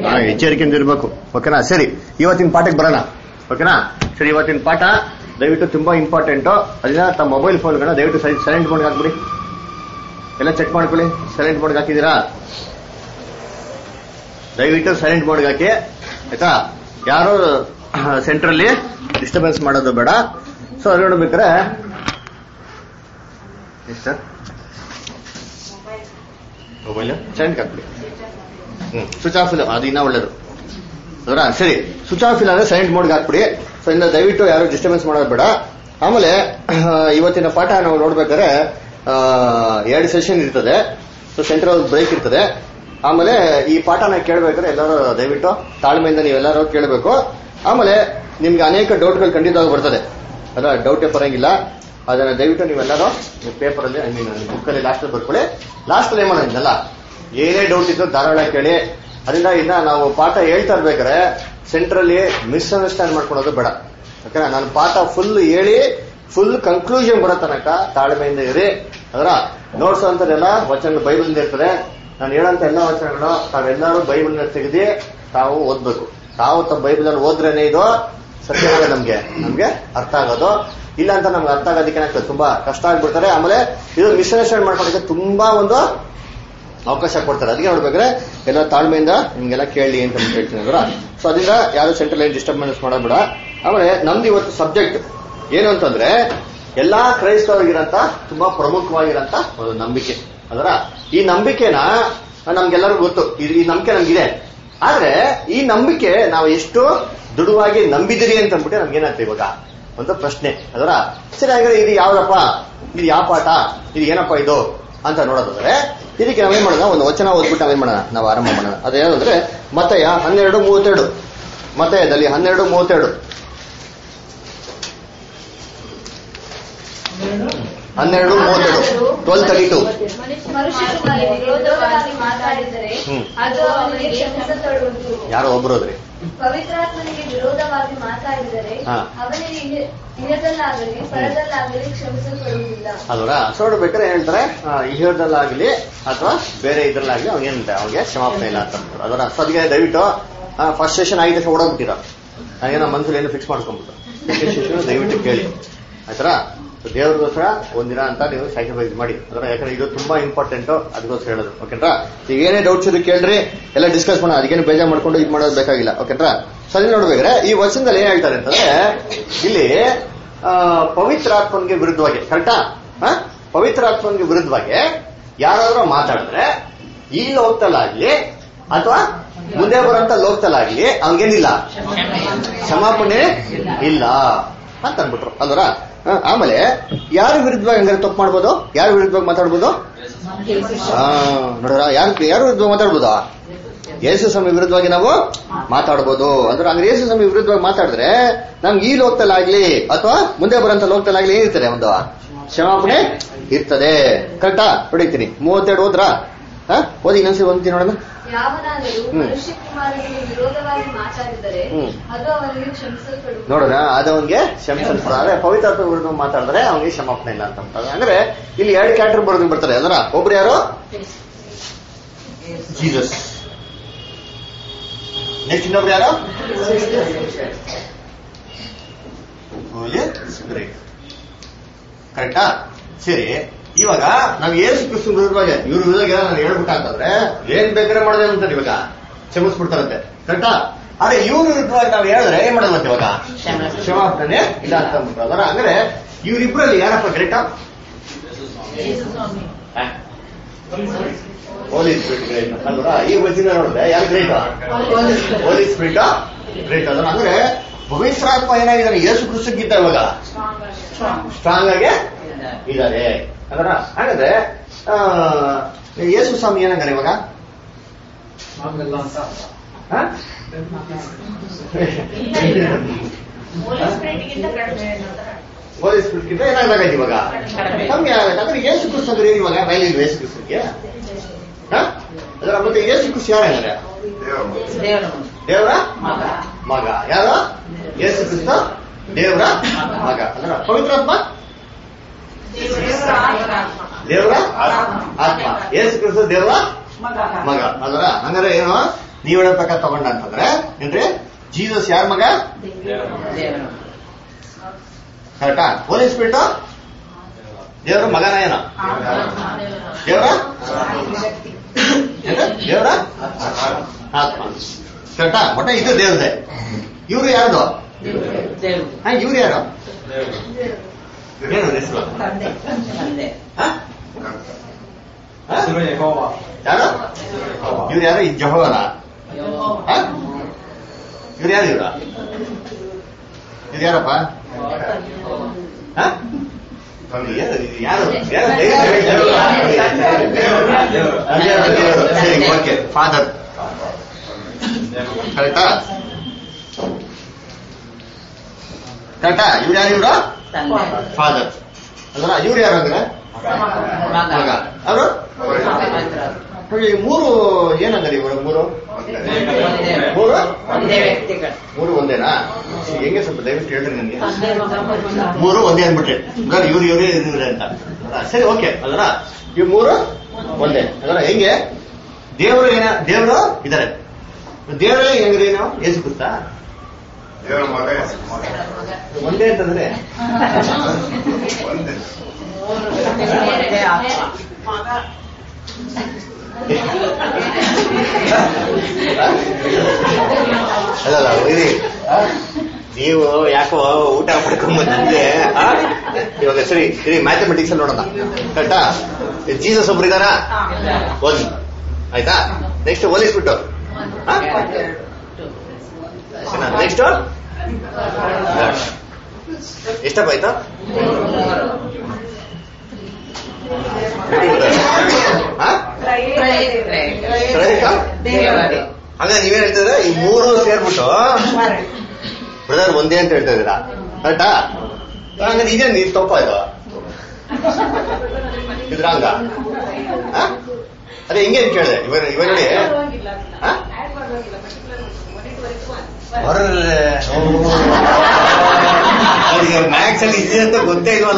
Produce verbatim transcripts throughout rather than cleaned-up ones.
ಎಚ್ಚರಿಕೆಯಿಂದ ಇರ್ಬೇಕು. ಓಕೆನಾ? ಸರಿ, ಇವತ್ತಿನ ಪಾಠಕ್ಕೆ ಬರೋಣ. ಓಕೆನಾ? ಸರಿ, ಇವತ್ತಿನ ಪಾಠ ದಯವಿಟ್ಟು ತುಂಬಾ ಇಂಪಾರ್ಟೆಂಟ್. ಅದನ್ನ ತಮ್ಮ ಮೊಬೈಲ್ ಫೋನ್ಗಳನ್ನ ದಯವಿಟ್ಟು ಸೈಲೆಂಟ್ ಮೋಡ್ಗೆ ಹಾಕ್ಬಿಡಿ. ಎಲ್ಲ ಚೆಕ್ ಮಾಡ್ಕೊಳ್ಳಿ. ಸೈಲೆಂಟ್ ಮೋಡ್ಗೆ ಹಾಕಿದ್ದೀರಾ? ದಯವಿಟ್ಟು ಸೈಲೆಂಟ್ ಮೋಡ್ಗೆ ಹಾಕಿ, ಆಯ್ತಾ? ಯಾರು ಸೆಂಟ್ರಲ್ಲಿ ಡಿಸ್ಟರ್ಬೆನ್ಸ್ ಮಾಡೋದು ಬೇಡ. ಸೊ ಅದು ನೋಡ್ಬೇಕಾರೆ ಸರ್ ಮೊಬೈಲ್ ಸೈಲೆಂಟ್ ಹಾಕ್ಬಿಡಿ. ಹ್ಮ್ ಸ್ವಿಚ್ ಆಫ್ ಇಲ್ಲ, ಅದು ಇನ್ನೂ ಒಳ್ಳೇದು. ಅದರ ಸರಿ, ಸ್ವಿಚ್ ಆಫ್ ಇಲ್ಲ ಅಂದ್ರೆ ಸೈಲೆಂಟ್ ಮೋಡ್ಗೆ ಹಾಕ್ಬಿಡಿ. ಸೊ ಇಂದ ದಯವಿಟ್ಟು ಯಾರು ಡಿಸ್ಟರ್ಬೆನ್ಸ್ ಮಾಡೋದು ಬೇಡ. ಆಮೇಲೆ ಇವತ್ತಿನ ಪಾಠ ನಾವು ನೋಡ್ಬೇಕಾದ್ರೆ ಎರಡು ಸೆಷನ್ ಇರ್ತದೆ. ಸೊ ಸೆಂಟ್ರಲ್ ಬ್ರೇಕ್ ಇರ್ತದೆ. ಆಮೇಲೆ ಈ ಪಾಠನ ಕೇಳಬೇಕಾದ್ರೆ ಎಲ್ಲರೂ ದಯವಿಟ್ಟು ತಾಳ್ಮೆಯಿಂದ ನೀವೆಲ್ಲರೂ ಕೇಳಬೇಕು. ಆಮೇಲೆ ನಿಮ್ಗೆ ಅನೇಕ ಡೌಟ್ಗಳು ಖಂಡಿತವಾಗಿ ಬರ್ತದೆ. ಅದರ ಡೌಟೇ ಬರಂಗಿಲ್ಲ. ಅದನ್ನ ದಯವಿಟ್ಟು ನೀವೆಲ್ಲರೂ ಪೇಪರಲ್ಲಿ ಐ ಮೀನ್ ಬುಕ್ಕಲ್ಲಿ ಲಾಸ್ಟಲ್ಲಿ ಬರ್ಕೊಳ್ಳಿ. ಲಾಸ್ಟಲ್ಲಿ ಏನ್ ಮಾಡೋದಿಲ್ಲ, ಏನೇ ಡೌಟ್ ಇದ್ದು ಧಾರಾಳ ಕೇಳಿ. ಅದರಿಂದ ಇನ್ನ ನಾವು ಪಾಠ ಹೇಳ್ತಾ ಇರ್ಬೇಕಾದ್ರೆ ಸೆಂಟ್ರಲ್ಲಿ ಮಿಸ್ಅಂಡರ್ಸ್ಟ್ಯಾಂಡ್ ಮಾಡ್ಕೊಳ್ಳೋದು ಬೇಡ. ಓಕೆನಾ? ನಾನು ಪಾಠ ಫುಲ್ ಹೇಳಿ ಫುಲ್ ಕನ್ಕ್ಲೂಷನ್ ಬರೋ ತನಕ ತಾಳ್ಮೆಯಿಂದ ಇರಿ. ಅದರ ನೋಟ್ಸ್ ಅಂತದೆಲ್ಲ ವಚನ ಬೈಬಲ್ ಇರ್ತದೆ. ನಾನು ಹೇಳಂತ ಎಲ್ಲಾ ವಚನಗಳು ತಾವೆಲ್ಲರೂ ಬೈಬಲ್ ತೆಗೆದಿ ತಾವು ಓದ್ಬೇಕು. ತಾವು ತಮ್ಮ ಬೈಬಲ್ ಅಲ್ಲಿ ಓದ್ರೇನೆ ಇದು ಸತ್ಯವಾಗ ನಮ್ಗೆ ನಮ್ಗೆ ಅರ್ಥ ಆಗೋದು. ಇಲ್ಲ ಅಂತ ನಮ್ಗೆ ಅರ್ಥ ಆಗೋದಕ್ಕೆ ಏನಾಗ್ತದೆ, ತುಂಬಾ ಕಷ್ಟ ಆಗ್ಬಿಡ್ತಾರೆ. ಆಮೇಲೆ ಇದು ಮಿಸ್ಅಂಡರ್ಸ್ಟ್ಯಾಂಡ್ ಮಾಡ್ಕೊಳ್ಳೋಕೆ ತುಂಬಾ ಒಂದು ಅವಕಾಶ ಕೊಡ್ತಾರೆ. ಅದಕ್ಕೆ ನೋಡ್ಬೇಕಾದ್ರೆ ಎಲ್ಲ ತಾಳ್ಮೆಯಿಂದ ನಿಮ್ಗೆಲ್ಲ ಕೇಳಿ ಅಂತ ಹೇಳ್ತೀನಿ ಅದರ. ಸೊ ಅದರಿಂದ ಯಾರು ಸೆಂಟ್ರಲ್ ಏನ್ ಡಿಸ್ಟರ್ಬೆನ್ಸ್ ಮಾಡಬೇಡ. ಆಮೇಲೆ ನಮ್ದು ಇವತ್ತು ಸಬ್ಜೆಕ್ಟ್ ಏನು ಅಂತಂದ್ರೆ ಎಲ್ಲಾ ಕ್ರೈಸ್ತವರಿಗಿರಂತ ತುಂಬಾ ಪ್ರಮುಖವಾಗಿರಂತ ಒಂದು ನಂಬಿಕೆ. ಅದರ ಈ ನಂಬಿಕೆನ ನಮ್ಗೆಲ್ಲರಿಗೂ ಗೊತ್ತು, ಈ ನಂಬಿಕೆ ನಮ್ಗಿದೆ. ಆದ್ರೆ ಈ ನಂಬಿಕೆ ನಾವು ಎಷ್ಟು ದೃಢವಾಗಿ ನಂಬಿದಿರಿ ಅಂತ ಅಂದ್ಬಿಟ್ಟು ನಮ್ಗೇನಾಗ್ತದೆ ಇವಾಗ ಒಂದು ಪ್ರಶ್ನೆ. ಅದರ ಸರಿ, ಹಾಗಾದ್ರೆ ಇದು ಯಾವ್ದಪ್ಪ, ಇದು ಯಾವ ಪಾಠ, ಇದು ಏನಪ್ಪ ಇದು ಅಂತ ನೋಡೋದಾದ್ರೆ ಇದಕ್ಕೆ ನಾವೇನ್ ಮಾಡೋಣ, ಒಂದು ವಚನ ಓದ್ಬಿಟ್ಟು ನಾವೇನ್ ಮಾಡೋಣ, ನಾವು ಆರಂಭ ಮಾಡೋಣ. ಅದೇನಂದ್ರೆ ಮತ್ತಯ ಹನ್ನೆರಡು ಮೂವತ್ತೆರಡು ಮತ್ತಯದಲ್ಲಿ ಹನ್ನೆರಡು ಮೂವತ್ತೆರಡು ಹನ್ನೆರಡು ಮೂವತ್ತೆರಡು ಟ್ವೆಲ್ ತರ್ಟಿ ಟು ಯಾರೋ ಒಬ್ರು ಹೋದ್ರಿ. ಪವಿತ್ರಾತ್ಮನಿಗೆ ವಿರೋಧವಾಗಿ ಮಾತಾಡಿದರೆ ಅವನಿಗೆ ಇಹದಲ್ಲಾಗಲಿ ಪರದಲ್ಲಾಗಲಿ ಕ್ಷಮಿಸಲ್ಪಡುವುದಿಲ್ಲ. ಅದರ ನೋಡ್ಬೇಕಾದ್ರೆ ಹೇಳ್ತಾರೆ ಇಹದಲ್ಲಾಗಲಿ ಅಥವಾ ಬೇರೆ ಇದ್ರಲ್ಲಾಗಲಿ ಅವ್ನಿಗೆ ಏನಂತೆ ಅವ್ನಿಗೆ ಕ್ಷಮಾಪಣೆ ಇಲ್ಲ ಅಂತ. ಅದರ ಸದ್ಗೆ ದಯವಿಟ್ಟು ಫಸ್ಟ್ ಸೆಷನ್ ಆಗಿದ ತಕ್ಷಣ ಓಡೋಗ್ಬಿಟ್ಟಿರ. ಏನೋ ಮನ್ಸಲ್ಲಿ ಏನು ಫಿಕ್ಸ್ ಮಾಡ್ಕೊಂಡ್ಬಿಟ್ಟು ಸೆಷನ್ ದಯವಿಟ್ಟು ಕೇಳಿ ಆಯ್ತರ. ದೇವ್ರಿಗೋಸ್ಕರ ಒಂದಿನ ಅಂತ ನೀವು ಸ್ಯಾಕ್ರಿಫೈಸ್ ಮಾಡಿ. ಅದರ ಯಾಕಂದ್ರೆ ಇದು ತುಂಬಾ ಇಂಪಾರ್ಟೆಂಟ್, ಅದಕ್ಕೋಸ್ಕರ ಹೇಳೋದು. ಓಕೆಂಟ್ರಾ? ಈಗ ಏನೇ ಡೌಟ್ಸ್ ಇದು ಕೇಳ್ರಿ, ಎಲ್ಲ ಡಿಸ್ಕಸ್ ಮಾಡೋಣ. ಅದಕ್ಕೇನು ಬೇಜಾರು ಮಾಡ್ಕೊಂಡು ಇದು ಮಾಡೋದು ಬೇಕಾಗಿಲ್ಲ. ಓಕೆಂಟ್ರಾ? ಸರಿ, ನೋಡ್ಬೇಕ್ರೆ ಈ ವಚನದಲ್ಲಿ ಏನ್ ಹೇಳ್ತಾರೆ ಅಂತಂದ್ರೆ ಇಲ್ಲಿ ಪವಿತ್ರಾತ್ಮನಿಗೆ ವಿರುದ್ಧವಾಗಿ, ಕರೆಕ್ಟಾ? ಪವಿತ್ರಾತ್ಮನಿಗೆ ವಿರುದ್ಧವಾಗಿ ಯಾರಾದ್ರೂ ಮಾತಾಡಿದ್ರೆ ಈ ಲೋಕದಲ್ಲಾಗ್ಲಿ ಅಥವಾ ಮುಂದೆ ಬರೋಂತ ಲೋಕದಲ್ಲಾಗ್ಲಿ ಅವ್ನಿಗೇನಿಲ್ಲ, ಕ್ಷಮಾಪಣೆ ಇಲ್ಲ ಅಂತ ಅಂದ್ಬಿಟ್ರು. ಅಲ್ವರ? ಆಮೇಲೆ ಯಾರ ವಿರುದ್ಧವಾಗಿ ಹಂಗಾರೆ ತಪ್ಪು ಮಾಡ್ಬೋದು, ಯಾರ ವಿರುದ್ಧವಾಗಿ ಮಾತಾಡ್ಬೋದು? ನೋಡ್ರ, ಯಾರು ಯಾರ ವಿರುದ್ಧವಾಗಿ ಮಾತಾಡ್ಬೋದಾ? ಯೇಸು ಸ್ವಾಮಿ ವಿರುದ್ಧವಾಗಿ ನಾವು ಮಾತಾಡ್ಬೋದು. ಅಂದ್ರೆ ಹಂಗಾರೆ ಯೇಸು ಸ್ವಾಮಿ ವಿರುದ್ಧವಾಗಿ ಮಾತಾಡಿದ್ರೆ ನಮ್ಗೆ ಈ ಲೋಕದಲ್ಲಾಗ್ಲಿ ಅಥವಾ ಮುಂದೆ ಬರೋಂತ ಲೋಕದಲ್ಲಾಗ್ಲಿ ಏನಿರ್ತದೆ, ಒಂದು ಕ್ಷಮಾಪಣೆ ಇರ್ತದೆ. ಕರೆಕ್ಟಾ? ಹೊಡಿತೀನಿ. ಮೂವತ್ತೆರಡು ಹೋದ್ರಾ? ಓದಿ ಇನ್ನೊಂದ್ಸರಿ ಒಂದ್ತಿ ನೋಡೋಣ. ಯಾವನಾದರೂ ಮನುಷ್ಯ ಕುಮಾರನಿಗೆ ವಿರೋಧವಾಗಿ ಮಾತಾಡಿದರೆ ಅದು ಅವನಿಗೆ ಕ್ಷಮಿಸಲ್ಪಡುವುದು. ನೋಡೋಣ, ಅದು ಅವನಿಗೆ ಕ್ಷಮಿಸಲ್ಪಡ. ಪವಿತ್ರಾತ್ಮ ವಿರುದ್ಧ ಮಾತಾಡಿದ್ರೆ ಅವನಿಗೆ ಕ್ಷಮಾಪಣೆ ಇಲ್ಲ ಅಂತ. ಅಂದ್ರೆ ಇಲ್ಲಿ ಎರಡು ಕ್ಯಾರೆಕ್ಟರ್ ಬರೋದು ಬರ್ತಾರೆ. ಅದರ ಒಬ್ರು ಯಾರು? ಜೀಸಸ್. ನೆಕ್ಸ್ಟ್ ಇನ್ನೊಬ್ರು ಯಾರು? ಕರೆಕ್ಟಾ? ಸರಿ, ಇವಾಗ ನಾವು ಏಸು ಕ್ರಿಸ್ತನ ವಿರುದ್ಧವಾಗಿ ಇವ್ರ ವಿರುದ್ಧ ನಾನು ಹೇಳ್ಬಿಟ್ಟ ಅಂತಂದ್ರೆ ಏನ್ ಬೇಕಾದ್ರೆ ಮಾಡೋದೇ ಅಂತಾರೆ, ಇವಾಗ ಕ್ಷಮಿಸ್ಬಿಡ್ತಾರಂತೆ. ಕರೆಕ್ಟಾ? ಆದ್ರೆ ಇವ್ರ ವಿರುದ್ಧವಾಗಿ ನಾವು ಹೇಳಿದ್ರೆ ಏನ್ ಮಾಡೋದಂತೆ ಇವಾಗ ಕ್ಷಮಾಪಣೆ ಇಲ್ಲ ಅಂತ ಅಂದ್ಬಿಟ್ರೆ. ಅಂದ್ರೆ ಇವ್ರಿಬ್ರಲ್ಲಿ ಯಾರಪ್ಪ ಗ್ರೇಟಾ? ಹೋಲಿ ಸ್ಪಿರಿಟ್ ಗ್ರೇಟ್ ಅಲ್ವಾ? ಈ ವಚನ ನೋಡಿದ್ರೆ ಯಾರು ಗ್ರೇಟಾ? ಹೋಲಿ ಸ್ಪಿರಿಟ್ ಗ್ರೇಟ್ ಅಲ್ವಾ? ಅಂದ್ರೆ ಪವಿತ್ರಾತ್ಮ ಏನಾಗಿದ್ದಾರೆ ಯೇಸು ಕ್ರಿಸ್ತಕ್ಕಿಂತ ಇವಾಗ ಸ್ಟ್ರಾಂಗ್ ಆಗಿ ಇದ್ದಾರೆ. ಅದರ ಹಾಗಾದ್ರೆ ಯೇಸು ಸ್ವಾಮಿ ಏನಾಗಾರೆ ಇವಾಗ? ಹೋಲಿ ಸ್ಪಿರಿಟ್ ಗಿಂತ ಏನಾಗಲಾಗೈತಿ ಇವಾಗ? ಕಮ್ಮಿ ಆಗತ್ತೆ. ಅಂದ್ರೆ ಯೇಸು ಕ್ರಿಸ್ತ ಅಂದ್ರೆ ಇವಾಗ ರೈಲಿ ಯೇಸು ಕ್ರಿಸ್ತಕ್ಕೆ ಅದರ ಮತ್ತೆ ಯೇಸು ಕ್ರಿಸ್ತ ಯಾರಂದ್ರೆ ದೇವರ ಮಗ. ಯಾರು? ಯೇಸು ಕ್ರಿಸ್ತ ದೇವರ ಮಗ. ಅದರ ಪವಿತ್ರಾತ್ಮ ದೇವರ ಆತ್ಮ. ಯೇಸು ಕ್ರಿಸ್ತ ದೇವರ ಮಗ. ಅದರ ಹಂಗಾರೆ ಏನು ನೀವ್ ಹೇಳೋ ಪ್ರಕಾರ ತಗೊಂಡ ಅಂತಂದ್ರೆ ಏನ್ರಿ ಜೀಸಸ್ ಯಾರ ಮಗ? ಕರೆಕ್ಟಾ? ಹೋಲಿ ಸ್ಪಿರಿಟ್ ದೇವರ ಮಗನ ಏನೋ? ದೇವರ ದೇವರ ಆತ್ಮ. ಕರೆಕ್ಟಾ? ಒಟ್ಟ ಇದು ದೇವ್ರದೇ. ಇವ್ರು ಯಾರ್ದು? ಹಾ, ಇವ್ರು ಯಾರು? ಏನು ಹೆಸರು? ಯಾರು ಇವ್ರು? ಯಾರು? ಈ ಜಹೋವನ? ಇವ್ರು ಯಾರು? ಇವ್ರ ಇವ್ರು ಯಾರಪ್ಪ? ಫಾದರ್. ಕರೆಕ್ಟಾ? ಕರೆಕ್ಟಾ? ಇವ್ರು ಯಾರು? ಇವ್ರ ಫಾದರ್ ಅಲ್ರ. ಇವ್ರು ಯಾರು ಅಂದ್ರೆ ಮಗ. ಅವರು ಮೂರು ಏನಂದ್ರಿ ಇವರು? ಮೂರು ಮೂರು ಮೂರು ಒಂದೇನಾ? ಹೆಂಗೆ ಸ್ವಲ್ಪ ದಯವಿಟ್ಟು ಹೇಳ್ರಿ ನನಗೆ. ಮೂರು ಒಂದೇ ಅಂದ್ಬಿಟ್ರೆ ಇವ್ರು ಇವ್ರೇ ಇವ್ರೆ ಅಂತ. ಸರಿ, ಓಕೆ ಅಲ್ರ. ಇವ್ ಮೂರು ಒಂದೇ ಅಲ್ರ. ಹೆಂಗೆ ದೇವರು ಏನ? ದೇವರು ಇದಾರೆ. ದೇವರೇ ಹೆಂಗ್ರಿ ನಾವು ಏಸು ಗೊತ್ತಾ? ಒಂದೇ ಅಂತಂದ್ರೆ ಅಲ್ಲಲ್ಲ, ನೀವು ಯಾಕೋ ಊಟ ಮಾಡ್ಕೊಂಬಂದ್ರೆ ಇವಾಗ ಸರಿ ಸರಿ ಮ್ಯಾಥಮೆಟಿಕ್ಸ್ ಅಲ್ಲಿ ನೋಡೋಣ. ಕರೆಕ್ಟಾ? ಜೀಸಸ್ ಒಬ್ರು ಇದಾರ? ಒಂದ್ ಆಯ್ತಾ. ನೆಕ್ಸ್ಟ್ ಹೋಲಿಸ್ಬಿಟ್ಟು ನೆಕ್ಸ್ಟ್ ಎಷ್ಟಪ್ಪ ಆಯ್ತಾ? ಹಂಗ ನೀವೇನ್ ಹೇಳ್ತಿದ್ರ? ಈ ಮೂರು ಸೇರ್ಬಿಟ್ಟು ಬ್ರದರ್ ಒಂದೇ ಅಂತ ಹೇಳ್ತಾ ಇದೀರಾ. ಕರೆಕ್ಟಾ? ಹಂಗಾರೆ ಇದೇ ನೀರ್ ತಪ್ಪ ಇದು ಇದ್ರ ಹಂಗ. ಅದೇ ಹಿಂಗೆ ಕೇಳಿದೆ ಇವ ಇವ ನೋಡಿ. ಅವ್ರಿಗೆ ಮ್ಯಾಕ್ಸ್ ಅಲ್ಲಿ ಇದೆ ಅಂತ ಗೊತ್ತೇ ಇಲ್ವಲ್ಲ.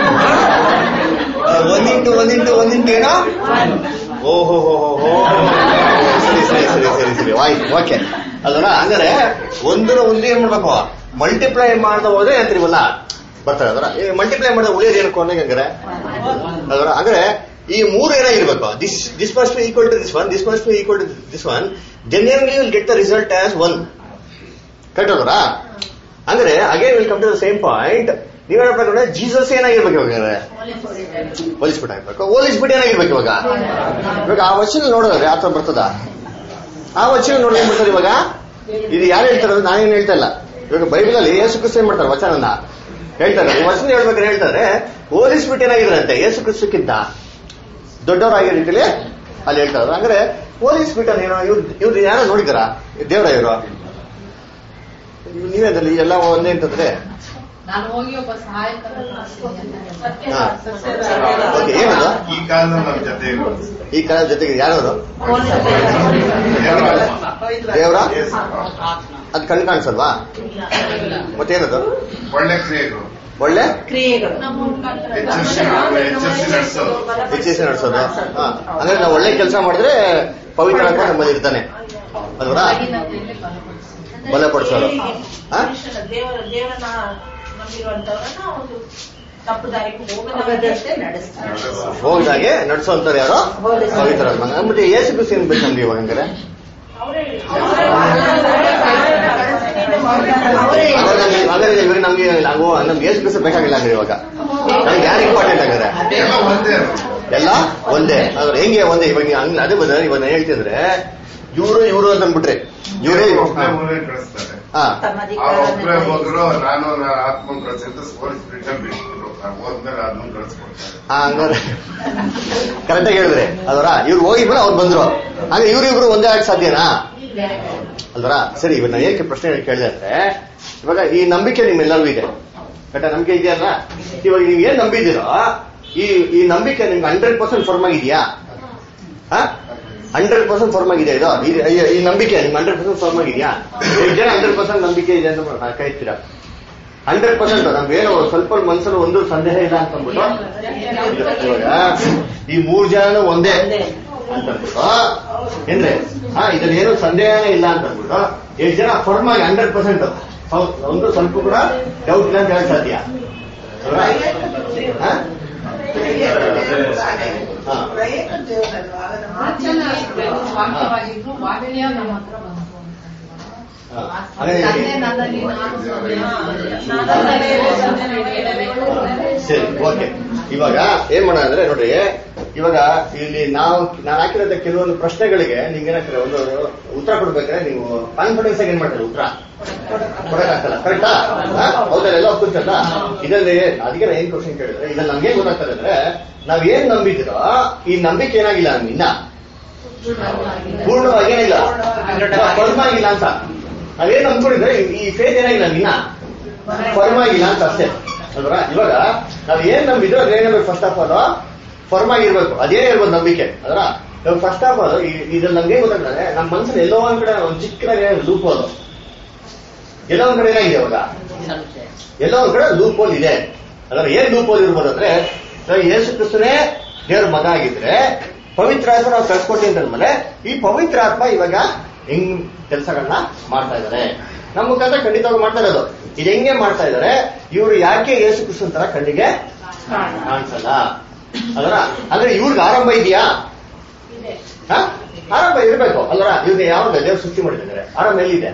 ಒಂದಿಂಟು ಒಂದಿಂಟು ಒಂದಿಂಟು ಏನೋ. ಓಹೋ ಹೋ ಹೋ ಸರಿ ಸರಿ ಸರಿ ಸರಿ ಸರಿ ಆಯ್ತು, ಓಕೆ ಅಲ್ವಲ್ಲ. ಹಂಗಾರೆ ಒಂದರ ಒಂದು ಏನ್ ಮಾಡ್ಬೇಕು? ಮಲ್ಟಿಪ್ಲೈ ಮಾಡ್ದ ಹೋದ್ರೆ ಅಂತೀವಲ್ಲ ಬರ್ತಾರೆ. ಅದರ ಮಲ್ಟಿಪ್ಲೈ ಮಾಡಿದ ಉಳಿಯೋದು ಏನಕ್ಕೆ ಹಂಗಾರೆ ಅದರ. ಅಂದ್ರೆ ಈ ಮೂರು ಏನಾಗಿರ್ಬೇಕು? This this must be equal to this one, this must be equal to this one, generally will get the result as one. Correct ಅದರ? ಅಂದ್ರೆ again will come to the same point. ನೀವ್ ಹೇಳ್ಬೇಕಂದ್ರೆ ಜೀಸಸ್ ಏನಾಗಿರ್ಬೇಕು ಇವಾಗ? ಹೋಲಿಸ್ಬಿಟ್ಟು ಆಗ್ಬೇಕು. ಹೋಲಿಸ್ಬಿಟ್ಟು ಏನಾಗಿರ್ಬೇಕು ಇವಾಗ? ಇವಾಗ ಆ ವಚನ ನೋಡಿದ್ರೆ ಆತರ ಬರ್ತದ? ಆ ವಚನ ನೋಡಿ ಏನ್ ಮಾಡ್ತಾರೆ ಇವಾಗ? ಇದು ಯಾರು ಹೇಳ್ತಾರೆ? ನಾನೇನು ಹೇಳ್ತಾ ಇಲ್ಲ. ಇವಾಗ ಬೈಬಲ್ ಅಲ್ಲಿ ಯೇಸು ಕ್ರಿಸ್ತ ಏನ್ ಮಾಡ್ತಾರೆ? ವಚನನ ಹೇಳ್ತಾರೆ. ವಚನ ಹೇಳ್ಬೇಕಾದ್ರೆ ಹೇಳ್ತಾರೆ ಹೋಲಿಸ್ಬಿಟ್ಟು ಏನಾಗಿದ್ರಂತೆ? ಯೇಸು ಕ್ರಿಸ್ತಕ್ಕಿಂತ ದೊಡ್ಡವರಾಗಿರೋ ರೀತಿಯಲ್ಲಿ ಅಲ್ಲಿ ಹೇಳ್ತಾರೆ. ಅಂದ್ರೆ ಹೋಲಿಸ್ಬಿಟ್ಟು ಏನೋ ಇವ್ರು ಇವ್ರು ಯಾರೋ ನೋಡಿದಾರ? ದೇವರ ಇವರು ನೀವೇನಲ್ಲಿ ಎಲ್ಲ ಒಂದೇ ಅಂತಂದ್ರೆ ಏನದು? ಈ ಕಾಲದ ಜೊತೆ ಈ ಕಾಲದ ಜೊತೆಗೆ ಯಾರವರು? ದೇವರ ಅದ್ ಕಣ್ ಕಾಣಿಸಲ್ವಾ? ಮತ್ತೇನದು? ಒಳ್ಳೆ ಕ್ರಿಯೆಗಳು, ಒಳ್ಳೆ ಕ್ರಿಯೆಗಳು ಹೆಚ್ಚಿಸಿ ನಡೆಸೋದು. ಹಾ, ಅಂದ್ರೆ ನಾವು ಒಳ್ಳೆ ಕೆಲಸ ಮಾಡಿದ್ರೆ ಪವಿತ್ರ ನಮ್ಮಲ್ಲಿ ಇರ್ತಾನೆ ಅಲ್ವರಾ? ಬಲಪಡಿಸೋದು. ಹೋಗದಾಗೆ ನಡೆಸೋಂತಾರೆ ಯಾರೋ ಪವಿತ್ರ. ಮತ್ತೆ ಏಸು ಕ್ರಿಸ್ತ ಏನ್ ಬೇಕು ನಮ್ಗೆ ಇವಾಗ? ಹಂಗಾರೆ ಇವಾಗ ನಮ್ಗೆ ನಾವು ನಮ್ಗೆ ಏಸು ಕ್ರಿಸ್ತ ಬೇಕಾಗಿಲ್ಲ ಅಂದ್ರೆ ಇವಾಗ ನಮ್ಗೆ ಯಾರು ಇಂಪಾರ್ಟೆಂಟ್ ಆಗಿದ್ರೆ ಎಲ್ಲ ಒಂದೇ. ಆದ್ರೆ ಹೆಂಗೆ ಒಂದೇ? ಇವಾಗ ಅದೇ ಬದ ಇವಾಗ ನಾನು ಹೇಳ್ತಿದ್ರೆ ಇವರು ಇವರು ಅಂತ ಅಂದ್ಬಿಟ್ರೆ ಇವರೇ ಹಂಗಾರೆ ಕರೆಕ್ಟಾಗಿ ಹೇಳಿದ್ರೆ ಅದರ ಇವ್ರು ಹೋಗಿದ್ಮೇಲೆ ಅವ್ರು ಬಂದ್ರು. ಹಾಗೆ ಇವ್ರು ಇಬ್ರು ಒಂದೇ ಆಗಕ್ಕೆ ಸಾಧ್ಯನಾ ಅಲ್ವರ? ಸರಿ, ಇವಾಗ ನಾನು ಏನಕ್ಕೆ ಪ್ರಶ್ನೆ ಕೇಳಿದೆ ಅಂದ್ರೆ ಇವಾಗ ಈ ನಂಬಿಕೆ ನಿಮ್ಮೆಲ್ಲರಿಗೂ ಇದೆ. ಕರೆಕ್ಟಾ? ನಂಬಿಕೆ ಇದೆಯಲ್ಲ. ಇವಾಗ ನೀವು ಏನ್ ನಂಬಿದ್ದೀರೋ ಈ ಈ ನಂಬಿಕೆ ನಿಮ್ಗೆ ಹಂಡ್ರೆಡ್ ಪರ್ಸೆಂಟ್ ಫರ್ಮ್ ಆಗಿದೆಯಾ? ಹಂಡ್ರೆಡ್ ಪರ್ಸೆಂಟ್ ಫರ್ಮ್ ಆಗಿದೆ ಇದು ಈ ನಂಬಿಕೆ ನಿಮ್ಗೆ ಹಂಡ್ರೆಡ್ ಪರ್ಸೆಂಟ್ ಫರ್ಮ್ ಆಗಿದೆಯಾ? ಜನ ಹಂಡ್ರೆಡ್ ಪರ್ಸೆಂಟ್ ನಂಬಿಕೆ ಇದೆ ಅಂತ ಕಾಯ್ತೀರಾ? ಹಂಡ್ರೆಡ್ ಪರ್ಸೆಂಟ್ ನಮ್ಗೇನು ಸ್ವಲ್ಪ ಮನ್ಸಲ್ಲಿ ಒಂದು ಸಂದೇಹ ಇಲ್ಲ ಅಂತ ಅಂದ್ಬಿಟ್ಟು ಇವಾಗ ಈ ಮೂರ್ ಜನ ಒಂದೇ ಅಂತ ಅಂದ್ಬಿಟ್ಟು ಏನ್ರಿ ಹಾ ಇದ್ರಲ್ಲಿ ಏನು ಸಂದೇಹನೇ ಇಲ್ಲ ಅಂತ ಅಂದ್ಬಿಟ್ಟು ಎಷ್ಟು ಜನ ಫರ್ಮ್ ಆಗಿ ಹಂಡ್ರೆಡ್ ಪರ್ಸೆಂಟ್ ಒಂದು ಸ್ವಲ್ಪ ಕೂಡ ಡೌಟ್ ಇಲ್ಲ ಅಂತ ಹೇಳಕ್ ಸಾಧ್ಯ. ಸರಿ ಓಕೆ. ಇವಾಗ ಏನ್ ಮಾಡೋಣ ಅಂದ್ರೆ ನೋಡ್ರಿ, ಇವಾಗ ಇಲ್ಲಿ ನಾವು ನಾನು ಹಾಕಿರೋದ ಕೆಲವೊಂದು ಪ್ರಶ್ನೆಗಳಿಗೆ ನಿಮ್ಗೆ ಏನಾಗ್ತದೆ ಒಂದು ಉತ್ತರ ಕೊಡ್ಬೇಕಾದ್ರೆ ನೀವು ಕಾನ್ಫಿಡೆನ್ಸ್ ಆಗಿ ಏನ್ ಮಾಡ್ತಾರೆ ಉತ್ತರ ಕೊಡಕ್ಕಾಗಲ್ಲ. ಕರೆಕ್ಟಾ? ಹೌದಲ್ಲ, ಎಲ್ಲ ಒಪ್ಪಿರ್ತಲ್ಲ. ಇದರಲ್ಲಿ ಅದಕ್ಕೆ ಏನ್ ಕ್ವಶನ್ ಕೇಳಿದ್ರೆ ಇದ್ರಲ್ಲಿ ನಮ್ಗೆ ಏನ್ ಗೊತ್ತಾಗ್ತದೆ ಅಂದ್ರೆ ನಾವ್ ಏನ್ ನಂಬಿದಿರೋ ಈ ನಂಬಿಕೆ ಏನಾಗಿಲ್ಲ ಇನ್ನ ಪೂರ್ಣವಾಗಿ ಏನಿಲ್ಲ ಫರ್ಮ್ ಆಗಿಲ್ಲ ಅಂತ. ನಾವೇನ್ ನಂಬ್ಕೊಂಡಿದ್ರೆ ಈ ಫೇತ್ ಏನಾಗಿಲ್ಲ ಇನ್ನ ಫರ್ಮ್ ಆಗಿಲ್ಲ ಅಂತ ಅಷ್ಟೇ ಅಲ್ವಾ. ಇವಾಗ ನಾವ್ ಏನ್ ನಂಬಿದ್ರು ಅದೇನಿರ್ಬೇಕು ಫಸ್ಟ್ ಆಫ್ ಆಲ್ ಫರ್ಮ್ ಆಗಿರ್ಬೇಕು. ಅದೇನೇ ಇರ್ಬೋದು ನಂಬಿಕೆ ಅದರ. ಫಸ್ಟ್ ಆಫ್ ಆಲ್ ಇದ್ರಲ್ಲಿ ನಮ್ಗೆ ಗೊತ್ತಾಗ್ತದೆ ನಮ್ಮ ಮನಸ್ಸಲ್ಲಿ ಎಲ್ಲೋ ಒಂದ್ ಕಡೆ ಒಂದ್ ಚಿಕ್ಕದಾಗಿ ಲೂಪ್ ಹೋದು, ಎಲ್ಲೋ ಒಂದ್ ಕಡೆ ಏನಾಗಿದೆ ಇವಾಗ ಎಲ್ಲೋ ಒಂದ್ ಕಡೆ ಲೂಪ್ ಹೋಲ್ ಇದೆ. ಅದರ ಏನ್ ಲೂಪ್ ಹೋಲ್ ಇರ್ಬೋದು ಅಂದ್ರೆ ಯೇಸು ಕ್ರಿಸ್ತನೇ ದೇವ್ರ ಮಗ ಆಗಿದ್ರೆ ಪವಿತ್ರ ಆತ್ಮ ನಾವು ಕಳ್ಸ್ಕೊಟ್ಟಿ ಅಂತಂದ್ಮೇಲೆ ಈ ಪವಿತ್ರ ಆತ್ಮ ಇವಾಗ ಹೆಂಗ್ ಕೆಲಸಗಳನ್ನ ಮಾಡ್ತಾ ಇದಾರೆ ನಮ್ಮ ಮುಖಾಂತರ ಖಂಡಿತವಾಗಿ ಮಾಡ್ತಾ ಇರೋದು. ಇದು ಹೆಂಗೆ ಮಾಡ್ತಾ ಇದಾರೆ, ಇವ್ರು ಯಾಕೆ ಯೇಸು ಕ್ರಿಸ್ತನ ತರ ಕಣ್ಣಿಗೆ ಕಾಣಿಸಲ್ಲ ಅದರ ಅಂದ್ರೆ ಇವ್ರಿಗೆ ಆರಂಭ ಇದೆಯಾ? ಆರಂಭ ಇರ್ಬೇಕು ಅಲ್ವರ. ಇವ್ರಿಗೆ ಯಾವಾಗ ದೇವ್ರ ಸೃಷ್ಟಿ ಮಾಡಿದ್ದಾರೆ ಆರಂಭ ಎಲ್ಲಿದೆ?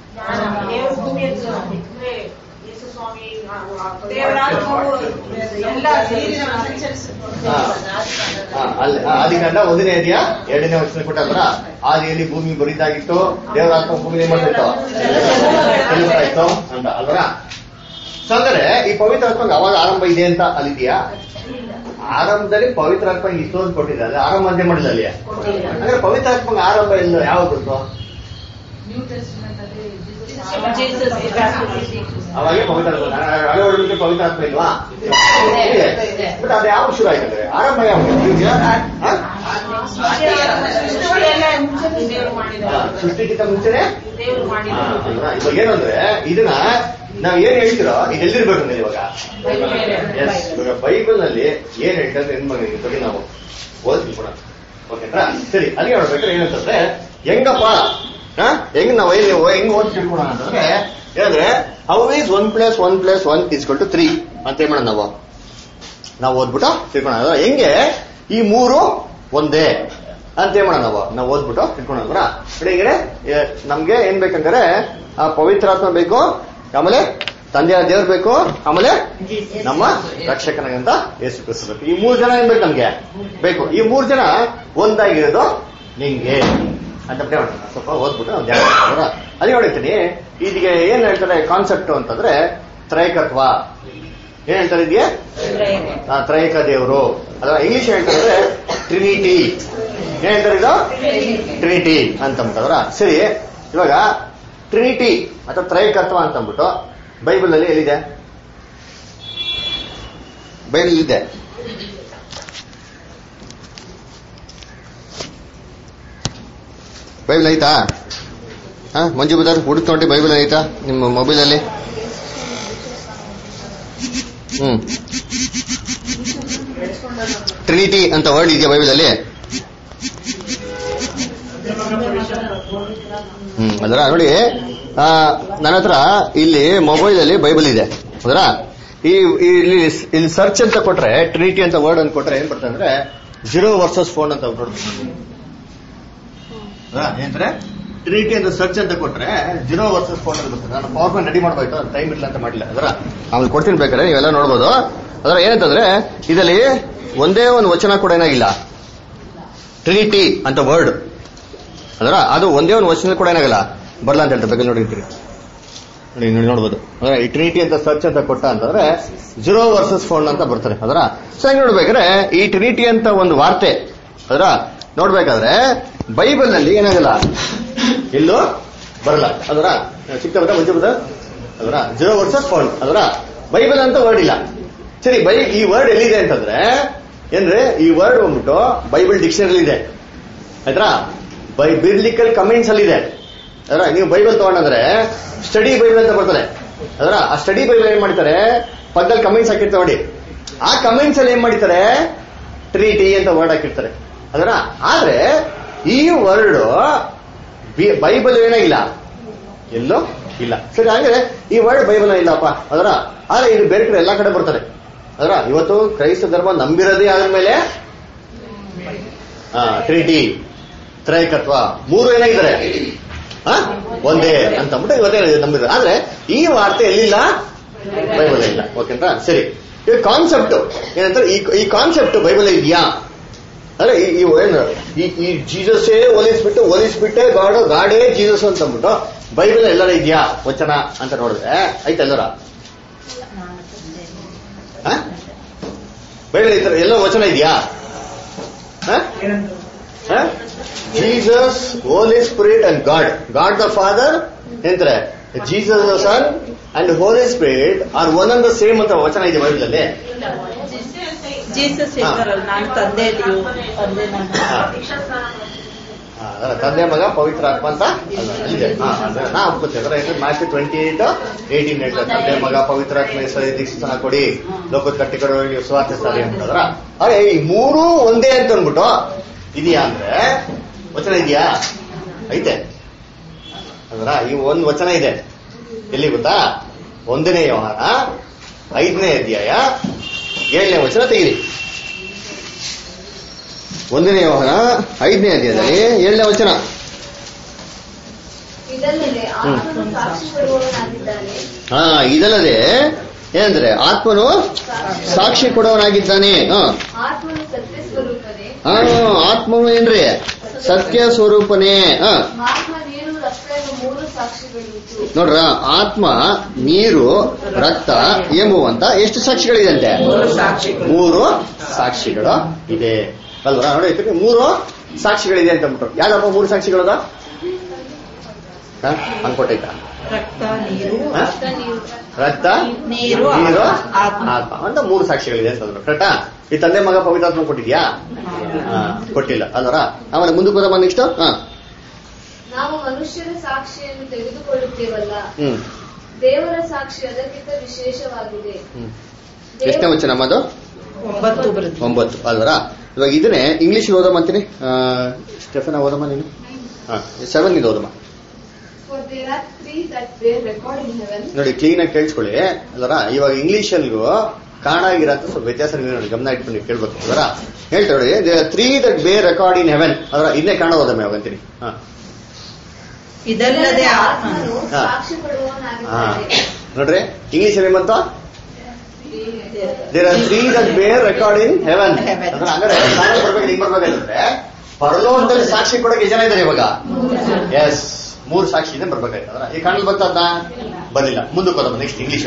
ಆದಿಕಾಂಡ ಒಂದನೇ ಇದೆಯಾ ಎರಡನೇ ವರ್ಷ ಕೊಟ್ಟಲ್ರ. ಆದಿಯಲ್ಲಿ ಭೂಮಿ ಬರಿದಾಗಿತ್ತು, ದೇವರಾತ್ಮ ಭೂಮಿ ಏನ್ ಮಾಡ್ತಿತ್ತು ಇತ್ತು ಅಂತ ಅಲ್ವರ. ಸೊ ಅಂದ್ರೆ ಈ ಪವಿತ್ರಾತ್ಮಗೆ ಅವಾಗ ಆರಂಭ ಇದೆ ಅಂತ ಅಲ್ಲಿದೆಯಾ? ಆರಂಭದಲ್ಲಿ ಪವಿತ್ರಾತ್ಮ ಇಷ್ಟೊಂದು ಕೊಟ್ಟಿದ್ದಾರೆ, ಆರಂಭ ಅಂತ ಮಾಡಿಲ್ಲ ಅಲ್ಲಿ. ಅಂದ್ರೆ ಪವಿತ್ರಾತ್ಮಗೆ ಆರಂಭ ಇಲ್ಲ ಯಾವಾಗ ಗೊತ್ತು? ಅವಾಗೆ ಪವಿತ್ರಾತ್ಮ ಹಳೆ ಒಳಗೆ ಪವಿತ್ರಾತ್ಮ ಇಲ್ವಾ? ಬಟ್ ಅದು ಯಾವಾಗ ಶುರು ಆಯ್ತಂದ್ರೆ ಆರಂಭ ಯಾವಾಗ? ಸೃಷ್ಟಿಗಿಂತ ಮುಂಚೆನೆ. ಇವಾಗ ಏನಂದ್ರೆ ಇದನ್ನ ನಾವ್ ಏನ್ ಹೇಳ್ತಿರೋ ಇದು ಎಲ್ಲಿರ್ಬೇಕು ಅಂದ್ರೆ ಇವಾಗ ಎಸ್ ಇವಾಗ ಬೈಬಲ್ ನಲ್ಲಿ ಏನ್ ಹೇಳ್ತಾರೆ ಏನ್ ಮಾಡಿ ನಾವು ಓದ್ತೀವಿ ಕೂಡ. ಓಕೆನಾ? ಸರಿ, ಅಲ್ಲಿಗೆ ನೋಡ್ಬೇಕಾದ್ರೆ ಏನಂತಂದ್ರೆ ಹೆಂಗಪ್ಪ ಹೆಂಗ್ ನಾವ್ ಹೆಂಗ್ ಓದ್ ತಿಳ್ಕೊಳ ಅಂತಂದ್ರೆ ಹೇಳಿದ್ರೆ always one plus one plus one is equal to three ಅಂತ ಏನ್ ಮಾಡೋಣ ನಾವು ನಾವು ಓದ್ಬಿಟ್ಟು ತಿಳ್ಕೊಳ. ಹೆಂಗೆ ಈ ಮೂರು ಒಂದೇ ಅಂತ ಏನ್ ಮಾಡೋಣ ನಾವು ನಾವು ಓದ್ಬಿಟ್ಟು ತಿಳ್ಕೊಳಲ್ವಾ. ಹೇಗೆ ನಮ್ಗೆ ಏನ್ ಬೇಕಂದ್ರೆ ಆ ಪವಿತ್ರಾತ್ಮ ಬೇಕು, ಆಮೇಲೆ ತಂದೆಯ ದೇವ್ರು ಬೇಕು, ಆಮೇಲೆ ನಮ್ಮ ರಕ್ಷಕನಾಗಂತ ಯೇಸು ಕ್ರಿಸ್ತ ಬೇಕು. ಈ ಮೂರ್ ಜನ ಏನ್ ಬೇಕು ನಮ್ಗೆ ಬೇಕು. ಈ ಮೂರ್ ಜನ ಒಂದಾಗಿರೋದು ನಿಂಗೆ ಅಂತ ಸ್ವಲ್ಪ ಓದ್ಬಿಟ್ಟು ನಾವು ಧ್ಯಾನ ಮಾಡ್ತಾರ. ಅದೇ ಹೇಳ್ತೀನಿ ಇದಕ್ಕೆ ಏನ್ ಹೇಳ್ತಾರೆ ಕಾನ್ಸೆಪ್ಟ್ ಅಂತಂದ್ರೆ ತ್ರೈಕತ್ವ. ಏನ್ ಹೇಳ್ತಾರೆ ಇದೆಯಾ? ತ್ರೈಕ ದೇವರು. ಅದ್ರ ಇಂಗ್ಲಿಷ್ ಹೇಳ್ತಾರೆ ಟ್ರಿನಿಟಿ. ಏನ್ ಹೇಳ್ತಾರೆ ಇದು? ಟ್ರಿನಿಟಿ ಅಂತಂದ್ರ. ಸರಿ, ಇವಾಗ ಟ್ರಿನಿಟಿ ಅಥವಾ ತ್ರೈಕತ್ವ ಅಂತಂದ್ಬಿಟ್ಟು ಬೈಬಲ್ ನಲ್ಲಿ ಎಲ್ಲಿದೆ? ಬೈಬಲ್ ಇದೆ. ಬೈಬಲ್ ಐತಾ? ಹಾ, ಮಂಜು ಬದರ್ ಹುಡುಕ್ ನೋಡಿ ಬೈಬಲ್ ಐತಾ ನಿಮ್ಮ ಮೊಬೈಲ್ ಅಲ್ಲಿ? ಹ್ಮ್ ಟ್ರಿನಿಟಿ ಅಂತ ವರ್ಡ್ ಇದೆಯಾ ಬೈಬಲ್ ಅಲ್ಲಿ? ಹ್ಮ್ ಅದರ ನೋಡಿ, ನನ್ನ ಹತ್ರ ಇಲ್ಲಿ ಮೊಬೈಲ್ ಅಲ್ಲಿ ಬೈಬಲ್ ಇದೆ ಅದರ. ಈ ಇಲ್ಲಿ ಸರ್ಚ್ ಅಂತ ಕೊಟ್ರೆ ಟ್ರಿನಿಟಿ ಅಂತ ವರ್ಡ್ ಅಂತ ಕೊಟ್ರೆ ಏನ್ ಬರ್ತದೆ ಅಂದ್ರೆ ಜೀರೋ ವರ್ಸಸ್ ಫೋನ್ ಅಂತ ಏನಂದ್ರೆ ಟ್ರಿನಿಟಿ ಅಂತ ಸರ್ಚ್ ಅಂತ ಕೊಟ್ರೆ ಜೀರೋ ವರ್ಸಸ್ ಫೋನ್ ಅಂತ ಬರ್ತದೆ. ನಾನು ಪವರ್ ಪಾಯಿಂಟ್ ರೆಡಿ ಮಾಡ್ಬೇಕು, ಅದು ಟೈಮ್ ಇಲ್ಲ ಅಂತ ಮಾಡಿಲ್ಲ ಅದರ. ಆಮೇಲೆ ಕೊಡ್ತೀನಿ ಬೇಕಾದ್ರೆ ನೀವೆಲ್ಲ ನೋಡ್ಬೋದು. ಅದರ ಏನಂತಂದ್ರೆ ಇದರಲ್ಲಿ ಒಂದೇ ಒಂದು ವಚನ ಕೂಡ ಏನಾಗಿಲ್ಲ ಟ್ರಿನಿಟಿ ಅಂತ ವರ್ಡ್ ಅದರ. ಅದು ಒಂದೇ ಒಂದು ವಚನ ಕೂಡ ಏನಾಗಲ್ಲ ಬರಲ್ಲ ಅಂತ ಹೇಳ್ತಾರೆ. ಬೇಕಾದ್ರೆ ನೋಡಿರ್ತೀರಿ ನೋಡಿ ನೋಡಿ ನೋಡ್ಬೋದು. ಅಂದ್ರೆ ಈ ಟ್ರಿನಿಟಿ ಅಂತ ಸರ್ಚ್ ಅಂತ ಕೊಟ್ಟ ಅಂತಂದ್ರೆ ಜೀರೋ ವರ್ಸಸ್ ಫೋನ್ ಅಂತ ಬರ್ತಾರೆ ಅದರ. ಸೊ ಹೆಂಗ್ ನೋಡ್ಬೇಕಾದ್ರೆ ಈ ಟ್ರಿನಿಟಿ ಅಂತ ಒಂದು ವಾರ್ತೆ ಅದರ ನೋಡ್ಬೇಕಾದ್ರೆ ಬೈಬಲ್ ನಲ್ಲಿ ಏನಾಗಲ್ಲ, ಎಲ್ಲೂ ಬರಲ್ಲ ಅದರ. ಚಿಕ್ಕ ಬದ ಮುಂಚೆ ಬದ ಅದರ ಜೀರೋ ವರ್ಸಸ್ ಫೋನ್ ಅದರ. ಬೈಬಲ್ ಅಂತ ವರ್ಡ್ ಇಲ್ಲ. ಸರಿ, ಬೈ ಈ ವರ್ಡ್ ಎಲ್ಲಿದೆ ಅಂತಂದ್ರೆ ಏನ್ರೆ ಈ ವರ್ಡ್ ಬಂದ್ಬಿಟ್ಟು ಬೈಬಲ್ ಡಿಕ್ಷನರಿ ಇದೆ ಆಯ್ತಾ. ಬೈ ಬಿಬ್ಲಿಕಲ್ ಕಮೆಂಟ್ಸ್ ಅಲ್ಲಿ ಇದೆ ಅದರ. ನೀವು ಬೈಬಲ್ ತಗೊಂಡ್ರೆ ಸ್ಟಡಿ ಬೈಬಲ್ ಅಂತ ಬರ್ತದೆ ಅದರ. ಆ ಸ್ಟಡಿ ಬೈಬಲ್ ಏನ್ ಮಾಡ್ತಾರೆ, ಪಕ್ಕದಲ್ಲಿ ಕಮೆಂಟ್ಸ್ ಹಾಕಿರ್ತಾರೆ ನೋಡಿ. ಆ ಕಮೆಂಟ್ಸ್ ಅಲ್ಲಿ ಏನ್ ಮಾಡ್ತಾರೆ ಟ್ರಿನಿಟಿ ಅಂತ ವರ್ಡ್ ಹಾಕಿರ್ತಾರೆ ಅದರ ಆದ್ರೆ ಈ ವರ್ಡ್ ಬೈಬಲ್ ಏನಾಗಿಲ್ಲ, ಎಲ್ಲೋ ಇಲ್ಲ. ಸರಿ, ಹಾಗೆ ಈ ವರ್ಡ್ ಬೈಬಲ್ ಇಲ್ಲಪ್ಪ ಅದರ, ಆದ್ರೆ ಇದು ಬೇರೆ ಕಡೆ ಎಲ್ಲಾ ಕಡೆ ಬರ್ತದೆ ಅದರ. ಇವತ್ತು ಕ್ರೈಸ್ತ ಧರ್ಮ ನಂಬಿರೋದೇ ಆದ್ಮೇಲೆ ಟ್ರಿನಿಟಿ, ತ್ರೈಕತ್ವ, ಮೂರು ಏನಾಗಿದ್ದಾರೆ ಒಂದೇ ಅಂತ ಅಂದ್ಬಿಟ್ಟು ಇವತ್ತೇ ನಂಬಿದ್ರು. ಆದ್ರೆ ಈ ವಾರ್ತೆ ಎಲ್ಲಿಲ್ಲ, ಬೈಬಲ್ ಇಲ್ಲ. ಓಕೆನಾ? ಸರಿ, ಈ ಕಾನ್ಸೆಪ್ಟ್ ಏನಂತಾರೆ, ಈ ಕಾನ್ಸೆಪ್ಟ್ ಬೈಬಲ್ ಇದೆಯಾ ಅಂದ್ರೆ ಈ ಏನು ಈ ಜೀಸಸ್ಸೇ ಹೋಲಿಸ್ಬಿಟ್ಟು ಹೋಲಿಸ್ಬಿಟ್ಟೆ ಗಾಡ್ ಗಾಡೇ ಜೀಸಸ್ ಅಂತ ಅಂದ್ಬಿಟ್ಟು ಬೈಬಲ್ ಎಲ್ಲರ ಇದೆಯಾ ವಚನ ಅಂತ ನೋಡಿದ್ರೆ ಆಯ್ತು ಎಲ್ಲರ ಬೈಬಲ್ ಐತರ ಎಲ್ಲ ವಚನ ಇದೆಯಾ? Jesus, Holy Spirit and God, God the Father ಎಂತಾರೆ, Jesus the Son and Holy Spirit are one and the same ಅಂತ ವಚನ ಇದೆ ಬೈಬಲ್ ಅಲ್ಲಿ. ಜೀಸಸ್ ಹೇಳ್ತಾರಲ್ಲ, ನಾನು ತಂದೆಯಲ್ಲಿಯೂ ತಂದೆ ತಂದೆ ಮಗ ಪವಿತ್ರ ಆತ್ಮ ಅಂತ ಇದೆ. ನಾ ಒಪ್ಕೋತೀವಿ. ಮ್ಯಾಥ್ಯೂ ಟ್ವೆಂಟಿ ಏಟ್ ಏಟೀನ್ ಹೇಳ್ತಾರೆ, ತಂದೆ ಮಗ ಪವಿತ್ರ ಆತ್ಮ ದೀಕ್ಷಿತನ ಕೊಡಿ, ಲೋಕದ ಕಟ್ಟಿಕೊಡೋ ಸ್ವಾರ್ಥಿಸ್ತಾರೆ ಅಂತಂದ್ರ. ಅರೆ ಈ ಮೂರು ಒಂದೇ ಅಂತ ಅಂದ್ಬಿಟ್ಟು ಇದೆಯಾ ಅಂದ್ರೆ ವಚನ ಇದೆಯಾ? ಐತೆ ಅಂದ್ರ ಈ ಒಂದ್ ವಚನ ಇದೆ ಎಲ್ಲಿ ಗೊತ್ತಾ? ಒಂದನೇ ಯೋಹಾನ ಐದನೇ ಅಧ್ಯಾಯ ಏಳನೇ ವಚನ ತೆಗಿರಿ. ಒಂದನೇ ಯೋಹಾನ ಐದನೇ ಅಧ್ಯಾಯದಲ್ಲಿ ಏಳನೇ ವಚನ. ಹಾ, ಇದಲ್ಲದೆ ಏನಂದ್ರೆ ಆತ್ಮನು ಸಾಕ್ಷಿ ಕೊಡೋನಾಗಿದ್ದಾನೆ. ಹಾ, ಆತ್ಮನು ಏನ್ರಿ? ಸತ್ಯ ಸ್ವರೂಪನೇ. ಹ ನೋಡ್ರ, ಆತ್ಮ, ನೀರು, ರಕ್ತ ಎಂಬುವಂತ ಎಷ್ಟು ಸಾಕ್ಷಿಗಳಿದೆ? ಮೂರು ಸಾಕ್ಷಿಗಳು ಇದೆ ಅಲ್ವರ? ನೋಡಿ, ಮೂರು ಸಾಕ್ಷಿಗಳಿದೆ ಅಂತ ಅಂದ್ಬಿಟ್ಟು. ಯಾವ್ದಪ್ಪ ಮೂರು ಸಾಕ್ಷಿಗಳದ ಅನ್ಕೊಟ್ಟೈತ? ರಕ್ತ, ನೀರು, ಆತ್ಮ ಅಂತ ಮೂರು ಸಾಕ್ಷಿಗಳಿದೆ ಅಂತಂದ್ರು. ಕರೆಕ್ಟಾ? ಈ ತಂದೆ ಮಗ ಪವಿತ್ರಾತ್ಮ ಕೊಟ್ಟಿದ್ಯಾ? ಕೊಟ್ಟಿಲ್ಲ ಅಲ್ವರ? ಆಮೇಲೆ ಮುಂದಕ್ಕೆ ಹೋದಮ್ಮ ನೆಕ್ಸ್ಟ್. ಹಾ, ನಾವು ಮನುಷ್ಯರ ಸಾಕ್ಷಿಯನ್ನು ತೆಗೆದುಕೊಳ್ಳುತ್ತೇವಲ್ಲ, ದೇವರ ಸಾಕ್ಷಿ ಅದಕ್ಕಿಂತ ವಿಶೇಷವಾಗಿದೆ. ಎಷ್ಟನೇ ವಚನ ಅದು? ಒಂಬತ್ತು ಅಲ್ವರ? ಇವಾಗ ಇದನ್ನೇ ಇಂಗ್ಲಿಷ್ ಓದಮ್ಮ ಅಂತೀನಿ. ಸ್ಟೆಫನ್ ಓದಮ್ಮ ನೀನು. ಸೆವೆನ್ ಇದು ಓದಮ್ಮ. ನೋಡಿ, ಕ್ಲೀನ್ ಆಗಿ ಕೇಳಿಸ್ಕೊಳ್ಳಿ ಅಲ್ವರ? ಇವಾಗ ಇಂಗ್ಲಿಷ್ ಅಲ್ಲಿಗೂ ಕಾಣ ಆಗಿರತ್ತ ಸ್ವಲ್ಪ ವ್ಯತ್ಯಾಸ ನೋಡಿ, ಗಮನ ಇಟ್ಕೊಂಡು ಕೇಳ್ಬೇಕು ಅಲ್ವರ? ಹೇಳ್ತಾ ನೋಡಿ, three that bear record in heaven ಅದರ ಇದನ್ನೇ ಕಾಣ ಓದಮ್ಮ ಇವಾಗ ಅಂತೀನಿ. ಹಾ, ಇದಲ್ಲದೆ ನೋಡ್ರಿ ಇಂಗ್ಲಿಷ್ ಅಲ್ಲಿ ಬಂತ there are three that bear record in heaven. ಅಂದ್ರೆ ಬರ್ಬೇಕು, ಹಿಂಗ್ ಬರ್ಬೇಕಂದ್ರೆ ಪರಲೋಕದಲ್ಲಿ ಸಾಕ್ಷಿ ಕೊಡಕ್ಕೆ ಜನ ಇದ್ದಾರೆ ಇವಾಗ. ಎಸ್, ಮೂರು ಸಾಕ್ಷಿ ಇದೆ ಬರ್ಬೇಕಾಯ್ತದ್ರ. ಈ ಕಾಣಲ್ ಬಂತದ್ನ ಬಂದಿಲ್ಲ. ಮುಂದಕ್ಕೆ ಹೋದಮ್ಮ next English.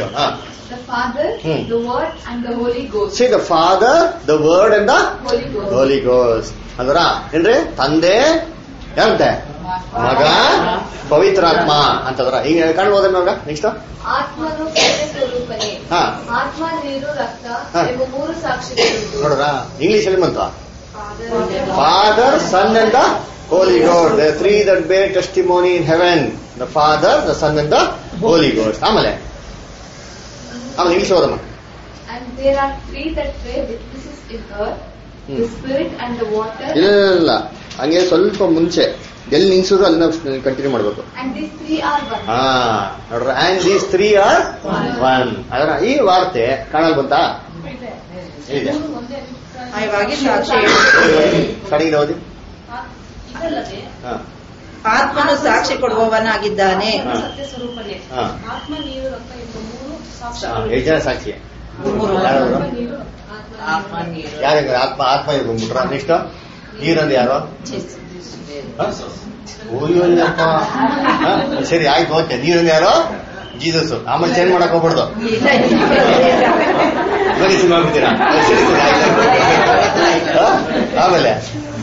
See the Father, the Word and the Holy Ghost ಅಂದ್ರ ಏನ್ರಿ? ತಂದೆ ಯಾರಂತೆ? ಮಗ, ಪವಿತ್ರಾತ್ಮ ಅಂತಂದ್ರ. ಈಗ ಕಾಣ್ಬೋದ ಇವಾಗ ನೆಕ್ಸ್ಟ್? ಆತ್ಮನು ಸ್ವರೂಪನೇ, ಆತ್ಮ, ನೀರು, ರಕ್ತ ಎಂಬ ಮೂರು ಸಾಕ್ಷಿಗಳು. ನೋಡ್ರ ಇಂಗ್ಲಿಷ್ ಅಲ್ಲಿ ಬಂತ Father, Son and the Holy Ghost. The three that bear testimony in heaven, the Father, the Son and the Holy Ghost. ಆಮೇಲೆ ಆಮೇಲೆ ಇಂಗ್ಲಿಷ್ ಓದಮ್ಮ. And there are three that bear witnesses in earth, the spirit and the water. ಇಲ್ಲ, ಹಂಗೆ ಸ್ವಲ್ಪ ಮುಂಚೆ ಎಲ್ಲಿ ನಿಲ್ಸಿದ್ರು ಅದನ್ನ continue ಮಾಡ್ಬೇಕು. And these three are one. ಹಾ ನೋಡ್ರ, and these three are one. ಅದರ ಈ ವಾರ್ತೆ ಕಾಣಲ್ ಬಂತ? ಇದೆ ಕಡೆಗೆ ಓದಿ. ಆತ್ಮನು ಸಾಕ್ಷಿ ಕೊಡುವವನಾಗಿದ್ದಾನೆ. ಸತ್ಯ ಸ್ವರೂಪನೇ, ಆತ್ಮ, ನೀರು, ರಕ್ತ ಎಂಬ ಮೂರು ಸಾಕ್ಷಿಗಳು. ಎಷ್ಟು ಜನ ಸಾಕ್ಷಿ? ಯಾರಂದ್ರೆ ಆತ್ಮ ಆತ್ಮ ಬಂದ್ಬಿಟ್ರ. ನೆಕ್ಸ್ಟ್ ನೀರಂದ್ರೆ ಯಾರು? ಸರಿ, ಆಯ್ತು, ಓಕೆ. ನೀರಂದ್ರೆ ಯಾರು? ಜೀಸಸ್. ಆಮೇಲೆ ಚೇಂಜ್ ಮಾಡಕ್ ಹೋಗ್ಬಾರ್ದು. ಮಾಡ್ಬಿಡ್ತೀರಾ? ಸರಿ ಸರಿ, ಆಯ್ತು. ಆಮೇಲೆ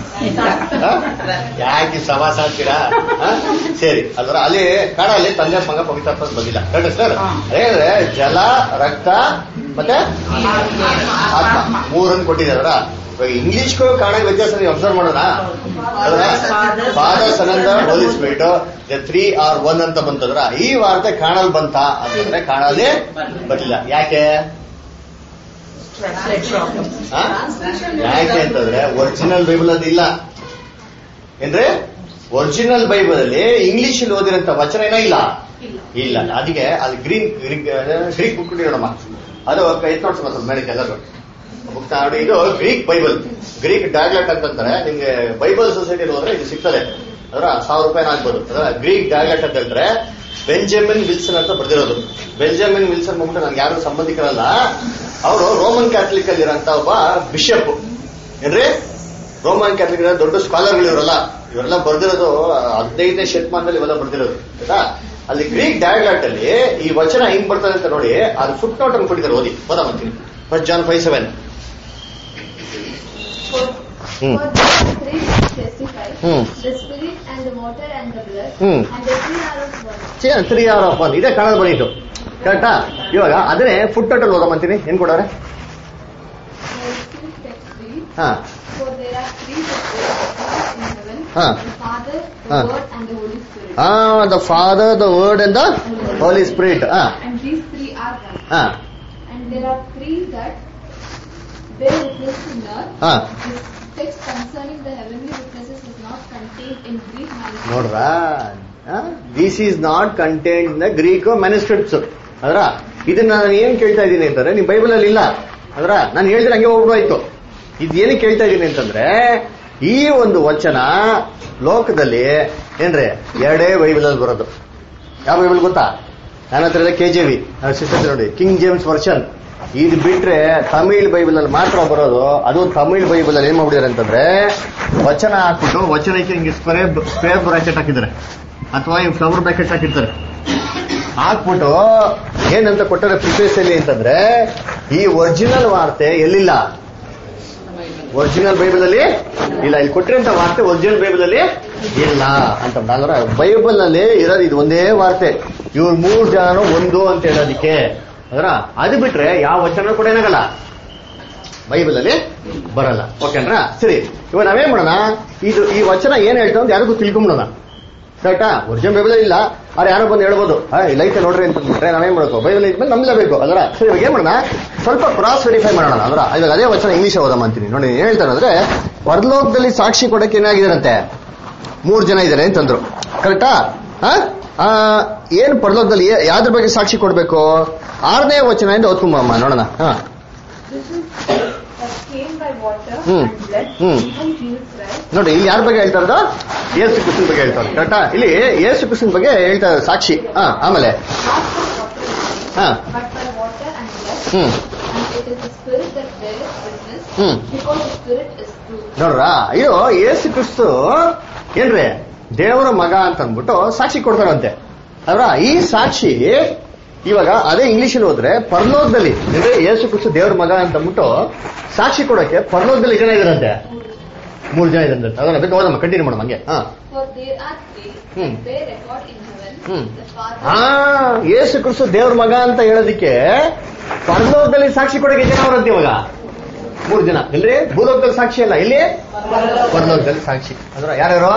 ಯಾಕೆ ಸವಾಸ ಆಗ್ತೀರಾ? ಸರಿ ಅಲ್ವರ? ಅಲ್ಲಿ ಕಾಣ, ಅಲ್ಲಿ ತಂದೆ ಮಗ ಪವಿತ್ರಾತ್ಮ ಬಂದಿಲ್ಲ. Correct sir? ಅದೇಂದ್ರೆ ಜಲ, ರಕ್ತ ಮತ್ತೆ ಆತ್ಮ ಮೂರನ್ನು ಕೊಟ್ಟಿದ್ದಾರ. ಇವಾಗ ಇಂಗ್ಲಿಷ್ಗೂ ಕಾಣ ವ್ಯತ್ಯಾಸ ನೀವು ಅಬ್ಸರ್ವ್ ಮಾಡೋಣ. ಅದ್ರ Father, Son and Holy Spirit three are one ಅಂತ ಬಂತಂದ್ರ ಈ ವಾರ್ತೆ ಕಾಣಲ್ ಬಂತ ಅಂತಂದ್ರೆ ಕಾಣಲೇ ಬರ್ಲಿಲ್ಲ. ಯಾಕೆ? ಯಾಕೆ ಅಂತಂದ್ರೆ ಒರಿಜಿನಲ್ ಬೈಬಲ್ ಅದು ಇಲ್ಲ ಏನ್ರಿ. ಒರಿಜಿನಲ್ ಬೈಬಲ್ ಅಲ್ಲಿ ಇಂಗ್ಲಿಷ್ ಅಲ್ಲಿ ಓದಿರಂತ ವಚನ ಏನೋ ಇಲ್ಲ ಇಲ್ಲ ಅದಕ್ಕೆ ಅದು ಗ್ರೀನ್ ಗ್ರೀಕ್ ಬುಕ್ ನೋಡಮ್ಮ, ಅದು ಎತ್ ನೋಡ್ಸಮ್ಮ ಸ್ವಲ್ಪ ಮೇಡಕ್ಕೆ ಎಲ್ಲರೂ ಬುಕ್ ನೋಡಿ. ಇದು ಗ್ರೀಕ್ ಬೈಬಲ್, ಗ್ರೀಕ್ ಡಯಾಗ್ಲೆಟ್ ಅಂತಂತಾರೆ. ನಿಮ್ಗೆ ಬೈಬಲ್ ಸೊಸೈಟಿಲಿ ಹೋದ್ರೆ ಇದು ಸಿಗ್ತದೆ, ಅದರ ಸಾವಿರ ರೂಪಾಯಿ ಆಗ್ಬೋದು. ಅದರ ಗ್ರೀಕ್ ಡಯಾಗ್ಲೆಟ್ ಅಂತ ಹೇಳಿದ್ರೆ ಬೆಂಜಮಿನ್ ವಿಲ್ಸನ್ ಅಂತ ಬರ್ದಿರೋದು. ಬೆಂಜಮಿನ್ ವಿಲ್ಸನ್ ಬಂದ್ಬಿಟ್ಟು ನನ್ಗೆ ಯಾರು ಸಂಬಂಧಿಕರಲ್ಲ, ಅವರು ರೋಮನ್ ಕ್ಯಾಥಲಿಕ್ ಅಲ್ಲಿ ಇರೋಂತ ಒಬ್ಬ ಬಿಷಪ್ ಏನ್ರಿ. ರೋಮನ್ ಕ್ಯಾಥಲಿಕ್ ದೊಡ್ಡ ಸ್ಕಾಲರ್ಗಳು ಇವರೆಲ್ಲ ಇವರೆಲ್ಲ ಬರ್ದಿರೋದು ಹದಿನೈದನೇ ಶತಮಾನದಲ್ಲಿ ಇವೆಲ್ಲ ಬರ್ದಿರೋದು ಆಯ್ತಾ. ಅಲ್ಲಿ ಗ್ರೀಕ್ ಡಯಾಗ್ಲೆಟ್ ಅಲ್ಲಿ ಈ ವಚನ ಹಿಂಗ್ ಬರ್ತದೆ ಅಂತ ನೋಡಿ ಅದು ಫುಟ್ ನೋಟ್ ಅನ್ನು ಕೊಟ್ಟಿದ್ದಾರೆ, ಓದಿ ಓದಾ ಮಾಡ್ತೀನಿ. First John five seven. For these three testify, Hmm. the spirit and the water and the blood, Hmm. and the three are of one. Three are of one ಇದೇ ಕನ್ನಡ ಬರೀತು ಕರೆಕ್ಟಾ. ಇವಾಗ ಅದನ್ನೇ ಫುಟ್ ನೋಟ್ ಅಲ್ಲಿ ಓದಮ್ಮಂತೀನಿ. ಏನ್ ಕೊಡವ್ರೆ? ಹಾ For there are three spirits in heaven, Huh. the Father, the Huh. Word, and the Holy Spirit. ಹಾ the Father the Word and the Holy Spirit. ಹಾ And these three are one. ಹಾ And there are three that bear witness in earth. ಹಾ This text concerning the heavenly witnesses is not contained in Greek manuscripts. ನೋಡ್ರಾ, this is not contained in the Greek manuscripts. ಅದರ ಇದನ್ನ ನಾನು ಏನ್ ಕೇಳ್ತಾ ಇದ್ದೀನಿ ಅಂತಂದ್ರೆ ನಿಮ್ ಬೈಬಲ್ ಅಲ್ಲಿ ಇಲ್ಲ. ಅದರ ನಾನು ಹೇಳಿದ್ರೆ ಹಂಗೆ ಹೋಗ್ಬಿಡಾಯ್ತು. ಇದು ಏನಕ್ಕೆ ಕೇಳ್ತಾ ಇದ್ದೀನಿ ಅಂತಂದ್ರೆ ಈ ಒಂದು ವಚನ ಲೋಕದಲ್ಲಿ ಏನ್ರಿ ಎರಡೇ ಬೈಬಲ್ ಅಲ್ಲಿ ಬರೋದು. ಯಾವ ಬೈಬಲ್ ಗೊತ್ತಾ? ನನ್ನ ಹತ್ರ ಕೆ ಜೆ ವಿ ಸಿಸ್ಟರ್ ನೋಡಿ, ಕಿಂಗ್ ಜೇಮ್ಸ್ ವರ್ಷನ್. ಇದು ಬಿಟ್ರೆ ತಮಿಳ್ ಬೈಬಲ್ ಅಲ್ಲಿ ಮಾತ್ರ ಬರೋದು. ಅದು ತಮಿಳ್ ಬೈಬಲ್ ಅಲ್ಲಿ ಏನ್ ಮಾಡ್ಬಿಡಿದಾರೆ ಅಂತಂದ್ರೆ ವಚನ ಹಾಕ್ಬಿಟ್ಟು ವಚನಕ್ಕೆ ಹಿಂಗೆ ಸ್ಕ್ವೇರ್ ಸ್ಕ್ವೇರ್ ಬ್ರಾಕೆಟ್ ಹಾಕಿದ್ದಾರೆ ಅಥವಾ ಈ ಫ್ಲವರ್ ಬ್ರಾಕೆಟ್ ಹಾಕಿರ್ತಾರೆ. ಹಾಕ್ಬಿಟ್ಟು ಏನಂತ ಕೊಟ್ಟರೆ ಪ್ರಿಫೇಸ್ ಅಲ್ಲಿ ಅಂತಂದ್ರೆ ಈ ಒರಿಜಿನಲ್ ವಾರ್ತೆ ಎಲ್ಲಿಲ್ಲ, ಒರಿಜಿನಲ್ ಬೈಬಲ್ ಅಲ್ಲಿ ಇಲ್ಲ. ಇಲ್ಲಿ ಕೊಟ್ಟಿರೋಂತ ವಾರ್ತೆ ಒರಿಜಿನಲ್ ಬೈಬಲ್ ಅಲ್ಲಿ ಇಲ್ಲ ಅಂತ. ಅಂದ್ರೆ ಬೈಬಲ್ ನಲ್ಲಿ ಇರೋದು ಇದು ಒಂದೇ ವಾರ್ತೆ. ಇವ್ರು ಮೂರು ಜನ ಒಂದು ಅಂತ ಹೇಳೋದಿಕ್ಕೆ ಅದರ ಅದು ಬಿಟ್ರೆ ಯಾವ ವಚನ ಕೂಡ ಏನಾಗಲ್ಲ ಬೈಬಲ್ ಅಲ್ಲಿ ಬರಲ್ಲ. ಓಕೆನ್ರ? ಸರಿ, ಇವಾಗ ನಾವೇನ್ ಮಾಡೋಣ, ಇದು ಈ ವಚನ ಏನ್ ಹೇಳ್ತಾ ಅಂತ ಯಾರಿಗೂ ತಿಳ್ಕೊಂಬಿಡೋಣ. ಕರೆಕ್ಟಾ? ಒರಿಜಿನಲ್ ಬೈಬಲ್ ಇಲ್ಲ, ಅವ್ರು ಯಾರೋ ಬಂದು ಹೇಳ್ಬೋದು ಲೈತೆ ನೋಡ್ರಿ ಅಂತಂದ್ರೆ ನಾವೇನ್ ಮಾಡ್ಕೋ ಬೈಬಲ್ ಇದ್ಮೇಲೆ ನಂಬಲೇಬೇಕು. ಅದರ ಸರಿ, ಇವಾಗ ಏನ್ ಮಾಡೋಣ, ಸ್ವಲ್ಪ ಕ್ರಾಸ್ ವೆರಿಫೈ ಮಾಡೋಣ. ಅದರ ಇವಾಗ ಅದೇ ವಚನ ಇಂಗ್ಲಿಷ್ ಓದಮ್ಮ ಅಂತೀನಿ ನೋಡಿ. ಏನ್ ಹೇಳ್ತಾರೆ ಅಂದ್ರೆ ಪರಲೋಕದಲ್ಲಿ ಸಾಕ್ಷಿ ಕೊಡಕ್ಕೆ ಏನಾಗಿದಾರಂತೆ ಮೂರ್ ಜನ ಇದ್ದಾರೆ ಅಂತಂದ್ರು. ಕರೆಕ್ಟಾ? ಏನ್ ಪರಲೋಕದಲ್ಲಿ ಯಾವ್ದ್ರ ಬಗ್ಗೆ ಸಾಕ್ಷಿ ಕೊಡ್ಬೇಕು? ಆರನೇ ವಚನದಿಂದ ಓದ್ಕೊಂಬಮ್ಮ ನೋಡೋಣ. ಹಾ ಹ್ಮ್ ಹ್ಮ್ ನೋಡಿ, ಇಲ್ಲಿ ಯಾರ ಬಗ್ಗೆ ಹೇಳ್ತಾ ಇರೋದು? ಯೇಸು ಕ್ರಿಸ್ತನ ಬಗ್ಗೆ ಹೇಳ್ತಾರೆ. ಕರೆಕ್ಟಾ? ಇಲ್ಲಿ ಯೇಸು ಕ್ರಿಸ್ತನ ಬಗ್ಗೆ ಹೇಳ್ತಾ ಇರೋದು ಸಾಕ್ಷಿ. ಹಾ ಆಮೇಲೆ ಹಾ ಹ್ಮ್ ಹ್ಮ್ ನೋಡ್ರಾ, ಇದು ಯೇಸು ಕ್ರಿಸ್ತು ಏನ್ರಿ ದೇವರ ಮಗ ಅಂತ ಅಂದ್ಬಿಟ್ಟು ಸಾಕ್ಷಿ ಕೊಡ್ತಾರಂತೆ. ಅಲ್ವಾ? ಈ ಸಾಕ್ಷಿ ಇವಾಗ ಅದೇ ಇಂಗ್ಲಿಷ್ ಅಲ್ಲಿ ಹೋದ್ರೆ ಪರಲೋಕದಲ್ಲಿ ಅಂದ್ರೆ ಯೇಸು ಕ್ರಿಸ್ತು ದೇವರ ಮಗ ಅಂತ ಅಂದ್ಬಿಟ್ಟು ಸಾಕ್ಷಿ ಕೊಡಕ್ಕೆ ಪರಲೋಕದಲ್ಲಿ ಜನ ಇದಾರಂತೆ, ಮೂರು ಜನ ಇದಂತೆ. ಅದನ್ನ ಬೇಕು ಹೋದಮ್ಮ, ಕಂಟಿನ್ಯೂ ಮಾಡೋಣ ಹಂಗೆ. ಹಾ ಹ್ಮ್ ಹ್ಮ್ ಹಾ ಯೇಸು ಕ್ರಿಸ್ತು ದೇವ್ರ ಮಗ ಅಂತ ಹೇಳೋದಿಕ್ಕೆ ಪರಲೋಕದಲ್ಲಿ ಸಾಕ್ಷಿ ಕೊಡಕ್ಕೆ ಜನ ಅವರಂತೆ ಇವಾಗ ಮೂರು ಜನ. ಇಲ್ರಿ ಭೂಲೋಕದಲ್ಲಿ ಸಾಕ್ಷಿ ಅಲ್ಲ, ಇಲ್ಲಿ ಪರಲೋಕದಲ್ಲಿ ಸಾಕ್ಷಿ. ಅದರ ಯಾರ್ಯಾರು?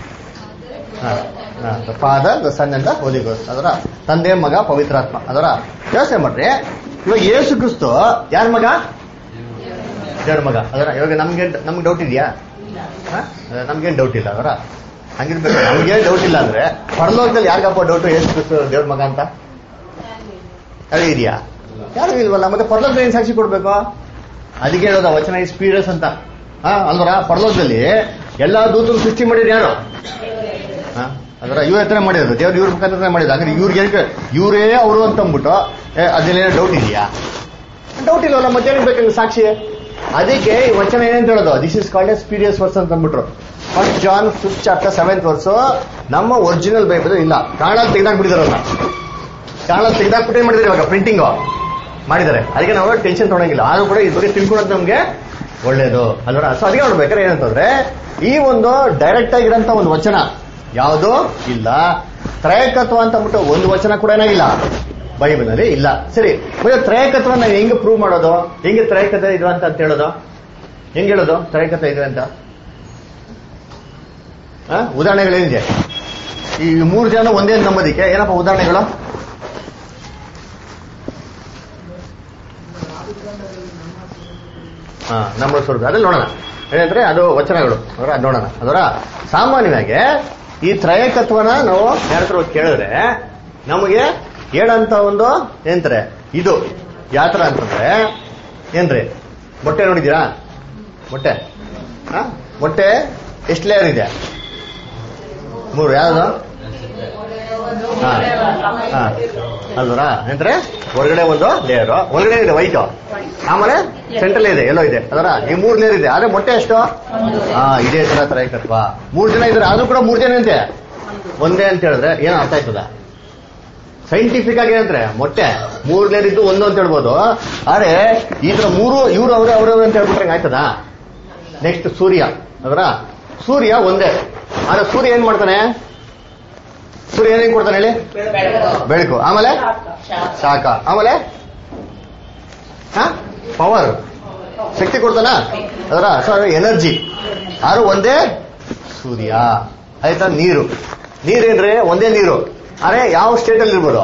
ಫಾದರ್ ದ ಸನ್ ಅಂತ ಹೋಲಿ ಗೋಸ್ಟ್. ಅದರ ತಂದೆ ಮಗ ಪವಿತ್ರಾತ್ಮ. ಅದರ ಯೋಚನೆ ಮಾಡ್ರಿ, ಇವಾಗ ಯೇಸು ಕ್ರಿಸ್ತು ಯಾರ ಮಗ? ದೇವ್ರ ಮಗ. ಅದರ ಇವಾಗ ನಮ್ಗೆ ನಮ್ಗೆ ಡೌಟ್ ಇದೆಯಾ? ನಮ್ಗೇನ್ ಡೌಟ್ ಇಲ್ಲ. ಅದರ ಹಂಗಿರ್ಬೇಕು. ನಮ್ಗೇನ್ ಡೌಟ್ ಇಲ್ಲ ಅಂದ್ರೆ ಪರಲೋಕದಲ್ಲಿ ಯಾರಿಗಪ್ಪ ಡೌಟು ಯೇಸು ಕ್ರಿಸ್ತು ದೇವ್ರ ಮಗ ಅಂತ? ಯಾರು ಇದೆಯಾ? ಯಾರು ಇಲ್ವಲ್ಲ. ಮತ್ತೆ ಪರಲೋಕದಲ್ಲಿ ಏನ್ ಸಾಕ್ಷಿ ಕೊಡ್ಬೇಕು? ಅದಕ್ಕೆ ಹೇಳೋದ ವಚನ ಇಸ್ ಸ್ಪಿರಿಟ್ಸ್ ಅಂತ. ಹಾ ಅಲ್ವರ? ಪರಲೋಕದಲ್ಲಿ ಎಲ್ಲಾ ದೂತರು ಸೃಷ್ಟಿ ಮಾಡಿದ್ರು ಯಾರು? ಅದರ ಇವ್ರ ಹತ್ರ ಮಾಡಿರೋದು, ದೇವ್ರು ಇವ್ರ ಮುಖಾಂತರ ಮಾಡಿದ್ರು. ಅಂದ್ರೆ ಇವ್ರಿಗೆ ಇವರೇ ಅವರು ಅಂತ ಅಂದ್ಬಿಟ್ಟು ಅದೇನೇನೋ ಡೌಟ್ ಇದೆಯಾ? ಡೌಟ್ ಇಲ್ಲವಲ್ಲ, ಮತ್ತೆ ಬೇಕು ಸಾಕ್ಷಿ. ಅದಕ್ಕೆ ಈ ವಚನ ಏನಂತ ಹೇಳೋದು? This is called a spurious verse ಅಂತ ಅಂದ್ಬಿಟ್ರು. First John fifth chapter seventh verse ನಮ್ಮ ಒರಿಜಿನಲ್ ಬೈಬಲ್ ಇಲ್ಲ. ಕನ್ನಡ ತೆಗೆದಾಕ್ಬಿಟ್ಟಿದಾರಲ್ಲ, ಕನ್ನಡ ತೆಗೆದಾಕ್ಬಿಟ್ಟು ಏನ್ ಮಾಡಿದ್ರೆ ಇವಾಗ ಪ್ರಿಂಟಿಂಗ್ ಮಾಡಿದ್ದಾರೆ. ಅದಕ್ಕೆ ನಾವು ಟೆನ್ಷನ್ ತೊಗೊಳಂಗಿಲ್ಲ. ಆದ್ರೂ ಕೂಡ ಇದ್ರ ಬಗ್ಗೆ ತಿಳ್ಕೊಳ್ಳೋದು ನಮ್ಗೆ ಒಳ್ಳೇದು ಅಲ್ವರ? ಸೊ ಅದಕ್ಕೆ ನೋಡ್ಬೇಕಾದ್ರೆ ಏನಂತಂದ್ರೆ ಈ ಒಂದು ಡೈರೆಕ್ಟ್ ಆಗಿರೋಂತ ಒಂದು ವಚನ ಯಾವುದೋ ಇಲ್ಲ. ತ್ರಯಕತ್ವ ಅಂತ ಅಂದ್ಬಿಟ್ಟು ಒಂದು ವಚನ ಕೂಡ ಏನಾಗಿಲ್ಲ ಬೈಬಲ್ ಅಲ್ಲಿ ಇಲ್ಲ. ಸರಿ, ಮತ್ತೆ ತ್ರಯಕತ್ವ ನಾವು ಹೆಂಗೆ ಪ್ರೂವ್ ಮಾಡೋದು? ಹೆಂಗೆ ತ್ರಯಕತ್ವ ಇದು ಅಂತ ಅಂತ ಹೇಳೋದು? ಹೆಂಗ್ ಹೇಳೋದು ತ್ರಯಕತ್ವ ಇದೆ ಅಂತ? ಉದಾಹರಣೆಗಳೇನಿದೆ? ಈ ಮೂರು ಜನ ಒಂದೇ ನಂಬೋದಿಕ್ಕೆ ಏನಪ್ಪ ಉದಾಹರಣೆಗಳು? ಹಾ ನಮ್ಮ ಸ್ವರೂಪ ಅದ್ರಲ್ಲಿ ನೋಡೋಣ ಏನಂದ್ರೆ ಅದು ವಚನಗಳು ಅದರ ಅದು ನೋಡೋಣ ಅದರ ಸಾಮಾನ್ಯವಾಗಿ ಈ ತ್ರಯಕತ್ವನ ನಾವು ಯಾರ ಕೇಳಿದ್ರೆ ನಮಗೆ ಹೇಳಂತ ಒಂದು ಏನಂತಾರೆ ಇದು ಯಾತ್ರ ಅಂತಂದ್ರೆ ಏನ್ರಿ ಮೊಟ್ಟೆ ನೋಡಿದ್ದೀರಾ ಮೊಟ್ಟೆ ಹಾ ಮೊಟ್ಟೆ ಎಷ್ಟು ಲೇಯರ್ ಇದೆ ಮೂರು ಯಾವ್ದು ಹಾ ಹಾ ಅಲ್ವರಾ ಅಂದ್ರೆ ಹೊರಗಡೆ ಒಂದು ಲೇಯರ್ ಒಳಗಡೆ ಇದೆ ವೈಟ್ ಆಮೇಲೆ ಸೆಂಟ್ರಲ್ ಇದೆ ಎಲ್ಲೋ ಇದೆ ಅದರ ಈ ಮೂರ್ ಲೇಯರ್ ಇದೆ ಆದ್ರೆ ಮೊಟ್ಟೆ ಎಷ್ಟು ಹಾ ಇದೇ ತರ ತ್ರಯಕತ್ವ ಮೂರ್ ಜನ ಇದ್ರೆ ಆದ್ರೂ ಕೂಡ ಮೂರ್ ಜನ ಅಂತೆ ಒಂದೇ ಅಂತ ಹೇಳಿದ್ರೆ ಏನೋ ಅರ್ಥ ಆಯ್ತದ ಸೈಂಟಿಫಿಕ್ ಆಗಿ ಏನಂದ್ರೆ ಮೊಟ್ಟೆ ಮೂರ್ ಲೇಯರ್ ಇದ್ದು ಒಂದು ಅಂತ ಹೇಳ್ಬೋದು ಆದ್ರೆ ಈ ತರ ಮೂರು ಇವ್ರು ಅವ್ರೆ ಅವ್ರವ್ರೆ ಅಂತ ಹೇಳ್ಬಿಟ್ರೆ ಆಯ್ತದ ನೆಕ್ಸ್ಟ್ ಸೂರ್ಯ ಅದರ ಸೂರ್ಯ ಒಂದೇ ಆದ್ರೆ ಸೂರ್ಯ ಏನ್ ಮಾಡ್ತಾನೆ ಸೂರ್ಯ ಏನೇನ್ ಕೊಡ್ತಾನೆ ಹೇಳಿ ಬೆಳಕು ಆಮೇಲೆ ಶಾಖ ಆಮೇಲೆ ಪವರ್ ಶಕ್ತಿ ಕೊಡ್ತಾನ ಅದರ ಎನರ್ಜಿ ಆರು ಒಂದೇ ಸೂರ್ಯ ಆಯ್ತಾ ನೀರು ನೀರೇನ್ರಿ ಒಂದೇ ನೀರು ಅರೆ ಯಾವ ಸ್ಟೇಟ್ ಅಲ್ಲಿ ಇರ್ಬೋದು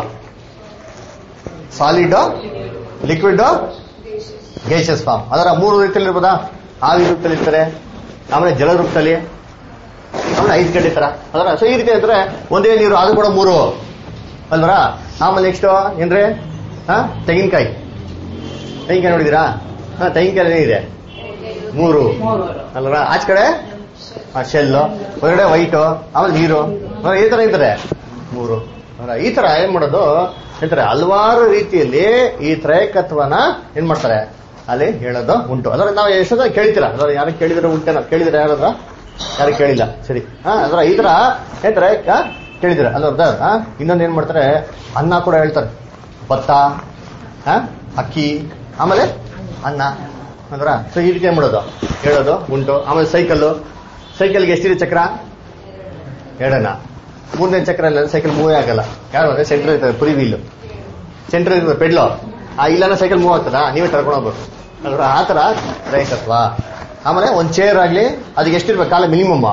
ಸಾಲಿಡ್ ಲಿಕ್ವಿಡ್ ಗೇಷಸ್ ಫಾರ್ಮ್ ಅದರ ಮೂರು ರೀತಿಯಲ್ಲಿ ಇರ್ಬೋದಾ ಆವಿ ರೂಪದಲ್ಲಿ ಇರ್ತಾರೆ ಆಮೇಲೆ ಜಲ ರೂಪದಲ್ಲಿ ಆಮೇಲೆ ಐದು ಗಂಟೆ ತರ ಅದರ ಸೊ ಈ ರೀತಿ ಅಂದ್ರೆ ಒಂದೇ ನೀರು ಅದು ಕೂಡ ಮೂರು ಅಲ್ವರ ಆಮೇಲೆ ನೆಕ್ಸ್ಟ್ ಏನ್ರಿ ಹಾ ತೆಂಗಿನಕಾಯಿ ತೆಂಗಿನಕಾಯಿ ನೋಡಿದೀರಾ ಹಾ ತೆಂಗಿನಕಾಯಿ ಇದೆ ಮೂರು ಅಲ್ವರ ಆಚ ಕಡೆ ಶೆಲ್ಲು ಹೊರಗಡೆ ವೈಟು ಆಮೇಲೆ ನೀರು ಈ ತರ ಇರ್ತಾರೆ ಮೂರು ಈ ತರ ಏನ್ ಮಾಡೋದು ಹೇಳ್ತಾರೆ ಹಲವಾರು ರೀತಿಯಲ್ಲಿ ಈ ತ್ರಯಕತ್ವನ ಏನ್ ಮಾಡ್ತಾರೆ ಅಲ್ಲಿ ಹೇಳೋದು ಉಂಟು ಅದರ ನಾವು ಎಷ್ಟೊಂದ ಕೇಳ್ತಿಲ್ಲ ಅದ್ರ ಯಾರು ಕೇಳಿದ್ರೆ ಉಂಟೇನ ಕೇಳಿದ್ರೆ ಯಾರಾದ್ರ ಯಾರು ಕೇಳಿಲ್ಲ ಸರಿ ಹಾ ಅದ್ರ ಈ ತರ ಹೇಳ್ತಾರೆ ಕೇಳಿದ್ರೆ ಅಲ್ಲವ್ರದ ಇನ್ನೊಂದು ಏನ್ ಮಾಡ್ತಾರೆ ಅನ್ನ ಕೂಡ ಹೇಳ್ತಾರೆ ಭತ್ತ ಹ ಅಕ್ಕಿ ಆಮೇಲೆ ಅನ್ನ ಅಂದ್ರ ಸೊ ಈ ರೀತಿ ಏನ್ ಮಾಡೋದು ಹೇಳೋದು ಉಂಟು ಆಮೇಲೆ ಸೈಕಲ್ ಸೈಕಲ್ಗೆ ಎಷ್ಟಿದೆ ಚಕ್ರ ಎರಡನ್ನ ಮೂರನೇ ಚಕ್ರ ಇಲ್ಲ ಸೈಕಲ್ ಮೂವೇ ಆಗಲ್ಲ ಯಾರು ಅಂದ್ರೆ ಸೆಂಟ್ರ್ ಇರ್ತದೆ ಪುರಿ ವೀಲ್ ಸೆಂಟ್ರ್ ಇರ್ತದೆ ಪೆಡ್ಲು ಆ ಇಲ್ಲಾನ ಸೈಕಲ್ ಮೂವ್ ಆಗ್ತದ ನೀವೇ ಕರ್ಕೊಂಡು ಹೋಗ್ಬೇಕು ಅಲ್ರ ಆ ತರ ರೈತತ್ವ ಆಮೇಲೆ ಒಂದ್ ಚೇರ್ ಆಗ್ಲಿ ಅದಕ್ಕೆ ಎಷ್ಟಿರ್ಬೇಕು ಕಾಲ ಮಿನಿಮಮ್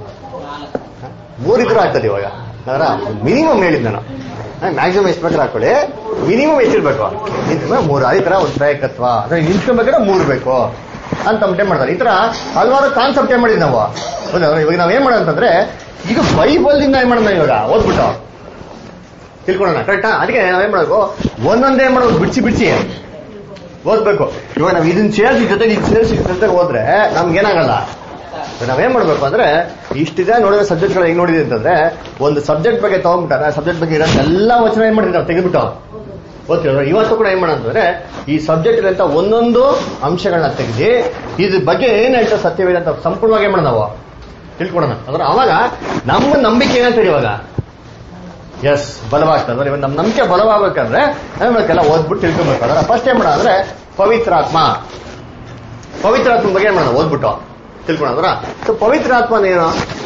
ಮೂರಿದ್ರು ಆಗ್ತದೆ ಇವಾಗ ಅದರ ಮಿನಿಮಮ್ ಹೇಳಿದ್ ನಾನು ಮ್ಯಾಕ್ಸಿಮಮ್ ಎಷ್ಟು ಬೇಕಾದ್ರೆ ಹಾಕೊಳ್ಳಿ ಮಿನಿಮಮ್ ಎಷ್ಟಿರ್ಬೇಕು ಮೂರು ಅದೇ ತರ ಒಂದು ತ್ರಯಕತ್ವ ಅಂದ್ರೆ ನಿಂತ್ಕೊಬೇಕಾದ್ರೆ ಮೂರು ಬೇಕು ಅಂತ ಏನ್ ಮಾಡ್ತಾರೆ ಈ ತರ ಹಲವಾರು ಕಾನ್ಸೆಪ್ಟ್ ಏನ್ ಮಾಡಿದ್ವಿ ನಾವು ಇವಾಗ ನಾವ್ ಏನ್ ಮಾಡೋದಂತಂದ್ರೆ ಈಗ ಬೈಬಲ್ ಇಂದ ಏನ್ ಮಾಡೋಣ ಇವಾಗ ಓದ್ಬಿಟ್ಟು ತಿಳ್ಕೊಳ್ಳೋಣ ಕರೆಕ್ಟಾ ಅದಕ್ಕೆ ನಾವೇನ್ ಮಾಡ್ಬೇಕು ಒಂದೊಂದೇ ಏನ್ ಮಾಡೋದು ಬಿಡಿಸಿ ಬಿಡಿಸಿ ಓದ್ಬೇಕು ಇವಾಗ ನಾವ್ ಇದನ್ನ ಸೇರ್ಸಿ ಜೊತೆ ಇದು ಸೇರ್ಸಿ ಜೊತೆ ಹೋದ್ರೆ ನಮ್ಗೆ ಏನಾಗಲ್ಲ ನಾವೇನ್ ಮಾಡ್ಬೇಕು ಅಂದ್ರೆ ಇಷ್ಟಿದೆ ನೋಡಿದ್ರೆ ಸಬ್ಜೆಕ್ಟ್ ಗಳು ಹೆಂಗ್ ನೋಡಿದ್ವಿ ಅಂತಂದ್ರೆ ಒಂದು ಸಬ್ಜೆಕ್ಟ್ ಬಗ್ಗೆ ತಗೊಂಡ್ಬಿಟ್ಟಾರೆ ಸಬ್ಜೆಕ್ಟ್ ಬಗ್ಗೆ ಇರೋ ಎಲ್ಲಾ ವಚನ ಏನ್ ಮಾಡಿದ್ವಿ ನಾವು ತೆಗೆದ್ಬಿಟ್ಟು ಓದ್ತೀವಿ ಇವತ್ತು ಕೂಡ ಏನ್ ಮಾಡೋದಂದ್ರೆ ಈ ಸಬ್ಜೆಕ್ಟ್ ಅಂತ ಒಂದೊಂದು ಅಂಶಗಳನ್ನ ತೆಗೆದು ಇದ್ರ ಬಗ್ಗೆ ಏನ್ ಹೇಳ್ತಾ ಸತ್ಯವಿದೆ ಅಂತ ಸಂಪೂರ್ಣವಾಗಿ ಏನ್ ಮಾಡೋಣ ನಾವು ತಿಳ್ಕೊಳೋಣ ಅಂದ್ರೆ ಅವಾಗ ನಮ್ಮ ನಂಬಿಕೆ ಏನಂತೀರಿ ಇವಾಗ ಎಸ್ ಬಲವಾಗ್ತದೆ ಅಂದ್ರೆ ಇವಾಗ ನಮ್ ನಂಬಿಕೆ ಬಲವಾಗಬೇಕಂದ್ರೆ ನಮ್ಗೆಲ್ಲ ಓದ್ಬಿಟ್ಟು ತಿಳ್ಕೊಬೇಕು ಅದರ ಫಸ್ಟ್ ಏನ್ ಮಾಡೋಣ ಅಂದ್ರೆ ಪವಿತ್ರಾತ್ಮ ಪವಿತ್ರಾತ್ಮ ಬಗ್ಗೆ ಏನ್ ಮಾಡೋಣ ಓದ್ಬಿಟ್ಟು ತಿಳ್ಕೊಳೋದ್ರ ಸೊ ಪವಿತ್ರಾತ್ಮನ ಏನು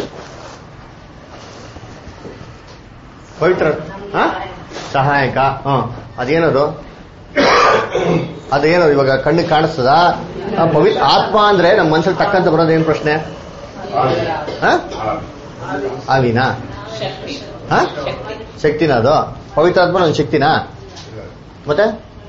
ಪವಿತ್ರ ಸಹಾಯಕ ಹ್ಮ್ ಅದೇನದು ಅದೇನದು ಇವಾಗ ಕಣ್ಣಿಗೆ ಕಾಣಿಸ್ತದ ಪವಿತ್ರ ಆತ್ಮ ಅಂದ್ರೆ ನಮ್ಮ ಮನಸ್ಸಲ್ಲಿ ತಕ್ಕಂತ ಬರೋದು ಏನ್ ಪ್ರಶ್ನೆ ಆವಿನಾ ಹ ಶಕ್ತಿನ ಅದು ಪವಿತ್ರಾತ್ಮ ಒಂದು ಶಕ್ತಿನಾ ಮತ್ತೆ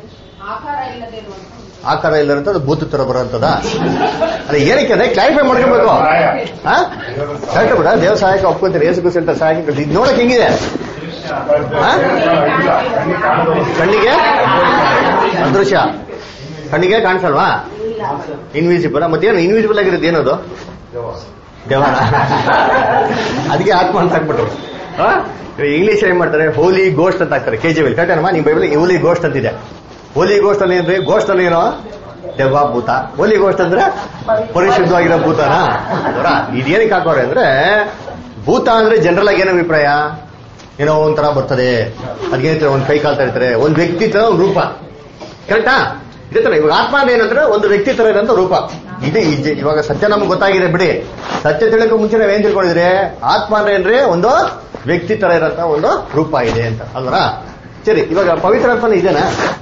ಆಕಾರ ಇಲ್ಲದಂತ ಅದು ಭೂತ ತರ ಬರೋಂತದ ಅದೇ ಏನಕ್ಕೆ ಅಂದ್ರೆ ಕ್ಲಾರಿಫೈ ಮಾಡ್ಕೋಬೇಕು ಕರೆಕ್ಟ್ ಬಿಡ ದೇವ ಸಹಾಯಕ ಒಪ್ಕೊಂತೀರಿ ಏಸು ಕುರಿತ ಸಹಾಯಕ ಇದು ನೋಡಕ್ ಹೆಂಗಿದೆ ಕಣ್ಣಿಗೆ ಅದೃಶ್ಯ ಕಣ್ಣಿಗೆ ಕಾಣಿಸಲ್ವಾ ಇನ್ವಿಸಿಬಲ್ ಮತ್ತೇನು ಇನ್ವಿಸಿಬಲ್ ಆಗಿರೋದು ಏನದು ದೇವರ ಅದಕ್ಕೆ ಆತ್ಮ ಅಂತ ಹಾಕ್ಬಿಟ್ರು ಇಂಗ್ಲಿಷ್ ಏನ್ ಮಾಡ್ತಾರೆ ಹೋಲಿ ಗೋಸ್ಟ್ ಅಂತ ಹಾಕ್ತಾರೆ ಕೆಜಿವಿಲ್ ಕರೆಕ್ಟ್ ಅಮ್ಮ ನಿಮ್ ಬೈಬಲ್ ಹೋಲಿ ಗೋಸ್ಟ್ ಅಂತಿದೆ ಹೋಲಿ ಗೋಸ್ಟ್ ಅಲ್ಲಿ ಏನ್ರಿ ಗೋಸ್ಟ್ ಅಲ್ಲಿ ಏನೋ ದೆವ್ವ ಭೂತ ಹೋಲಿ ಗೋಸ್ಟ್ ಅಂದ್ರೆ ಪರಿಶುದ್ಧವಾಗಿರೋ ಭೂತನಾ ಅವರ ಇದೇನಕ್ಕೆ ಹಾಕೋರೆ ಅಂದ್ರೆ ಭೂತ ಅಂದ್ರೆ ಜನರಲ್ ಆಗಿ ಏನೋ ಅಭಿಪ್ರಾಯ ಏನೋ ಒಂಥರ ಬರ್ತದೆ ಅದ್ಗೇನಿರ್ತಾರೆ ಒಂದ್ ಕೈ ಕಾಲ್ತಾ ಇರ್ತಾರೆ ಒಂದ್ ವ್ಯಕ್ತಿ ತರ ಒಂದ್ ರೂಪ ಕರೆಕ್ಟಾ ಇದೇ ತರ ಇವಾಗ ಆತ್ಮ ಅಂದ್ರೆ ಏನಂದ್ರೆ ಒಂದು ವ್ಯಕ್ತಿ ತರ ಇರೋಂಥ ರೂಪ ಇದೆ ಇವಾಗ ಸತ್ಯ ನಮ್ಗೆ ಗೊತ್ತಾಗಿದೆ ಬಿಡಿ ಸತ್ಯ ತಿಳಕ್ಕೂ ಮುಂಚೆ ನಾವ್ ಏನ್ ತಿಳ್ಕೊಂಡಿದ್ರೆ ಆತ್ಮ ಅಂದ್ರೆ ಏನ್ರಿ ಒಂದು ವ್ಯಕ್ತಿ ತರ ಇರೋಂಥ ಒಂದು ರೂಪ ಇದೆ ಅಂತ ಅಲ್ವರ ಸರಿ ಇವಾಗ ಪವಿತ್ರ ಆತ್ಮನ ಇದೆನಾ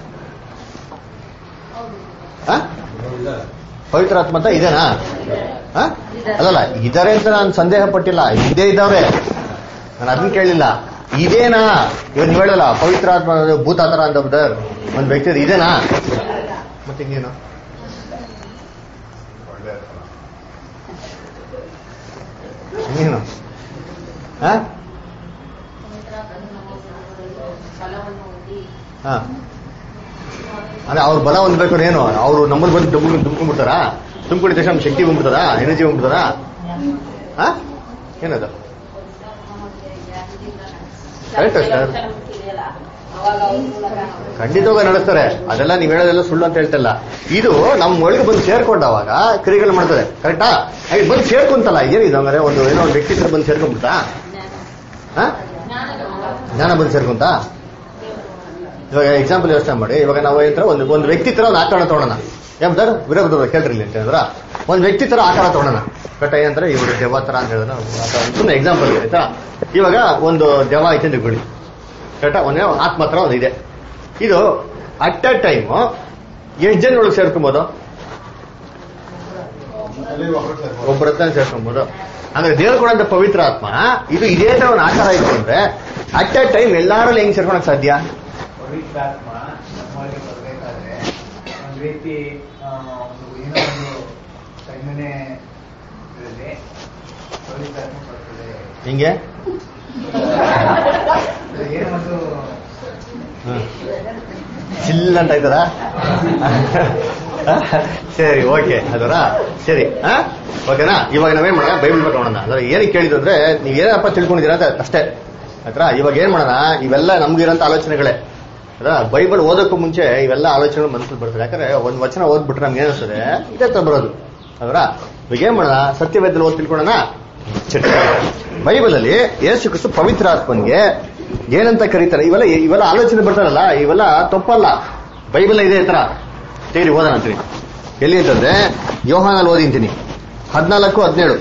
ಪವಿತ್ರ ಆತ್ಮ ಅಂತ ಇದೆನಾ ಅಲ್ಲಲ್ಲ ಇದಾರೆ ಅಂತ ನಾನು ಸಂದೇಹ ಪಟ್ಟಿಲ್ಲ ಇದೇ ಇದ್ದಾವ್ರೆ ನಾನು ಅದನ್ನ ಕೇಳಿಲ್ಲ ಇದೇನಾ ಇವಾಗ ನೀವು ಹೇಳಲ್ಲ ಪವಿತ್ರ ಆತ್ಮ ಭೂತ ತರ ಅಂತ ಒಂದ್ ವ್ಯಕ್ತಿ ಇದೇನಾ ಮತ್ತೆ ಇನ್ನೇನು ಹಾ ಅಂದ್ರೆ ಅವ್ರ ಬಲ ಹೊಂದ್ಬೇಕು ಏನು ಅವ್ರು ನಮ್ಮಲ್ಲಿ ಬಂದು ದುಮ್ ದುಮ್ಕೊಂಡ್ಬಿಡ್ತಾರ ತುಂಬಿದ ತಕ್ಷಣ ಶಕ್ತಿ ಬಂದ್ಬಿಡ್ತಾರ ಎನರ್ಜಿ ಬಂದ್ಬಿಡ್ತಾರ ಹಾ ಏನದು ಕರೆಕ್ಟ್ ಸರ್ ಖಂಡಿತವಾಗ ನಡೆಸ್ತಾರೆ ಅದೆಲ್ಲ ನೀವ್ ಹೇಳೋದೆಲ್ಲ ಸುಳ್ಳು ಅಂತ ಹೇಳ್ತಲ್ಲ ಇದು ನಮ್ ಒಳಗೆ ಬಂದು ಸೇರ್ಕೊಂಡವಾಗ ಕ್ರಿಯೆಗಳು ಮಾಡ್ತಾರೆ ಕರೆಕ್ಟಾ ಹಾಗೆ ಬಂದು ಸೇರ್ಕೊಂತಲ್ಲ ಏನಿದು ಹಂಗಾರೆ ಒಂದು ಏನೋ ಒಂದು ವ್ಯಕ್ತಿ ಹತ್ರ ಬಂದು ಸೇರ್ಕೊಂಡ್ಬಿಡ್ತಾ ಹಾ ಜ್ಞಾನ ಬಂದು ಸೇರ್ಕೊಂತ ಇವಾಗ ಎಕ್ಸಾಂಪಲ್ ಯೋಚನೆ ಮಾಡಿ ಇವಾಗ ನಾವು ಏನಂತಾರೆ ಒಂದು ಒಂದು ವ್ಯಕ್ತಿ ತರ ಒಂದು ಆಕಾರ ತಗೊಳ್ಳೋಣ ಏನ್ತಾರೆ ವಿರೋಧ ಕೇಳ್ರಿ ಅಂತಂದ್ರ ಒಂದು ವ್ಯಕ್ತಿ ತರ ಆಕಾರ ತಗೊಳ್ಳೋಣ ಕಟ್ಟ ಏನಂದ್ರೆ ಇವರು ದೆವ್ವ ತರ ಅಂತ ಹೇಳಿದ್ರೆ ಸುಮ್ಮನೆ ಎಕ್ಸಾಂಪಲ್ ಆಯ್ತಾ ಇವಾಗ ಒಂದು ದೆವ್ವ ಐತೆ ಅಂತ ತಿಳ್ಕೊಳ್ಳಿ ಕರೆಕ್ಟಾ ಒಂದೇ ಆತ್ಮ ಹತ್ರ ಒಂದು ಇದೆ ಇದು ಅಟ್ ಅ ಟೈಮ್ ಎಷ್ಟು ಜನ ಒಳಗೆ ಸೇರ್ಕೊಬೋದು ಒಬ್ಬರ ಹತ್ರ ಸೇರ್ಕೊಬೋದು ಅಂದ್ರೆ ದೇವ್ರು ಕೊಡಂತ ಪವಿತ್ರ ಆತ್ಮ ಇದು ಇದೇ ತರ ಒಂದು ಆಕಾರ ಇತ್ತು ಅಂದ್ರೆ ಅಟ್ ಅ ಟೈಮ್ ಎಲ್ಲಾರಲ್ಲಿ ಹೆಂಗ್ ಸೇರ್ಕೊಳಕ್ ಸಾಧ್ಯ ಪವಿತ್ರ ಆತ್ಮ ನಮ್ಮೊಳಗೆ ಬರಬೇಕಾದ್ರೆ ಒಂದು ರೀತಿ ಏನೋ ಒಂದು ಕಣ್ಮನೆ ಇರಲಿ ಪವಿತ್ರ ಆತ್ಮ ಬರ್ತದೆ ಹಿಂಗೆ ಏನೊಂದು ಚಿಲ್ಲ ಅಂತ ಆಯ್ತದ ಸರಿ ಓಕೆ ಅದರ ಸರಿ ಹಾ ಓಕೆನಾ ಇವಾಗ ನಾವೇನ್ ಮಾಡೋಣ ಬೈಬಲ್ ನೋಡೋಣ ಅಂದ್ರೆ ಏನಕ್ಕೆ ಕೇಳಿದ್ರು ಅಂದ್ರೆ ನೀವ್ ಏನಪ್ಪ ತಿಳ್ಕೊಂಡಿದ್ದೀರಾ ಅಂತ ಅಷ್ಟೇ ಆಯ್ತಾ ಇವಾಗ ಏನ್ ಮಾಡೋಣ ಇವೆಲ್ಲ ನಮ್ಗಿರೋಂತ ಆಲೋಚನೆಗಳೇ ಅದ ಬೈಬಲ್ ಓದಕ್ಕೂ ಮುಂಚೆ ಇವೆಲ್ಲ ಆಲೋಚನೆಗಳು ಮನಸ್ಸಲ್ಲಿ ಬರ್ತದೆ ಯಾಕಂದ್ರೆ ಒಂದ್ ವಚನ ಓದ್ಬಿಟ್ರೆ ನಮ್ಗೆ ಏನಿಸ್ತದೆ ಇದೇ ತರ ಬರೋದು ಅದರ ಇವಾಗ ಏನ್ ಮಾಡೋಣ ಸತ್ಯವೇದದಲ್ಲಿ ಓದ್ ತಿಳ್ಕೊಳ್ಳೋಣ ಬೈಬಲ್ ಅಲ್ಲಿ ಯೇಸು ಕ್ರಿಸ್ತ ಪವಿತ್ರ ಆತ್ಮನಿಗೆ ಏನಂತ ಕರೀತಾರೆ ಇವೆಲ್ಲ ಇವೆಲ್ಲ ಆಲೋಚನೆ ಬರ್ತಾರಲ್ಲ ಇವೆಲ್ಲ ತಪ್ಪಲ್ಲ ಬೈಬಲ್ ಇದೆ ಈ ತರ ತೆಗಿರಿ ಓದೋಣ ಅಂತೀನಿ ಎಲ್ಲಿ ಅಂತಂದ್ರೆ ಯೋಹಾನಲ್ಲಿ ಓದಿಂತೀನಿ ಹದಿನಾಲ್ಕು ಹದಿನೇಳು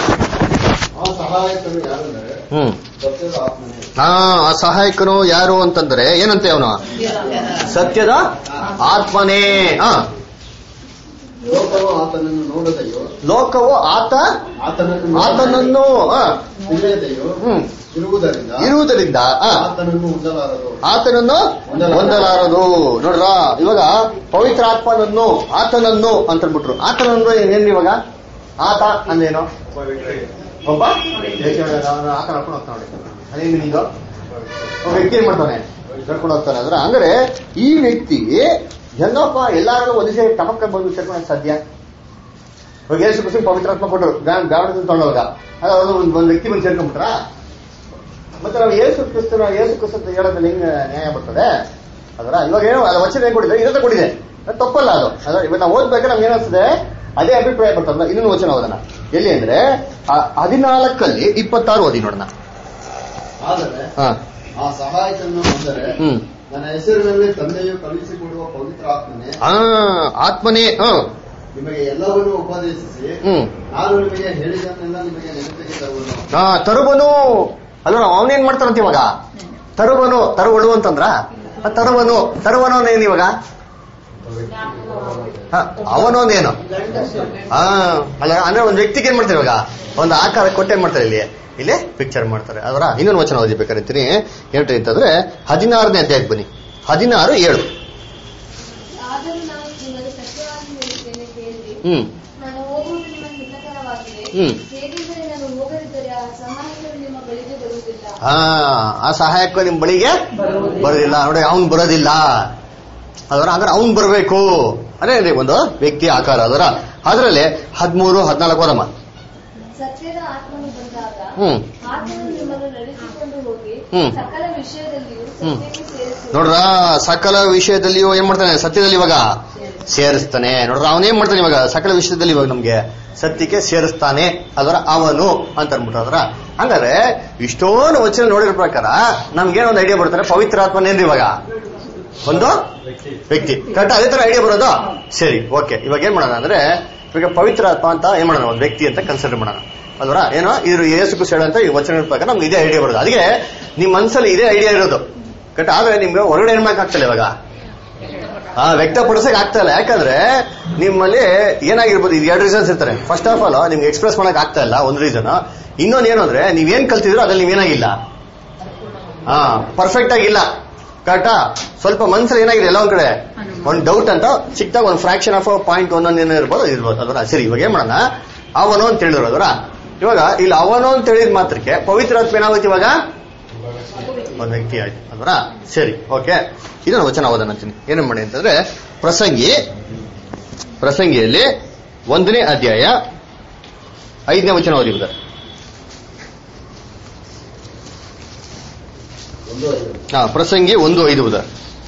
ಹ್ಮ್ ಹಾ ಆ ಸಹಾಯಕನು ಯಾರು ಅಂತಂದ್ರೆ ಏನಂತೆ ಅವನು ಸತ್ಯದ ಆತ್ಮನೇ ಹ ಲೋಕವು ಆತನನ್ನು ನೋಡದೆಯೋ ಲೋಕವು ಆತ ಆತನನ್ನು ಹ್ಮ್ ಇರುವುದರಿಂದ ಇರುವುದರಿಂದ ಆತನನ್ನು ಹೊಂದಲಾರದು ಆತನನ್ನು ಹೊಂದಲಾರದು ನೋಡ್ರ ಇವಾಗ ಪವಿತ್ರ ಆತ್ಮನನ್ನು ಆತನನ್ನು ಅಂತ ಅಂದ್ಬಿಟ್ರು ಆತನನ್ನು ಏನ್ ಇವಾಗ ಆತ ಅಂದೇನು ಒಬ್ಬ ಆತ ನಡ್ಕೊಂಡು ಹೋಗ್ತಾನೆ ಅದೇ ಮೀನಿಂಗ್ ಒಬ್ಬ ವ್ಯಕ್ತಿ ಏನ್ ಮಾಡ್ತಾನೆ ನಡ್ಕೊಂಡು ಹೋಗ್ತಾನೆ ಅಂದ್ರೆ ಅಂದ್ರೆ ಈ ವ್ಯಕ್ತಿ ಹೆಂಗಪ್ಪ ಎಲ್ಲಾರು ಒಂದೇ ಸೇರಿ ಟಮಕ್ಕ ಬಂದು ಸೇರ್ಕೊಳಕ್ ಸಾಧ್ಯ ಇವಾಗ ಯೇಸು ಕ್ರಿಸ್ತನಿಗೆ ಪವಿತ್ರಾತ್ಮ ಕೊಟ್ಟರು ಗಾವಣ ತಗೊಂಡವಾಗ ಅದು ಒಂದ್ ವ್ಯಕ್ತಿ ಬಂದು ಸೇರ್ಕೊಂಡ್ಬಿಟ್ರ ಮತ್ತೆ ನಾವು ಯೇಸು ಕ್ರಿಸ್ತನ ಯೇಸು ಕ್ರಿಸ್ತ ಹೇಳೋದ್ರಲ್ಲಿ ಹೆಂಗ್ ನ್ಯಾಯ ಬರ್ತದೆ ಅದರ ಇವಾಗ ಏನೋ ಅದು ವಚನ ಏನ್ ಕೊಟ್ಟಿದೆ ಇರೋದ ಕೊಟ್ಟಿದೆ ಅದು ತಪ್ಪಲ್ಲ ಅದು ಅದ್ರ ಇವಾಗ ನಾವು ಓದ್ಬೇಕಾದ್ರೆ ನಮ್ಗೆ ಏನಿಸ್ತದೆ ಅದೇ ಅಭಿಪ್ರಾಯ ಬರ್ತಲ್ಲ ಇನ್ನೊಂದು ವಚನ ಓದೋಣ ಎಲ್ಲಿ ಅಂದ್ರೆ ಹದಿನಾಲ್ಕಲ್ಲಿ ಇಪ್ಪತ್ತಾರು ಓದಿ ನೋಡೋಣ ಆದರೆ ಹಾ ಆ ಸಹಾಯಕನ್ನು ಅಂದರೆ ಹ್ಮ್ ನನ್ನ ಹೆಸರಿನಲ್ಲಿ ತಂದೆಯು ಕಲಿಸಿಕೊಡುವ ಪವಿತ್ರ ಆತ್ಮನೇ ಆತ್ಮನೇ ನಿಮಗೆ ಎಲ್ಲವನ್ನೂ ಉಪದೇಶಿಸಿ ಹ್ಮ್ ನಾನು ನಿಮಗೆ ಹೇಳಿದನ್ನೆಲ್ಲ ನಿಮಗೆ ನೆನಪಿಗೆ ತರುವನು ಹಾ ತರುವನು ಅಲ್ಲ ಅವನೇನ್ ಮಾಡ್ತಾರಂತ ಇವಾಗ ತರುವನು ತರುವಳು ಅಂತಂದ್ರ ತರುವನು ತರುವನು ಏನ್ ಇವಾಗ ಅವನೊಂದೇನು ಹಾ ಅಲ್ಲ ಅಂದ್ರೆ ಒಂದ್ ವ್ಯಕ್ತಿಗೆ ಏನ್ ಮಾಡ್ತಾರೆ ಇವಾಗ ಒಂದು ಆಕಾರ ಕೊಟ್ಟೆ ಮಾಡ್ತಾರೆ ಇಲ್ಲಿ ಇಲ್ಲಿ ಪಿಕ್ಚರ್ ಮಾಡ್ತಾರೆ ಅದರ ಇನ್ನೊಂದು ವಚನ ಓದಿಬೇಕಾರಂತೀನಿ ಹೇಳ್ತೀನಿ ಅಂತಂದ್ರೆ ಹದಿನಾರನೇ ಅಧ್ಯಾಯಕ್ಕೆ ಬನ್ನಿ ಹದಿನಾರು ಏಳು ಹ್ಮ್ ಹ್ಮ್ ಹಾ ಆ ಸಹಾಯಕ ನಿಮ್ ಬಳಿಗೆ ಬರೋದಿಲ್ಲ ನೋಡಿ ಅವನ್ ಬರೋದಿಲ್ಲ ಅದರ ಅಂದ್ರೆ ಅವನ್ ಬರಬೇಕು ಅದೇ ಒಂದು ವ್ಯಕ್ತಿ ಆಕಾರ ಅದರ ಅದರಲ್ಲಿ ಹದಿಮೂರು ಹದಿನಾಲ್ಕು ಓದಮ್ಮ ಸತ್ಯದ ಆತ್ಮನು ಬಂದಾಗ ಹ್ಮ್ ಆತನು ನಿಮ್ಮನ್ನು ನಡೆಸಿಕೊಂಡು ಹೋಗಿ ಹ್ಮ್ ಸಕಲ ವಿಷಯದಲ್ಲಿಯೂ ಹ್ಮ್ ಸತ್ಯಕ್ಕೆ ಸೇರಿಸಿ ನೋಡ್ರ ಸಕಲ ವಿಷಯದಲ್ಲಿಯೂ ಏನ್ ಮಾಡ್ತಾನೆ ಸತ್ಯದಲ್ಲಿ ಇವಾಗ ಸೇರಿಸ್ತಾನೆ ನೋಡ್ರ ಅವನೇನ್ ಮಾಡ್ತಾನೆ ಇವಾಗ ಸಕಲ ವಿಷಯದಲ್ಲಿ ಇವಾಗ ನಮ್ಗೆ ಸತ್ಯಕ್ಕೆ ಸೇರಿಸ್ತಾನೆ ಅದರ ಅವನು ಅಂತ ಅನ್ಬಿಟ್ಟು ಅದರ ಹಂಗಾದ್ರೆ ಇಷ್ಟೊಂದು ವಚನ ನೋಡಿರೋ ಪ್ರಕಾರ ನಮ್ಗೇನೊಂದು ಐಡಿಯಾ ಬರ್ತಾರೆ ಪವಿತ್ರ ಆತ್ಮನೇನ್ರಿ ಇವಾಗ ಒಂದು ವ್ಯಕ್ತಿ ಕರೆಕ್ಟ್ ಅದೇ ತರ ಐಡಿಯಾ ಬರೋದು ಸರಿ ಓಕೆ ಇವಾಗ ಏನ್ ಮಾಡೋಣ ಅಂದ್ರೆ ಇವಾಗ ಪವಿತ್ರ ಆತ್ಮ ಅಂತ ಏನ್ ಮಾಡೋಣ ಒಂದು ವ್ಯಕ್ತಿ ಅಂತ ಕನ್ಸಿಡರ್ ಮಾಡೋಣ ಅಲ್ವರ ಏನೋ ಇದ್ರ ಯೇಸು ಕ್ರಿಸ್ತ ಅಂತ ಈ ವಚನ ಪ್ರಕಾರ ನಮ್ಗೆ ಇದೇ ಐಡಿಯಾ ಬರೋದು ಅದಕ್ಕೆ ನಿಮ್ ಮನ್ಸಲ್ಲಿ ಇದೇ ಐಡಿಯಾ ಇರೋದು ಕರೆಕ್ಟ್ ಆದ್ರೆ ನಿಮ್ಗೆ ಹೊರಗಡೆ ಏನ್ ಮಾಡಕ್ ಆಗ್ತಲ್ಲ ಇವಾಗ ಹಾ ವ್ಯಕ್ತಪಡಿಸಕ್ ಆಗ್ತಾ ಇಲ್ಲ ಯಾಕಂದ್ರೆ ನಿಮ್ಮಲ್ಲಿ ಏನಾಗಿರ್ಬೋದು ಇದು ಎರಡು ರೀಸನ್ಸ್ ಇರ್ತಾರೆ ಫಸ್ಟ್ ಆಫ್ ಆಲ್ ನಿಮ್ಗೆ ಎಕ್ಸ್ಪ್ರೆಸ್ ಮಾಡಕ್ ಆಗ್ತಾ ಇಲ್ಲ ಒಂದು ರೀಸನ್ ಇನ್ನೊಂದು ಏನು ಅಂದ್ರೆ ನೀವೇನ್ ಕಲ್ತಿದ್ರು ಅದ್ರಲ್ಲಿ ನೀವೇನಾಗಿಲ್ಲ ಹಾ ಪರ್ಫೆಕ್ಟ್ ಆಗಿಲ್ಲ ಕರೆಕ್ಟಾ ಸ್ವಲ್ಪ ಮನ್ಸಲ್ಲಿ ಏನಾಗಿದೆ ಎಲ್ಲ ಒಂದ್ ಕಡೆ ಒಂದ್ ಡೌಟ್ ಅಂತ ಚಿಕ್ಕದಾಗ ಒಂದ್ ಫ್ರಾಕ್ಷನ್ ಆಫ್ ಪಾಯಿಂಟ್ ಒಂದೊಂದು ಏನೋ ಇರ್ಬೋದು ಇರ್ಬೋದು ಅದರ ಸರಿ ಇವಾಗ ಏನ್ ಮಾಡೋಣ ಅವನು ಅಂತ ಹೇಳಿದ್ರು ಅದರ ಇವಾಗ ಇಲ್ಲಿ ಅವನು ಅಂತ ಹೇಳಿದ ಮಾತ್ರಕ್ಕೆ ಪವಿತ್ರಾತ್ಮ ಏನಾಗುತ್ತೆ ಇವಾಗ ಒಂದು ವ್ಯಕ್ತಿ ಆಯ್ತು ಅಲ್ವರ. ಸರಿ, ಓಕೆ. ಇದನ್ನು ವಚನ ಓದೋಣ ಅಂತೀನಿ. ಏನೇನ್ ಮಾಡಿ ಅಂತಂದ್ರೆ ಪ್ರಸಂಗಿ ಪ್ರಸಂಗಿಯಲ್ಲಿ ಒಂದನೇ ಅಧ್ಯಾಯ ಐದನೇ ವಚನ ಓದಿ ಬುಧ. ಹಾ, ಪ್ರಸಂಗಿ ಒಂದು ಐದು ಬುಧ.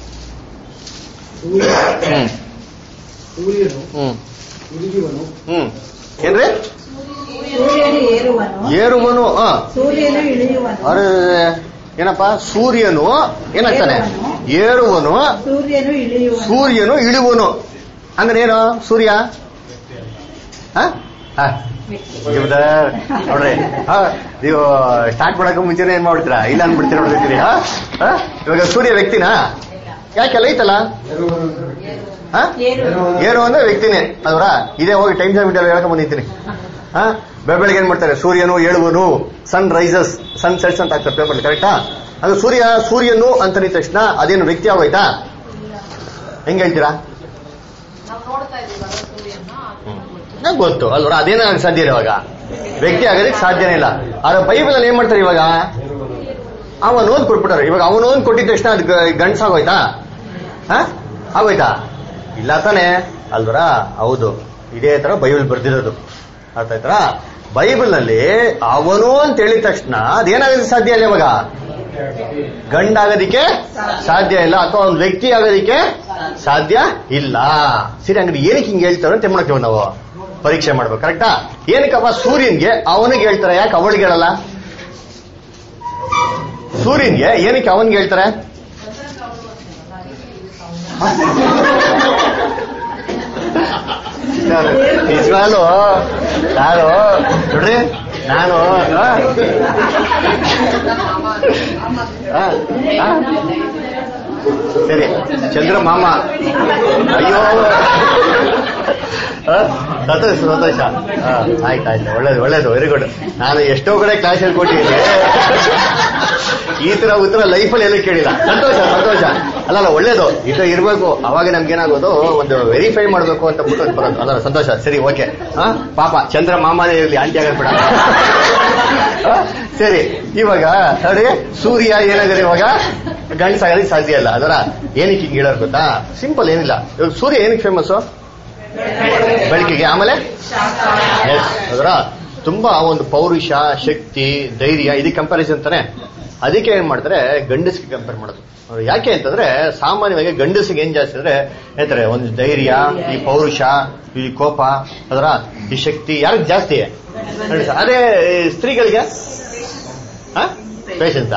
ಹ್ಮ್ ಹ್ಮ್ ಹ್ಮ್ ಏನ್ರಿ? ಸೂರ್ಯನು ಏರುವನು, ಏರುವನು. ಹ, ಸೂರ್ಯನು ಇಳಿಯುವನು. ಅರೆ ಏನಪ್ಪ? ಸೂರ್ಯನು ಏನಾಗ್ತಾನೆ? ಏರುವನು, ಸೂರ್ಯನು ಇಳಿಯುವನು. ಸೂರ್ಯನು ಇಳಿಯುವನು. ಅಂದ್ರೆ ಏನು ಸೂರ್ಯ? ಹ? ಹ. ನೋಡ್ರಿ, ನೀವು ಸ್ಟಾರ್ಟ್ ಮಾಡಕ್ ಮುಂಚೆನೆ ಏನ್ ಮಾಡ್ಬಿಡ್ತೀರಾ? ಇಲ್ಲ ಅನ್ಬಿಡ್ತೀರ ನೋಡ್ತೀರಿ. ಇವಾಗ ಸೂರ್ಯ ವ್ಯಕ್ತಿನಾ? ಯಾಕೆಲ್ಲ ಐತಲ್ಲ. ಏರು ಅಂದ್ರೆ ವ್ಯಕ್ತಿನೇ ಅಲ್ವರ. ಇದೇ ಹೋಗಿ ಟೈಮ್ಸ್ ಆಫ್ ಇಂಡಿಯಾ ಹೇಳ್ಕೊಂಡ್ ಬಂದಿದ್ದೀನಿ. ಹಾ, ಬೆಳಗ್ಗೆ ಏನ್ ಮಾಡ್ತಾರೆ? ಸೂರ್ಯನು ಏಳುವನು, ಸನ್ ರೈಸಸ್, ಸನ್ ಸೆಟ್ಸ್ ಅಂತ ಆಗ್ತಾರೆ ಪೇಪರ್. ಕರೆಕ್ಟಾ? ಅದು ಸೂರ್ಯ ಸೂರ್ಯನು ಅಂತ ನಿಂತ ತಕ್ಷಣ ಅದೇನು ವ್ಯಕ್ತಿ ಆಗೋಯ್ತಾ? ಹೆಂಗ್ ಹೇಳ್ತೀರಾ? ನಂಗೆ ಗೊತ್ತು ಅಲ್ವರ, ಅದೇನ ಸಾಧ್ಯ ಇಲ್ಲ. ಇವಾಗ ವ್ಯಕ್ತಿ ಆಗೋದಕ್ಕೆ ಸಾಧ್ಯನೇ ಇಲ್ಲ. ಆದ್ರೆ ಬೈಬಲ್ ಅಲ್ಲಿ ಏನ್ ಮಾಡ್ತಾರೆ? ಇವಾಗ ಅವನು ಓದ್ ಕೊಟ್ಬಿಟ್ಟಾರೆ. ಇವಾಗ ಅವನು ಓದ್ ಕೊಟ್ಟಿದ ತಕ್ಷಣ ಅದು ಗಂಡ್ಸಾಗೋಯ್ತಾ? ಹ, ಆಗೋಯ್ತಾ? ಇಲ್ಲ ತಾನೆ ಅಲ್ವರ. ಹೌದು, ಇದೇ ತರ ಬೈಬಲ್ ಬರ್ದಿರೋದು. ಅರ್ಥ ಆಯ್ತಾ? ಬೈಬಲ್ ನಲ್ಲಿ ಅವನು ಅಂತ ಹೇಳಿದ ತಕ್ಷಣ ಅದೇನಾಗೋದಕ್ಕೆ ಸಾಧ್ಯ ಇಲ್ಲ. ಇವಾಗ ಗಂಡಾಗೋದಿಕ್ಕೆ ಸಾಧ್ಯ ಇಲ್ಲ, ಅಥವಾ ಒಂದು ವ್ಯಕ್ತಿ ಆಗೋದಿಕ್ಕೆ ಸಾಧ್ಯ ಇಲ್ಲ. ಸರಿ, ಹಂಗ್ರೆ ಏನಕ್ಕೆ ಹಿಂಗೆ ಹೇಳ್ತಾರೆ ಅಂತ ಮಾಡಕ್ಕೆ ನಾವು ಪರೀಕ್ಷೆ ಮಾಡ್ಬೇಕು. ಕರೆಕ್ಟಾ? ಏನಕ್ಕಪ್ಪ ಸೂರ್ಯನ್ಗೆ ಅವನಿಗೆ ಹೇಳ್ತಾರೆ, ಯಾಕೆ ಅವಳಿಗೆ ಹೇಳಲ್ಲ? ಸೂರ್ಯನ್ಗೆ ಏನಕ್ಕೆ ಅವನ್ಗೆ ಹೇಳ್ತಾರೆ? ನಿಜವಾಗ್ಲು ನಾನು ನೋಡ್ರಿ, ನಾನು ಸರಿ ಚಂದ್ರ ಮಾಮ, ಅಯ್ಯೋ ಸಂತೋಷ ಸಂತೋಷ. ಆಯ್ತಾಯ್ತು, ಒಳ್ಳೇದು ಒಳ್ಳೇದು, ವೆರಿ ಗುಡ್. ನಾನು ಎಷ್ಟೋ ಕಡೆ ಕ್ಲಾಸ್ ಹೇಳ್ಕೊಟ್ಟಿದ್ದೀನಿ, ಈ ತರ ಉತ್ತರ ಲೈಫಲ್ಲಿ ಎಲ್ಲೂ ಕೇಳಿಲ್ಲ. ಸಂತೋಷ ಸಂತೋಷ. ಅಲ್ಲಲ್ಲ, ಒಳ್ಳೇದು, ಇದು ಇರ್ಬೇಕು. ಅವಾಗ ನಮ್ಗೇನಾಗೋದು, ಒಂದು ವೆರಿಫೈ ಮಾಡ್ಬೇಕು ಅಂತ ಬಿಟ್ಟು ಬರೋದು. ಅದರ ಸಂತೋಷ. ಸರಿ, ಓಕೆ. ಹಾ, ಪಾಪ ಚಂದ್ರ ಮಾಮನೇ ಇರಲಿ, ಆಂಟಿ ಆಗದ್ ಬೇಡ. ಸರಿ, ಇವಾಗ ನೋಡಿ, ಸೂರ್ಯ ಏನಾಗಿದೆ ಇವಾಗ ಗಂಡಸಾಗೋದಕ್ಕೆ ಸಾಧ್ಯ ಇಲ್ಲ. ಅದರ ಏನಕ್ಕೆ ಹಿಂಗೆ ಹೇಳೋದು ಗೊತ್ತಾ? ಸಿಂಪಲ್, ಏನಿಲ್ಲ. ಇವಾಗ ಸೂರ್ಯ ಏನಕ್ಕೆ ಫೇಮಸ್? ಬೆಳಕಿಗೆ. ಆಮೇಲೆ ಅದರ ತುಂಬಾ ಒಂದು ಪೌರುಷ, ಶಕ್ತಿ, ಧೈರ್ಯ, ಇದಕ್ಕೆ ಕಂಪ್ಯಾರಿಸನ್ ಅಂತಾನೆ. ಅದಕ್ಕೆ ಏನ್ ಮಾಡ್ತಾರೆ, ಗಂಡಸಿಗೆ ಕಂಪೇರ್ ಮಾಡೋದು. ಯಾಕೆ ಅಂತಂದ್ರೆ ಸಾಮಾನ್ಯವಾಗಿ ಗಂಡಸಿಗೆ ಏನ್ ಜಾಸ್ತಿ ಅಂದ್ರೆ ಹೇಳ್ತಾರೆ, ಒಂದು ಧೈರ್ಯ, ಈ ಪೌರುಷ, ಈ ಕೋಪ, ಅದರ ಈ ಶಕ್ತಿ ಯಾರಿಗೆ ಜಾಸ್ತಿ? ಅದೇ ಸ್ತ್ರೀಗಳಿಗೆ ಪೇಷನ್ಸ್,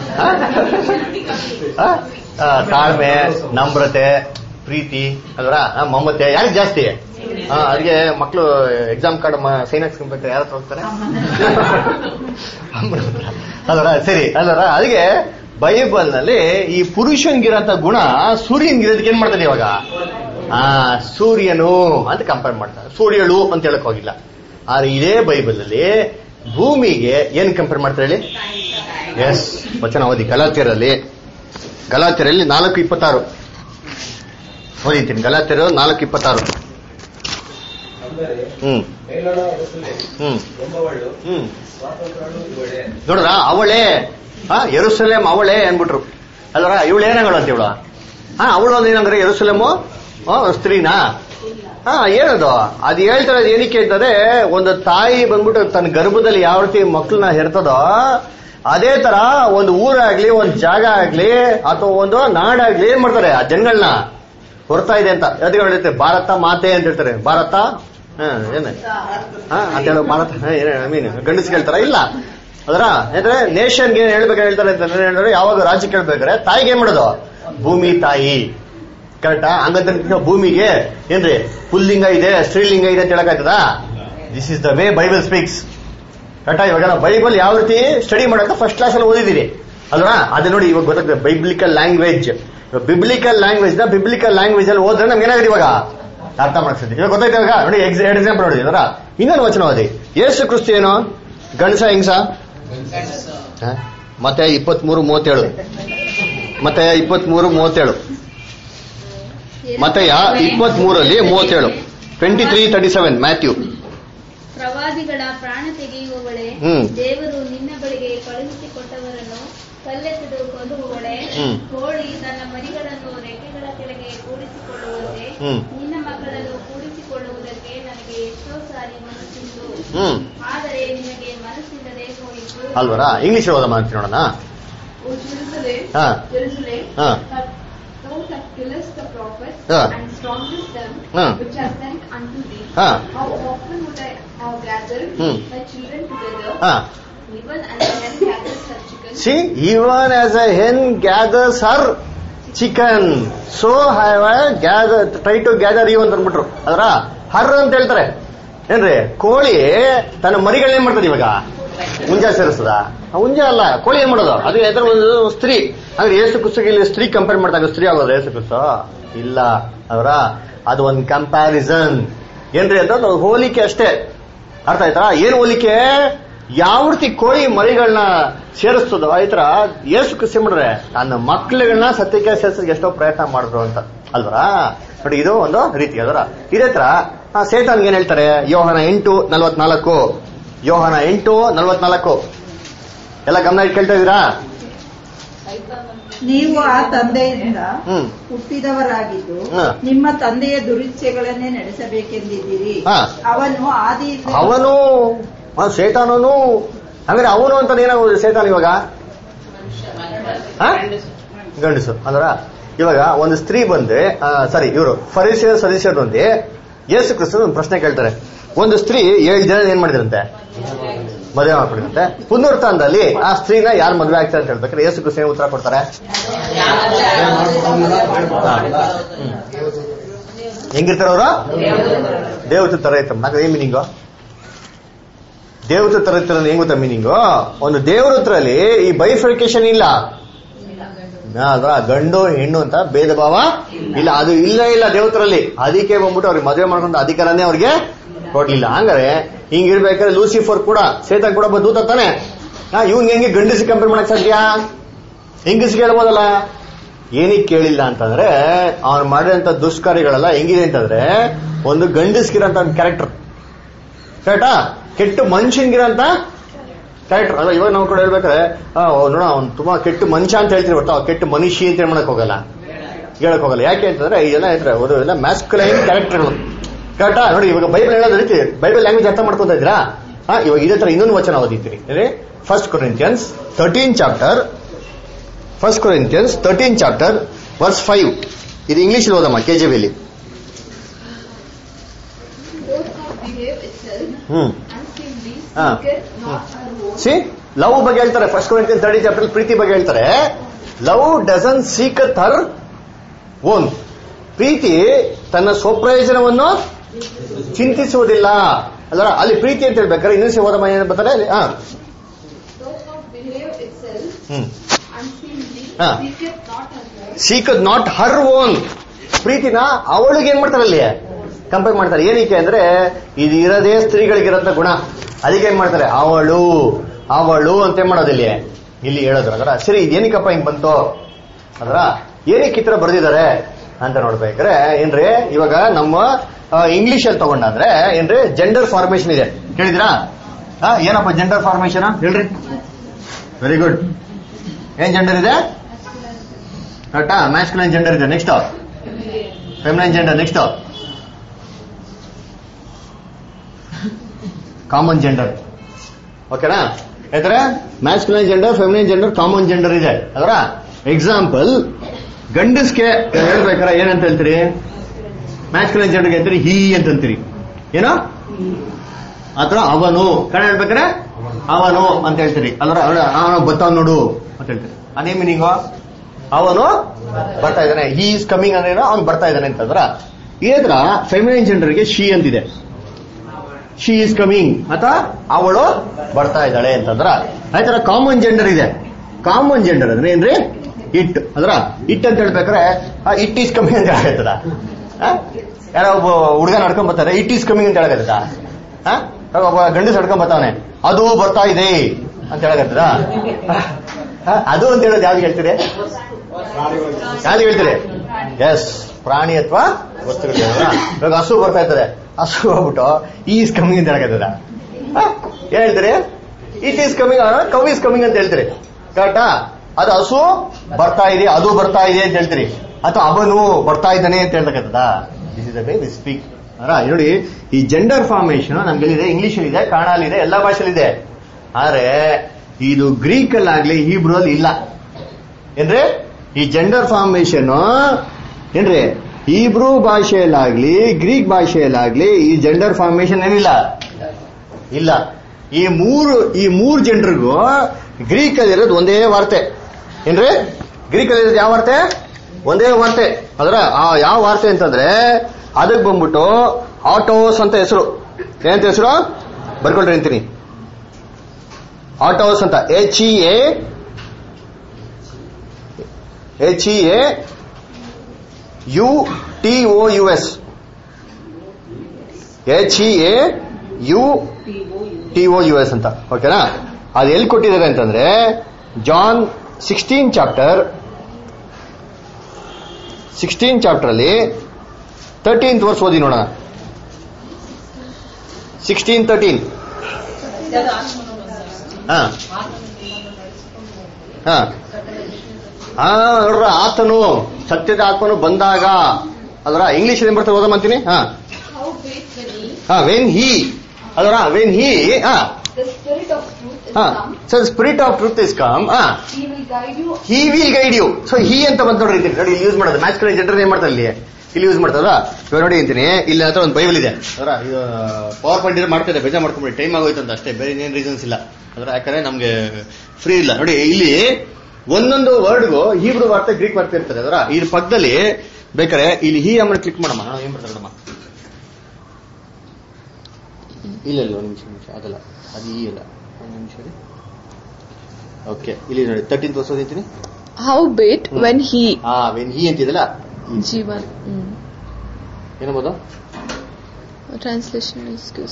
ತಾಳ್ಮೆ, ನಮ್ರತೆ, ಪ್ರೀತಿ, ಅದರ ಮಮತೆ ಯಾರಿಗೆ ಜಾಸ್ತಿ? ಅದಕ್ಕೆ ಮಕ್ಕಳು ಎಕ್ಸಾಮ್ ಕಾರ್ಡ್ ಸೈನ್ ಹಾಕ್ಸ್ಕೊಂಡ್ಬೇಕಾರೆ ಯಾರ ಹೋಗ್ತಾರೆ? ಅದರ ಸರಿ ಅದರ. ಅದಕ್ಕೆ ಬೈಬಲ್ ನಲ್ಲಿ ಈ ಪುರುಷನ್ಗಿರಂತ ಗುಣ ಸೂರ್ಯನ್ಗಿರೋದಕ್ಕೆ ಏನ್ ಮಾಡ್ತಾರೆ ಇವಾಗ? ಆ ಸೂರ್ಯನು ಅಂತ ಕಂಪೇರ್ ಮಾಡ್ತಾರೆ, ಸೂರ್ಯಳು ಅಂತ ಹೇಳಕ್ ಹೋಗಿಲ್ಲ. ಆದ್ರೆ ಇದೇ ಬೈಬಲ್ ಅಲ್ಲಿ ಭೂಮಿಗೆ ಏನ್ ಕಂಪೇರ್ ಮಾಡ್ತಾರೆ ಹೇಳಿ? ಎಸ್, ವಚನ ಓದಿ. ಗಲಾತ್ಯರಲ್ಲಿ ಗಲಾತ್ಯರಲ್ಲಿ ನಾಲ್ಕು ಇಪ್ಪತ್ತಾರು ಓದಿತೀನಿ. ಗಲಾತ್ಯರು ನಾಲ್ಕು ಇಪ್ಪತ್ತಾರು. ಹ್ಮ್ ಹ್ಮ್ ಹ್ಮ್ ನೋಡ್ರ, ಅವಳೇ ಯೆರೂಸಲೇಮ್ ಅವಳೇ ಅನ್ಬಿಟ್ರು ಅಲ್ವರ. ಇವಳು ಏನಾಗಳು ಅಂತ ಇವಳು? ಹಾ, ಅವಳು ಅಂದ್ರೆ ಏನಂದ್ರೆ ಯೆರೂಸಲೇಮು ಸ್ತ್ರೀನಾ? ಹಾ, ಏನದು? ಅದು ಹೇಳ್ತಾರೆ ಏನಕ್ಕೆ ಅಂತಂದ್ರೆ, ಒಂದು ತಾಯಿ ಬಂದ್ಬಿಟ್ಟು ತನ್ನ ಗರ್ಭದಲ್ಲಿ ಯಾವ ರೀತಿ ಮಕ್ಕಳನ್ನ ಹೆರ್ತದೋ ಅದೇ ತರ ಒಂದು ಊರಾಗ್ಲಿ, ಒಂದು ಜಾಗ ಆಗ್ಲಿ, ಅಥವಾ ಒಂದು ನಾಡಾಗ್ಲಿ ಏನ್ ಮಾಡ್ತಾರೆ, ಆ ಜನಗಳನ್ನ ಹೊರ್ತಾ ಇದೆ ಅಂತ. ಅದಕ್ಕೆ ಹೇಳಿರ್ತಾರೆ ಭಾರತ ಮಾತೆ ಅಂತ ಹೇಳ್ತಾರೆ. ಭಾರತ ಏನ ಅಂತ ಹೇಳೋ ಭಾರತ ಐ ಮೀನ್ ಗಂಡಸ್ ಕೇಳ್ತಾರ? ಇಲ್ಲ. ಅದರ ಅಂದ್ರೆ ನೇಷನ್ಗೆ ಏನ್ ಹೇಳ್ಬೇಕು ಹೇಳ್ತಾರೆ ಅಂತಂದ್ರೆ, ಹೇಳಿದ್ರೆ ಯಾವಾಗ ರಾಜ್ಯ ಕೇಳ್ಬೇಕಾರೆ ತಾಯಿಗೆ ಏನ್ ಮಾಡೋದು? ಭೂಮಿ ತಾಯಿ. ಕರೆಕ್ಟಾ? ಹಂಗಂತ ಭೂಮಿಗೆ ಏನ್ರಿ ಪುಲ್ಲಿಂಗ ಇದೆ, ಸ್ತ್ರೀಲಿಂಗ ಇದೆ ಅಂತ ಹೇಳಕ್ಕಾಯ್ತದ? This is the way Bible speaks. ಕರೆಕ್ಟಾ? ಇವಾಗ ನಾವು ಬೈಬಲ್ ಯಾವ ರೀತಿ ಸ್ಟಡಿ ಮಾಡಂತ ಫಸ್ಟ್ ಕ್ಲಾಸ್ ಅಲ್ಲಿ ಓದಿದಿರಿ ಅಲ್ವಾ? ಅದೇ ನೋಡಿ ಇವಾಗ ಗೊತ್ತಾಗ್ತದೆ ಬೈಬ್ಲಿಕಲ್ ಲ್ಯಾಂಗ್ವೇಜ್. ಬಿಬ್ಲಿಕಲ್ ಲ್ಯಾಂಗ್ವೇಜ್ ನ ಬಿಬ್ಲಿಕಲ್ ಲ್ಯಾಂಗ್ವೇಜ್ ಅಲ್ಲಿ ಓದ್ರೆ ನಮ್ಗೆ ಏನಾಗಿದೆ ಇವಾಗ ಅರ್ಥ ಮಾಡ್ತಿದ್ದೆ. ಇವಾಗ ಗೊತ್ತಾಯ್ತು ಇವಾಗ ನೋಡಿ, ಎರಡು ಎಕ್ಸಾಂಪಲ್ ನೋಡಿ. ಅದರ ಇನ್ನೊಂದು ವಚನ ಓದಿ. ಯೇಸು ಕ್ರಿಸ್ತ ಏನು, ಗಂಡಸ ಹೆಂಗಸ? ಮತ್ತೆ ಇಪ್ಪತ್ಮೂರು ಮೂವತ್ತೇಳು ಮತ್ತೆ ಇಪ್ಪತ್ಮೂರು ಮೂವತ್ತೇಳು ಮತ್ತೆ ಇಪ್ಪತ್ಮೂರಲ್ಲಿ ಮೂವತ್ತೇಳು twenty three thirty seven Matthew. ಪ್ರವಾದಿ ಪ್ರವಾದಿಗಳ ಪ್ರಾಣ ತೆಗೆಯುವವಳೆ, ಹ್ಮ್. ದೇವರು ನಿನ್ನ ಬಳಿಗೆ ಕಳುಹಿಸಿಕೊಟ್ಟವರನ್ನು ಕಲ್ಲೆಸೆದು ಕೊಲ್ಲುವವಳೆ, ಹ್ಮ್. ಕೋಳಿ ತನ್ನ ಮರಿಗಳನ್ನು ರೆಕ್ಕೆಗಳ ಕೆಳಗೆ ಕೂಡಿಸಿಕೊಳ್ಳುವಂತೆ ಹ್ಮ್. ನಿನ್ನ ಮಕ್ಕಳನ್ನು ಕೂಡಿಸಿಕೊಳ್ಳುವುದಕ್ಕೆ ನನಗೆ ಎಷ್ಟೋ ಸಾರಿ ಮನಸ್ಸಿತ್ತು, ಹ್ಮ್ ಆದರೆ ನಿನಗೆ ಮನಸ್ಸಿಲ್ಲದೆ ಹೋಯಿತು. ಅಲ್ವರ ಇಂಗ್ಲಿಷ್ ಓದ ಮಾತು ನೋಡೋಣ. O Jerusalem, ಹಾ. Jerusalem, ಹಾ. that thou that killest the prophets ಹಾ. and stonest them ಹಾ. which are sent unto thee, ಹಾ. how often would I have gathered hmm. thy children together, ಹಾ. even as a hen gathers her chickens, see even as a hen gathers her chicken, so have I gather try to gather you ಅಂತ ಅಂದ್ಬಿಟ್ರು. ಅದರ ಹರ್ ಅಂತ ಹೇಳ್ತಾರೆ ಏನ್ರಿ, ಕೋಳಿ ತನ್ನ ಮರಿಗಳನ್ನೇನ್ ಮಾಡ್ತದೆ ಇವಾಗ ಹುಂಜ ಸೇರಿಸ್ತದ? ಹುಂಜ ಅಲ್ಲ, ಕೋಳಿ ಏನ್ ಮಾಡೋದು? ಅದು ಎದ್ರ ಒಂದು ಸ್ತ್ರೀ. ಅಂದ್ರೆ ಏಸು ಕುಸ್ತಿಗೆ ಇಲ್ಲಿ ಸ್ತ್ರೀ ಕಂಪೇರ್ ಮಾಡ್ದಾಗ ಸ್ತ್ರೀ ಆಗೋದು ಏಸು ಕುಸ್ತು ಇಲ್ಲ ಅವರ, ಅದು ಒಂದು ಕಂಪ್ಯಾರಿಸನ್ ಏನ್ರಿ ಅಂತ ಅದು ಹೋಲಿಕೆ ಅಷ್ಟೇ. ಅರ್ಥ ಆಯ್ತಾ? ಏನ್ ಹೋಲಿಕೆ? ಯಾವ ರೀತಿ ಕೋಳಿ ಮರಿಗಳನ್ನ ಸೇರಿಸ್ತದೋ ಈ ತರ ಏಸು ಕುಸ್ತಿ ಮಾಡಿದ್ರೆ ತನ್ನ ಮಕ್ಳುಗಳನ್ನ ಸತ್ಯಕ್ಕೆ ಸೇರಿಸೋದಕ್ಕೆ ಎಷ್ಟೋ ಪ್ರಯತ್ನ ಮಾಡಿದ್ರು ಅಂತ ಅಲ್ವರ. ನೋಡಿ ಇದು ಒಂದು ರೀತಿ ಅದರ. ಇದೇ ತರ ಸೇತಾನ್ಗೆ ಏನ್ ಹೇಳ್ತಾರೆ? ಯೋಹನ ಎಂಟು ನಲ್ವತ್ನಾಲ್ಕು ಯೋಹನ ಎಂಟು ನಲ್ವತ್ನಾಲ್ಕು ಎಲ್ಲ ಗಮನ ಇಟ್ಟು ಕೇಳ್ತಾ ಇದೀರಾ? ನೀವು ಆ ತಂದೆಯಿಂದ ಹ್ಮ್. ಹುಟ್ಟಿದವರಾಗಿದ್ದು ಹ. ನಿಮ್ಮ ತಂದೆಯ ದುರಿಚ್ಛೆಗಳನ್ನೇ ನಡೆಸಬೇಕೆಂದಿದ್ದೀರಿ. ಹ. ಅವನು ಆದಿ ಅವನು ಸೇತಾನನು ಅಂದ್ರೆ ಅವನು ಅಂತ ಏನಾಗೋದು ಸೇತಾನ್ ಇವಾಗ? ಹ? ಗಂಡಸು ಅಂದ್ರ ಇವಾಗ ಒಂದು ಸ್ತ್ರೀ ಬಂದೆ ಸಾರಿ ಇವರು ಫರಿಸಿಯರ ಸದಸ್ಯರು ಬಂದು ಯೇಸು ಕ್ರಿಸ್ತನ ಒಂದು ಪ್ರಶ್ನೆ ಕೇಳ್ತಾರೆ. ಒಂದು ಸ್ತ್ರೀ ಏಳು ಜನ ಏನ್ ಮಾಡಿದ್ರಂತೆ? ಮದುವೆ ಮಾಡ್ಬಿಡಿದಂತೆ. ಪುನರುತ್ಥಾನದಲ್ಲಿ ಆ ಸ್ತ್ರೀನ ಯಾರು ಮದುವೆ ಆಗ್ತಾರೆ ಅಂತ ಹೇಳ್ಬೇಕಾದ್ರೆ ಯೇಸು ಕ್ರಿಸ್ತ ಏನ್ ಉತ್ತರ ಕೊಡ್ತಾರೆ? ಹೆಂಗಿರ್ತಾರ ಅವರು? ದೇವತೆ ತರ ಇರ್ತಾರೆ. ನಾಗ ಏನ್ ಮೀನಿಂಗು? ದೇವತೆ ತರ ಇರ್ತಾರೆ ಹೆಂಗ್ ಗೊತ್ತಾ ಮೀನಿಂಗು? ಒಂದು ದೇವ್ರ ಹತ್ರಲ್ಲಿ ಈ ಬೈಫರ್ಕೇಶನ್ ಇಲ್ಲ, ಗಂಡು ಹೆಣ್ಣು ಅಂತ ಭೇದ ಭಾವ ಇಲ್ಲ, ಅದು ಇಲ್ಲ ಇಲ್ಲ ದೇವತರಲ್ಲಿ. ಅದಕ್ಕೆ ಬಂದ್ಬಿಟ್ಟು ಅವ್ರಿಗೆ ಮದುವೆ ಮಾಡ್ಕೊಂಡು ಅಧಿಕಾರನೇ ಅವ್ರಿಗೆ ಕೊಡ್ಲಿಲ್ಲ. ಹಂಗಾರೆ ಹಿಂಗಿರ್ಬೇಕಾದ್ರೆ ಲೂಸಿಫರ್ ಕೂಡ ಸೇತಾನ್ ಕೂಡ ದೂತ ತಾನೆ. ಇವ್ನ್ ಹೆಂಗೆ ಗಂಡಸಿ ಕಂಪೇರ್ ಮಾಡಕ್ ಸಾಧ್ಯ? ಹೆಂಗಸಿಗೆ ಹೇಳ್ಬೋದಲ್ಲ. ಏನಕ್ಕೆ ಕೇಳಿಲ್ಲ ಅಂತಂದ್ರೆ ಅವ್ನು ಮಾಡಿದಂತ ದುಷ್ಕಾರ್ಯಗಳೆಲ್ಲ ಹೆಂಗಿದೆ ಅಂತಂದ್ರೆ ಒಂದು ಗಂಡಸ್ಗಿರಂತ ಒಂದು ಕ್ಯಾರೆಕ್ಟರ್ ಕರೆಕ್ಟಾ, ಕೆಟ್ಟ ಮನುಷ್ಯನ್ಗಿರಂತ ಕ್ಯಾರೆಕ್ಟರ್. ಅಲ್ಲ ಇವಾಗ ನಾವು ಕೂಡ ಹೇಳ್ಬೇಕಾದ್ರೆ ನೋಡ ಅವ್ನು ತುಂಬಾ ಕೆಟ್ಟ ಮನುಷ್ಯ ಅಂತ ಹೇಳ್ತೀವಿ, ಬರ್ತಾ ಕೆಟ್ಟ ಮನುಷ್ಯ ಅಂತ ಹೇಳಕ್ ಹೋಗಲ್ಲ, ಹೇಳಕ್ ಹೋಗಲ್ಲ. ಯಾಕೆ ಅಂತಂದ್ರೆ ಇದೆಲ್ಲ ಇದ್ರೆ ಎಲ್ಲ ಮ್ಯಾಸ್ಕ್ಯುಲೈನ್ ಕ್ಯಾರೆಕ್ಟರ್ಗಳು ಕರೆಕ್ಟಾ. ನೋಡಿ ಇವಾಗ ಬೈಬಲ್ ಹೇಳೋದು ರೀತಿ ಬೈಬಲ್ ಲ್ಯಾಂಗ್ವೇಜ್ ಅರ್ಥ ಮಾಡ್ಕೊತಾ ಇದ್ದೀರಾ? ಹಾ, ಇವಾಗ ಇದೇ ತರ ಇನ್ನೊಂದು ವಚನ ಓದಿದ್ದೀರಿ. First Corinthians thirteen chapter first Corinthians thirteen chapter verse five. ಇದು ಇಂಗ್ಲಿಷ್ ಓದಮ್ಮ ಕೆಜೆಬಿಯಲ್ಲಿ. ಹ್ಮ್ ಸಿ ಲವ್ ಬಗ್ಗೆ ಹೇಳ್ತಾರೆ. ಫಸ್ಟ್ ಕೊರಿಂಥಿಯನ್ಸ್ ಥರ್ಟೀನ್ ಚಾಪ್ಟರ್ ಪ್ರೀತಿ ಬಗ್ಗೆ ಹೇಳ್ತಾರೆ. Love doesn't seeketh her own. ಪ್ರೀತಿ ತನ್ನ ಸ್ವಪ್ರಯೋಜನವನ್ನು ಚಿಂತಿಸುವುದಿಲ್ಲ ಅಲ್ಲ. ಅಲ್ಲಿ ಪ್ರೀತಿ ಅಂತ ಹೇಳ್ಬೇಕಾದ್ರೆ ಇನ್ನೊಂದ್ಸಿ ಓದಮ್ಮ ಏನ್ ಬರ್ತಾರೆ? ಹಾ ಸೀಕತ್ ನಾಟ್ ಹರ್ ಓನ್. ಪ್ರೀತಿನ ಅವಳಿಗೆ ಏನ್ ಮಾಡ್ತಾರೆ ಅಲ್ಲಿ ಕಂಪೇರ್ ಮಾಡ್ತಾರೆ. ಏನಕ್ಕೆ ಅಂದ್ರೆ ಇದು ಇರೋದೇ ಸ್ತ್ರೀಗಳಿಗಿರಂತ ಗುಣ. ಅದಕ್ಕೆ ಏನ್ ಮಾಡ್ತಾರೆ? ಅವಳು ಅವಳು ಅಂತ ಏನ್ ಮಾಡೋದು ಇಲ್ಲಿ ಇಲ್ಲಿ ಹೇಳೋದ್ರ. ಅದರ ಸರಿ ಇದೇನಕ್ಕಪ್ಪ ಹಿಂಗ್ ಬಂತು ಅದ್ರ ಏನಕ್ಕೆ ಈ ತರ ಬರ್ದಿದ್ದಾರೆ ಅಂತ ನೋಡ್ಬೇಕ್ರೆ ಏನ್ರಿ ಇವಾಗ ನಮ್ಮ ಇಂಗ್ಲಿಷ್ ಅಲ್ಲಿ ತಗೊಂಡಾದ್ರೆ ಏನ್ರಿ ಜೆಂಡರ್ ಫಾರ್ಮೇಶನ್ ಇದೆ ಕೇಳಿದಿರಾ? ಏನಪ್ಪ ಜೆಂಡರ್ ಫಾರ್ಮೇಶನ್ ಹೇಳ್ರಿ? Very good. ಏನ್ ಜೆಂಡರ್ ಇದೆ? ಕರೆಕ್ಟಾ? ಮ್ಯಾಸ್ಕ್ಯುಲೈನ್ ಜೆಂಡರ್ ಇದೆ. Next feminine gender. Next common gender. ಓಕೆನಾ? ಯಾಕಂದ್ರೆ masculine gender, feminine gender, common gender ಇದೆ. ಅದರ ಎಕ್ಸಾಂಪಲ್ ಗಂಡಸ್ಗೆ ಹೇಳ್ಬೇಕಾರೆ ಏನಂತ ಹೇಳ್ತೀರಿ? ಮ್ಯಾಸ್ಕ್ಯುಲೈನ್ ಜೆಂಡರ್ಗೆ ಹೇಳ್ತೀರಿ ಹೀ ಅಂತ ಅಂತೀರಿ. ಏನೋ ಅಥವಾ ಅವನು. ಕನ್ನಡ ಹೇಳ್ಬೇಕಾರೆ ಅವನು ಅಂತ ಹೇಳ್ತೀರಿ. ಅಲ್ರ ಅವನು ಬರ್ತಾವ್ ನೋಡು ಅಂತ ಹೇಳ್ತೀರಿ. ಅದೇ ಮೀನಿಂಗು ಅವನು ಬರ್ತಾ ಇದ್ದಾನೆ, ಹಿ ಈಸ್ ಕಮಿಂಗ್ ಅಂದ್ರೆ ಅವನು ಬರ್ತಾ ಇದ್ದಾನೆ ಅಂತಂದ್ರ. ಇದೇ ತರ ಫೆಮಿನೈನ್ ಜೆಂಡರ್ಗೆ ಶಿ ಅಂತಿದೆ. ಶಿ ಈಸ್ ಕಮಿಂಗ್ ಅಥವಾ ಅವಳು ಬರ್ತಾ ಇದ್ದಾಳೆ ಅಂತಂದ್ರ. ಆಯ್ತರ ಕಾಮನ್ ಜೆಂಡರ್ ಇದೆ. ಕಾಮನ್ ಜೆಂಡರ್ ಅಂದ್ರೆ ಏನ್ರಿ? ಇಟ್. ಅದ್ರ ಇಟ್ ಅಂತ ಹೇಳ್ಬೇಕಾರೆ ಇಟ್ ಈಸ್ ಕಮಿಂಗ್ ಅಂತ ಹೇಳಾಗತ್ತದ. ಯಾರೋ ಒಬ್ಬ ಹುಡುಗ ನಡ್ಕೊಂಡ್ ಬರ್ತಾರೆ, ಇಟ್ ಈಸ್ ಕಮಿಂಗ್ ಅಂತ ಹೇಳಾಗತ್ತದ. ಒಬ್ಬ ಗಂಡಸ್ ನಡ್ಕೊಂಡ್ ಬರ್ತಾವನೆ, ಅದು ಬರ್ತಾ ಇದೆ ಅಂತ ಹೇಳಾಗತ್ತದ. ಅದು ಅಂತ ಹೇಳೋದು ಯಾವ್ದು ಹೇಳ್ತೀರಿ? ಯಾವ್ದು ಹೇಳ್ತೀರಿ? ಎಸ್, ಪ್ರಾಣಿ ಅಥವಾ ವಸ್ತುಗಳು. ಇವಾಗ ಹಸು ಬರ್ತಾ ಇರ್ತದೆ, ಹಸು ಹೋಗ್ಬಿಟ್ಟು ಈಸ್ ಕಮ್ಮಿಂಗ್ ಅಂತ ಹೇಳಕತ್ತದ. ಏನ್ ಹೇಳ್ತೀರಿ? It is coming, cow is coming ಅಂತ ಹೇಳ್ತೀರಿ. ಕರೆಕ್ಟಾ? ಅದು ಹಸು ಬರ್ತಾ ಇದೆ, ಅದು ಬರ್ತಾ ಇದೆ ಅಂತ ಹೇಳ್ತೀರಿ, ಅಥವಾ ಅವನು ಬರ್ತಾ ಇದ್ದಾನೆ ಅಂತ ಹೇಳ್ತಕ್ಕಂಥದ. This is the way we speak. ನೋಡಿ, ಈ ಜೆಂಡರ್ ಫಾರ್ಮೇಶನ್ ನಮ್ಗೆಲ್ಲಿದೆ? ಇಂಗ್ಲಿಷ್ ಅಲ್ಲಿ ಇದೆ, ಕನ್ನಡ ಇದೆ, ಎಲ್ಲಾ ಭಾಷೆಲಿದೆ. ಆದ್ರೆ ಇದು ಗ್ರೀಕ್ ಅಲ್ಲಾಗ್ಲಿ ಹೀಬ್ರೂ ಅಲ್ಲಿ ಇಲ್ಲ. ಏನ್ರಿ ಈ ಜೆಂಡರ್ ಫಾರ್ಮೇಶನ್? ಏನ್ರಿ ಹೀಬ್ರೂ ಭಾಷೆಯಲ್ಲಾಗ್ಲಿ ಗ್ರೀಕ್ ಭಾಷೆಯಲ್ಲಾಗ್ಲಿ ಈ ಜೆಂಡರ್ ಫಾರ್ಮೇಶನ್ ಏನಿಲ್ಲ, ಇಲ್ಲ. ಈ ಮೂರು ಈ ಮೂರು ಜನರಿಗೂ ಗ್ರೀಕ್ ಅಲ್ಲಿರೋದು ಒಂದೇ ವಾರ್ತೆ. ಏನ್ರಿ ಗ್ರೀಕ್ ಅಲ್ಲಿರೋದು ಯಾವ ವಾರ್ತೆ? ಒಂದೇ ವಾರ್ತೆ. ಅದರ ಯಾವ ವಾರ್ತೆ ಅಂತಂದ್ರೆ ಅದಕ್ಕೆ ಬಂದ್ಬಿಟ್ಟು ಆಟೋಸ್ ಅಂತ ಹೆಸರು. ಏನಂತ ಹೆಸರು ಬರ್ಕೊಳ್ರಿ ಅಂತೀನಿ. ಆಟೋಸ್ ಅಂತ, H E A H E A U T O U S. H E A U T O U S ಅಂತ. ಓಕೆನಾ? ಅದು ಎಲ್ಲಿ ಕೊಟ್ಟಿದ್ದಾರೆ ಅಂತಂದ್ರೆ John sixteen chapter sixteen chapter ಅಲ್ಲಿ ತರ್ಟೀನ್ತ್ ವರ್ಸ್ ಓದಿ ನೋಡೋಣ. Sixteen thirteen. ಹಾ ಹಾ ಹಾ ನೋಡ್ರ, ಆತನು ಸತ್ಯದ ಆತ್ಮನು ಬಂದಾಗ. ಅದರ ಇಂಗ್ಲಿಷ್ ಏನ್ ಬರ್ತದೆ ಓದಮಂತೀನಿ. ಹಾ ಹಾ ವೆನ್ ಹಿ, ಅದರ ವೆನ್ ಹಿ ಹಾ The spirit of truth is ಹಾ come. So spirit of truth is come. ಹಾ He will guide you. He will guide you. So he ಅಂತ ಬಂದ್ ನೋಡ್ರಿ ನೋಡಿ, ಇಲ್ಲಿ ಯೂಸ್ ಮಾಡೋದು ಮ್ಯಾಸ್ಕುಲೈನ್ ಜೆಂಡರ್ ಏನ್ ಮಾಡ್ತಾರೆ ಇಲ್ಲಿ ಇಲ್ಲಿ ಯೂಸ್ ಮಾಡ್ತಾರ. ಇವಾಗ ನೋಡಿ ಅಂತೀನಿ, ಇಲ್ಲಿ ಹತ್ರ ಒಂದು ಬೈಬಲ್ ಇದೆ. ಅದರ ಇದು ಪವರ್ ಪಾಯಿಂಟ್ ಇದೆ, ಮಾಡ್ತಾ ಇದೆ, ಬೇಜಾರ್ ಮಾಡ್ಕೊಂಡ್ಬಿಡಿ, ಟೈಮ್ ಆಗೋಯ್ತು ಅಂತ ಅಷ್ಟೇ, ಬೇರೆ ಏನ್ ರೀಸನ್ಸ್ ಇಲ್ಲ. ಅದರ ಯಾಕಂದ್ರೆ ನಮ್ಗೆ ಫ್ರೀ ಇಲ್ಲ. ನೋಡಿ ಇಲ್ಲಿ ಒಂದೊಂದು ವರ್ಡ್ಗೂ ಹೀಬ್ರೂ ವಾರ್ತೆ ಗ್ರೀಕ್ ವಾರ್ತೆ ಇರ್ತದೆ. ಅದರ ಇದ್ರ ಪಕ್ಕದಲ್ಲಿ ಬೇಕಾರೆ ಇಲ್ಲಿ ಹಿ ಅಮ್ಮನ ಕ್ಲಿಕ್ ಮಾಡಮ್ಮ, ನಾವು ಏನ್ ಬರ್ತಾರೆ ನಮ್ಮ ಇಲ್ಲ ಇಲ್ಲ ಒಂದು ನಿಮಿಷ ನಿಮಿಷ ಅದಲ್ಲ, ಅದು ಈ ಇಲ್ಲ, ಒಂದು ನಿಮಿಷ. ಓಕೆ, ಇಲ್ಲಿ ನೋಡಿ ತರ್ಟೀನ್ ತೋರಿಸೋದೈತೀನಿ. ಹೌ ಬೇಟ್ ವೆನ್ ಹಿ, ಹಾ ವೆನ್ ಹಿ ಅಂತಿದಲ್ಲ ಜೀವನ್ ಏನಬೋದು ಟ್ರಾನ್ಸ್ಲೇಷನ್ ಎಕ್ಸ್ಕ್ಯೂಸ್.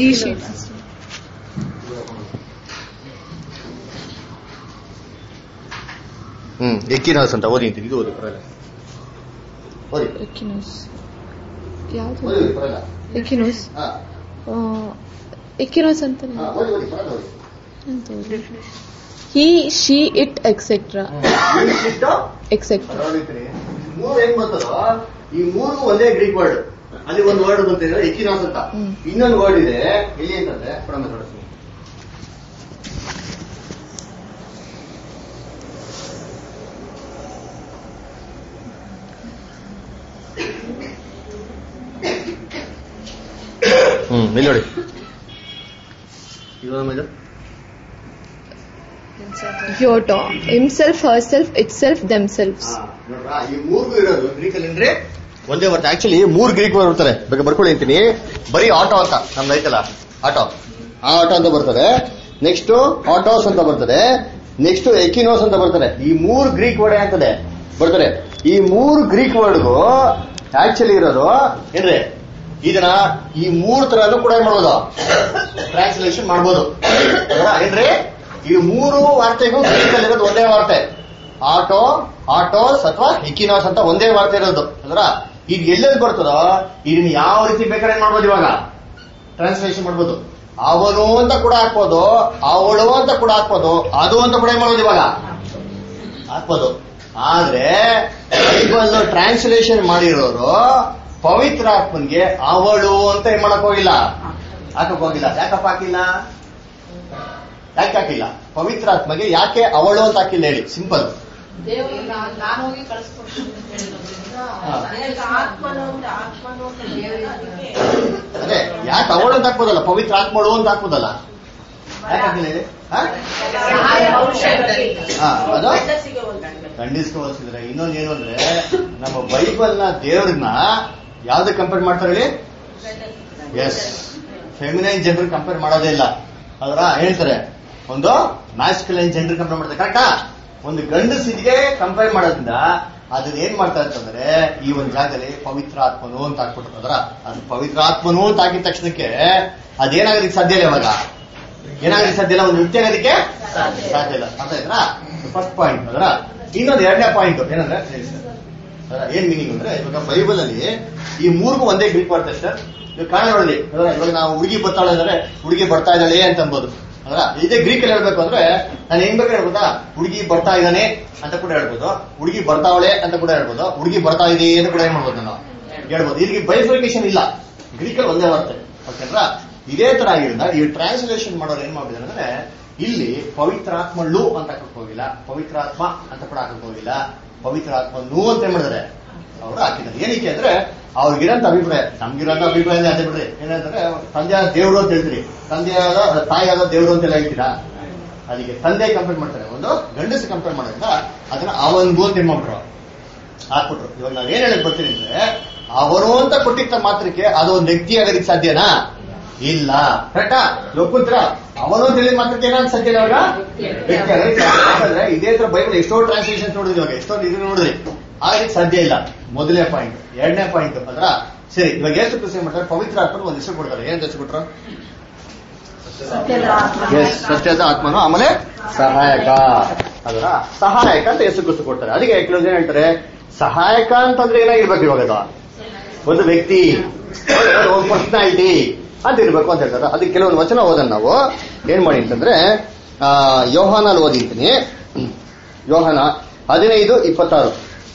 ಹ್ಮ್ ಎಕ್ಕಿನೋಸ್ ಅಂತ ಓದಿ ಅಂತೀನಿ. ಇದು ಓದಿ ಪರವಾಗಿಲ್ಲ, ಓದಿ ಎಕಿನೋಸ್. ಯಾವುದು ಓದಿ ಪರವಾಗಿಲ್ಲ. ಎಕಿನೋಸ್? ಹಾ ಎಕಿನೋಸ್ ಅಂತಾನೆ. ಹಾ ಓದಿ ಓದಿ ಪರವಾಗಿಲ್ಲ ಓದಿ. He, she, it, et cetera et cetera. ಮೂರು ಏನ್ ಬರ್ತದೋ ಈ ಮೂರು ಒಂದೇ ಗ್ರೀಕ್ ವರ್ಡ್. ಅಲ್ಲಿ ಒಂದು ವರ್ಡ್ ಬಂತಿದ್ರೆ ಎಕಿನಾಸ್ ಅಂತ, ಇನ್ನೊಂದು ವರ್ಡ್ ಇದೆ ಇಲ್ಲಿ ಅಂತಂದ್ರೆ ಕೊಡಮ್ಮ ತೋರಿಸ್ತೀನಿ. ಹ್ಮ್ ಇಲ್ಲಿ ನೋಡಿ, ಇದು ಯೋಟೋ, ಹಿಮ್ಸೆಲ್ಫ್, ಹರ್ಸೆಲ್ಫ್, ಇಟ್ಸೆಲ್ಫ್, ದೆಮ್ಸೆಲ್ಫ್ಸ್. ನೋಡ್ರಾ, ಈ ಮೂರು ಇರೋದು ಗ್ರೀಕ್ ಅಲ್ಲಿ ಅಂದ್ರೆ ಒಂದೇ ವರ್ಡ್. ಆಕ್ಚುಲಿ ಮೂರು ಗ್ರೀಕ್ ವರ್ಡ್ ಬರ್ತಾರೆ, ಬೇಕಾದ್ರೆ ಬರ್ಕೊಳ್ಳಿ ಅಂತೀನಿ. ಬರೀ ಆಟೋ ಅಂತ ನಮ್ದು ಐತಲ್ಲ, ಆಟೋ, ಆ ಆಟೋ ಅಂತ ಬರ್ತದೆ. ನೆಕ್ಸ್ಟ್ ಆಟೋಸ್ ಅಂತ ಬರ್ತದೆ. ನೆಕ್ಸ್ಟ್ ಎಕಿನೋಸ್ ಅಂತ ಬರ್ತದೆ. ಈ ಮೂರು ಗ್ರೀಕ್ ವರ್ಡ್ ಅಂತದೆ ಬರ್ತಾರೆ. ಈ ಮೂರು ಗ್ರೀಕ್ ವರ್ಡ್ಗೂ ಆಕ್ಚುಲಿ ಇರೋದು ಏನ್ರಿ, ಇದನ್ನ ಈ ಮೂರು ತರನು ಕೂಡ ಏನ್ ಮಾಡ್ಬೋದು, ಟ್ರಾನ್ಸ್ಲೇಷನ್ ಮಾಡ್ಬೋದು. ಏನ್ರಿ, ಈ ಮೂರು ವಾರ್ತೆಗೂ ಗ್ರೀಕ್ ಅಲ್ಲಿ ಇರೋದು ಒಂದೇ ವಾರ್ತೆ. ಆಟೋ, ಆಟೋಸ್ ಅಥವಾ ಎಕಿನೋಸ್ ಅಂತ ಒಂದೇ ವಾರ್ತೆ ಇರೋದು. ಅದರ ಈಗ ಎಲ್ಲೆಲ್ಲಿ ಬರ್ತದೋ ಇದನ್ನ ಯಾವ ರೀತಿ ಬೇಕಾದ್ರೆ ಏನ್ ಮಾಡ್ಬೋದು, ಇವಾಗ ಟ್ರಾನ್ಸ್ಲೇಷನ್ ಮಾಡ್ಬೋದು. ಅವನು ಅಂತ ಕೂಡ ಹಾಕ್ಬೋದು, ಅವಳು ಅಂತ ಕೂಡ ಹಾಕ್ಬೋದು, ಅದು ಅಂತ ಕೂಡ ಏನ್ ಮಾಡ್ಬೋದು ಇವಾಗ ಹಾಕ್ಬೋದು. ಆದ್ರೆ ಬೈಬಲ್ ಟ್ರಾನ್ಸ್ಲೇಷನ್ ಮಾಡಿರೋರು ಪವಿತ್ರ ಆತ್ಮನ್ಗೆ ಅವಳು ಅಂತ ಏನ್ ಮಾಡಕ್ ಹೋಗಿಲ್ಲ, ಹಾಕಕ್ ಹೋಗಿಲ್ಲ. ಯಾಕಪ್ಪ ಹಾಕಿಲ್ಲ? ಯಾಕೆ ಹಾಕಿಲ್ಲ? ಪವಿತ್ರ ಆತ್ಮಗೆ ಯಾಕೆ ಅವಳು ಅಂತ ಹಾಕಿಲ್ಲ ಹೇಳಿ? ಸಿಂಪಲ್. ಅದೇ ಯಾಕೆ ಅವಳು ಅಂತ ಹಾಕ್ಬೋದಲ್ಲ, ಪವಿತ್ರ ಆತ್ಮಳು ಅಂತ ಹಾಕ್ಬೋದಲ್ಲ, ಯಾಕೆ ಹಾಕಿಲ್ಲ ಹೇಳಿ? ಅದು ಖಂಡಿಸ್ಕೋಸಿದ್ರೆ. ಇನ್ನೊಂದು ಏನು ಅಂದ್ರೆ, ನಮ್ಮ ಬೈಬಲ್ ನ ದೇವ್ರನ್ನ ಯಾವ್ದಕ್ಕೆ ಕಂಪೇರ್ ಮಾಡ್ತಾರೆ ಹೇಳಿ? ಎಸ್, ಫೆಮಿನೈನ್ ಜೆಂಡರ್ ಕಂಪೇರ್ ಮಾಡೋದೇ ಇಲ್ಲ. ಅದರ ಹೇಳ್ತಾರೆ ಒಂದು ಮ್ಯಾಸ್ಕ್ಯುಲೈನ್ ಜೆಂಡರ್ ಕಂಪೇರ್ ಮಾಡ್ತಾರೆ. ಕರೆಕ್ಟಾ? ಒಂದು ಗಂಡಸಿಗೆ ಕಂಪೇರ್ ಮಾಡೋದ್ರಿಂದ ಅದನ್ನ ಏನ್ ಮಾಡ್ತಾರೆ ಅಂತಂದ್ರೆ, ಈ ಒಂದು ಜಾಗದಲ್ಲಿ ಪವಿತ್ರ ಆತ್ಮನು ಅಂತ ಹಾಕ್ಬಿಟ್ರು. ಅದರ ಅದು ಪವಿತ್ರ ಆತ್ಮನು ಅಂತ ಹಾಕಿದ ತಕ್ಷಣಕ್ಕೆ ಅದೇನಾಗೋದಕ್ಕೆ ಸಾಧ್ಯ ಇಲ್ಲ. ಇವಾಗ ಏನಾಗೋದಕ್ಕೆ ಸಾಧ್ಯ ಇಲ್ಲ, ಒಂದು ನೃತ್ಯ ಆಗೋದಕ್ಕೆ ಸಾಧ್ಯ ಇಲ್ಲ. ಅರ್ಥ ಆಯ್ತಾ? First point. ಅದರ ಇನ್ನೊಂದು ಎರಡನೇ ಪಾಯಿಂಟ್ ಏನಂದ್ರೆ, ಏನ್ ಮೀನಿಂಗ್ ಅಂದ್ರೆ ಇವಾಗ ಬೈಬಲ್ ಅಲ್ಲಿ ಈ ಮೂರ್ಗೂ ಒಂದೇ ಗ್ರೀಕ್ ಬರುತ್ತೆ ಸರ್. ಇವಾಗ ಕಾರಣ ನೋಡಿ, ಇವಾಗ ನಾವು ಹುಡುಗಿ ಬರ್ತಾಳೆ ಅಂದ್ರೆ ಹುಡುಗಿ ಬರ್ತಾ ಇದ್ದಾಳೆ ಅಂತ ಅನ್ಬೋದು ಅಲ್ಲ. ಇದೇ ಗ್ರೀಕ್ ಅಲ್ಲಿ ಹೇಳ್ಬೇಕು ಅಂದ್ರೆ ನಾನು ಹೆಂಗ್ ಬೇಕಾದ್ರೆ ಹೇಳ್ಬೋದಾ, ಹುಡುಗಿ ಬರ್ತಾ ಇದ್ದಾನೆ ಅಂತ ಕೂಡ ಹೇಳ್ಬೋದು, ಹುಡುಗಿ ಬರ್ತಾವಳೆ ಅಂತ ಕೂಡ ಹೇಳ್ಬೋದು, ಹುಡುಗಿ ಬರ್ತಾ ಇದೆ ಅಂತ ಕೂಡ ಏನ್ ಮಾಡ್ಬೋದು ನಾವು ಹೇಳ್ಬೋದು. ಇದಕ್ಕೆ ಬೈಫಿಕೇಶನ್ ಇಲ್ಲ, ಗ್ರೀಕ್ ಅಲ್ಲಿ ಒಂದೇ ಬರುತ್ತೆ. ಓಕೆನಾ? ಇದೇ ತರ ಆಗಿರೋದ ಈ ಟ್ರಾನ್ಸ್ಲೇಷನ್ ಮಾಡೋರು ಏನ್ ಮಾಡಿದ್ರು ಅಂದ್ರೆ ಇಲ್ಲಿ ಪವಿತ್ರಾತ್ಮಳು ಅಂತ ಹಾಕಕ್ ಹೋಗಿಲ್ಲ, ಪವಿತ್ರಾತ್ಮ ಅಂತ ಕೂಡ ಹಾಕಕ್ ಹೋಗಿಲ್ಲ, ಪವಿತ್ರಾತ್ಮನು ಅಂತ ಏನ್ ಮಾಡಿದಾರೆ ಅವರು ಹಾಕಿದ್ದಾರೆ. ಏನಕ್ಕೆ ಅಂದ್ರೆ ಅವ್ರಿಗಿರಂತ ಅಭಿಪ್ರಾಯ, ನಮ್ಗಿರೋಂಥ ಅಭಿಪ್ರಾಯ ಅದೇ ಬಿಡ್ರಿ. ಏನಂದ್ರೆ ತಂದೆಯಾದ ದೇವರು ಅಂತ ಹೇಳ್ತೀರಿ, ತಂದೆಯಾದ ತಾಯಿಯಾದ ದೇವರು ಅಂತೆಲ್ಲ ಹೇಳ್ತೀರಾ. ಅದಕ್ಕೆ ತಂದೆ ಕಂಪೇರ್ ಮಾಡ್ತಾರೆ, ಒಂದು ಗಂಡಸ ಕಂಪೇರ್ ಮಾಡೋದ್ರಿಂದ ಅದನ್ನ ಅವನ್ಗೂ ಅಂತ ಏನ್ ಮಾಡ್ಬಿಟ್ರು ಹಾಕ್ಬಿಟ್ರು. ಇವಾಗ ನಾವ್ ಏನ್ ಹೇಳಕ್ ಬರ್ತೀನಿ ಅಂದ್ರೆ ಅವರು ಅಂತ ಕೊಟ್ಟಿದ್ದ ಮಾತ್ರಕ್ಕೆ ಅದು ಒಂದು ವ್ಯಕ್ತಿ ಆಗೋದಕ್ಕೆ ಸಾಧ್ಯನಾ? ಇಲ್ಲ. ಕರೆಕ್ಟಾ? ಒಪ್ಪುತ್ರ ಅವನು ಅಂತ ಹೇಳಿದ ಮಾತ್ರಕ್ಕೆ ಏನಾದ್ರು ಸಾಧ್ಯ ಇಲ್ಲ ಅವಾಗ ವ್ಯಕ್ತಿ ಆಗೋದಕ್ಕೆ ಸಾಧ್ಯ. ಇದೇ ತರ ಬೈಬಲ್ ಎಷ್ಟೋ ಟ್ರಾನ್ಸ್ಲೇಷನ್ ನೋಡಿದ್ವಿ, ಇವಾಗ ಎಷ್ಟೋ ಇದು ನೋಡಿದ್ರಿ, ಆಗಲಿಕ್ಕೆ ಸಾಧ್ಯ ಇಲ್ಲ. ಮೊದಲನೇ ಪಾಯಿಂಟ್. ಎರಡನೇ ಪಾಯಿಂಟ್ ಅದ್ರ ಸರಿ, ಇವಾಗ ಎಷ್ಟು ಕೃಷಿ ಮಾಡ್ತಾರೆ, ಪವಿತ್ರ ಆತ್ಮನು ಒಂದ್ ಹೆಸರು ಕೊಡ್ತಾರೆ. ಏನ್ ಹೆಸರು ಕೊಟ್ರು? ಸತ್ಯದ ಆತ್ಮನು, ಆಮೇಲೆ ಸಹಾಯಕ. ಅದರ ಸಹಾಯಕ ಅಂತ ಹೆಸರು ಕೃಷಿ ಕೊಡ್ತಾರೆ. ಅದಕ್ಕೆ ಕೆಲವು ಜನ ಹೇಳ್ತಾರೆ ಸಹಾಯಕ ಅಂತಂದ್ರೆ ಏನಾಗಿರ್ಬೇಕು, ಇವಾಗ ಅದು ಒಂದು ವ್ಯಕ್ತಿ, ಒಂದು ಪರ್ಸನಾಲಿಟಿ ಅಂತ ಇರ್ಬೇಕು ಅಂತ ಹೇಳ್ತಾರೆ. ಅದಕ್ಕೆ ಕೆಲವೊಂದು ವಚನ ಓದನ್ ನಾವು ಏನ್ ಮಾಡಿ ಅಂತಂದ್ರೆ ಆ ಯೋಹಾನಲ್ಲಿ ಓದಿರ್ತೀನಿ. ಯೋಹಾನ ಹದಿನೈದು ಇಪ್ಪತ್ತಾರು.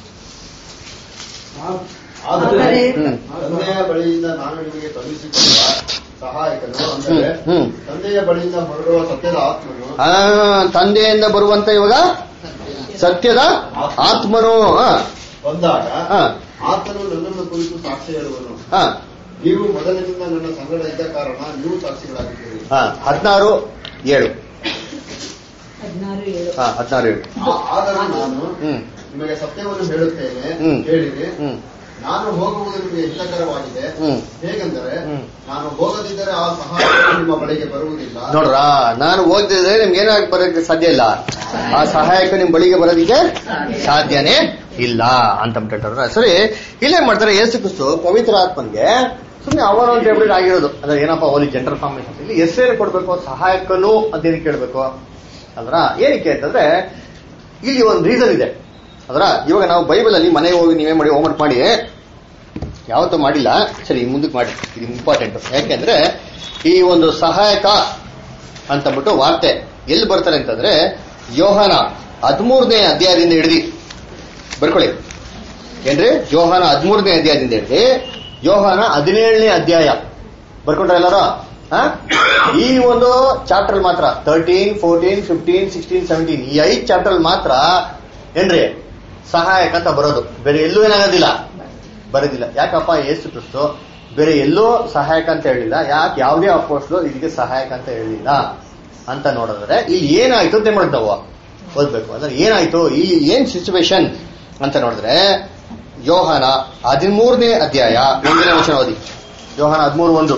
ಆದರೆ ತಂದೆಯ ಬಳಿಯಿಂದ ನಾನು ನಿಮಗೆ ಕಳುಹಿಸಿಕೊಡುವ ಸಹಾಯಕನು ಅಂದರೆ ತಂದೆಯ ಬಳಿಯಿಂದ ಹೊರಡುವ ಸತ್ಯದ ಆತ್ಮನು, ತಂದೆಯಿಂದ ಬರುವಂತ ಇವಾಗ ಸತ್ಯದ ಆತ್ಮನು ಬಂದಾಗ ಆತನು ನನ್ನನ್ನು ಕುರಿತು ಸಾಕ್ಷಿ ಹೇಳುವನು. ನೀವು ಮೊದಲಿನಿಂದ ನನ್ನ ಸಂಗಡ ಇದ್ದ ಕಾರಣ ನೀವು ಸಾಕ್ಷಿಗಳಾಗಿದ್ದೀರಿ. ಹದಿನಾರು ಏಳು ಹದಿನಾರು ಏಳು ಹದಿನಾರು ಏಳು ಆದರೂ ನಾನು ನಿಮಗೆ ಸತ್ಯವನ್ನು ಹೇಳುತ್ತೇನೆ, ಹೇಳಿರಿ, ನಾನು ಹೋಗುವುದು ನಿಮಗೆ ಹಿತಕರವಾಗಿದೆ. ಹೇಗೆಂದರೆ ನಾನು ಹೋಗದಿದ್ದರೆ ಆ ಸಹಾಯಕ ನಿಮ್ಮ ಬಳಿಗೆ ಬರುವುದಿಲ್ಲ. ನೋಡ್ರಾ, ನಾನು ಹೋಗದಿದ್ರೆ ನಿಮ್ಗೆ ಏನಾಗಿ ಬರೋದಕ್ಕೆ ಸಾಧ್ಯ ಇಲ್ಲ, ಆ ಸಹಾಯಕ ನಿಮ್ ಬಳಿಗೆ ಬರೋದಕ್ಕೆ ಸಾಧ್ಯನೇ ಇಲ್ಲ ಅಂತ ಹೇಳ್ತಾರೆ. ಸರಿ, ಇಲ್ಲೇನ್ ಮಾಡ್ತಾರೆ, ಯೇಸು ಕ್ರಿಸ್ತು ಪವಿತ್ರ ಆತ್ಮನ್ಗೆ ಸುಮ್ಮನೆ ಅವನು ಅಂತ ಹೇಳ್ಬಿಟ್ಟು ಆಗಿರೋದು. ಅಂದ್ರೆ ಏನಪ್ಪ ಓಲಿ ಜನರಲ್ ಫಾರ್ಮೇಶನ್, ಇಲ್ಲಿ ಹೆಸರೇನು ಕೊಡ್ಬೇಕು, ಸಹಾಯಕನು ಅಂತ ಏನಕ್ಕೆ ಕೇಳ್ಬೇಕು ಅಲ್ರ? ಏನಕ್ಕೆ ಅಂತಂದ್ರೆ ಇಲ್ಲಿ ಒಂದು ರೀಸನ್ ಇದೆ. ಅದ್ರ ಇವಾಗ ನಾವು ಬೈಬಲ್ ಅಲ್ಲಿ ಮನೆಗೆ ಹೋಗಿ ನೀವೇ ಮಾಡಿ ಹೋಮ್ವರ್ಕ್ ಮಾಡಿ, ಯಾವತ್ತೂ ಮಾಡಿಲ್ಲ, ಸರಿ ಮುಂದಕ್ಕೆ ಮಾಡಿ, ಇದು ಇಂಪಾರ್ಟೆಂಟ್. ಯಾಕೆಂದ್ರೆ ಈ ಒಂದು ಸಹಾಯಕ ಅಂತಂದ್ಬಿಟ್ಟು ವಾರ್ತೆ ಎಲ್ಲಿ ಬರ್ತಾರೆ ಅಂತಂದ್ರೆ ಯೋಹಾನ ಹದಿಮೂರನೇ ಅಧ್ಯಾಯದಿಂದ ಹಿಡಿದು ಬರ್ಕೊಳ್ಳಿ. ಏನ್ರಿ? ಯೋಹಾನ ಹದಿಮೂರನೇ ಅಧ್ಯಾಯದಿಂದ ಹಿಡಿದು ಯೋಹಾನ ಹದಿನೇಳನೇ ಅಧ್ಯಾಯ ಬರ್ಕೊಂಡ್ರೆ ಎಲ್ಲರೂ ಈ ಒಂದು ಚಾಪ್ಟರ್ ಮಾತ್ರ thirteen fourteen fifteen sixteen seventeen ಈ ಐದು ಚಾಪ್ಟರ್ ಮಾತ್ರ ಏನ್ರಿ ಸಹಾಯಕ ಅಂತ ಬರೋದು. ಬೇರೆ ಎಲ್ಲೂ ಏನಾಗೋದಿಲ್ಲ, ಬರೋದಿಲ್ಲ. ಯಾಕಪ್ಪ ಯೇಸು ಕ್ರಿಸ್ತು ಬೇರೆ ಎಲ್ಲೋ ಸಹಾಯಕ ಅಂತ ಹೇಳಿಲ್ಲ, ಯಾಕೆ ಯಾವುದೇ ಅಪೊಸ್ತಲರು ಇದಕ್ಕೆ ಸಹಾಯಕ ಅಂತ ಹೇಳಿಲ್ಲ ಅಂತ ನೋಡಿದ್ರೆ ಇಲ್ಲಿ ಏನಾಯ್ತು ಅಂತ ಮಾಡಿದ್ ನಾವು ಓದ್ಬೇಕು. ಅಂದ್ರೆ ಏನಾಯ್ತು, ಇಲ್ಲಿ ಏನ್ ಸಿಚುವೇಶನ್ ಅಂತ ನೋಡಿದ್ರೆ ಯೋಹಾನ ಹದಿಮೂರನೇ ಅಧ್ಯಾಯ ಒಂದನೇ ವಚನ ಓದಿ. ಯೋಹಾನ ಹದಿಮೂರು ಒಂದು.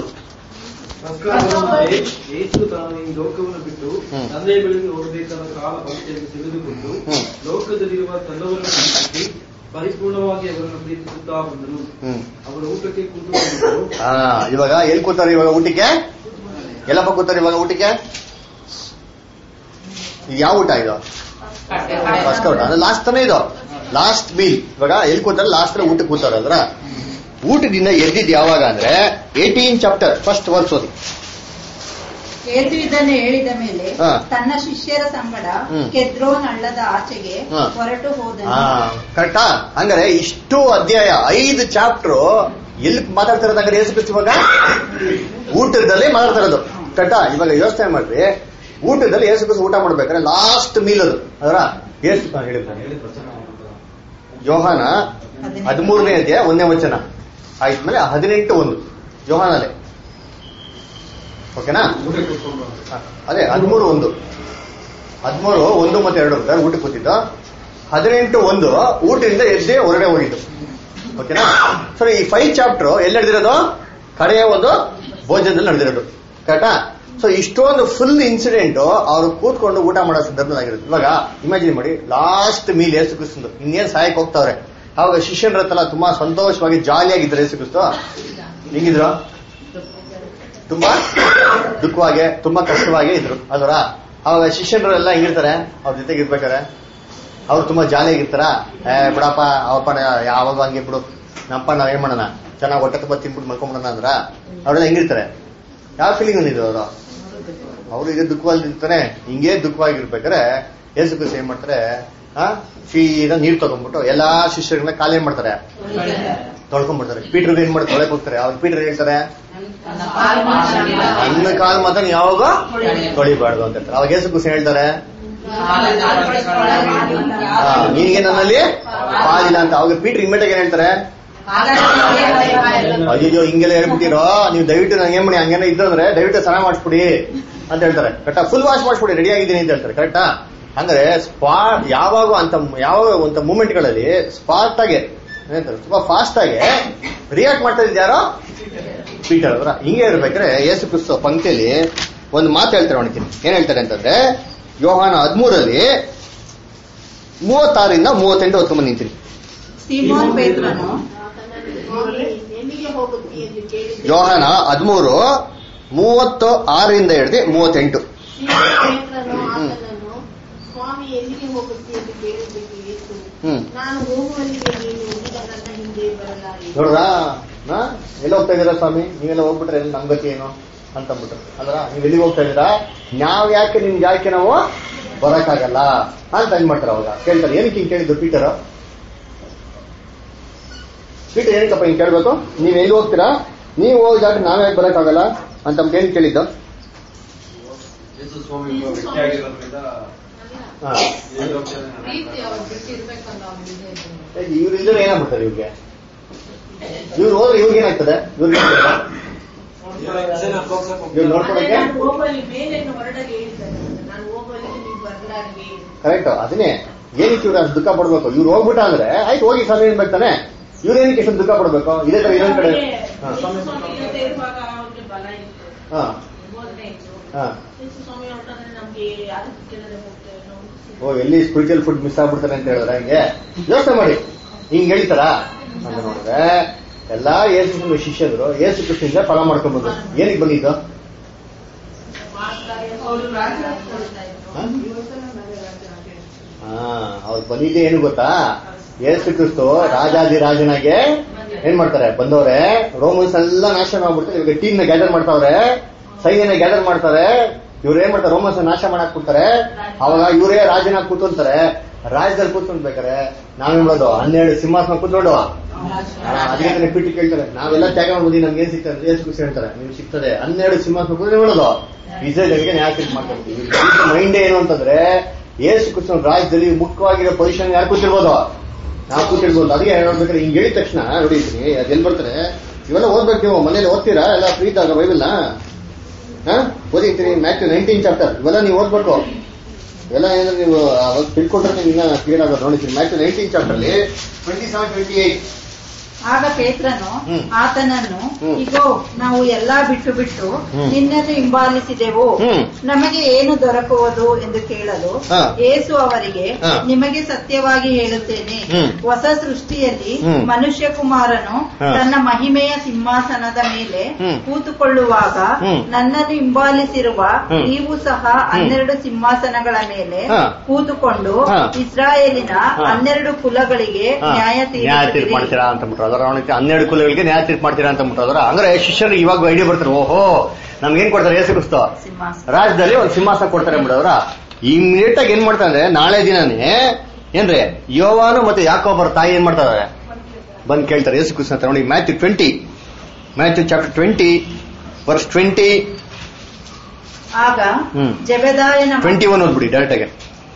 ಯೇಸು ತಾನು ಈ ಲೋಕವನ್ನು ಬಿಟ್ಟು ತಂದೆಯ ಬಳಿಗೆ ಹೋಗಬೇಕಾದ ಕಾಲ ಭಕ್ತಿಯನ್ನು ತಿಳಿದುಕೊಂಡು ಲೋಕದಲ್ಲಿರುವ ತನ್ನವರನ್ನು ಪ್ರೀತಿಸಿ ಪರಿಪೂರ್ಣವಾಗಿ ಅವರನ್ನು ಪ್ರೀತಿಸುತ್ತಾ ಬಂದರು. ಅವರ ಊಟಕ್ಕೆ ಕೂತು ಇವಾಗ ಎಲ್ಲಿ ಕೂತಾರೆ? ಇವಾಗ ಊಟಕ್ಕೆ ಎಲ್ಲಪ್ಪ ಕೂತಾರೆ? ಇವಾಗ ಊಟಕ್ಕೆ ಯಾವ ಊಟ ಇದು? ಫಸ್ಟ್ ಊಟ ಅಂದ್ರೆ ಲಾಸ್ಟ್ ತಾನೇ ಇದು, ಲಾಸ್ಟ್ ಮೀಲ್. ಇವಾಗ ಎಲ್ಲಿ ಕೂತಾರೆ? ಲಾಸ್ಟ್ ಊಟಕ್ಕೆ ಕೂತಾರೆ. ಅದ್ರ ಊಟದಿಂದ ಎದ್ದಿದ್ ಯಾವಾಗ ಅಂದ್ರೆ ಏಟೀನ್ ಚಾಪ್ಟರ್ ಫಸ್ಟ್ ವರ್ಸ್ ಓದಿ. ಯೇಸು ಇದನ್ನು ಹೇಳಿದ ಮೇಲೆ ತನ್ನ ಶಿಷ್ಯರ ಸಂಗಡ ಕೆದ್ರೋನ್ ಹಳ್ಳದ ಆಚೆಗೆ ಹೊರಟು ಹೋದನು. ಕರೆಕ್ಟಾ? ಹಂಗಾರೆ ಇಷ್ಟು ಅಧ್ಯಾಯ ಐದು ಚಾಪ್ಟರ್ ಎಲ್ಲಿ ಮಾತಾಡ್ತಿರೋದು? ಹಂಗಾರೆ ಯೇಸು ಕ್ರಿಸ್ತ ಇವಾಗ ಊಟದಲ್ಲಿ ಮಾತಾಡ್ತಿರೋದು. ಕರೆಕ್ಟಾ? ಇವಾಗ ಯೋಚನೆ ಮಾಡ್ರಿ, ಊಟದಲ್ಲಿ ಯೇಸು ಕ್ರಿಸ್ತ ಊಟ ಮಾಡ್ಬೇಕಾದ್ರೆ ಲಾಸ್ಟ್ ಮೀಲ್ ಅದು. ಅದರ ಯೇಸು ಯೋಹಾನ ಹದಿಮೂರನೇ ಅಧ್ಯಾಯ ಒಂದನೇ ವಚನ ಆಯ್ತು, ಹದಿನೆಂಟು ಒಂದು ಯೋಹಾನಲ್ಲೇ. ಓಕೆನಾ? ಅದೇ ಹದಿಮೂರು ಒಂದು ಹದಿಮೂರು ಒಂದು ಮತ್ತೆ ಎರಡು ಊಟಕ್ಕೆ ಕೂತಿದ್ದು. ಹದಿನೆಂಟು ಒಂದು ಊಟದಿಂದ ಎದ್ದೇ ಹೊರಗಡೆ ಹೋಗಿದ್ದು. ಓಕೆನಾ? ಸರಿ, ಈ ಫೈವ್ ಚಾಪ್ಟರ್ ಎಲ್ಲಿ ನಡೆದಿರೋದು? ಕಡೆಯ ಒಂದು ಭೋಜನದಲ್ಲಿ ನಡೆದಿರೋದು. ಕರೆಕ್ಟಾ? ಸೊ ಇಷ್ಟೊಂದು ಫುಲ್ ಇನ್ಸಿಡೆಂಟ್ ಅವ್ರು ಕೂತ್ಕೊಂಡು ಊಟ ಮಾಡೋ ಸಂದರ್ಭದಾಗಿರುತ್ತೆ. ಇವಾಗ ಇಮ್ಯಾಜಿನ್ ಮಾಡಿ, ಲಾಸ್ಟ್ ಮೀಲ್ ಯೇಸು ಕ್ರಿಸ್ತಂದು, ಇನ್ನೇನ್ ಸಹಾಯಕ್ಕೆ ಹೋಗ್ತಾವ್ರೆ. ಅವಾಗ ಶಿಷ್ಯರತ್ತೆಲ್ಲ ತುಂಬಾ ಸಂತೋಷವಾಗಿ ಜಾಲಿಯಾಗಿದ್ರು. ಯೇಸು ಕ್ರಿಸ್ತ ಹೆಂಗಿದ್ರು? ತುಂಬಾ ದುಃಖವಾಗಿ, ತುಂಬಾ ಕಷ್ಟವಾಗಿ ಇದ್ರು. ಅದರ ಅವಾಗ ಶಿಷ್ಯರೆಲ್ಲ ಹೆಂಗಿರ್ತಾರೆ ಅವ್ರ ಜೊತೆಗೆ ಇರ್ಬೇಕಾರೆ? ಅವ್ರು ತುಂಬಾ ಜಾಲಿಯಾಗಿರ್ತಾರ, ಏ ಬಿಡಪ್ಪ ಅವಪ್ಪ ಯಾವಾಗ ಹಂಗೆ ಬಿಡು ನಮ್ಮಪ್ಪ ನಾವ್ ಏನ್ ಮಾಡೋಣ ಚೆನ್ನಾಗಿ ಹೊಟ್ಟೆ ತುಂಬ ತಿನ್ಬಿಟ್ಟು ಮಲ್ಕೊಂಬಿಡೋಣ ಅಂದ್ರ ಅವ್ರೆಲ್ಲ ಹೆಂಗಿರ್ತಾರೆ? ಯಾವ ಫೀಲಿಂಗ್ ಬಂದಿದ್ರು ಅವರು? ಅವ್ರು ಈಗ ದುಃಖವಾಗಿರ್ತಾರೆ. ಹಿಂಗೇ ದುಃಖವಾಗಿರ್ಬೇಕಾದ್ರೆ ಯೇಸು ಕ್ರಿಸ್ತ ಏನ್ ಮಾಡ್ತಾರೆ, ಆ ಸೀದಾ ನೀರ್ ತಗೊಂಡ್ಬಿಟ್ಟು ಎಲ್ಲಾ ಶಿಷ್ಯರನ್ನ ಕಾಲ್ ಏನ್ ಮಾಡ್ತಾರೆ, ತೊಳ್ಕೊಂಡ್ಬಿಡ್ತಾರೆ. ಪೀಟರ್ ಏನ್ ಮಾಡಿ ತೊಳೆಕ್ ಹೋಗ್ತಾರೆ. ಅವ್ರು ಪೀಟರ್ ಹೇಳ್ತಾರೆ, ನನ್ನ ಕಾಲ್ ಮಾತ್ರ ಯಾವಾಗ ತೊಳಿಬಾರ್ದು ಅಂತ ಹೇಳ್ತಾರೆ. ಅವಾಗ ಯೇಸು ಕ್ರಿಸ್ತ ಹೇಳ್ತಾರೆ, ನಿನಗೆ ನನ್ನಲ್ಲಿ ಪಾಲಿಲ್ಲ ಅಂತ. ಅವಾಗ ಪೀಟರ್ ಇಮ್ಮಿಡಿಯೇಟ್ ಏನ್ ಹೇಳ್ತಾರೆ, ಅಯ್ಯೋ ಹಿಂಗೆಲ್ಲ ಹೇಳ್ಬಿಟ್ಟಿರೋ, ನೀವು ದಯವಿಟ್ಟು ನಂಗೆ ಏನ್ ಮಾಡಿ ಹಂಗೇನ ಇದ್ದಂದ್ರೆ ದಯವಿಟ್ಟು ಸ್ನಾನ ಮಾಡಿಸ್ಬಿಡಿ ಅಂತ ಹೇಳ್ತಾರೆ. ಕರೆಕ್ಟಾ? ಫುಲ್ ವಾಶ್ ಮಾಡಿಸ್ಬಿಡಿ, ರೆಡಿ ಆಗಿದ್ದೀನಿ ಅಂತ ಹೇಳ್ತಾರೆ. ಕರೆಕ್ಟಾ? ಅಂದ್ರೆ ಸ್ಪಾಟ್ ಯಾವಾಗ ಅಂತ ಯಾವ ಒಂದು ಮೂಮೆಂಟ್ ಗಳಲ್ಲಿ ಸ್ಪಾಟ್ ಆಗಿ ಏನಂತಾರೆ, ತುಂಬಾ ಫಾಸ್ಟ್ ಆಗಿ ರಿಯಾಕ್ಟ್ ಮಾಡ್ತಾ ಇದ್ದ ಯಾರೋ ಪೀಟರ್ ಅವರ. ಹಿಂಗೆ ಇರ್ಬೇಕಾದ್ರೆ ಯೇಸು ಕ್ರಿಸ್ತ ಪಂಕ್ತಿಯಲ್ಲಿ ಒಂದು ಮಾತು ಹೇಳ್ತಾರೆ ನೋಡ್ತೀನಿ. ಏನ್ ಹೇಳ್ತಾರೆ ಅಂತಂದ್ರೆ, ಯೋಹಾನ ಹದಿಮೂರಲ್ಲಿ ಮೂವತ್ತಾರರಿಂದ ಮೂವತ್ತೆಂಟು ಹೊತ್ಕೊಂಡ್ ನಿಂತೀನಿ. ಯೋಹಾನ ಹದಿಮೂರು ಮೂವತ್ತು ಆರರಿಂದ ಹಿಡಿದು ಮೂವತ್ತೆಂಟು. ಸ್ವಾಮಿ ಎಲ್ಲಿಗೆ ಹೋಗುತ್ತೆ ಎಂದು ಕೇಳಿದ್ದಕ್ಕೆ ಯೇಸು, ಹ್ಮ್ ನಾನು ಹೋಗುವಲ್ಲಿಗೆ ನೀನು ನನ್ನ ಹಿಂದೆ ಬರಲಾರೆ. ನೋಡ್ರಾ, ಎಲ್ಲ ಹೋಗ್ತಾ ಇದೀರಾ ಸ್ವಾಮಿ, ನೀವೆಲ್ಲ ಹೋಗ್ಬಿಟ್ರೆ ನಮ್ ಗತಿ ಏನು ಅಂತಂದ್ಬಿಟ್ರು. ಅದ್ರ ನೀವ್ ಎಲ್ಲಿಗೆ ಹೋಗ್ತಾ ಇದೀರಾ, ನಾವ್ ಯಾಕೆ ನಿಮ್ಗೆ ಯಾಕೆ ನಾವು ಬರಕ್ಕಾಗಲ್ಲ ಅಂತ ಏನ್ ಮಾಡ್ತಾರ. ಅವಾಗ ಕೇಳ್ತಾರೆ, ಏನಕ್ಕೆ ಹಿಂಗ್ ಕೇಳಿದ್ದು ಪೀಟರ್? ಪೀಟರ್ ಏನಕ್ಕಪ್ಪ ಹಿಂಗ್ ಕೇಳ್ಬೇಕು, ನೀವ್ ಎಲ್ಲಿ ಹೋಗ್ತೀರಾ, ನೀವು ಹೋಗಿ ಜಾಗ ನಾವ್ ಯಾಕೆ ಬರಕ್ಕಾಗಲ್ಲ ಅಂತ ಏನ್ ಕೇಳಿದ್ದು? ಇವ್ರು ಇದ್ರೆ ಏನಾಗ್ಬಿಡ್ತಾರೆ ಇವ್ರಿಗೆ? ಇವ್ರು ಹೋದ್ರೆ ಇವ್ರಿಗೆ ಏನಾಗ್ತದೆ? ಇವ್ರಿಗೆ ಇವ್ರು ನೋಡ್ಕೊಳಕ್ಕೆ ಕರೆಕ್ಟ್. ಅದನ್ನೇ ಏನಕ್ಕೆ ಇವ್ರು ಅಷ್ಟು ದುಃಖ ಪಡ್ಬೇಕು? ಇವ್ರು ಹೋಗ್ಬಿಟ್ಟ ಅಂದ್ರೆ ಆಯ್ತು ಹೋಗಿ ಸ್ವಾಮಿ ಏನ್ ಬರ್ತಾನೆ, ಇವ್ರು ಏನಕ್ಕೆ ಎಷ್ಟು ದುಃಖ ಪಡ್ಬೇಕು? ಇದೇ ತರ ಇನ್ನೊಂದ್ ಕಡೆ ಹಾ ಹಾ ಓ ಎಲ್ಲಿ ಸ್ಪಿರಿಚುವಲ್ ಫುಡ್ ಮಿಸ್ ಆಗ್ಬಿಡ್ತಾರೆ ಅಂತ ಹೇಳಿದ್ರೆ ಹಂಗೆ ಯೋಚನೆ ಮಾಡಿ ಹಿಂಗ್ ಹೇಳ್ತಾರ ಅಂತ ನೋಡಿದ್ರೆ, ಎಲ್ಲಾ ಯೇಸು ಶಿಷ್ಯರು ಯೇಸು ಕೃಷ್ಣದಿಂದ ಫಲ ಮಾಡ್ಕೊಂಡ್ಬಂದ್ರು. ಏನಕ್ಕೆ ಬಂದಿದ್ದು? ಹಾ ಅವ್ರು ಬಂದಿದ್ದೆ ಏನು ಗೊತ್ತಾ, ಯೇಸು ಕ್ರಿಸ್ತು ರಾಜಾದಿರಾಜನಾಗೆ ಏನ್ ಮಾಡ್ತಾರೆ ಬಂದವ್ರೆ, ರೋಮನ್ಸ್ ಎಲ್ಲ ನಾಶ ಮಾಡ್ಬಿಡ್ತಾರೆ. ಇವಾಗ ಟೀಮ್ ನ ಗ್ಯಾದರ್ ಮಾಡ್ತಾವ್ರೆ, ಸೈನ್ಯನ ಗ್ಯಾದರ್ ಮಾಡ್ತಾರೆ. ಇವ್ರು ಏನ್ ಮಾಡ್ತಾರೆ, ರೋಮನ್ಸ್ ನಾಶ ಮಾಡಕ್ ಕೂತಾರೆ. ಅವಾಗ ಇವರೇ ರಾಜನಾಗಿ ಕೂತ್ಕೊಂತಾರೆ. ರಾಜ್ಯದಲ್ಲಿ ಕೂತ್ಕೊಂಡ್ಬೇಕಾರೆ ನಾವೇನ್ ಮಾಡೋದು, ಹನ್ನೆರಡು ಸಿಂಹಾಸನ ಕೂತ್ಕೊಂಡು ಅದಕ್ಕೆ ಪಿಟಿ ಕೇಳ್ತಾರೆ, ನಾವೆಲ್ಲ ತ್ಯಾಗ ಮಾಡ್ಬೋದು, ನಮ್ಗೆ ಏನ್ ಸಿಗ್ತದೆ? ಯೇಸು ಕ್ರಿಸ್ತ ಹೇಳ್ತಾರೆ, ನಿಮ್ಗೆ ಸಿಗ್ತದೆ ಹನ್ನೆರಡು ಸಿಂಹಾಸನ ಕೂತ್ಕೊಂಡು ಮಾಡೋದು ಇಸ್ರೇಲ್ಗೆ ನ್ಯಾಯ ತೀರ್ಪು ಮಾಡ್ಕೊಳ್ತೀವಿ. ಮೈಂಡ್ ಏನು ಅಂತಂದ್ರೆ, ಯೇಸು ಕ್ರಿಸ್ತನ ರಾಜ್ಯದಲ್ಲಿ ಮುಖ್ಯವಾಗಿರೋ ಪೊಸಿಷನ್ ಯಾರು ಕೂತಿರ್ಬೋದು, ನಾವು ಕೂತಿರ್ಬೋದು. ಅದಕ್ಕೆ ಹೇಳ್ಬೇಕಾದ್ರೆ ಹಿಂಗ್ ಹೇಳಿದ ತಕ್ಷಣ ನೋಡಿದ್ದೀನಿ ಅದೆಲ್ಲಿ ಬರ್ತಾರೆ, ಇವೆಲ್ಲ ಓದ್ಬೇಕು. ನೀವು ಮನೇಲಿ ಓದ್ತೀರಾ ಎಲ್ಲ ಫ್ರೀ ಇದ್ದಾಗ ಬೈಬಲ್ನ ಓದಿರ್ತೀರಿ. ಮ್ಯಾಥ್ಯೂ ನೈನ್ಟೀನ್ ಚಾಪ್ಟರ್ ಇವೆಲ್ಲ ನೀವು ಓದ್ಬೇಕು. ಇವೆಲ್ಲ ಏನಂದ್ರೆ ನೀವು ಅವಾಗ ತಿಳ್ಕೊಂಡ್ರೆ ನೀವು ಇನ್ನ ಕ್ಲಿಯರ್ ಆಗೋದು. ನೋಡಿದ್ದೀನಿ ಮ್ಯಾಥ್ಯೂ ನೈನ್ಟೀನ್ ಚಾಪ್ಟರ್ ಅಲ್ಲಿ ಟ್ವೆಂಟಿ ಸೆವೆನ್ ಟ್ವೆಂಟಿ ಏಟ್. ಆಗ ಪೇತ್ರನು ಆತನನ್ನು, ಇಗೋ ನಾವು ಎಲ್ಲಾ ಬಿಟ್ಟು ಬಿಟ್ಟು ನಿನ್ನನ್ನು ಹಿಂಬಾಲಿಸಿದೆವು, ನಮಗೆ ಏನು ದೊರಕುವುದು ಎಂದು ಕೇಳಲು ಯೇಸು ಅವರಿಗೆ, ನಿಮಗೆ ಸತ್ಯವಾಗಿ ಹೇಳುತ್ತೇನೆ, ಹೊಸ ಸೃಷ್ಟಿಯಲ್ಲಿ ಮನುಷ್ಯ ಕುಮಾರನು ತನ್ನ ಮಹಿಮೆಯ ಸಿಂಹಾಸನದ ಮೇಲೆ ಕೂತುಕೊಳ್ಳುವಾಗ ನನ್ನನ್ನು ಹಿಂಬಾಲಿಸಿರುವ ನೀವು ಸಹ ಹನ್ನೆರಡು ಸಿಂಹಾಸನಗಳ ಮೇಲೆ ಕೂತುಕೊಂಡು ಇಸ್ರಾಯೇಲಿನ ಹನ್ನೆರಡು ಕುಲಗಳಿಗೆ ನ್ಯಾಯ ತೀರ್ಮಾಡ್ತೀರಾ ಅಂತ ಹನ್ನೆರಡು ಕುಲಗಳಿಗೆ ನ್ಯಾಯ ತೀರ್ಪು ಮಾಡ್ತೀರಾ ಅಂತ ಮುಟ್ಟೋದ್ರ. ಅಂದ್ರೆ ಶಿಷ್ಯರು ಇವಾಗ ಐಡಿಯಾ ಬರ್ತಾರೆ, ಓಹೋ ನಮ್ಗೆ ಏನ್ ಕೊಡ್ತಾರೆ ಯೇಸು ಕ್ರಿಸ್ತ ರಾಜ್ಯದಲ್ಲಿ ಒಂದು ಸಿಂಹಾಸನ ಕೊಡ್ತಾರೆ ಬಿಡೋದ್ರ. ಇಮಿಡಿಯೇಟ್ ಆಗಿ ಏನ್ ಮಾಡ್ತಾರೆ ಅಂದ್ರೆ, ನಾಳೆ ದಿನನೇ ಏನ್ರಿ ಯೋವಾನು ಮತ್ತೆ ಯಾಕೋಬರ ತಾಯಿ ಏನ್ ಮಾಡ್ತಾರೆ, ಬಂದ್ ಕೇಳ್ತಾರೆ ಯೇಸು ಕ್ರಿಸ್ತ ಅಂತ. ನೋಡಿ Matthew twenty Matthew chapter twenty verse twenty. ಆಗ ಜೆಬೆದಾಯನ ಟ್ವೆಂಟಿ ಒನ್ ಓದ್ಬಿಡಿ ಡೈರೆಕ್ಟ್ ಆಗಿ.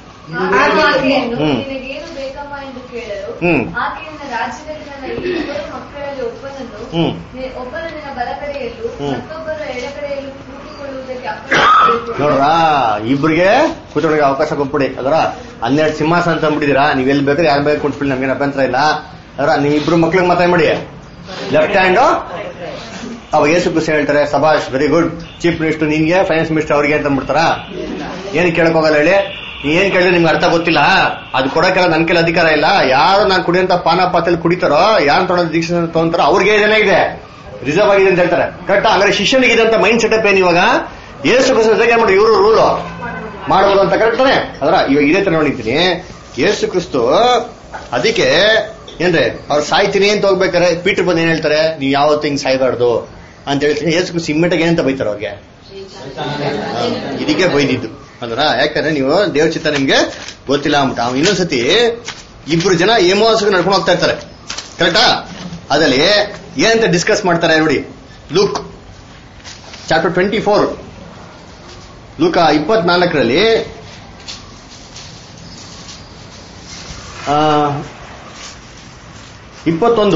ನಿನಗೇನು ಬೇಕಮ್ಮ ಎಂದು ಕೇಳಲು ಆಕೆಯ ರಾಜ್ಯದಲ್ಲಿ ನನ್ನ ಇಬ್ಬರು ಮಕ್ಕಳಲ್ಲಿ ಒಬ್ಬನನ್ನು ಒಬ್ಬನ ನಿನ್ನ ಬಲಕಡೆಯಲ್ಲೂ ಮತ್ತೊಬ್ಬರು ಎಡಕಡೆಯಲ್ಲೂ ಕೂಡಿಕೊಳ್ಳುವುದಕ್ಕೆ ಅವಕಾಶ ನೋಡ್ರಾ, ಇಬ್ರಿಗೆ ಕೂತ್ಕೊಳ್ಳೋಕೆ ಅವಕಾಶ ಕೊಟ್ಬಿಡಿ. ಅದರ ಹನ್ನೆರಡು ಸಿಂಹಾಸನ ಅಂತ ಅಂದ್ಬಿಟ್ಟಿದ್ದೀರಾ, ನೀವ್ ಎಲ್ಲಿ ಬೇಕಾದ್ರೆ ಯಾರು ಬೇಕು ಕೊಟ್ಬಿಡಿ, ನಮ್ಗೇನು ಅಭ್ಯಂತರ ಇಲ್ಲ. ಅದರ ನೀವು ಇಬ್ರು ಮಕ್ಳಿಗೆ ಮಾತಾಡಿ ಮಾಡಿ, ಲೆಫ್ಟ್ ಹ್ಯಾಂಡ್. ಅವಾಗ ಯೇಸು ಕ್ರಿಸ್ತ ಹೇಳ್ತಾರೆ, ಸಭಾಷ್ ವೆರಿ ಗುಡ್, ಚೀಫ್ ಮಿನಿಸ್ಟರ್ ನಿನ್ಗೆ, ಫೈನಾನ್ಸ್ ಮಿನಿಸ್ಟರ್ ಅವ್ರಿಗೆ ಅಂತ ಅಂದ್ಬಿಡ್ತಾರ. ಏನ್ ಕೇಳಕ್ ಹೋಗಲ್ಲ ಹೇಳಿ, ಏನ್ ಕೇಳಿದ್ರೆ ನಿಮ್ಗೆ ಅರ್ಥ ಗೊತ್ತಿಲ್ಲ, ಅದು ಕೊಡಕ್ಕೆಲ್ಲ ನನ್ ಕೆಲ ಅಧಿಕಾರ ಇಲ್ಲ. ಯಾರು ನಾನು ಕುಡಿಯಂತ ಪಾನ ಪಾತ್ರೆಯಲ್ಲಿ ಕುಡಿತಾರೋ, ಯಾರು ತೊಗೊಳೋ ದೀಕ್ಷೆ ತಗೊಂತಾರೋ ಅವ್ರಿಗೆ ಜನ ಇದೆ, ರಿಸರ್ವ್ ಆಗಿದೆ ಅಂತ ಹೇಳ್ತಾರೆ. ಕರೆಕ್ಟಾ? ಹಂಗಾರೆ ಶಿಷ್ಯನಿಗಿದೆ ಅಂತ ಮೈಂಡ್ ಸೆಟಪ್ ಏನ್ ಇವಾಗ ಯೇಸು ಕ್ರಿಸ್ತ ಏನ್ ಮಾಡಿ ಇವರು ರೂಲ್ ಮಾಡಬಹುದು ಅಂತ ಕರೆಕ್ಟ್ ತಾನೆ. ಅದರ ಇವಾಗ ಇದೇ ತರ ನೋಡಿದ್ದೀನಿ ಯೇಸು ಕ್ರಿಸ್ತು ಅದಕ್ಕೆ ಏನ್ರೆ ಅವ್ರು ಸಾಯ್ತೀನಿ ಅಂತ ಹೋಗ್ಬೇಕಾರೆ ಪೀಟರ್ ಬಂದು ಏನ್ ಹೇಳ್ತಾರೆ, ನೀವು ಯಾವತ್ತು ಹಿಂಗ್ ಸಾಯ್ಬಾರ್ದು ಅಂತ ಹೇಳ್ತೀನಿ. ಯೇಸು ಕ್ರಿಸ್ತು ಇಮ್ಮಿಡಿಯೇಟ್ ಏನಂತ ಬೈತಾರೆ ಅವ್ರಿಗೆ, ಇದಕ್ಕೆ ಬೈದಿದ್ದು ಅಂದ್ರ ಯಾಕಂದ್ರೆ ನೀವು ದೇವ್ರ ಚಿತ್ತ ನಿಮ್ಗೆ ಗೊತ್ತಿಲ್ಲ ಅಂದ್ಬಿಟ್ಟು. ಅವ್ನು ಇನ್ನೊಂದ್ಸತಿ ಇಬ್ರು ಜನ ಏಮೋಸ್ಗೆ ನಡ್ಕೊಂಡು ಹೋಗ್ತಾ ಇರ್ತಾರೆ, ಕರೆಕ್ಟಾ? ಅದ್ರಲ್ಲಿ ಏನಂತ ಡಿಸ್ಕಸ್ ಮಾಡ್ತಾರೆ ನೋಡಿ, ಲೂಕ್ ಚಾಪ್ಟರ್ ಟ್ವೆಂಟಿ ಫೋರ್ ಲೂಕ ಇಪ್ಪತ್ನಾಲ್ಕರಲ್ಲಿ ಇಪ್ಪತ್ತೊಂದು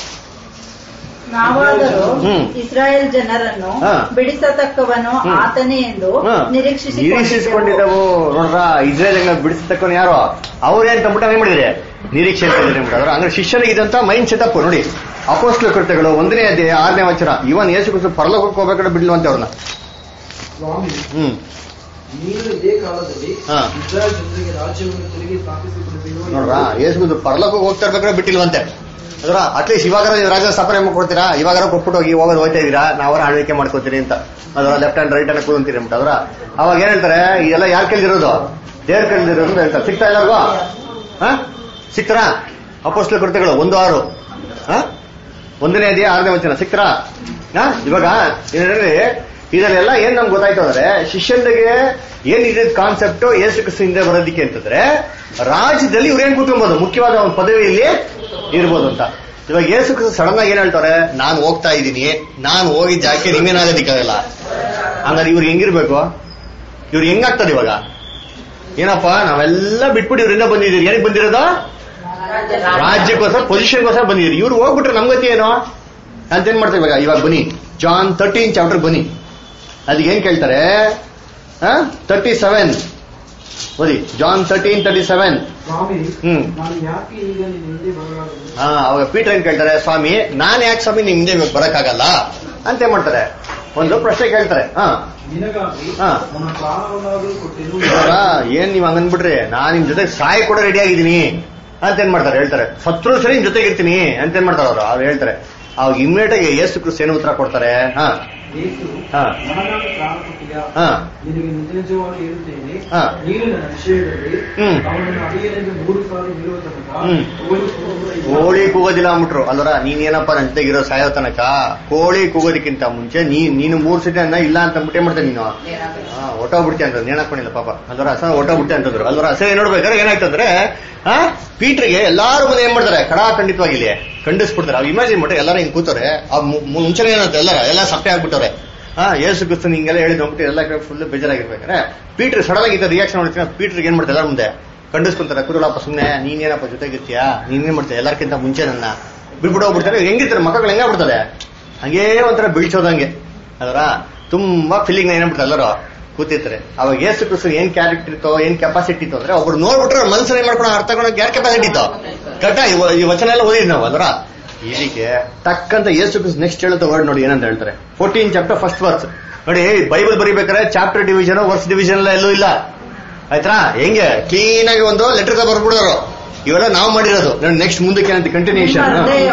ನಾವಾದರೂ ಇಸ್ರಾಯೇಲ್ ಜನರನ್ನು ಬಿಡಿಸತಕ್ಕವನು ಆತನೇ ಎಂದು ನಿರೀಕ್ಷಿಸಿಕೊಂಡಿದ್ದೆವು. ನೋಡ್ರ, ಇಸ್ರಾಯೇಲ್ ಜನ ಬಿಡಿಸತಕ್ಕವನು ಯಾರೋ ಅವ್ರೇನ್ ತಂಬಿಟ್ಟ ಏನ್ ಮಾಡಿದ್ರೆ ನಿರೀಕ್ಷೆ ಮಾಡಿದ್ರೆ. ಅಂದ್ರೆ ಶಿಷ್ಯನಿಗೆ ಇದಂತ ಮೈಂಡ್ ಸೆಟಪ್ ನೋಡಿ. ಅಪೊಸ್ತಲ ಕೃತ್ಯಗಳು ಒಂದನೇ ಅಧ್ಯಾಯ ಆರನೇ ವಚನ, ಇವನ್ ಯೇಸು ಕ್ರಿಸ್ತು ಪರಲೋಕಕ್ಕೆ ಹೋಗ್ಬೇಕಾದ್ರೆ ಬಿಡ್ಲಂತೆ ಅವ್ರನ್ನ. ಹ್ಮ್ ನೀನು ಇದೇ ಕಾಲದಲ್ಲಿ ಇಸ್ರಾಯೇಲ್ ಜನರಿಗೆ ರಾಜ್ಯವನ್ನು ತಿರುಗಿ ಸ್ಥಾಪಿಸಿಕೊಳ್ಳುವ. ನೋಡ್ರ, ಯೇಸು ಕ್ರಿಸ್ತು ಪರಲೋಕಕ್ಕೆ ಹೋಗ್ತಾ ಇರ್ಬೇಕಾದ್ರೆ ಬಿಟ್ಟಿಲ್ವಂತೆ. ಅದರ ಅಟ್ಲೀಸ್ಟ್ ಇವಾಗ ನೀವು ರಾಜ್ಯ ಸ್ಥಾಪನೆ ಮಾಡ್ಕೊಡ್ತೀರಾ, ಇವಾಗ ಕೊಟ್ಬಿಟ್ಟು ಹೋಗಿ ಹೋಗೋದು ಹೋಗ್ತಾ ಇದೀರಾ, ನಾವರ ಆಳ್ವಿಕೆ ಮಾಡ್ಕೋತೀರಿ ಅಂತ. ಅದರ ಲೆಫ್ಟ್ ಹ್ಯಾಂಡ್ ರೈಟ್ ಹ್ಯಾಂಡ್ ಕೂದಂತೀರಿ ಅಂದ್ಬಿಟ್ಟು. ಅದರ ಅವಾಗ ಏನ್ ಹೇಳ್ತಾರೆ, ಇದೆಲ್ಲ ಯಾರು ಕೇಳಿದಿರೋದು, ದೇವ್ರ ಕೇಳಿದಿರೋದು ಅಂತ ಹೇಳ್ತಾರೆ. ಸಿಗ್ತಾ ಇಲ್ಲಲ್ವಾ? ಹ ಸಿಕ್ತಾರ? ಅಪೊಸ್ತಲ ಕೃತ್ಯಗಳು ಒಂದು ಆರು ಹ ಒಂದನೇ ಅಧ್ಯಾಯ ಆರನೇ ವಚನ ಸಿಕ್ತಾರ? ಇವಾಗ ಏನೇಳಿ ಇದರಲ್ಲೆಲ್ಲ ಏನ್ ನಮ್ಗೆ ಗೊತ್ತಾಯ್ತು ಅಂದ್ರೆ, ಶಿಷ್ಯನಿಗೆ ಏನ್ ಇದ್ದ ಕಾನ್ಸೆಪ್ಟ್ ಯೇಸು ಕ್ರಿಸ್ತು ಹಿಂದೆ ಬರೋದಿಕ್ಕೆ ಅಂತಂದ್ರೆ, ರಾಜ್ಯದಲ್ಲಿ ಇವ್ರೇನ್ ಕೂತ್ಕೊಬಹುದು, ಮುಖ್ಯವಾದ ಒಂದು ಪದವಿಯಲ್ಲಿ ಇರ್ಬೋದು ಅಂತ. ಇವಾಗ ಯೇಸು ಕ್ರಿಸ್ತು ಸಡನ್ ಆಗಿ ಏನ್ ಹೇಳ್ತಾರೆ, ನಾನು ಹೋಗ್ತಾ ಇದ್ದೀನಿ, ನಾನು ಹೋಗಿದ್ದ ಜಾಕೆ ನೀವೇನಾಗೋದಿಕ್ಕಾಗಲ್ಲ. ಹಂಗಾರೆ ಇವ್ರಿಗೆ ಹೆಂಗಿರ್ಬೇಕು, ಇವ್ರಿಗೆ ಹೆಂಗಾಗ್ತದೆ ಇವಾಗ? ಏನಪ್ಪಾ ನಾವೆಲ್ಲ ಬಿಟ್ಬಿಟ್ಟು ಇವ್ರಿಂದ ಬಂದಿದ್ದೀರಿ, ಏನಕ್ಕೆ ಬಂದಿರೋದು? ರಾಜ್ಯಕ್ಕೋಸ್ಕರ, ಪೊಸಿಷನ್ಗೋಸ್ಕರ ಬಂದಿದ್ದೀರಿ. ಇವ್ರು ಹೋಗ್ಬಿಟ್ರೆ ನಮ್ಗತಿ ಏನು ಅಂತ ಏನ್ ಮಾಡ್ತಾರೆ ಇವಾಗ? ಇವಾಗ ಬನ್ನಿ ಜಾನ್ ತರ್ಟೀನ್ ಚಾಪ್ಟರ್ ಬನ್ನಿ. ಅದಕ್ಕೆ ಏನ್ ಕೇಳ್ತಾರೆ, ತರ್ಟಿ ಸೆವೆನ್ ಓದಿ, ಜಾನ್ ತರ್ಟೀನ್ ತರ್ಟಿ ಸೆವೆನ್. ಹ್ಮ್ ಹಾ ಅವಾಗ ಪೀಟರ್ ಏನ್ ಕೇಳ್ತಾರೆ, ಸ್ವಾಮಿ ನಾನ್ ಯಾಕೆ ಸ್ವಾಮಿ ನಿಮ್ ಹಿಂದೆ ಬರಕ್ಕಾಗಲ್ಲ ಅಂತ ಏನ್ ಮಾಡ್ತಾರೆ, ಒಂದು ಪ್ರಶ್ನೆ ಕೇಳ್ತಾರೆ. ಹಾ ಏನ್ ನೀವ್ ಹಂಗನ್ಬಿಟ್ರಿ, ನಾನ್ ನಿಮ್ ಜೊತೆ ಸಾಯಿ ಕೂಡ ರೆಡಿ ಆಗಿದ್ದೀನಿ ಅಂತ ಏನ್ ಮಾಡ್ತಾರೆ, ಹೇಳ್ತಾರೆ. ಸತ್ರು ಸರಿ ನಿಮ್ ಜೊತೆಗೆ ಇರ್ತೀನಿ ಅಂತ ಏನ್ ಮಾಡ್ತಾರೆ ಅವ್ರು. ಅವ್ರು ಹೇಳ್ತಾರೆ, ಅವಾಗ ಇಮ್ಮಿಡಿಯೇಟ್ ಆಗಿ ಯೇಸು ಕ್ರಿಸ್ತು ಏನು ಉತ್ತರ ಕೊಡ್ತಾರೆ, ಹಾ ಹಾ ಹಾ ಕೋಳಿ ಕೂಗೋದಿಲ್ಲ ಅಂದ್ಬಿಟ್ರು ಅಲ್ವರ. ನೀನೇನಪ್ಪ ನನ್ ಜೊತೆಗಿರೋ ಸಾಯೋ ತನಕ ಕೋಳಿ ಕೂಗೋದಕ್ಕಿಂತ ಮುಂಚೆ ನೀ ನೀನು ಮೂರ್ ಸತಿ ಅನ್ನ ಇಲ್ಲ ಅಂತ ಬಿಟ್ಟೆ ಮಾಡ್ತೇನೆ ನೀನು ಹೊಟ್ಟೋಗ್ಬಿಡ್ತಿ ಅಂತ ನೇಣಾಕೊಂಡಿಲ್ಲ ಪಾಪ ಅಲ್ವರ. ಸ ಹೊಟ್ಟೋಗ್ಬಿಡ್ತಿ ಅಂತಂದ್ರು ಅಲ್ವರ. ಸರಿ ನೋಡ್ಬೇಕಾದ್ರೆ ಏನಾಯ್ತಂದ್ರೆ, ಆ ಪೀಟ್ರಿಗೆ ಎಲ್ಲಾರು ಬಂದು ಏನ್ ಮಾಡ್ತಾರೆ, ಕಡಾ ಖಂಡಿತವಾಗಿ ಇಲ್ಲಿ ಖಂಡಿಸ್ಬಿಡ್ತಾರೆ. ಅವ್ ಇಮ್ಯಾಜಿನ್ ಮಾಡ್ರೆ ಎಲ್ಲಾರು ಹಿಂಗ್ ಕೂತಾರೆ, ಮುಂಚೆನೆ ಏನಂತ ಎಲ್ಲಾರ ಎಲ್ಲ ಸಪ್ಪೆ ಆಗ್ಬಿಟ್ಟವ್ರೆ. ಹಾ ಯೇಸು ಕ್ರಿಸ್ತು ಹಿಂಗೆಲ್ಲ ಹೇಳಿದ್ ಹೋಗ್ಬಿಟ್ಟು ಎಲ್ಲ ಫುಲ್ ಬೇಜಾರಾಗಿರ್ಬೇಕಾರೆ ಪೀಟರ್ ಸಡನ್ ಆಗಿ ರಿಯಾಕ್ಷನ್ ಮಾಡ್ತೀನಿ. ಪೀಟರ್ಗೆ ಏನ್ ಮಾಡ್ತಾರೆ, ಎಲ್ಲಾರ ಮುಂದೆ ಖಂಡಿಸ್ಕೊಂತಾರೆ, ಕುರುಳಪ್ಪ ಸುಮ್ನೆ ನೀನೇನಪ್ಪ ಜೊತೆಗಿರ್ತೀಯಾ, ನೀನೇನ್ ಮಾಡ್ತೀಯ ಎಲ್ಲಾರ್ಕಿಂತ ಮುಂಚೆ ನನ್ನ ಬಿಡ್ಬಿಟ್ಟು ಹೋಗ್ಬಿಡ್ತಾರೆ. ಹೆಂಗಿರ್ತಾರೆ ಮಕ್ಕಳು, ಹೆಂಗಾಗ್ಬಿಡ್ತದೆ ಹಂಗೇ ಒಂಥರ ಬೀಳ್ಸೋದಂಗೆ ಅದರ ತುಂಬಾ ಫೀಲಿಂಗ್ ಏನಾಗ್ಬಿಡ್ತಾರೆ ಎಲ್ಲರೂ ಕೂತಿರ್ತಾರೆ. ಅವಾಗ ಯೇಸು ಕ್ರಿಸ್ತು ಏನ್ ಕ್ಯಾರೆಕ್ಟರ್ ಇತ್ತೋ, ಏನ್ ಕೆಪಾಸಿಟಿ ಇತ್ತು ಅಂದ್ರೆ, ಒಬ್ರು ನೋಡ್ಬಿಟ್ರೆ ಮನಸ್ಸನ್ನ ಏನ್ ಮಾಡ್ಕೊಂಡು ಅರ್ಥ ಕೊಡೋಕೆ ಯಾರು ಕೆಪಾಸಿಟಿ ಇತ್ತು ಕರೆಕ್ಟಾ. ಈ ವಚನ ಎಲ್ಲ ಓದಿದ್ ನಾವು ಅಲ್ವರ. ಇದಕ್ಕೆ ತಕ್ಕಂತ ಯೇಸು ಕ್ರಿಸ್ತು ನೆಕ್ಸ್ಟ್ ಹೇಳುತ್ತೆ ವರ್ಡ್ ನೋಡಿ ಏನಂತ ಹೇಳ್ತಾರೆ. ಫೋರ್ಟೀನ್ ಚಾಪ್ಟರ್ ಫಸ್ಟ್ ವರ್ಸ್ ನೋಡಿ. ಬೈಬಲ್ ಬರೀಬೇಕಾದ್ರೆ ಚಾಪ್ಟರ್ ಡಿವಿಷನ್ ವರ್ಸ್ ಡಿವಿಷನ್ ಎಲ್ಲ ಎಲ್ಲೂ ಇಲ್ಲ ಆಯ್ತಾ. ಹೆಂಗೆ ಕ್ಲೀನ್ ಆಗಿ ಒಂದು ಲೆಟರ್ ಬರ್ಬಿಡೋರು. ಇವೆಲ್ಲ ನಾವು ಮಾಡಿರೋದು. ನೆಕ್ಸ್ಟ್ ಮುಂದಕ್ಕೆ ಏನಂತ ಕಂಟಿನ್ಯೂಷನ್.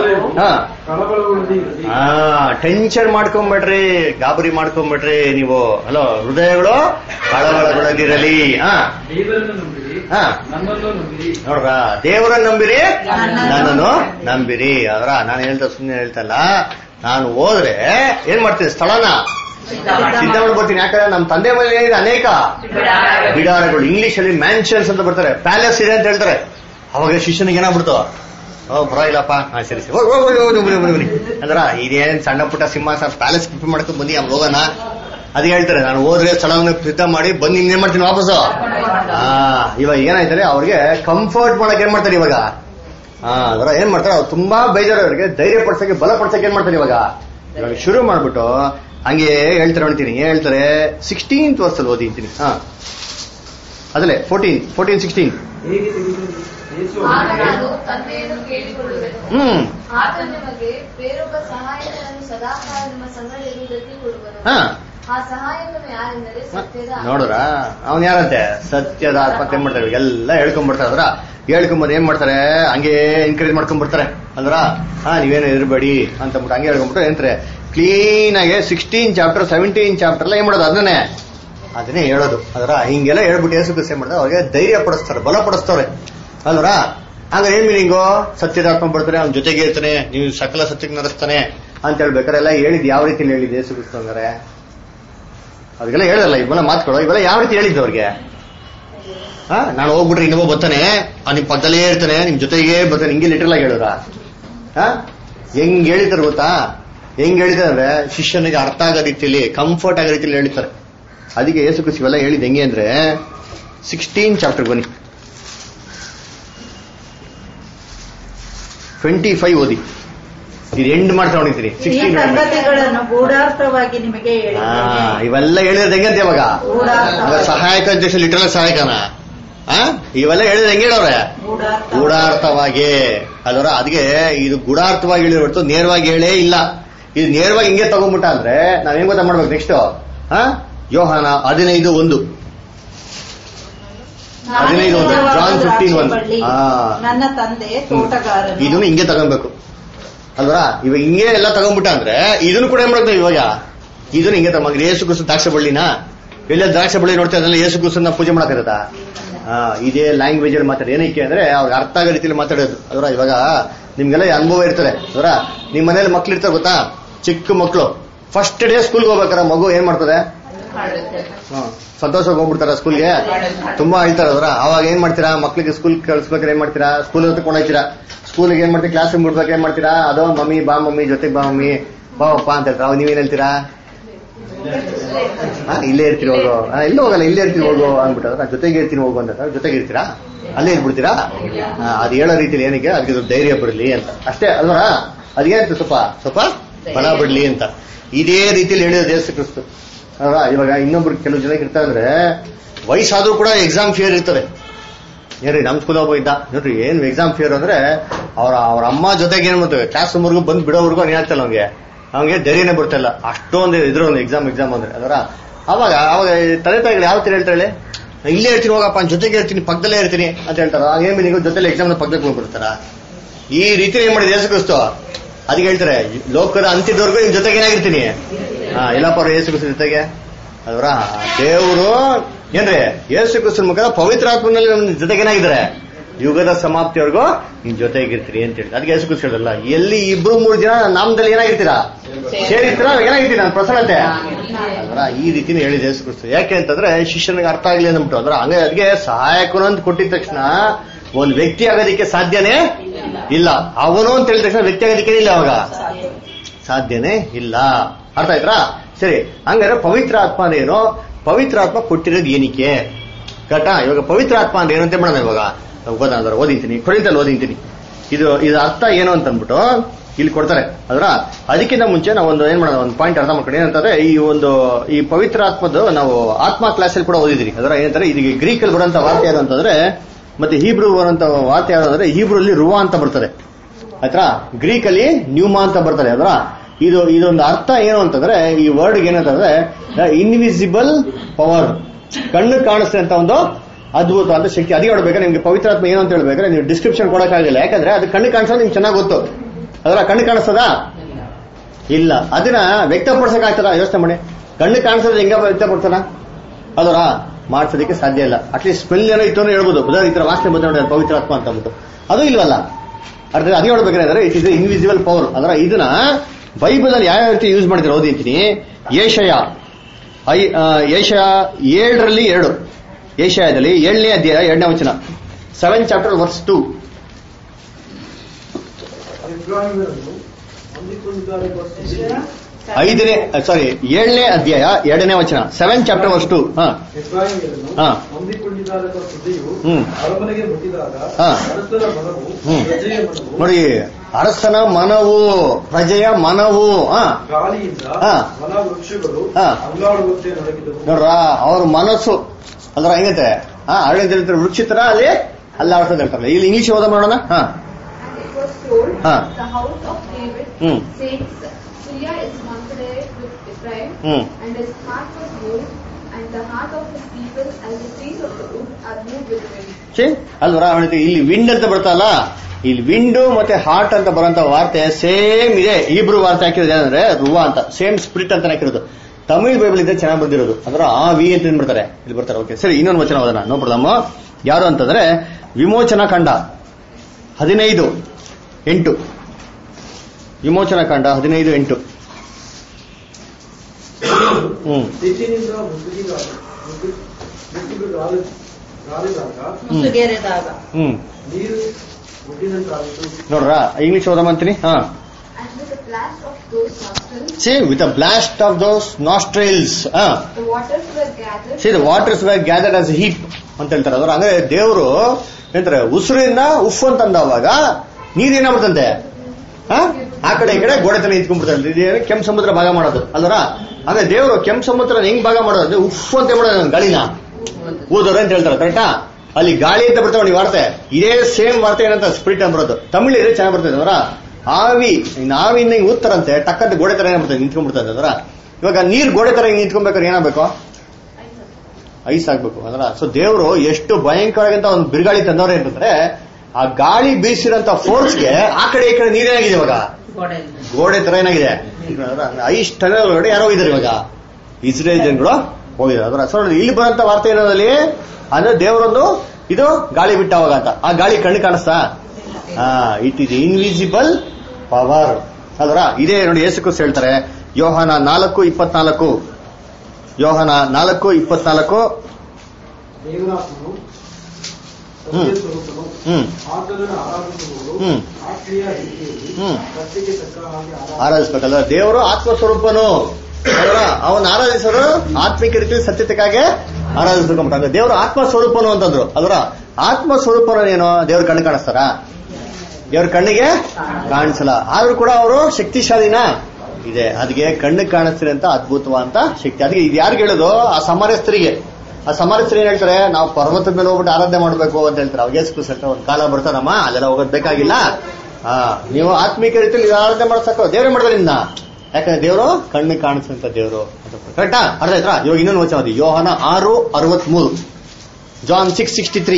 ಹಾ ಟೆನ್ಷನ್ ಮಾಡ್ಕೊಂಡ್ಬಿಡ್ರಿ, ಗಾಬರಿ ಮಾಡ್ಕೊಂಡ್ಬಿಡ್ರಿ ನೀವು. ಹಲೋ, ಹೃದಯಗಳು ಕಳವಳಗೊಳಗಿರಲಿ. ಹಾ ಹಾ ನೋಡ್ರ, ದೇವರನ್ನ ನಂಬಿರಿ, ನನ್ನನ್ನು ನಂಬಿರಿ. ಅದರ ನಾನು ಹೇಳ್ತಾ ಸುಮ್ಮನೆ ಹೇಳ್ತಲ್ಲ, ನಾನು ಹೋದ್ರೆ ಏನ್ ಮಾಡ್ತೀನಿ, ಸ್ಥಳನ ಸಿದ್ಧ ಮಾಡ್ಕೊಡ್ತೀನಿ. ಯಾಕಂದ್ರೆ ನಮ್ಮ ತಂದೆ ಮೇಲೆ ಏನಿದೆ ಅನೇಕ ಬಿಡಾರಗಳು, ಇಂಗ್ಲಿಷ್ ಅಲ್ಲಿ ಮ್ಯಾನ್ಷನ್ಸ್ ಅಂತ ಬರ್ತಾರೆ, ಪ್ಯಾಲೇಸ್ ಇದೆ ಅಂತ ಹೇಳ್ತಾರೆ. ಅವಾಗ ಶಿಷ್ಯನಿಗೆ ಏನಾಗ್ಬಿಡ್ತು, ಓ ಪರವಾಗಿಲ್ಲಪ್ಪ, ಹಾ ಸರಿ ಸರಿ ಬನ್ನಿ ಅಂದ್ರ ಇದೇನ್ ಸಣ್ಣ ಪುಟ್ಟ ಸಿಂಹಾಸನ ಪ್ಯಾಲೇಸ್ ಕಿಪ್ಪಿ ಮಾಡ್ಕೊಂಡು ಬನ್ನಿ ಅವ್ರು ಹೋಗೋಣ. ಅದೇ ಹೇಳ್ತಾರೆ, ನಾನು ಹೋದ್ರೆ ಸ್ಥಳವನ್ನು ಸಿದ್ಧ ಮಾಡಿ ಬಂದು ಇನ್ನೇನ್ ಮಾಡ್ತೀನಿ ವಾಪಸ್ಸು. ಹಾ ಇವಾಗ ಏನಾಯ್ತಾರೆ, ಅವ್ರಿಗೆ ಕಂಫರ್ಟ್ ಮಾಡಕ್ ಏನ್ ಮಾಡ್ತಾರೆ ಇವಾಗ. ಹಾ ಅದರ ಏನ್ ಮಾಡ್ತಾರೆ, ಅವ್ರು ತುಂಬಾ ಬೇಜಾರವ್ರಿಗೆ ಧೈರ್ಯ ಪಡ್ಸಕ್ಕೆ, ಬಲ ಪಡ್ಸಕ್ಕೆ ಏನ್ ಮಾಡ್ತಾರೆ ಇವಾಗ. ಇವಾಗ ಶುರು ಮಾಡ್ಬಿಟ್ಟು ಹಂಗೆ ಹೇಳ್ತಾರೆ ನೋಡ್ತೀನಿ. ಏನ್ ಹೇಳ್ತಾರೆ, ಸಿಕ್ಸ್ಟೀನ್ತ್ ವರ್ಷದಲ್ಲಿ ಓದಿಂತೀನಿ. ಹಾ ಅದಲ್ಲೇ ಫೋರ್ಟೀನ್ ಫೋರ್ಟೀನ್ ಸಿಕ್ಸ್ಟೀನ್. ಹ್ಮ್ ನೋಡ್ರ ಅವನ್ ಯಾರಂತೆ, ಸತ್ಯದ ಆತ್ಮಹತ್ಯೆ ಮಾಡ್ತಾರೆ. ಎಲ್ಲ ಹೇಳ್ಕೊಂಡ್ಬಿಡ್ತಾರೆ. ಅದ್ರ ಹೇಳ್ಕೊಂಬರ್ ಏನ್ ಮಾಡ್ತಾರೆ, ಹಂಗೆ ಎನ್ಕರೇಜ್ ಮಾಡ್ಕೊಂಡ್ಬಿಡ್ತಾರೆ ಅಲ್ರ. ಹಾ ನೀವೇನು ಇರಬೇಡಿ ಅಂತಂದ್ಬಿಟ್ಟು ಹಂಗೆ ಹೇಳ್ಕೊಂಡ್ಬಿಟ್ಟು ಏನಂತಾರೆ, ಕ್ಲೀನ್ ಆಗಿ ಸಿಕ್ಸ್ಟೀನ್ ಚಾಪ್ಟರ್ ಸೆವೆಂಟೀನ್ ಚಾಪ್ಟರ್ ಎಲ್ಲ ಏನ್ ಮಾಡೋದು, ಅದನ್ನೇ ಅದನ್ನೇ ಹೇಳೋದು. ಅದರ ಹಿಂಗೆಲ್ಲ ಹೇಳ್ಬಿಟ್ಟು ಯೇಸು ಕ್ರಿಸ್ತು ಏನ್ ಮಾಡ್ತಾರೆ, ಅವ್ರಿಗೆ ಧೈರ್ಯ ಪಡಿಸ್ತಾರೆ, ಬಲ ಪಡಿಸ್ತಾರೆ. ಅಲ್ವರ ಹಂಗಾರೆ ಏನ್ ಮೀನಿಂಗು? ಸತ್ಯದ ಆತ್ಮ ಬರ್ತಾನೆ, ಅವ್ನ ಜೊತೆಗೆ ಇರ್ತಾನೆ, ನೀವು ಸಕಲ ಸತ್ಯಕ್ಕೆ ನಡೆಸ್ತಾನೆ ಅಂತ ಹೇಳ್ಬೇಕಾರೆ ಎಲ್ಲ ಹೇಳಿದ್ ಯಾವ ರೀತಿ ಹೇಳಿದ್ ಯೇಸು ಕ್ರಿಸ್ತ ಹಂಗಾರೆ? ಅವ್ರಿಗೆಲ್ಲ ಹೇಳಲ್ಲ ಇವೆಲ್ಲ ಮಾತುಗಳು, ಇವೆಲ್ಲ ಯಾವ ರೀತಿ ಹೇಳಿದ್ದು ಅವ್ರಿಗೆ? ಹಾ ನಾನು ಹೋಗ್ಬಿಟ್ರೆ ಇನ್ನೊಬ್ಬ ಬರ್ತಾನೆ, ನಿಮ್ ಪಕ್ಕದಲ್ಲೇ ಇರ್ತಾನೆ, ನಿಮ್ ಜೊತೆಗೆ ಬರ್ತಾನೆ, ಹಿಂಗೆ ಲಿಟರಲ್ ಆಗಿ ಹೇಳಿದ್ರ? ಹಾ ಹೆಂಗ್ ಹೇಳಿದಾರೆ ಗೊತ್ತಾ? ಹೆಂಗ್ ಹೇಳಿದಾರೆ? ಶಿಷ್ಯನಿಗೆ ಅರ್ಥ ಆಗೋ ರೀತಿಯಲ್ಲಿ, ಕಂಫರ್ಟ್ ಆಗೋ ರೀತಿಯಲ್ಲಿ ಹೇಳ್ತಾರೆ. ಅದಕ್ಕೆ ಯೇಸು ಕ್ರಿಸ್ತ ಇವೆಲ್ಲ ಹೇಳಿದ್ ಹೆಂಗೆ ಅಂದ್ರೆ, ಸಿಕ್ಸ್ಟೀನ್ ಚಾಪ್ಟರ್ ಬನ್ನಿ, ಟ್ವೆಂಟಿ ಫೈವ್ ಓದಿ. ಇದು ಎಂಡ್ ಮಾಡ್ತಾ ಹೊಡಿತೀನಿ. ಸಿಕ್ಸ್ಟೀನ್ ಸಂಗತಿಗಳನ್ನು ಗೂಢಾರ್ಥವಾಗಿ ನಿಮಗೆ ಇವೆಲ್ಲ ಹೇಳಿದ್ರೆ ಹೆಂಗಂತೆ ಇವಾಗ? ಸಹಾಯಕ ಅಧ್ಯಕ್ಷ ಲಿಟರಲ್ ಸಹಾಯಕನ ಆ ಇವೆಲ್ಲ ಹೇಳಿದ್ರೆ ಹೆಂಗೆ ಹೇಳವ್ರೆ? ಗೂಢಾರ್ಥವಾಗಿ. ಅದರ ಅದಕ್ಕೆ ಇದು ಗೂಢಾರ್ಥವಾಗಿ ಹೇಳಿರ್ಬಿಟ್ಟು ನೇರವಾಗಿ ಹೇಳೇ ಇಲ್ಲ. ಇದು ನೇರವಾಗಿ ಹಿಂಗೆ ತಗೊಂಡ್ಬಿಟ್ಟ ಅಂದ್ರೆ ನಾವ್ ಹೆಂಗ್ ಗೊತ್ತಾ ಮಾಡ್ಬೇಕು? ನೆಕ್ಸ್ಟ್ ಹಾ ಯೋಹಾನ ಹದಿನೈದು ಒಂದು ಹದಿನೈದು ಒಂದು ಜಾನ್ ಫಿಫ್ಟೀನ್ ಒನ್ ನನ್ನ ತಂದೆ ತೋಟಗಾರನು. ಇದನ್ನು ಹಿಂಗೆ ತಗೊಬೇಕು ಅಲ್ವರ? ಇವಾಗ ಹಿಂಗೆ ಎಲ್ಲ ತಗೊಂಡ್ಬಿಟ್ಟ ಅಂದ್ರೆ ಇದನ್ನು ಕೂಡ ಏನ್ ಮಾಡ್ತೇವೆ ಇವಾಗ? ಇದನ್ನು ಹಿಂಗೆ ತಗೊಂಡ್ ಯೇಸು ಕ್ರಿಸ್ತ ದ್ರಾಕ್ಷ ಬಳ್ಳಿನ ಎಲ್ಲ ದ್ರಾಕ್ಷ ಬಳ್ಳಿ ನೋಡ್ತಾ ಇದ್ರಲ್ಲ, ಯೇಸು ಕ್ರಿಸ್ತನ ಪೂಜೆ ಮಾಡಕತ್ತ ಹಾ ಇದೇ ಲ್ಯಾಂಗ್ವೇಜ್ ಅಲ್ಲಿ ಮಾತಾಡಿ. ಏನಕ್ಕೆ ಅಂದ್ರೆ ಅವ್ರಿಗೆ ಅರ್ಥ ಆಗೋ ರೀತಿಯಲ್ಲಿ ಮಾತಾಡೋದು. ಅದರ ಇವಾಗ ನಿಮ್ಗೆಲ್ಲ ಅನುಭವ ಇರ್ತದೆ. ಅದರ ನಿಮ್ ಮನೇಲಿ ಮಕ್ಳು ಇರ್ತಾರೆ ಗೊತ್ತಾ? ಚಿಕ್ಕ ಮಕ್ಳು ಫಸ್ಟ್ ಡೇ ಸ್ಕೂಲ್ಗೆ ಹೋಗ್ಬೇಕಾರೆ ಮಗು ಏನ್ ಮಾಡ್ತದೆ? ಹ್ಮ್ ಸಂತೋಷವಾಗಿ ಹೋಗ್ಬಿಡ್ತಾರ ಸ್ಕೂಲ್ಗೆ, ತುಂಬಾ ಹೇಳ್ತಾರ. ಅದರ ಅವಾಗ ಏನ್ ಮಾಡ್ತೀರಾ? ಮಕ್ಳಿಗೆ ಸ್ಕೂಲ್ ಕಳ್ಸ್ಬೇಕಾದ್ರೆ ಏನ್ ಮಾಡ್ತೀರಾ? ಸ್ಕೂಲ್ ತಗೊಂಡ್ ಹೋಗ್ತೀರಾ. ಸ್ಕೂಲ್ಗೆ ಏನ್ ಮಾಡ್ತೀರಾ? ಕ್ಲಾಸ್ ರೂಮ್ ಬಿಡ್ಬೇಕು ಏನ್ ಮಾಡ್ತೀರಾ? ಅದೋ ಮಮ್ಮಿ ಬಾ ಮಮ್ಮಿ ಜೊತೆಗೆ ಬಾ ಮಮ್ಮಿ ಬಾವಪ್ಪ ಅಂತ ಹೇಳ್ತಾರೆ. ಅವಾಗ ನೀವೇನ್ ಹೇಳ್ತೀರಾ? ಇಲ್ಲೇ ಇರ್ತೀನಿ ಹೋಗೋ, ಇಲ್ಲೇ ಹೋಗಲ್ಲ ಇಲ್ಲೇ ಇರ್ತೀನಿ ಹೋಗೋ ಅಂದ್ಬಿಟ್ಟಾರ. ಜೊತೆಗೆ ಇರ್ತೀನಿ ಹೋಗೋ ಅಂತ ಜೊತೆಗೆ ಇರ್ತೀರಾ? ಅಲ್ಲೇ ಇರ್ಬಿಡ್ತೀರಾ? ಅದು ಹೇಳೋ ರೀತಿಲಿ ಏನಕ್ಕೆ? ಅದಕ್ಕೆ ಧೈರ್ಯ ಬರಲಿ ಅಂತ ಅಷ್ಟೇ ಅಲ್ವರ? ಅದೇನಾಯ್ತು? ಸ್ವಲ್ಪ ಸ್ವಲ್ಪ ಬಲ ಬಿಡ್ಲಿ ಅಂತ ಇದೇ ರೀತಿಯಲ್ಲಿ ಹೇಳಿದ ಯೇಸು ಕ್ರಿಸ್ತ. ಅಲ್ವಾ? ಇವಾಗ ಇನ್ನೊಬ್ರು ಕೆಲವು ಜನಕ್ಕೆ ಇರ್ತಾ ಅಂದ್ರೆ ವಯಸ್ಸಾದ್ರೂ ಕೂಡ ಎಕ್ಸಾಮ್ ಫಿಯರ್ ಇರ್ತದೆ. ಏನ್ರಿ ನಮ್ ಸ್ಕೂಲ್ ಒಬ್ಬ ಇದ್ದ ನೋಡ್ರಿ, ಏನ್ ಎಕ್ಸಾಮ್ ಫಿಯರ್ ಅಂದ್ರೆ ಅವ್ರ ಅವ್ರ ಅಮ್ಮ ಜೊತೆಗೆ ಏನ್ ಮಾಡ್ತೇವೆ ಕ್ಲಾಸ್ ರೂಮ್ವರೆಗೂ ಬಂದು ಬಿಡೋವರೆಗೂ ಅವ್ನು ಹೇಳ್ತಲ್ಲ ಅವ್ನಿಗೆ ಅವ್ನಿಗೆ ಧೈರ್ಯನೇ ಬರ್ತಿಲ್ಲ. ಅಷ್ಟೊಂದು ಇದ್ರು ಒಂದು ಎಕ್ಸಾಮ್ ಎಕ್ಸಾಮ್ ಅಂದ್ರೆ ಅದರ ಅವಾಗ ಅವಾಗ ತಂದೆ ತಾಯಿಗಳು ಯಾವ ತರ ಹೇಳ್ತಾಳೆ? ಇಲ್ಲೇ ಇರ್ತೀನಿ ಹೋಗಪ್ಪ, ಜೊತೆಗೆ ಇರ್ತೀನಿ, ಪಕ್ಕದಲ್ಲೇ ಇರ್ತೀನಿ ಅಂತ ಹೇಳ್ತಾರ. ಏನ್ ನೀವು ಜೊತೆಲಿ ಎಕ್ಸಾಮ್ ಪಕ್ಕಕ್ಕೆ ಹೋಗ್ಬಿಡ್ತಾರ? ಈ ರೀತಿ ಏನ್ ಮಾಡಿದೆ ಯೇಸು ಕ್ರಿಸ್ತ? ಅದಕ್ಕೆ ಹೇಳ್ತಾರೆ ಲೋಕದ ಅಂತ್ಯದವರೆಗೂ ನಿಮ್ ಜೊತೆಗೆ ಏನಾಗಿರ್ತೀನಿ. ಹಾ ಇಲ್ಲಪ್ಪ ಅವ್ರು ಯೇಸು ಕ್ರಿಸ್ತ ಜೊತೆಗೆ ಅದರ ದೇವರು ಏನ್ರಿ ಯೇಸು ಕ್ರಿಸ್ತನ ಮುಖದ ಪವಿತ್ರ ಆತ್ಮನಲ್ಲಿ ನಮ್ ಜೊತೆಗೇನಾಗಿದ್ದಾರೆ ಯುಗದ ಸಮಾಪ್ತಿವರೆಗೂ ನಿಮ್ ಜೊತೆಗಿರ್ತೀರಿ ಅಂತ ಹೇಳಿ. ಅದಕ್ಕೆ ಯೇಸು ಕ್ರಿಸ್ತ ಹೇಳಲ್ಲ, ಎಲ್ಲಿ ಇಬ್ರು ಮೂರು ಜನ ನಾಮದಲ್ಲಿ ಏನಾಗಿರ್ತೀರಾ ಸೇರಿರ್ತೀರಾ ಏನಾಗಿರ್ತೀನಿ ನಾನು ಪ್ರಸನ್ನತೆ ಅದರ ಈ ರೀತಿನ ಹೇಳಿದೆ ಯೇಸು ಕ್ರಿಸ್ತ. ಯಾಕೆ ಅಂತಂದ್ರೆ ಶಿಷ್ಯನಿಗೆ ಅರ್ಥ ಆಗ್ಲಿ ಅಂದ್ಬಿಟ್ಟು ಅದ್ರ ಹಂಗೆ ಅದಕ್ಕೆ ಸಹಾಯಕನು ಅಂತ ಕೊಟ್ಟಿದ ತಕ್ಷಣ ಒಂದು ವ್ಯಕ್ತಿ ಆಗೋದಿಕ್ಕೆ ಸಾಧ್ಯನೇ ಇಲ್ಲ. ಅವನು ಅಂತ ಹೇಳಿದ ತಕ್ಷಣ ವ್ಯಕ್ತಿ ಆಗೋದಿಕ್ಕೆ ಇಲ್ಲ, ಅವಾಗ ಸಾಧ್ಯನೇ ಇಲ್ಲ. ಅರ್ಥ ಆಯ್ತಾ? ಸರಿ, ಹಂಗಾರೆ ಪವಿತ್ರ ಆತ್ಮ ಅಂದ್ರೇನು? ಪವಿತ್ರ ಆತ್ಮ ಕೊಟ್ಟಿರೋದು ಏನಕ್ಕೆ ಕಟ? ಇವಾಗ ಪವಿತ್ರ ಆತ್ಮ ಅಂದ್ರೆ ಏನು ಅಂತ ಮಾಡೋಣ ಇವಾಗ ಓದಾದ್ರೆ ಓದಿಂತೀನಿ, ಕೊರಿಂಥಲ್ಲಿ ಓದಿಂತೀನಿ. ಇದು ಇದು ಅರ್ಥ ಏನು ಅಂತ ಅಂದ್ಬಿಟ್ಟು ಇಲ್ಲಿ ಕೊಡ್ತಾರೆ. ಅದರ ಅದಕ್ಕಿಂತ ಮುಂಚೆ ನಾವು ಒಂದು ಏನ್ ಮಾಡೋಣ ಒಂದು ಪಾಯಿಂಟ್ ಅರ್ಥ ಮಾಡ್ಕೊಂಡು ಏನಂತಂದ್ರೆ ಈ ಒಂದು ಈ ಪವಿತ್ರ ಆತ್ಮದ್ದು ನಾವು ಆತ್ಮ ಕ್ಲಾಸಲ್ಲಿ ಕೂಡ ಓದಿದೀನಿ. ಅದರ ಏನಂತಾರೆ ಇದಕ್ಕೆ ಗ್ರೀಕ್ ಅಲ್ಲಿ ಬರುವಂತ ವಾರ್ತೆ ಯಾವ್ದು ಅಂತಂದ್ರೆ ಮತ್ತೆ ಹೀಬ್ರೂ ಬರುವಂತ ವಾರ್ತೆ ಯಾವ್ದಂದ್ರೆ ಹೀಬ್ರೂ ಅಲ್ಲಿ ರುವಾ ಅಂತ ಬರ್ತದೆ ಆಯ್ತಾ, ಗ್ರೀಕ್ ಅಲ್ಲಿ ನ್ಯೂಮಾ ಅಂತ ಬರ್ತದೆ. ಅದರ ಇದು ಇದೊಂದು ಅರ್ಥ ಏನು ಅಂತಂದ್ರೆ ಈ ವರ್ಡ್ ಏನಂತಂದ್ರೆ ಇನ್ವಿಸಿಬಲ್ ಪವರ್, ಕಣ್ಣು ಕಾಣಿಸ್ತದೆ ಅಂತ ಒಂದು ಅದ್ಭುತ ಅಂತ ಶಕ್ತಿ. ಅದೇ ಹೇಳ್ಬೇಕಾದ್ರೆ ನಿಮ್ಗೆ ಪವಿತ್ರಾತ್ಮ ಏನು ಅಂತ ಹೇಳ್ಬೇಕಾದ್ರೆ ನೀವು ಡಿಸ್ಕ್ರಿಪ್ಷನ್ ಕೊಡಕ್ಕಾಗಿಲ್ಲ, ಯಾಕಂದ್ರೆ ಅದು ಕಣ್ಣು ಕಾಣಿಸೋದು ನಿಮ್ಗೆ ಚೆನ್ನಾಗಿ ಗೊತ್ತು. ಅದರ ಕಣ್ಣು ಕಾಣಿಸ್ತದಾ? ಇಲ್ಲ. ಅದನ್ನ ವ್ಯಕ್ತಪಡಿಸಕ್ ಆಗ್ತದ? ಯೋಚನೆ ಮಾಡಿ. ಕಣ್ಣು ಕಾಣಿಸೋದು ಹೆಂಗ ವ್ಯಕ್ತಪಡಿಸೋಣ? ಅದರ ಮಾಡ್ಸೋದಕ್ಕೆ ಸಾಧ್ಯ ಇಲ್ಲ. ಅಟ್ಲೀಸ್ಟ್ ಸ್ಮೆಲ್ ಏನೋ ಇತ್ತು ಅಂದ್ರೆ ಹೇಳ್ಬೋದು, ಈ ತರ ವಾಸನೆ ಬಂದ ನೋಡಿ ಪವಿತ್ರಾತ್ಮ ಅಂತ ಅಂದ್ಬಿಟ್ಟು. ಅದು ಇಲ್ವಲ್ಲ. ಅರ್ಥ ಅದೇ ಹೇಳ್ಬೇಕಾದ್ರೆ ಇಟ್ ಇಸ್ ಇನ್ವಿಸಿಬಲ್ ಪವರ್. ಅದರ ಇದನ್ನ ಬೈಬಲ್ ಅಲ್ಲಿ ಯಾವ ರೀತಿ ಯೂಸ್ ಮಾಡಿದ್ರೆ ಓದಿಂತೀನಿ. ಏಷಯ ಐ ಏಷಯ ಏಳರಲ್ಲಿ ಎರಡು, ಏಷಯದಲ್ಲಿ ಏಳನೇ ಅಧ್ಯಾಯ ಎರಡನೇ ವಚನ, ಸೆವೆನ್ ಚಾಪ್ಟರ್ ವರ್ಸ್ ಟೂ. ಐದನೇ ಸಾರಿ ಏಳನೇ ಅಧ್ಯಾಯ ಎರಡನೇ ವಚನ, ಸೆವೆನ್ ಚಾಪ್ಟರ್ ವರ್ಸ್ ಟೂ. ಹಾ ಹಾ ನೋಡಿ, ಅರಸನ ಮನವು ಪ್ರಜೆಯ ಮನವು ನೋಡ್ರ ಅವ್ರ ಮನಸ್ಸು ಅದ್ರ ಹೆಂಗತ್ತೆ ಅರಣ್ಯ ವೃಕ್ಷಿತರ ಅಲ್ಲಿ ಅಲ್ಲ ಆಡ್ತದೆ ಹೇಳ್ತಾರೆ. ಇಲ್ಲಿ ಇಂಗ್ಲಿಷ್ ಓದ ಮಾಡೋಣ. ಹಾ ಹಾ ಹ್ಮ್ ಹ್ಮ್ ಅಲ್ವರ ಇಲ್ಲಿ ವಿಂಡ್ ಅಂತ ಬರ್ತಲ್ಲ, ಇಲ್ಲಿ ವಿಂಡು ಮತ್ತೆ ಹಾರ್ಟ್ ಅಂತ ಬರೋಂತ ವಾರ್ತೆ ಸೇಮ್ ಇದೆ. ಇಬ್ರು ವಾರ್ತೆ ಹಾಕಿರೋದು ಏನಂದ್ರೆ ರುವ ಅಂತ, ಸೇಮ್ ಸ್ಪಿರಿಟ್ ಅಂತ ಹಾಕಿರೋದು. ತಮಿಳ್ ಬೈಬಲ್ ಇದ್ರೆ ಚೆನ್ನಾಗಿ ಬಂದಿರೋದು. ಅಂದ್ರೆ ಆ ವಿ ಅಂತ ಏನ್ ಬರ್ತಾರೆ ಇಲ್ಲಿ ಬರ್ತಾರೆ. ಓಕೆ ಸರಿ, ಇನ್ನೊಂದು ವಚನ ಓದೋಣ. No problem. ಯಾರು ಅಂತಂದ್ರೆ ವಿಮೋಚನಾ ಕಾಂಡ ಹದಿನೈದು ಎಂಟು ವಿಮೋಚನಾ ಕಾಂಡ ಹದಿನೈದು ಎಂಟು ಹ್ಮ್ ಸಿಟ್ಟಿನಿಂದ ಮುಸುಗಿದಾಗ ಮುಸುಗೆರೆದಾಗ ಹ್ಮ್ ನೀರು ಮುಟ್ಟಿದಂತಾಯಿತು. ನೋಡ್ರ ಇಂಗ್ಲಿಷ್ ಓದಮಂತೀನಿ. ಹಾ And with the blast of those nostrils, See, with the blast of those nostrils, ah, the waters were gathered. see the waters were gathered as a heap ಅಂತ ಹೇಳ್ತಾರೆ. ಅದ್ರ ಅಂದ್ರೆ ದೇವರು ಏನಂತಾರೆ, ಉಸಿರಿಂದ ಉಫ್ ಅಂತಂದವಾಗ ನೀರ್ ಏನಾಗ್ಬಿಡ್ತಂತೆ, ಆ ಕಡೆ ಈ ಕಡೆ ಗೋಡೆ ತರ ನಿಂತ್ಕೊಂಡ್ಬಿಡ್ತಾರೆ. ಇದೇನು ಕೆಂಪು ಸಮುದ್ರ ಭಾಗ ಮಾಡೋದು ಅಲ್ವರ. ಅಂದ್ರೆ ದೇವರು ಕೆಂಪು ಸಮುದ್ರ ಹೆಂಗ್ ಭಾಗ ಮಾಡೋದು ಅಂದ್ರೆ ಉಫ್ ಅಂತ ಮಾಡೋದು, ಗಾಳಿನ ಊದೋರು ಅಂತ ಹೇಳ್ತಾರೆ. ಕರೆಕ್ಟಾ? ಅಲ್ಲಿ ಗಾಳಿ ಅಂತ ಬರ್ತಾವ ನೀವು ವಾರ್ತೆ, ಇದೇ ಸೇಮ್ ವಾರ್ತೆ ಏನಂತ ಸ್ಪಿರಿಟ್ ಅಂತ ಬರೋದು. ತಮಿಳು ಇದೆ ಚೆನ್ನಾಗಿ ಬರ್ತದೆ ಅವರ. ಆವಿ ನಾವಿಂದ ಹಿಂಗ್ ಊದ್ತಾರಂತೆ, ಟಕ್ಕಂತ ಗೋಡೆ ತರ ಏನಾಗ್ಬಿಡ್ತದೆ, ನಿಂತ್ಕೊಂಡ್ಬಿಡ್ತದೆ ಅದರ. ಇವಾಗ ನೀರ್ ಗೋಡೆ ತರ ಹಿಂಗ್ ನಿಂತ್ಕೊಬೇಕಾದ್ರೆ ಏನಾಗಬೇಕು, ಐಸ್ ಆಗ್ಬೇಕು ಅದರ. ಸೊ ದೇವರು ಎಷ್ಟು ಭಯಂಕರವಾಗಿಂತ ಒಂದು ಬಿರುಗಾಳಿ ತಂದವ್ರೆ ಅಂತಂದ್ರೆ, ಆ ಗಾಳಿ ಬೀಸಿರೋಂತ ಫೋರ್ಸ್ಗೆ ಆ ಕಡೆ ಈ ಕಡೆ ನೀರೇನಾಗಿದೆ ಇವಾಗ ಗೋಡೆ ತರ ಏನಾಗಿದೆ. ಐಸ್ ಟನಲ್ ಒಳಗಡೆ ಯಾರೋ ಹೋಗಿದ್ದಾರೆ ಇವಾಗ, ಇಸ್ರೇಲ್ ಜನಗಳು ಹೋಗಿದ್ದಾರೆ ಅದರ. ಸೊ ಇಲ್ಲಿ ಬರೋಂತ ವಾರ್ತೆ ಏನೋದಲ್ಲಿ ಅಂದ್ರೆ ದೇವರೊಂದು ಇದು ಗಾಳಿ ಬಿಟ್ಟವಾಗ ಅಂತ. ಆ ಗಾಳಿ ಕಣ್ಣು ಕಾಣಿಸ್ತಾ? ಹಾ, ಇಟ್ ಈಸ್ ಇನ್ವಿಸಿಬಲ್ ಪವರ್ ಅಲ್ವರ. ಇದೇ ನೋಡಿ ಯೇಸು ಕ್ರಿಸ್ತ ಹೇಳ್ತಾರೆ ಯೋಹಾನ ನಾಲ್ಕು ಇಪ್ಪತ್ನಾಲ್ಕು ಯೋಹಾನ ನಾಲ್ಕು ಇಪ್ಪತ್ನಾಲ್ಕು ದೇವರಾತ್ಮನು ಹ್ಮ್ ಸತ್ಯ ಸ್ವರೂಪನು ಹ್ಮ್ ಆತನನ್ನು ಆರಾಧಿಸುವವರು ಹ್ಮ್ ಆತ್ಮೀಯ ರೀತಿಯಲ್ಲಿ ಹ್ಮ್ ಸತ್ಯಕ್ಕೆ ತಕ್ಕ ಹಾಗೆ ಆರಾಧಿಸುವರು. ಆರಾಧಿಸ್ಬೇಕಲ್ಲ. ದೇವರು ಆತ್ಮಸ್ವರೂಪನು ಅಲ್ವಾ, ಅವನ ಆರಾಧಿಸೋರು ಆತ್ಮಿಕ ರೀತಿಯಲ್ಲಿ ಸತ್ಯತೆಗಾಗಿ ಆರಾಧಿಸ್ಬೇಕಂತ. ದೇವರು ಆತ್ಮಸ್ವರೂಪನು ಅಂತಂದ್ರು ಅಲ್ವರ. ಆತ್ಮಸ್ವರೂಪನು ಏನು ದೇವ್ರ ಕಣ್ಣು ಕಾಣಿಸ್ತಾರ? ದೇವ್ರ ಕಣ್ಣಿಗೆ ಕಾಣಿಸಲ್ಲ. ಆದ್ರೂ ಕೂಡ ಅವರು ಶಕ್ತಿಶಾಲಿನ ಇದೆ, ಅದಕ್ಕೆ ಕಣ್ಣು ಕಾಣಿಸ್ತಿರಂತ ಅದ್ಭುತವಾದಂತ ಶಕ್ತಿ. ಅದಕ್ಕೆ ಇದು ಯಾರಿಗೆ ಹೇಳೋದು? ಆ ಸಮಾರ್ಯಸ್ಥರಿಗೆ. ಆ ಸಮಾರ್ಯಸ್ಥರು ಏನ್ ಹೇಳ್ತಾರೆ, ನಾವು ಪರ್ವತದ ಮೇಲೆ ಹೋಗ್ಬಿಟ್ಟು ಆರಾಧನೆ ಮಾಡ್ಬೇಕು ಅಂತ ಹೇಳ್ತಾರೆ. ಅವಾಗ ಯೇಸು ಕ್ರಿಸ್ತ ಒಂದ್ ಕಾಲ ಬರ್ತಾರಮ್ಮ, ಅಲ್ಲೆಲ್ಲ ಹೋಗೋದ್ ಬೇಕಾಗಿಲ್ಲ, ಹಾ ನೀವು ಆತ್ಮಿಕ ರೀತಿಯಲ್ಲಿ ಆರಾಧನೆ ಮಾಡ್ಸಕ್ಕ ದೇವ್ರೇ ಮಾಡಿದ್ರೆ ನಿನ್ನ. ಯಾಕಂದ್ರೆ ದೇವರು ಕಣ್ಣು ಕಾಣಿಸಂತ ದೇವರು. ಕರೆಕ್ಟಾ? ಅರ್ಥ ಆಯ್ತಾ? ಇವಾಗ ಇನ್ನೊಂದು ವಚನ ಓದಿ, ಯೋಹಾನ ಆರು ಅರವತ್ ಮೂರು ಜಾನ್ ಸಿಕ್ಸ್ ಸಿಕ್ಸ್ಟಿ ತ್ರೀ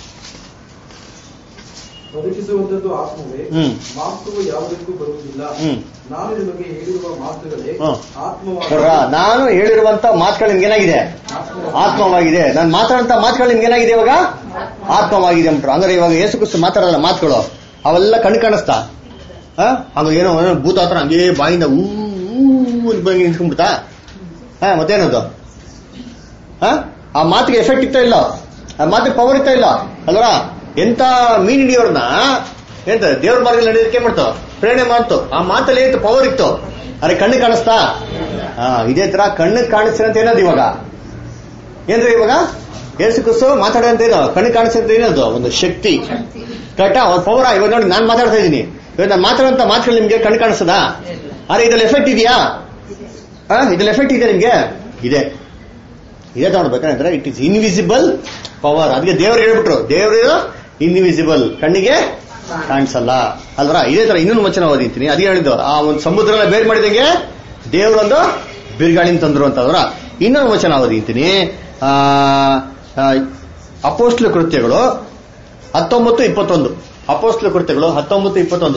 ಬದುಕಿಸುವಂತದ್ದು ಆತ್ಮವೇ, ಹ್ಮ್ ಮಾಂಸವು ಯಾವುದಕ್ಕೂ ಬರುವುದಿಲ್ಲ. ಹ್ಮ್ ನಾನು ನಿಮಗೆ ಹೇಳಿರುವ ಮಾತುಗಳೇ ಹ್ಮ್. ಆತ್ಮವಾಗಿ ನಾನು ಹೇಳಿರುವಂತ ಮಾತುಗಳು ನಿಮ್ಗೇನಾಗಿದೆ? ಆತ್ಮವಾಗಿದೆ. ನಾನು ಮಾತಾಡುವಂತ ಮಾತುಗಳು ನಿಮ್ಗೇನಾಗಿದೆ ಇವಾಗ? ಆತ್ಮವಾಗಿದೆ ಅಂತಾರೆ. ಅಂದ್ರೆ ಇವಾಗ ಯೇಸು ಕ್ರಿಸ್ತ ಮಾತಾಡಲ್ಲ ಮಾತುಗಳು, ಅವೆಲ್ಲ ಕಣ್ಣು ಕಾಣಿಸ್ತಾ? ಹಂಗ ಏನೋ ಭೂತ ಹತ್ರ ಹಂಗೇ ಬಾಯಿಂದ ಊ ಬಂದು ನಿಂತ್ಕೊಂಡ್ಬಿಡ್ತಾ? ಹಾ ಮತ್ತೇನದು? ಹ ಆ ಮಾತಿಗೆ ಎಫೆಕ್ಟ್ ಇತ್ತ ಇಲ್ಲ, ಆ ಮಾತಿಗೆ ಪವರ್ ಇತ್ತ ಇಲ್ಲ ಅಲ್ವಾ? ಎಂತ ಮೀನ್ ಹಿಡಿಯೋರ್ನ ಎಂತ ದೇವ್ರ ಮಾರ್ಗದಲ್ಲಿ ನಡೆಯೋದಕ್ಕೆ ಮಾಡ್ತಾವ ಪ್ರೇರಣೆ ಮಾಡ್ತು. ಆ ಮಾತಲ್ಲಿ ಏನು ಪವರ್ ಇತ್ತು, ಅರೆ ಕಣ್ಣು ಕಾಣಿಸ್ತಾ? ಹಾ ಇದೇ ತರ ಕಣ್ಣು ಕಾಣಿಸ್ತಿರಂತ ಏನದು ಇವಾಗ? ಏನ್ರಿ ಇವಾಗ ಯೇಸು ಕ್ರಿಸ್ತ ಮಾತಾಡೋಂತ ಏನೋ ಕಣ್ಣು ಕಾಣಿಸ್ತಂತ ಏನದು? ಒಂದು ಶಕ್ತಿ. ಕರೆಕ್ಟಾ? ಅವ್ರ ಪವರ್. ಇವಾಗ ನೋಡಿ ನಾನು ಮಾತಾಡ್ತಾ ಇದ್ದೀನಿ, ಇವಾಗ ನಾನು ಮಾತಾಡುವಂತ ಮಾತುಗಳು ನಿಮ್ಗೆ ಕಣ್ಣು ಕಾಣಿಸ್ತದಾ? ಅರೆ ಇದ್ರಲ್ಲಿ ಎಫೆಕ್ಟ್ ಇದೆಯಾ? ಇದ್ರಲ್ಲಿ ಎಫೆಕ್ಟ್ ಇದೆ ನಿಮ್ಗೆ? ಇದೆ. ಇದೇ ತಗೊಳ್ಬೇಕಂದ್ರೆ ಇಟ್ ಇಸ್ ಇನ್ವಿಸಿಬಲ್ ಪವರ್. ಅದಕ್ಕೆ ದೇವ್ರು ಹೇಳ್ಬಿಟ್ರು, ದೇವ್ರು ಇನ್ವಿಸಿಬಲ್, ಕಣ್ಣಿಗೆ ಕಾಣಿಸಲ್ಲ ಅಲ್ವರ. ಇದೇ ತರ ಇನ್ನೊಂದು ವಚನ ಓದಿರ್ತೀನಿ, ಅದೇ ಹೇಳಿದ್ದು ಆ ಒಂದು ಸಮುದ್ರನ ಬೇರ್ ಮಾಡಿದಂಗೆ ದೇವ್ರೊಂದು ಬಿರುಗಾಳಿನ ತಂದ್ರು ಅಂತಂದ್ರ. ಇನ್ನೊಂದು ವಚನ ಓದಿರ್ತೀನಿ, ಆ ಅಪೋಸ್ಟ್ಲ ಕೃತ್ಯಗಳು ಹತ್ತೊಂಬತ್ತು ಇಪ್ಪತ್ತೊಂದು ಅಪೋಸ್ಟ್ಲ ಕೃತ್ಯಗಳು ಹತ್ತೊಂಬತ್ತು ಇಪ್ಪತ್ತೊಂದು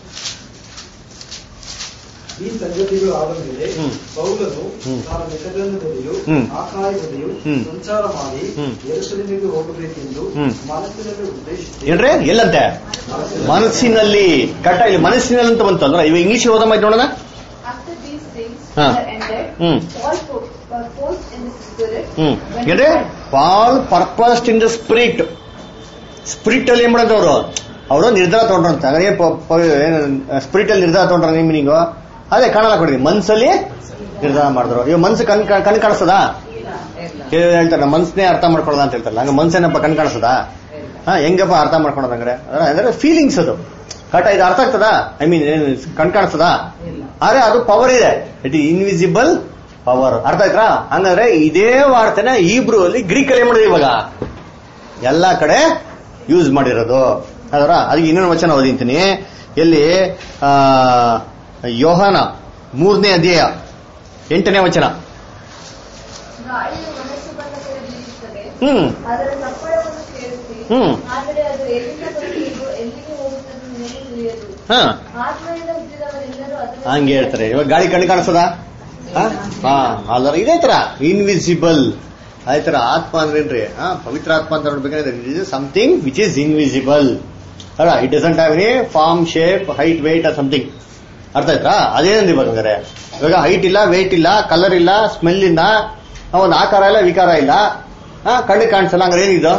ಈ ಸಂಗತಿಗಳು ಆದ ಮೇಲೆ ಪೌಲನು ನಾನು ಮೆಕೆಡೋನ್ಯದಲ್ಲಿಯೂ ಆಕಾಯದಲ್ಲಿಯೂ ಸಂಚಾರ ಮಾಡಿ ಯೆರೂಸಲೇಮಿಗೆ ಹೋಗಬೇಕೆಂದು ಮನಸ್ಸಿನಲ್ಲಿ ಉದ್ದೇಶಿಸಿ. ಏನ್ರಿ ಎಲ್ಲಂತೆ? ಮನಸ್ಸಿನಲ್ಲಿ. ಕಟ್ಟ ಇಲ್ಲಿ ಮನಸ್ಸಿನಲ್ಲಿ ಅಂತ ಬಂತಂದ್ರ ಇವಾಗ ಇಂಗ್ಲಿಷ್ ಓದ ಮಾಡಿ ನೋಡೋಣ. After these things ಹಾ were ended, hmm Paul purposed in the spirit. ಹ್ಮ್ ಏನ್ರಿ? Paul purposed in the spirit. Spirit ಅಲ್ಲಿ ಏನ್ ಮಾಡೋದವ್ರು? ಅವರು ನಿರ್ಧಾರ ತಗೊಂಡ್ರಂತ. ಸ್ಪಿರಿಟ್ ಅಲ್ಲಿ ನಿರ್ಧಾರ ತಗೊಂಡ್ರ ನಿಮ್ ಮೀನಿಂಗು ಅದೇ ಕಾಣಲ್ಲ ಕೊಡಿ. ಮನ್ಸಲ್ಲಿ ನಿರ್ಧಾರ ಮಾಡಿದ್ರು. ಇವಾಗ ಮನ್ಸು ಕಣ್ ಕಣ್ ಕಾಣಿಸ್ತದ? ಹೇಳ್ತಾರೆ ಮನ್ಸನ್ನೇ ಅರ್ಥ ಮಾಡ್ಕೊಳ್ಳೋದ ಅಂತ ಹೇಳ್ತಾರಲ್ಲ, ಹಂಗ ಮನ್ಸೇನಪ್ಪ ಕಣ್ ಕಾಣಿಸ್ತದ? ಹಾ ಹೆಂಗಪ್ಪ ಅರ್ಥ ಮಾಡ್ಕೊಳೋದು? ಹಂಗ್ರೆ ಅಂದ್ರೆ ಫೀಲಿಂಗ್ಸ್ ಅದು. ಕರೆಕ್ಟ್? ಇದು ಅರ್ಥ ಆಗ್ತದ? ಐ ಮೀನ್ ಕಣ್ ಕಾಣಿಸ್ತದ? ಆದ್ರೆ ಅದು ಪವರ್ ಇದೆ, ಇಟ್ ಇಸ್ ಇನ್ವಿಸಿಬಲ್ ಪವರ್. ಅರ್ಥ ಆಯ್ತಾ? ಹಂಗಂದ್ರೆ ಇದೇ ವಾರ್ತೆನ ಈಬ್ರು ಅಲ್ಲಿ ಗ್ರೀಕ್ ಅಲ್ಲಿ ಮಾಡಿದ್ರು, ಇವಾಗ ಎಲ್ಲಾ ಕಡೆ ಯೂಸ್ ಮಾಡಿರೋದು ಅದರ. ಅದಕ್ಕೆ ಇನ್ನೊಂದು ವಚನ ಓದಿಂತೀನಿ, ಎಲ್ಲಿ ಆ ಯೋಹಾನ ಮೂರನೇ ಅಧ್ಯಾಯ ಎಂಟನೇ ವಚನ. ಗಾಳಿಯು ಮನಸ್ಸು ಬಂದ ಕಡೆ ಬೀಸುತ್ತದೆ, ಹ್ಮ್ ಅದರ ಸಪ್ಪಳವನ್ನು ಕೇಳುತ್ತಿ, ಹ್ಮ್ ಆದರೆ ಅದು ಎಲ್ಲಿಂದ ಬರುತ್ತದೋ ಎಲ್ಲಿಗೆ ಹೋಗುತ್ತದೆ ನಿನಗೆ ತಿಳಿಯದು. ಹಾ ಆತ್ಮದಿಂದ ಹುಟ್ಟಿದವರೆಲ್ಲರೂ ಅದನ್ನು ಹಂಗೆ ಹೇಳ್ತಾರೆ. ಇವಾಗ ಗಾಳಿ ಕಣ್ಣು ಕಾಣಿಸ್ತದ? ಹಾ ಅಲ್ಲರ ಇದೇ ತರ ಇನ್ವಿಸಿಬಲ್. ಆಯ್ತರ ಆತ್ಮ ಅಂದ್ರೇನ್ರಿ ಪವಿತ್ರ ಆತ್ಮ ಅಂತ ನೋಡ್ಬೇಕಾದ್ರೆ it is something which is invisible ಅಲ್ಲ. It doesn't have any form, shape, height, weight or something. ಅರ್ಥ ಆಯ್ತಾ? ಅದೇನಂದ್ರೆ ಇವಾಗ ಇವಾಗ ಹೈಟ್ ಇಲ್ಲ, ವೇಟ್ ಇಲ್ಲ, ಕಲರ್ ಇಲ್ಲ, ಸ್ಮೆಲ್ ಇಲ್ಲ, ಒಂದು ಆಕಾರ ಇಲ್ಲ, ವಿಕಾರ ಇಲ್ಲ, ಕಣ್ಣು ಕಾಣಿಸಲ್ಲ. ಹಂಗಾರೆ ಏನಿದು?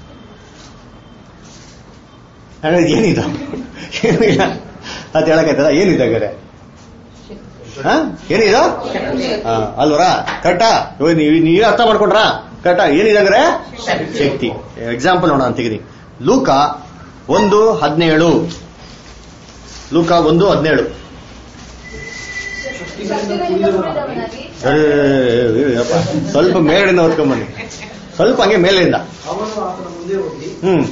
ಏನಿದು? ಏನು ಇಲ್ಲ ಅಂತ ಹೇಳಕ್ಕಾಯ್ತದ? ಏನಿದೆ ಹಂಗಾರೆ? ಏನಿದು ಅಲ್ವರ? ಕರೆಕ್ಟಾ? ನೀವೇ ಅರ್ಥ ಮಾಡ್ಕೊಂಡ್ರ? ಕರೆಕ್ಟಾ? ಏನಿದೆ ಹಂಗಾರೆ? ಶಕ್ತಿ. ಎಕ್ಸಾಂಪಲ್ ನೋಡೋಣ ತೆಗೆದಿ. ಲೂಕ ಒಂದು ಹದಿನೇಳು. ಲೂಕ ಒಂದು ಹದಿನೇಳು. ಸ್ವಲ್ಪ ಮೇಲಿಂದ ಓದ್ಕೊಂಬನ್ನಿ, ಸ್ವಲ್ಪ ಹಂಗೆ ಮೇಲಿಂದ. ಹ್ಮ್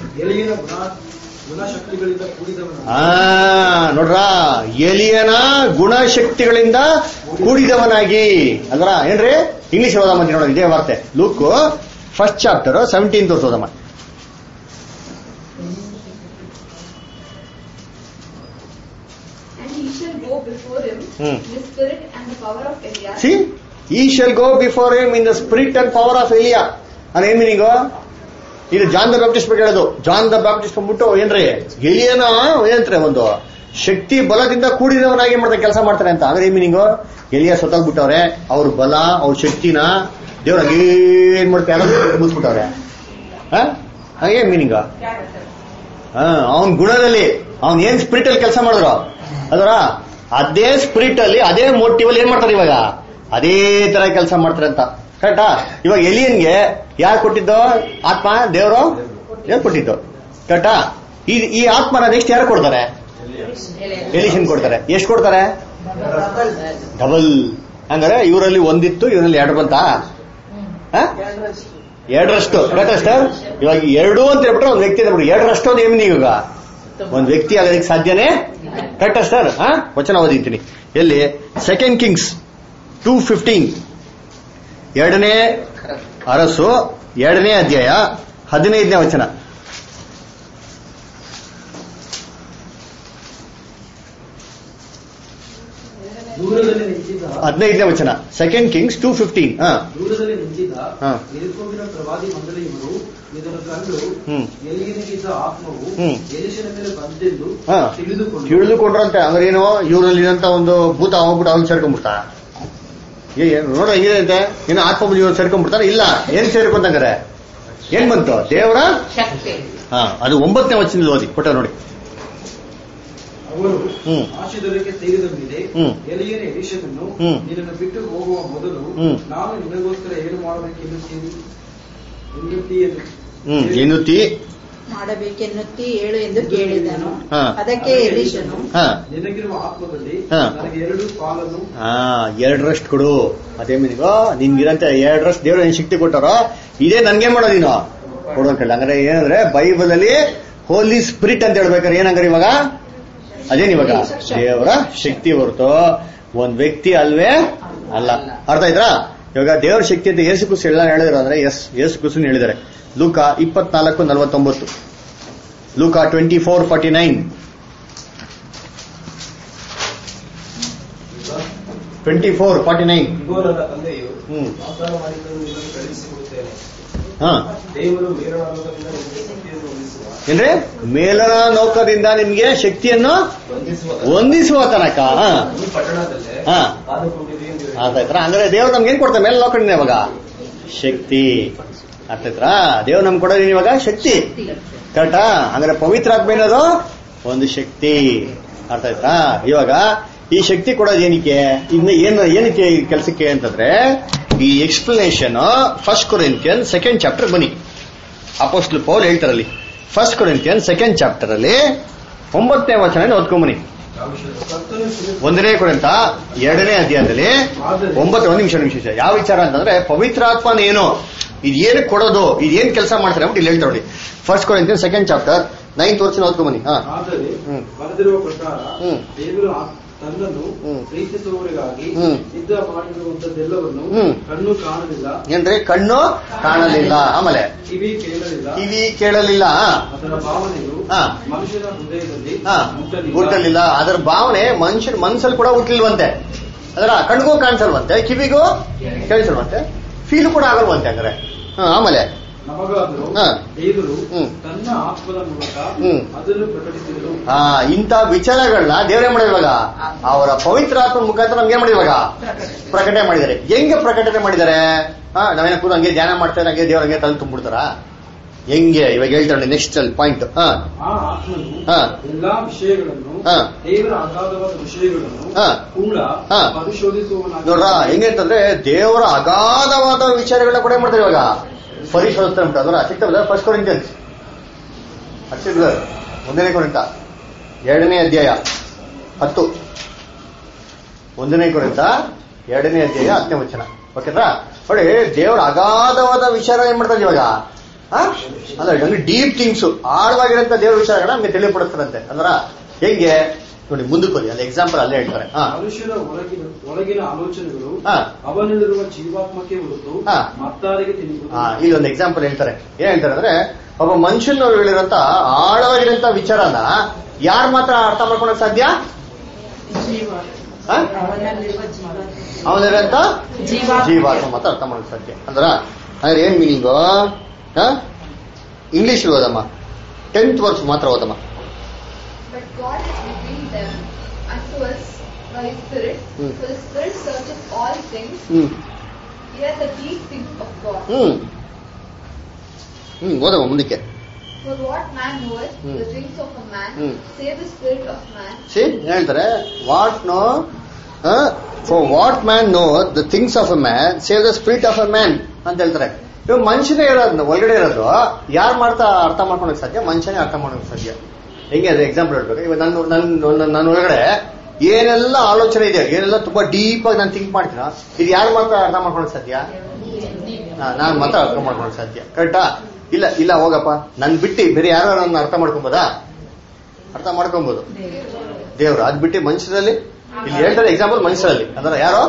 ಆ ನೋಡ್ರ, ಎಲಿಯನ ಗುಣಶಕ್ತಿಗಳಿಂದ ಕೂಡಿದವನಾಗಿ ಅಲ್ರ ಏನ್ರಿ? ಇಂಗ್ಲಿಷ್ ಓದಮ್ಮ ನೋಡೋಣ, ಇದೇ ವಾರ್ತೆ. ಲೂಕ್ ಫಸ್ಟ್ ಚಾಪ್ಟರ್ ಸೆವೆಂಟೀನ್ ತೋರ್ಸ್ ಓದಮ್ಮ. Hmm. The spirit and the power of Eliah. See, he shall go before him in the spirit and power of Eliah. And ಏನ್ ಮೀನಿಂಗು? ಇದು ಜಾನ್ ದ ಬ್ಯಾಪ್ಟಿಸ್ಟ್ ಬಗ್ಗೆ ಹೇಳೋದು. John the Baptist ಬಂದ್ಬಿಟ್ಟು ಏನ್ರಿ ಎಲಿಯನ ಏನಂತಾರೆ ಒಂದು ಶಕ್ತಿ ಬಲದಿಂದ ಕೂಡಿದವನಾಗಿ ಮಾಡ್ತಾರೆ, ಕೆಲಸ ಮಾಡ್ತಾರೆ ಅಂತ. ಅಂದ್ರೆ ಏನ್ ಮೀನಿಂಗು? ಎಲಿಯ ಸೊತ್ತಲ್ಬಿಟ್ಟವ್ರೆ, ಅವ್ರ ಬಲ ಅವ್ರ ಶಕ್ತಿನ ದೇವ್ರ ಏನ್ ಮಾಡ್ತಾರೆ ಮುಗಿಸ್ಬಿಟ್ಟವ್ರೆ. ಏನ್ ಮೀನಿಂಗ? ಅವನ್ ಗುಣದಲ್ಲಿ ಅವನ್ ಏನ್ ಸ್ಪಿರಿಟ್ ಅಲ್ಲಿ ಕೆಲಸ ಮಾಡಿದ್ರು ಅದರ ಅದೇ ಸ್ಪಿರಿಟ್ ಅಲ್ಲಿ ಅದೇ ಮೋಟಿವ್ ಅಲ್ಲಿ ಏನ್ ಮಾಡ್ತಾರೆ ಇವಾಗ ಅದೇ ತರ ಕೆಲಸ ಮಾಡ್ತಾರೆ ಅಂತ. ಕರೆಕ್ಟಾ? ಇವಾಗ ಎಲಿಯನ್ಗೆ ಯಾರು ಕೊಟ್ಟಿದ್ದು ಆತ್ಮ? ದೇವರು ಯಾರು ಕೊಟ್ಟಿದ್ದು? ಕರೆಕ್ಟಾ? ಈ ಆತ್ಮನ ನೆಕ್ಸ್ಟ್ ಯಾರು ಕೊಡ್ತಾರೆ? ಎಲಿಷನ್ ಕೊಡ್ತಾರೆ. ಎಷ್ಟು ಕೊಡ್ತಾರೆ? ಡಬಲ್. ಹಂಗಾರೆ ಇವರಲ್ಲಿ ಒಂದಿತ್ತು, ಇವರಲ್ಲಿ ಎರಡು ಬಂತ, ಎರಡರಷ್ಟು. ಕರೆಕ್ಟಾ ಸರ್? ಇವಾಗ ಎರಡು ಅಂತ ಹೇಳ್ಬಿಟ್ರೆ ಒಂದು ವ್ಯಕ್ತಿ ಎರಡರಷ್ಟು ನೇಮ್ ಇವಾಗ ಒಂದು ವ್ಯಕ್ತಿ ಆಗೋದಕ್ಕೆ ಸಾಧ್ಯನೇ? ಕರೆಕ್ಟಾ ಸರ್? ಹಾ, ವಚನ ಓದಿದ್ದೀನಿ. ಎಲ್ಲಿ? ಸೆಕೆಂಡ್ ಕಿಂಗ್ಸ್ ಟೂ ಫಿಫ್ಟೀನ್, ಎರಡನೇ ಅರಸು ಎರಡನೇ ಅಧ್ಯಾಯ ಹದಿನೈದನೇ ವಚನ. ಹದಿನೈದನೇ ವಚನ, ಸೆಕೆಂಡ್ ಕಿಂಗ್ಸ್ ಟೂ ಫಿಫ್ಟೀನ್. ದೂರದಲ್ಲಿ ನಿಂತಿದ್ದ ಎಲಿಕೋವಿನ ಪ್ರವಾದಿ ಮಂಡಳಿಯವರು ಇದನ್ನು ಕಂಡು ಎಲಿಯನಿಗಿದ್ದ ಆತ್ಮವು ಎಲಿಷನ ಮೇಲೆ ಬಂದೆಂದು ತಿಳಿದುಕೊಂಡು ತಿಳಿದುಕೊಂಡ್ರಂತೆ. ಅಂದ್ರೆ ಏನು? ಇವರಲ್ಲಿ ಇರಂತ ಒಂದು ಭೂತ ಹೋಗ್ಬಿಟ್ಟು ಅವ್ನು ಸೇರ್ಕೊಂಡ್ಬಿಡ್ತಾ ನೋಡ್ರ ಹೆಂಗಿದೆ ಅಂತೆ. ಇನ್ನು ಆತ್ಮ ಇವ್ರು ಸೇರ್ಕೊಂಡ್ಬಿಡ್ತಾನೆ? ಇಲ್ಲ. ಏನ್ ಸೇರ್ಕೊಂತಂಗಾರೆ? ಏನ್ ಬಂತು? ದೇವರ ಶಕ್ತಿ. ಹಾ, ಅದು ಒಂಬತ್ತನೇ ವಚನದಲ್ಲಿ ಓದಿ ಕೊಟ್ಟ ನೋಡಿ. ಅವರು ಆಶೀರ್ವಾದಕ್ಕೆ ಸೇರಿದ ಮೇಲೆ ಎಲಿಯನ ಎಲಿಷನನ್ನು ನಿನ್ನನ್ನು ಬಿಟ್ಟು ಹೋಗುವ ಮೊದಲು ನಾನು ನಿನಗೋಸ್ಕರ ಏನು ಮಾಡಬೇಕೆನ್ನುತ್ತೀನಿ ಎನ್ನುತ್ತಿ ಮಾಡಬೇಕೆನ್ನುತ್ತಿ ಹೇಳು ಎಂದು ಕೇಳಿದನು. ಅದಕ್ಕೆ ಎಲಿಷನು ನಿನಗಿರುವ ಆತ್ಮದಲ್ಲಿ ನನಗೆ ಎರಡು ಪಾಲನ್ನು ಎರಡರಷ್ಟು ಕೊಡು. ಅದೇ ಮೀನಿಗೋ ನಿನ್ಗಿರಂತ ಎರಡರಷ್ಟು ದೇವರು ಏನ್ ಶಕ್ತಿ ಕೊಟ್ಟಾರೋ ಇದೇ ನನ್ಗೆ ಮಾಡೋ ನೀನು ಕೊಡು ಅಂತ ಹೇಳಿ. ಹಂಗಾರೆ ಏನಂದ್ರೆ ಬೈಬಲ್ ಅಲ್ಲಿ ಹೋಲಿ ಸ್ಪಿರಿಟ್ ಅಂತ ಹೇಳ್ಬೇಕಾರೆ ಏನಂಗಾರೆ ಇವಾಗ ಅದೇನ್ ಇವಾಗ ದೇವರ ಶಕ್ತಿ ಹೊರತು ಒಂದ್ ವ್ಯಕ್ತಿ ಅಲ್ವೇ ಅಲ್ಲ. ಅರ್ಥ ಆಯ್ತಾ? ಇವಾಗ ದೇವರ ಶಕ್ತಿ ಅಂತ ಯೇಸು ಕ್ರಿಸ್ತ ಎಲ್ಲ ಹೇಳಿದ್ರು ಅಂದ್ರೆ ಎಸ್ ಯೇಸು ಕ್ರಿಸ್ತನ್ ಹೇಳಿದ್ದಾರೆ. ಲೂಕ ಇಪ್ಪತ್ನಾಲ್ಕು ನಲವತ್ತೊಂಬತ್ತು. ಲೂಕ twenty four forty nine twenty four forty nine ಹ್ಮ್ ಹಾ ಏನ್ರಿ? ಮೇಲನ ನೌಕದಿಂದ ನಿಮ್ಗೆ ಶಕ್ತಿಯನ್ನು ಹೊಂದಿಸುವ ತನಕ. ಆಯ್ತರ ಅಂದ್ರೆ ದೇವ್ರು ನಮ್ಗೆ ಏನ್ ಕೊಡ್ತಾರೆ? ಮೇಲ ನೌಕರಿಂದ ಇವಾಗ ಶಕ್ತಿ. ಅರ್ಥೈತ್ರ? ದೇವ್ರು ನಮ್ಗೆ ಕೊಡೋದೇನು ಇವಾಗ? ಶಕ್ತಿ. ಕರೆಕ್ಟಾ? ಅಂದ್ರೆ ಪವಿತ್ರಾತ್ಮ ಏನದು ಒಂದು ಶಕ್ತಿ. ಅರ್ಥ ಆಯ್ತಾ? ಇವಾಗ ಈ ಶಕ್ತಿ ಕೊಡೋದು ಏನಕ್ಕೆ? ಇನ್ನು ಏನು ಏನಕ್ಕೆ ಕೆಲಸಕ್ಕೆ ಅಂತಂದ್ರೆ ಈ explanation first Corinthian second chapter ಬನ್ನಿ. ಅಪೊಸ್ತಲ ಪೌಲ್ ಹೇಳ್ತಾರಲ್ಲಿ ಫಸ್ಟ್ ಕೊರಿಂಥಿಯನ್ ಸೆಕೆಂಡ್ ಚಾಪ್ಟರ್ ಅಲ್ಲಿ ಒಂಬತ್ತನೇ ವಚನ ಓದ್ಕೊಂಬನಿ. ಒಂದನೇ ಕೊರಿಂಥ ಎರಡನೇ ಅಧ್ಯಾಯದಲ್ಲಿ ಒಂಬತ್ತು. ಒಂದು ನಿಮಿಷ ನಿಮಿಷ ಯಾವ ವಿಚಾರ ಅಂತಂದ್ರೆ ಪವಿತ್ರಾತ್ಮನ ಏನು ಇದೇನು ಕೊಡೋದು, ಇದೇನ್ ಕೆಲಸ ಮಾಡ್ತಾರೆ ಅಂತ ಇಲ್ಲಿ ಹೇಳ್ತಾ ನೋಡಿ. First Corinthian second chapter ninth ವರ್ಷ ಓದ್ಕೊಂಬನಿ. ಹಾ, ಬರೆದಿರುವ ಪ್ರಕಾರ ದೇವರು ತನ್ನನ್ನು ಪ್ರೀತಿಸುವವರಿಗಾಗಿ ಯುದ್ಧ ಮಾಡಿರುವಂತದ್ದೆಲ್ಲವನ್ನು ಕಣ್ಣು ಕಾಣಲಿಲ್ಲ. ಏನ್ರಿ? ಕಣ್ಣು ಕಾಣಲಿಲ್ಲ. ಆಮೇಲೆ ಕಿವಿ ಕೇಳಲಿಲ್ಲ. ಕಿವಿ ಕೇಳಲಿಲ್ಲ. ಅದರ ಭಾವನೆಯು ಮನುಷ್ಯನ ಹೃದಯದಲ್ಲಿ ಹುಟ್ಟಲಿಲ್ಲ. ಅದರ ಭಾವನೆ ಮನುಷ್ಯನ ಮನಸ್ಸಲ್ಲಿ ಕೂಡ ಹುಟ್ಟಲಿಲ್ವಂತೆ. ಅದರ ಕಣ್ಗೂ ಕಾಣಿಸಲ್ವಂತೆ, ಕಿವಿಗೂ ಕೇಳಿಸಲ್ವಂತೆ, ಫೀಲ್ ಕೂಡ ಆಗಲ್ವಂತೆ. ಅಂದ್ರೆ ಆಮೇಲೆ ನಮಗಾದರೂ ಹಾ. ದೇವರು ಹ್ಮ್. ತನ್ನ ಆತ್ಮದ ಮೂಲಕ ಹ್ಮ್. ಅದನ್ನು ಪ್ರಕಟಿಸಿದರು. ಹಾ ಇಂಥ ವಿಚಾರಗಳನ್ನ ದೇವರೇ ಮಾಡಿದ ಇವಾಗ ಅವರ ಪವಿತ್ರ ಆತ್ಮ ಮುಖಾಂತರ ನಮ್ಗೆ ಏನ್ ಮಾಡಿದ ಇವಾಗ ಪ್ರಕಟಣೆ ಮಾಡಿದ್ದಾರೆ. ಹೆಂಗೆ ಪ್ರಕಟಣೆ ಮಾಡಿದ್ದಾರೆ? ಹಾ ನಾವೇನ ಕೂಡ ಹಂಗೆ ಧ್ಯಾನ ಮಾಡ್ತಾರೆ, ಹಂಗೆ ದೇವ್ರ ಹಂಗೆ ತಲೆ ತುಂಬಿಡ್ತಾರ? ಹೆಂಗೆ ಇವಾಗ ಹೇಳ್ತಾರೆ ನೆಕ್ಸ್ಟ್ ಅಲ್ಲಿ ಪಾಯಿಂಟ್. ಹಾ ಆ ಆತ್ಮನು ಹಾ. ಎಲ್ಲಾ ವಿಷಯಗಳನ್ನು ಹಾ. ದೇವರ ಅಗಾಧವಾದ ವಿಷಯಗಳನ್ನು ಹಾ. ಕೂಡ ಹಾ. ಪರಿಶೋಧಿಸುವವನಾಗಿ ನೋಡ್ರ ಹೆಂಗೆ ಅಂತಂದ್ರೆ ದೇವರ ಅಗಾಧವಾದ ವಿಚಾರಗಳನ್ನ ಕೂಡ ಏನ್ ಮಾಡ್ತಾರೆ ಇವಾಗ ಪರಿಶೋಧಿಸ್ತಾರೆ ಅಂತ. ಅದರ ಸಿಗ್ತದ ಫಸ್ಟ್ ಕೊರಿಂಥಿಯನ್ಸ್ ಹಚ್ಚಿದ್ಲ ಒಂದನೇ ಕೊರಿಂಥ ಎರಡನೇ ಅಧ್ಯಾಯ ಹತ್ತು. ಒಂದನೇ ಕೊರಿಂಥ ಎರಡನೇ ಅಧ್ಯಾಯ ಹತ್ತನೇ ವಚನ. ಓಕೆನಾ? ನೋಡಿ ದೇವರ ಅಗಾಧವಾದ ವಿಚಾರ ಏನ್ ಮಾಡ್ತಾರೆ ಇವಾಗ ಅಂದ್ರೆ ಹಂಗೆ ಡೀಪ್ ಥಿಂಗ್ಸ್ ಆಳವಾಗಿರಂತ ದೇವರ ವಿಚಾರಗಳನ್ನ ನಮ್ಗೆ ತಿಳಿಪಡಿಸ್ತಾರಂತೆ. ಅಂದ್ರ ಹೆಂಗೆ ನೋಡಿ ಮುಂದಕ್ಕೆ ಹೋಗಿ ಅಲ್ಲಿ ಎಕ್ಸಾಂಪಲ್ ಅಲ್ಲೇ ಹೇಳ್ತಾರೆ. ಮನುಷ್ಯನ ಒಳಗಿನ ಒಳಗಿನ ಆಲೋಚನೆಗಳು ಹಾ. ಅವನಲ್ಲಿರುವ ಜೀವಾತ್ಮಕ್ಕೆ ಹೊರತು ಹಾ. ಮತ್ತಾರಿಗೆ ತಿಳಿಯುವುದು. ಇಲ್ಲಿ ಒಂದು ಎಕ್ಸಾಂಪಲ್ ಹೇಳ್ತಾರೆ. ಏನ್ ಹೇಳ್ತಾರೆ ಅಂದ್ರೆ ಒಬ್ಬ ಮನುಷ್ಯನವ್ರು ಹೇಳಿರಂತ ಆಳವಾಗಿರಂತ ವಿಚಾರನ ಯಾರು ಮಾತ್ರ ಅರ್ಥ ಮಾಡ್ಕೊಳಕ್ ಸಾಧ್ಯ? ಅವನಿರಂತ ಜೀವಾತ್ಮ ಮಾತ್ರ ಅರ್ಥ ಮಾಡಕ್ ಸಾಧ್ಯ. ಅಂದ್ರ ಅಂದ್ರೆ ಏನ್ ಮೀನಿಂಗು? ಇಂಗ್ಲಿಷ್ ಓದಮ್ಮ, ಟೆಂತ್ ವರ್ಸ್ ಮಾತ್ರ ಓದಮ್ಮ. But God has revealed them unto us by His Spirit. Hmm. For the Spirit searches all things, hmm yet the deep things of God. ಹ್ಮ್ ಹ್ಮ್ ಓದಮ್ಮ ಮುಂದಕ್ಕೆ. For what man knoweth Hmm. the things of a man, Hmm. save the spirit of man. See ಹೇಳ್ತಾರೆ what know for what man know the things of a man save the spirit of a man ಅಂತ ಹೇಳ್ತಾರೆ. ಇವಾಗ ಮನುಷ್ಯನೇ ಇರೋದು ಒಳಗಡೆ ಇರೋದು ಯಾರು ಮಾಡ್ತಾ ಅರ್ಥ ಮಾಡ್ಕೊಳಕ್ ಸಾಧ್ಯ? ಮನುಷ್ಯನೇ ಅರ್ಥ ಮಾಡೋಕ್ ಸಾಧ್ಯ. ಹೆಂಗೆ ಅದು ಎಕ್ಸಾಂಪಲ್ ಹೇಳ್ಬೇಕು. ಇವಾಗ ನನ್ನ ನನ್ನ ನನ್ನ ಒಳಗಡೆ ಏನೆಲ್ಲ ಆಲೋಚನೆ ಇದೆ, ಏನೆಲ್ಲ ತುಂಬಾ ಡೀಪ್ ಆಗಿ ನಾನು ಥಿಂಕ್ ಮಾಡ್ತೀನ, ಇದು ಯಾರು ಮಾತ್ರ ಅರ್ಥ ಮಾಡ್ಕೊಳಕ್ ಸಾಧ್ಯ? ನಾನು ಮಾತ್ರ ಅರ್ಥ ಮಾಡ್ಕೊಳಕ್ ಸಾಧ್ಯ. ಕರೆಕ್ಟಾ? ಇಲ್ಲ ಇಲ್ಲ ಹೋಗಪ್ಪ ನನ್ ಬಿಟ್ಟು ಬೇರೆ ಯಾರು ನನ್ನ ಅರ್ಥ ಮಾಡ್ಕೊಬೋದಾ? ಅರ್ಥ ಮಾಡ್ಕೊಬಹುದು ದೇವ್ರು. ಅದ್ ಬಿಟ್ಟು ಮನುಷ್ಯರಲ್ಲಿ ಇಲ್ಲಿ ಹೇಳ್ತಾರೆ ಎಕ್ಸಾಂಪಲ್ ಮನುಷ್ಯರಲ್ಲಿ ಅಂದ್ರೆ ಯಾರೋ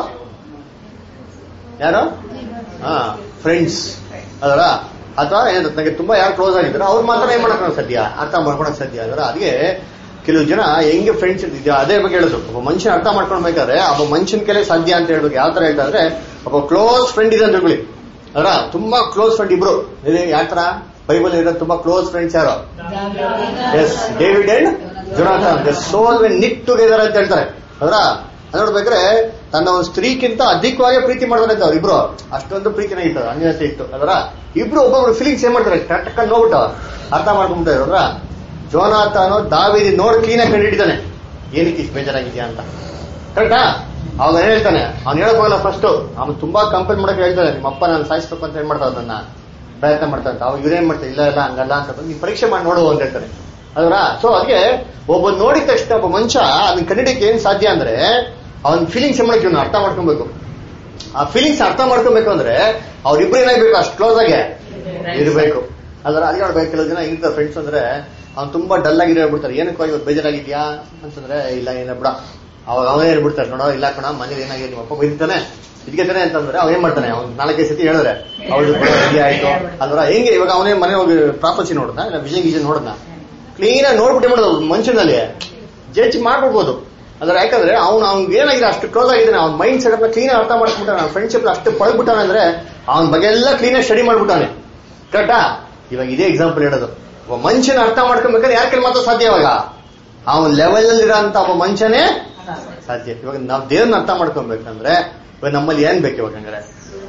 ಯಾರೋ ಹಾ ಫ್ರೆಂಡ್ಸ್ ಅದರ ಅಥವಾ ಏನ ನನಗೆ ತುಂಬಾ ಯಾರು ಕ್ಲೋಸ್ ಆಗಿದ್ರು ಅವ್ರು ಮಾತ್ರ ಏನ್ ಮಾಡಕ್ ಸಾಧ್ಯ? ಅರ್ಥ ಮಾಡ್ಕೊಳಕ್ ಸಾಧ್ಯ. ಅದರ ಅದಕ್ಕೆ ಕೆಲವು ಜನ ಹೆಂಗೆ ಫ್ರೆಂಡ್ಸ್ ಇದ್ದಿದ್ಯಾ ಅದೇ ಬಗ್ಗೆ ಹೇಳಿದ್ರು. ಒಬ್ಬ ಮನುಷ್ಯನ ಅರ್ಥ ಮಾಡ್ಕೊಳ್ಬೇಕಾದ್ರೆ ಒಬ್ಬ ಮನುಷ್ಯನ ಕೆಲ ಸಾಧ್ಯ ಅಂತ ಹೇಳ್ಬೇಕು. ಯಾವ ತರ ಹೇಳ್ತಾರೆ ಒಬ್ಬ ಕ್ಲೋಸ್ ಫ್ರೆಂಡ್ ಇದೆ ಅಂತ ಹೇಳಿ ಅದರ ತುಂಬಾ ಕ್ಲೋಸ್ ಫ್ರೆಂಡ್ ಇಬ್ರು ಯಾವ ತರ ಬೈಬಲ್ ಇರೋ ತುಂಬಾ ಕ್ಲೋಸ್ ಫ್ರೆಂಡ್ಸ್ ಯಾರು? Yes David and Jonathan the soul when knit together ಅಂತ ಹೇಳ್ತಾರೆ. ಅದರ ನೋಡ್ಬೇಕ್ರೆ ತನ್ನ ಒಂದು ಸ್ತ್ರೀಗಿಂತ ಅಧಿಕವಾಗಿ ಪ್ರೀತಿ ಮಾಡ್ತಾರೆ ಅವ್ರು ಇಬ್ರು. ಅಷ್ಟೊಂದು ಪ್ರೀತಿನ ಇತ್ತು, ಅನ್ಯತೆ ಇತ್ತು. ಅದರ ಇಬ್ರು ಒಬ್ಬೊಬ್ರು ಫೀಲಿಂಗ್ಸ್ ಏನ್ ಮಾಡ್ತಾರೆ ಟಕ್ಕಲ್ಲಿ ನೋಡ್ಬಿಟ್ಟು ಅರ್ಥ ಮಾಡ್ಕೊಂಡ್ಬಿಟ್ಟಾರೆ. ಅದ್ರ ಜೋನಾಥನು ದಾವೀದಿ ನೋಡಿ ಕ್ಲೀನ್ ಆಗಿ ಕಂಡಿದ್ದಾನೆ ಏನಕ್ಕೆ ಇಷ್ಟು ಬೇಜಾರಾಗಿದ್ಯಾ ಅಂತ. ಕರೆಕ್ಟಾ? ಅವಾಗ ಏನ್ ಹೇಳ್ತಾನೆ, ಅವ್ನು ಹೇಳಕ್ ಹೋಗಲ್ಲ ಫಸ್ಟ್, ಅವ್ನು ತುಂಬಾ ಕಂಪೇರ್ ಮಾಡಕ್ ಹೇಳ್ತಾನೆ ನಿಮ್ಮಪ್ಪ ನಾನು ಸಾಯಿಸ್ಬೇಕು ಅಂತ ಏನ್ ಮಾಡ್ತಾವ ಅದನ್ನ ಪ್ರಯತ್ನ ಮಾಡ್ತಾನೆ. ಅವಾಗ ಇವ್ರೇನ್ ಮಾಡ್ತಾರೆ ಇಲ್ಲ ಇಲ್ಲ ಹಂಗಲ್ಲ ಅಂತ ನೀನ್ ಪರೀಕ್ಷೆ ಮಾಡಿ ನೋಡು ಅಂತ ಹೇಳ್ತಾನೆ. ಅದರ ಸೊ ಅದಕ್ಕೆ ಒಬ್ಬ ನೋಡಿದ ತಕ್ಷಣ ಒಬ್ಬ ಮನುಷ್ಯ ಅದನ್ನ ಕಂಡಿಡಕ್ಕೆ ಏನ್ ಸಾಧ್ಯ ಅಂದ್ರೆ ಅವನ್ ಫೀಲಿಂಗ್ಸ್ ಏನ್ ಮಾಡಕ್ಕೆ ಅರ್ಥ ಮಾಡ್ಕೊಬೇಕು. ಆ ಫೀಲಿಂಗ್ಸ್ ಅರ್ಥ ಮಾಡ್ಕೊಬೇಕು ಅಂದ್ರೆ ಅವ್ರಿಬ್ರು ಏನಾಗ್ಬೇಕು ಅಷ್ಟು ಕ್ಲೋಸ್ ಆಗಿ ಇರ್ಬೇಕು. ಅದರ ಅಲ್ಲಿ ನೋಡ್ಬೇಕು ಕೆಲವು ಜನ ಇರ್ತಾರೆ ಫ್ರೆಂಡ್ಸ್ ಅಂದ್ರೆ ಅವ್ನು ತುಂಬಾ ಡಲ್ ಆಗಿ ಹೇಳ್ಬಿಡ್ತಾರೆ. ಏನಕ್ಕೋ ಇವತ್ತು ಬೇಜಾರಾಗಿದ್ಯಾ ಅಂತಂದ್ರೆ ಇಲ್ಲ ಏನ ಬಿಡ. ಅವಾಗ ಅವನೇ ಹೇಳ್ಬಿಡ್ತಾರೆ ನೋಡೋ ಇಲ್ಲ ಕಣ ಮನೇಲಿ ಏನಾಗಿದೆ ನಿಮ್ಮಪ್ಪ ಬೈತಾನೆ ಇದಕ್ಕೆ ತಾನೆ ಅಂತಂದ್ರೆ ಅವ್ ಏನ್ ಮಾಡ್ತಾನೆ ಅವ್ನು ನಾಲ್ಕೈದು ಸತಿ ಹೇಳಿದ್ರೆ ಅವ್ರು ಆಯ್ತು ಅಲ್ವರ ಹೆಂಗೆ ಇವಾಗ ಅವನೇ ಮನೆ ಹೋಗಿ ಪ್ರಾಪರ್ಸಿ ನೋಡ್ದ ಇಲ್ಲ ವಿಜಯ್ ಗಿಜನ್ ನೋಡದ್ನ ಕ್ಲೀನ್ ಆಗಿ ನೋಡ್ಬಿಟ್ಟೆ ಮಾಡೋದು ಮನುಷ್ಯನಲ್ಲಿ ಜಡ್ಜ್ ಮಾಡ್ಬಿಡ್ಬೋದು. ಅದ್ರ ಯಾಕಂದ್ರೆ ಅವ್ನು ಅವ್ನಿಗೆ ಏನಾಗಿದೆ ಅಷ್ಟು ಕ್ಲೋಸ್ ಆಗಿದ್ದಾನೆ, ಅವ್ನ ಮೈಂಡ್ ಸೆಟ್ ಕ್ಲೀನ್ ಅರ್ಥ ಮಾಡ್ಬಿಟ್ಟಾನೆ, ಅವ್ನ ಫ್ರೆಂಡ್ಶಿಪ್ ಅಷ್ಟು ಪಳಗ್ಬಿಟ್ಟಾನೆ ಅಂದ್ರೆ ಅವ್ನ ಬಗ್ಗೆ ಎಲ್ಲ ಕ್ಲೀನ್ ಆಗಿ ಸ್ಟಡಿ ಮಾಡ್ಬಿಟ್ಟಾನೆ. ಕರೆಕ್ಟಾ? ಇವಾಗ ಇದೇ ಎಕ್ಸಾಂಪಲ್ ಹೇಳೋದು. ಒಬ್ಬ ಮನುಷ್ಯನ ಅರ್ಥ ಮಾಡ್ಕೊಬೇಕಾದ್ರೆ ಯಾರ ಕೈಲಿ ಮಾತ್ರ ಸಾಧ್ಯ? ಇವಾಗ ಅವನ ಲೆವೆಲ್ ಅಲ್ಲಿ ಇರೋಂತ ಒಬ್ಬ ಮನುಷ್ಯನೇ ಸಾಧ್ಯ. ಇವಾಗ ನಾವು ದೇವ್ರನ್ನ ಅರ್ಥ ಮಾಡ್ಕೊಬೇಕಂದ್ರೆ ಇವಾಗ ನಮ್ಮಲ್ಲಿ ಏನ್ ಬೇಕು ಇವಾಗ ಹಂಗಾರೆ?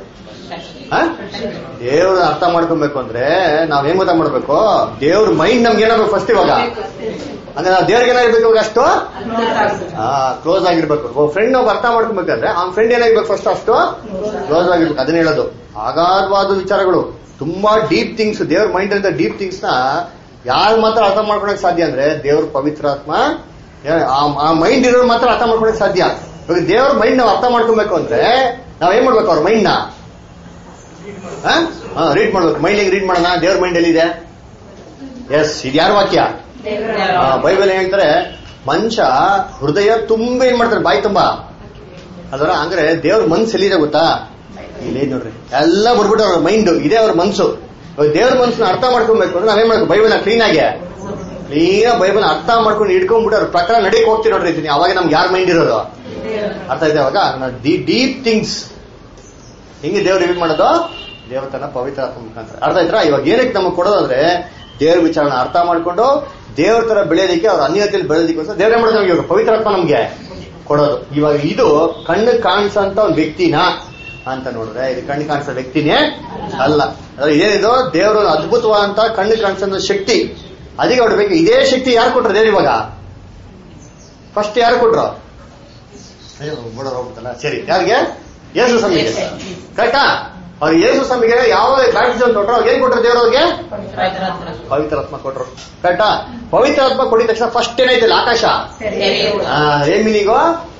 ದೇವ್ರ ಅರ್ಥ ಮಾಡ್ಕೊಬೇಕು ಅಂದ್ರೆ ನಾವ್ ಏನ್ ಗೊತ್ತಾ ಮಾಡ್ಬೇಕು? ದೇವ್ರ ಮೈಂಡ್ ನಮ್ಗೆ ಏನಾಗ್ಬೇಕು ಫಸ್ಟ್ ಇವಾಗ ಅಂದ್ರೆ ನಾವು ದೇವ್ರಿಗೆ ಏನಾಗಿರ್ಬೇಕು ಇವಾಗ ಅಷ್ಟು ಹಾ ಕ್ಲೋಸ್ ಆಗಿರ್ಬೇಕು. ಒಬ್ಬ ಫ್ರೆಂಡ್ ಒಬ್ಬ ಅರ್ಥ ಮಾಡ್ಕೊಬೇಕಂದ್ರೆ ಅವ್ನ ಫ್ರೆಂಡ್ ಏನಾಗಿರ್ಬೇಕು ಫಸ್ಟ್ ಅಷ್ಟು ಕ್ಲೋಸ್ ಆಗಿರ್ಬೇಕು. ಅದನ್ನ ಹೇಳೋದು ಅಗಾಧವಾದ ವಿಚಾರಗಳು ತುಂಬಾ ಡೀಪ್ ಥಿಂಗ್ಸ್ ದೇವ್ರ ಮೈಂಡ್ ಅಂತ ಡೀಪ್ ಥಿಂಗ್ಸ್ ನ ಯಾರು ಮಾತ್ರ ಅರ್ಥ ಮಾಡ್ಕೊಳಕ್ ಸಾಧ್ಯ ಅಂದ್ರೆ ದೇವ್ರ ಪವಿತ್ರಾತ್ಮ ಆ ಮೈಂಡ್ ಇರೋರು ಮಾತ್ರ ಅರ್ಥ ಮಾಡ್ಕೊಳಕ್ ಸಾಧ್ಯ. ಇವಾಗ ದೇವ್ರ ಮೈಂಡ್ ನಾವು ಅರ್ಥ ಮಾಡ್ಕೊಬೇಕು ಅಂದ್ರೆ ನಾವ್ ಏನ್ ಮಾಡ್ಬೇಕು? ಅವ್ರ ಮೈಂಡ್ ನ ರೀಡ್ ಮಾಡ್ಬೇಕು. ಮೈಂಡ್ ಹೆಂಗ್ ರೀಡ್ ಮಾಡೋಣ? ದೇವ್ರ ಮೈಂಡ್ ಎಲ್ಲಿದೆ? ಎಸ್ ಇದು ಯಾರ ವಾಕ್ಯ? ಬೈಬಲ್ ಹೇಳ್ತಾರೆ ಮನುಷ್ಯ ಹೃದಯ ತುಂಬಾ ಏನ್ ಮಾಡ್ತಾರೆ ಬಾಯಿ ತುಂಬಾ ಅದರ ಅಂದ್ರೆ ದೇವ್ರ ಮನ್ಸು ಎಲ್ಲಿದೆ ಗೊತ್ತಾ? ಇಲ್ಲೇ ನೋಡ್ರಿ ಎಲ್ಲ ಬರ್ಬಿಟ್ಟು ಅವ್ರ ಮೈಂಡ್ ಇದೆ ಅವ್ರ ಮನ್ಸು. ದೇವ್ರ ಮನ್ಸನ್ನ ಅರ್ಥ ಮಾಡ್ಕೊಬೇಕು ಅಂದ್ರೆ ನಾವೇನ್ ಮಾಡ್ಬೇಕು? ಬೈಬಲ್ ಕ್ಲೀನ್ ಆಗಿ ಕ್ಲೀನ್ ಬೈಬಲ್ ಅರ್ಥ ಮಾಡ್ಕೊಂಡು ಇಟ್ಕೊಂಡ್ಬಿಟ್ಟು ಅವ್ರ ಪ್ರಕಾರ ನಡೀಕ್ ಹೋಗ್ತೀವಿ ನೋಡ್ರಿ. ಅವಾಗ ನಮ್ಗೆ ಯಾರ ಮೈಂಡ್ ಇರೋದು ಅರ್ಥ ಇದೆ. ಅವಾಗ ದಿ ಡೀಪ್ ಥಿಂಗ್ಸ್ ಹಿಂಗೆ ದೇವ್ರು ರಿವೀಲ್ ಮಾಡೋದು ದೇವತನ ಪವಿತ್ರ ಆತ್ಮ ಮುಖಾಂತರ. ಅರ್ಥ ಆಯ್ತಾ? ಇವಾಗ ಏನಕ್ಕೆ ನಮಗೆ ಕೊಡೋದಂದ್ರೆ ದೇವ್ರ ವಿಚಾರನ ಅರ್ಥ ಮಾಡ್ಕೊಂಡು ದೇವ್ರ ತರ ಬೆಳೆಯೋದಕ್ಕೆ, ಅವ್ರ ಅನ್ಯತೆಯಲ್ಲಿ ಬೆಳೆಯೋದಕ್ಕೋಸ್ಕರ ದೇವ್ರ ಮಾಡೋದು ನಮ್ಗೆ ಇವಾಗ ಪವಿತ್ರ ಆತ್ಮ ನಮ್ಗೆ ಕೊಡೋದು. ಇವಾಗ ಇದು ಕಣ್ಣು ಕಾಣಿಸಂತ ಒಂದು ವ್ಯಕ್ತಿನ ಅಂತ ನೋಡಿದ್ರೆ ಇದು ಕಣ್ಣು ಕಾಣಿಸೋ ವ್ಯಕ್ತಿನೇ ಅಲ್ಲ. ಇದೇನಿದು ದೇವರು ಅದ್ಭುತವಾದಂತ ಕಣ್ಣು ಕಾಣಿಸೋ ಶಕ್ತಿ. ಅದಕ್ಕೆ ಹೊಡ್ಬೇಕು. ಇದೇ ಶಕ್ತಿ ಯಾರು ಕೊಟ್ರು ದೇವ್ರು? ಇವಾಗ ಫಸ್ಟ್ ಯಾರು ಕೊಟ್ರು? ಬೋಡೋರ್ ಹೋಗ್ಬಿಟ್ಟಲ್ಲ. ಸರಿ, ಯಾರಿಗೆ? ಯೇಸು ಸ್ವಾಮಿಗೆ. ಕರೆಕ್ಟಾ? ಅವ್ರು ಯೇಸು ಸ್ವಾಮಿಗೆ ಯಾವ ಬ್ಯಾಪ್ಟಿಸಮ್ ಕೊಟ್ರು? ಅವ್ರಿಗೆ ಏನ್ ಕೊಟ್ರು ದೇವ್ರು? ಅವ್ರಿಗೆ ಪವಿತ್ರಾತ್ಮ ಕೊಟ್ರು. ಕರೆಕ್ಟಾ? ಪವಿತ್ರಾತ್ಮ ಕೊಟ್ಟಿದ ತಕ್ಷಣ ಫಸ್ಟ್ ಏನೈತಿಲ್ಲ ಆಕಾಶ. ಏನ್ ಮೀನಿಂಗು?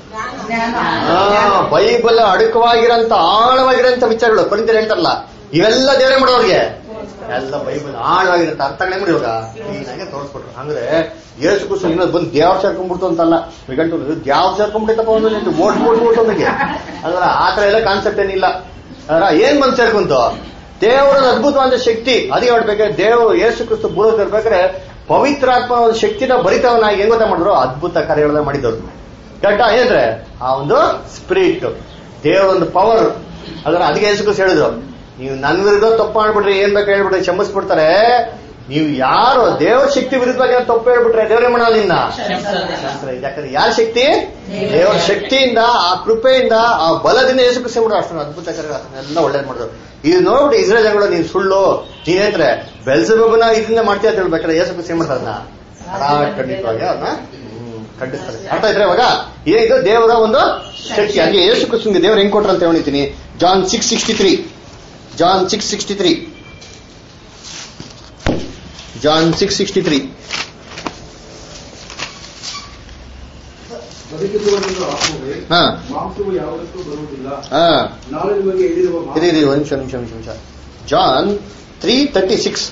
ಬೈಬಲ್ ಅಡಕವಾಗಿರಂತ ಆಳವಾಗಿರಂತ ವಿಚಾರಗಳು ಕೊರಿಂಥಿಯರು ಹೇಳ್ತಾರಲ್ಲ, ಇವೆಲ್ಲ ದೇವರೇ ಮಾಡೋರಿಗೆ ಎಲ್ಲ ಬೈಬಲ್ ಆಳವಾಗಿರಂತ ಅರ್ಥಗಳೇ ಮಾಡಿ ಇವಾಗ ಕ್ಲೀನಾಗೆ ತೋರಿಸ್ಕೊಟ್ರು. ಅಂದ್ರೆ ಯೇಸು ಕ್ರಿಸ್ತ ಇನ್ನೊಂದು ಬಂದು ದೇವ್ರ ಸೇರ್ಕೊಂಡ್ಬಿಡ್ತು ಅಂತಲ್ಲ, ವಿಗಂಟು ಯಾವ ಸೇರ್ಕೊಂಡ್ಬಿಟ್ಟೈತಪ್ಪ ಒಂದು ಓಟ್ ಓಡ್ಬಿಟ್ಟು ನಮಗೆ ಅದ್ರ ಆತರ ಎಲ್ಲ ಕಾನ್ಸೆಪ್ಟ್ ಏನಿಲ್ಲ. ಅದ್ರ ಏನ್ ಬಂದು ಸೇರ್ಕೊಂತು? ದೇವರದ ಅದ್ಭುತವಾದ ಶಕ್ತಿ. ಅದೇ ಹೇಳ್ಬೇಕಾದ್ರೆ ದೇವರು ಯೇಸು ಕ್ರಿಸ್ತ ಬೂಳೋದ್ ಇರ್ಬೇಕಾದ್ರೆ ಪವಿತ್ರಾತ್ಮ ಒಂದು ಶಕ್ತಿನ ಬರಿತವನಾಗಿ ಹೆಂಗ್ ಗೊತ್ತಾ ಮಾಡಿದ್ರು? ಅದ್ಭುತ ಕಾರ್ಯಗಳನ್ನ ಮಾಡಿದವ್ರು. ಕರೆಕ್ಟಾ? ಏನಂದ್ರೆ ಆ ಒಂದು ಸ್ಪಿರಿಟ್, ದೇವರ ಒಂದು ಪವರ್. ಅದರ ಅದಕ್ಕೆ ಯೇಸು ಕ್ರಿಸ್ತ ಹೇಳಿದ್ರು, ನೀವು ನನ್ನ ವಿರುದ್ಧ ತಪ್ಪು ಮಾಡ್ಬಿಟ್ರೆ ಏನ್ ಬೇಕು ಹೇಳ್ಬಿಟ್ರೆ ಕ್ಷಮಿಸ್ಬಿಡ್ತಾರೆ. ನೀವು ಯಾರು ದೇವ್ರ ಶಕ್ತಿ ವಿರುದ್ಧವಾಗಿ ತಪ್ಪು ಹೇಳ್ಬಿಟ್ರೆ ದೇವರೇ ಮಾಡೋದು ಇನ್ನ. ಯಾಕಂದ್ರೆ ಯಾರ ಶಕ್ತಿ? ದೇವರ ಶಕ್ತಿಯಿಂದ, ಆ ಕೃಪೆಯಿಂದ, ಆ ಬಲದಿಂದ ಯೇಸು ಕ್ರಿಸ್ತ ಮಾಡಿದ್ರು ಅಷ್ಟೊಂದು ಅದ್ಭುತ ಕಾರ್ಯ ಎಲ್ಲ ಒಳ್ಳೇದ್ ಮಾಡಿದ್ರು. ಇದು ನೋಡ್ಬಿಟ್ಟು ಇಸ್ರೇಲ್ ಜನಗಳು ನೀವು ಸುಳ್ಳು ನೀನೇಂದ್ರೆ ಬೆಲ್ಜೆಬೂಬನ ಇದನ್ನ ಮಾಡ್ತೀಯ ಅಂತ ಹೇಳ್ಬೇಕಾದ್ರೆ ಯೇಸು ಕ್ರಿಸ್ತ ಮಾಡ್ತಾರೆ ಅದನ್ನ ಖಂಡಿತವಾಗಿ ಅದನ್ನ ಖಂಡಿಸ್ತಾರೆ. ಅರ್ಥ ಆಯ್ತಾರೆ? ಇವಾಗ ಏನಿದು ದೇವರ ಒಂದು ಶಕ್ತಿ. ಹಾಗೆ ಯೇಸು ಕ್ರಿಸ್ತನಿಗೆ ದೇವರು ಹೆಂಗ್ ಕೊಟ್ರು ಅಂತ ಹೇಳ್ತೀನಿ. John six sixty three John six sixty three John six sixty three ನಿಮಿಷ ನಿಮಿಷ ನಿಮಿಷ ನಿಮಿಷ John three thirty six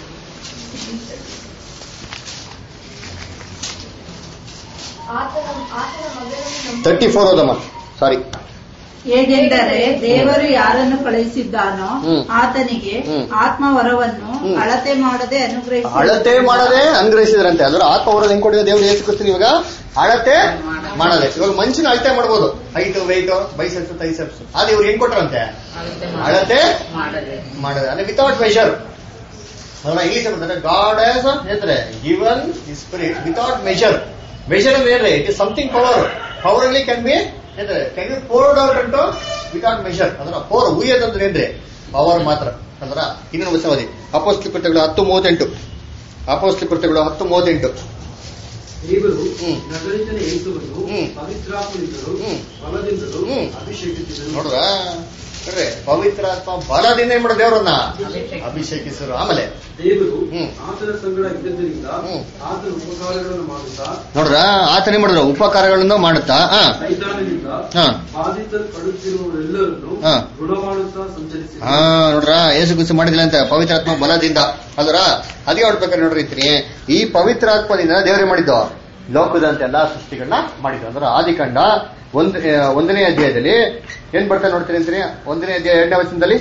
thirty four ಹೋದಮ್ಮ, ಸಾರಿ. ಹೇಗೆಂದರೆ ದೇವರು ಯಾರನ್ನು ಕಳುಹಿಸಿದ್ದಾನೋ ಆತನಿಗೆ ಆತ್ಮ ವರವನ್ನು ಅಳತೆ ಮಾಡದೆ ಅನುಗ್ರಹಿಸಿ ಅಳತೆ ಮಾಡದೆ ಅನುಗ್ರಹಿಸಿದ್ರಂತೆ. ಅದರ ಆತ್ಮ ವರವನ್ನು ಹೆಂಗ್ ಕೊಟ್ಟಿದೆ ದೇವರು ಯೇಸು ಕ್ರಿಸ್ತನಿಗೆ? ಇವಾಗ ಅಳತೆ ಮಾಡದೆ. ಇವಾಗ ಮನುಷ್ಯನ ಅಳತೆ ಮಾಡ್ಬೋದು, ಹೈಟ್ ವೆಯ್ಟ್ ಬೈಸೆಪ್ಸ್ ಟೈಸೆಪ್ಸ್. ಅದು ಇವ್ರು ಹೆಂಗ್ ಕೊಟ್ರಂತೆ? ಅಳತೆ ಮಾಡದೆ, ಅಂದ್ರೆ ವಿತೌಟ್ ಮೆಷರ್. ಇಂಗ್ಲಿಷ್ ಬರ್ತಾರೆ ಗಾಡ್ ಹ್ಯಾಸ್ ಹೇಳ್ತಾರೆ given his spirit without measure. Measure ಅಂದ್ರೆ ಏನ್ರಿ? It is something power. Power ಅಲ್ಲಿ can be can be poured out unto without measure. ಅದರ ಪೋರ್ ಉಯ್ಯೋದಂದ್ರೆ ಏನ್ರಿ? ಪವರ್ ಮಾತ್ರ. ಅಂದ್ರ ಇನ್ನೊಂದು ಹೊಸವಾದಿ ಅಪೊಸ್ತಲ ಕೃತ್ಯಗಳು ಹತ್ತು ಮೂವತ್ತೆಂಟು ಅಪೊಸ್ತಲ ಕೃತ್ಯಗಳು ಹತ್ತು ಮೂವತ್ತೆಂಟು ದೇವರು ನಜರೇತಿನ ಯೇಸುವನ್ನು ಪವಿತ್ರಾತ್ಮನಿಂದಲೂ ಬಲದಿಂದಲೂ ಅಭಿಷೇಕಿಸಿದನು. ನೋಡ್ರ ಪವಿತ್ರಾತ್ಮ ಬಲದಿಂದ ಏನ್ ಮಾಡೋ ದೇವರನ್ನ ಅಭಿಷೇಕಿಸರು. ಆಮೇಲೆ ದೇವರು ಆತನ ಸಂಗಡ ಇದ್ದದ್ದರಿಂದ ಆತನ ಉಪಕಾರಗಳನ್ನು ಮಾಡುತ್ತಾ ನೋಡ್ರ ಆತನೇ ಮಾಡಿದ್ರು ಉಪಕಾರಗಳನ್ನು ಮಾಡುತ್ತಾ ಸೈತಾನದಿಂದ ಬಾಧಿಸಲ್ಪಡುತ್ತಿರುವವರೆಲ್ಲರನ್ನು ಗುಣ ಮಾಡುತ್ತಾ ಸಂಚರಿಸಿದ. ಹಾ ನೋಡ್ರ ಯೇಸು ಕ್ರಿಸ್ತ ಮಾಡಿದಿಲ್ಲ ಅಂತ ಪವಿತ್ರಾತ್ಮ ಬಲದಿಂದ. ಅಲ್ರ ಅದೇ ಹೊಡ್ಬೇಕಾದ್ರೆ ನೋಡ್ರಿ ಈ ಪವಿತ್ರಾತ್ಮದಿಂದ ದೇವರೇ ಮಾಡಿದ್ದು ಲೋಕದಂತ ಎಲ್ಲಾ ಸೃಷ್ಟಿಗಳನ್ನ ಮಾಡಿದ್ರು. ಅಂದ್ರೆ ಆದಿಕಾಂಡ ಒಂದ್ ಒಂದನೇ ಅಧ್ಯಾಯದಲ್ಲಿ ಏನ್ ಬರ್ತಾ ನೋಡ್ತೀನಿ ಅಂತೀನಿ. ಒಂದನೇ ಅಧ್ಯಾಯ ಎರಡನೇ ವಚನದಲ್ಲಿ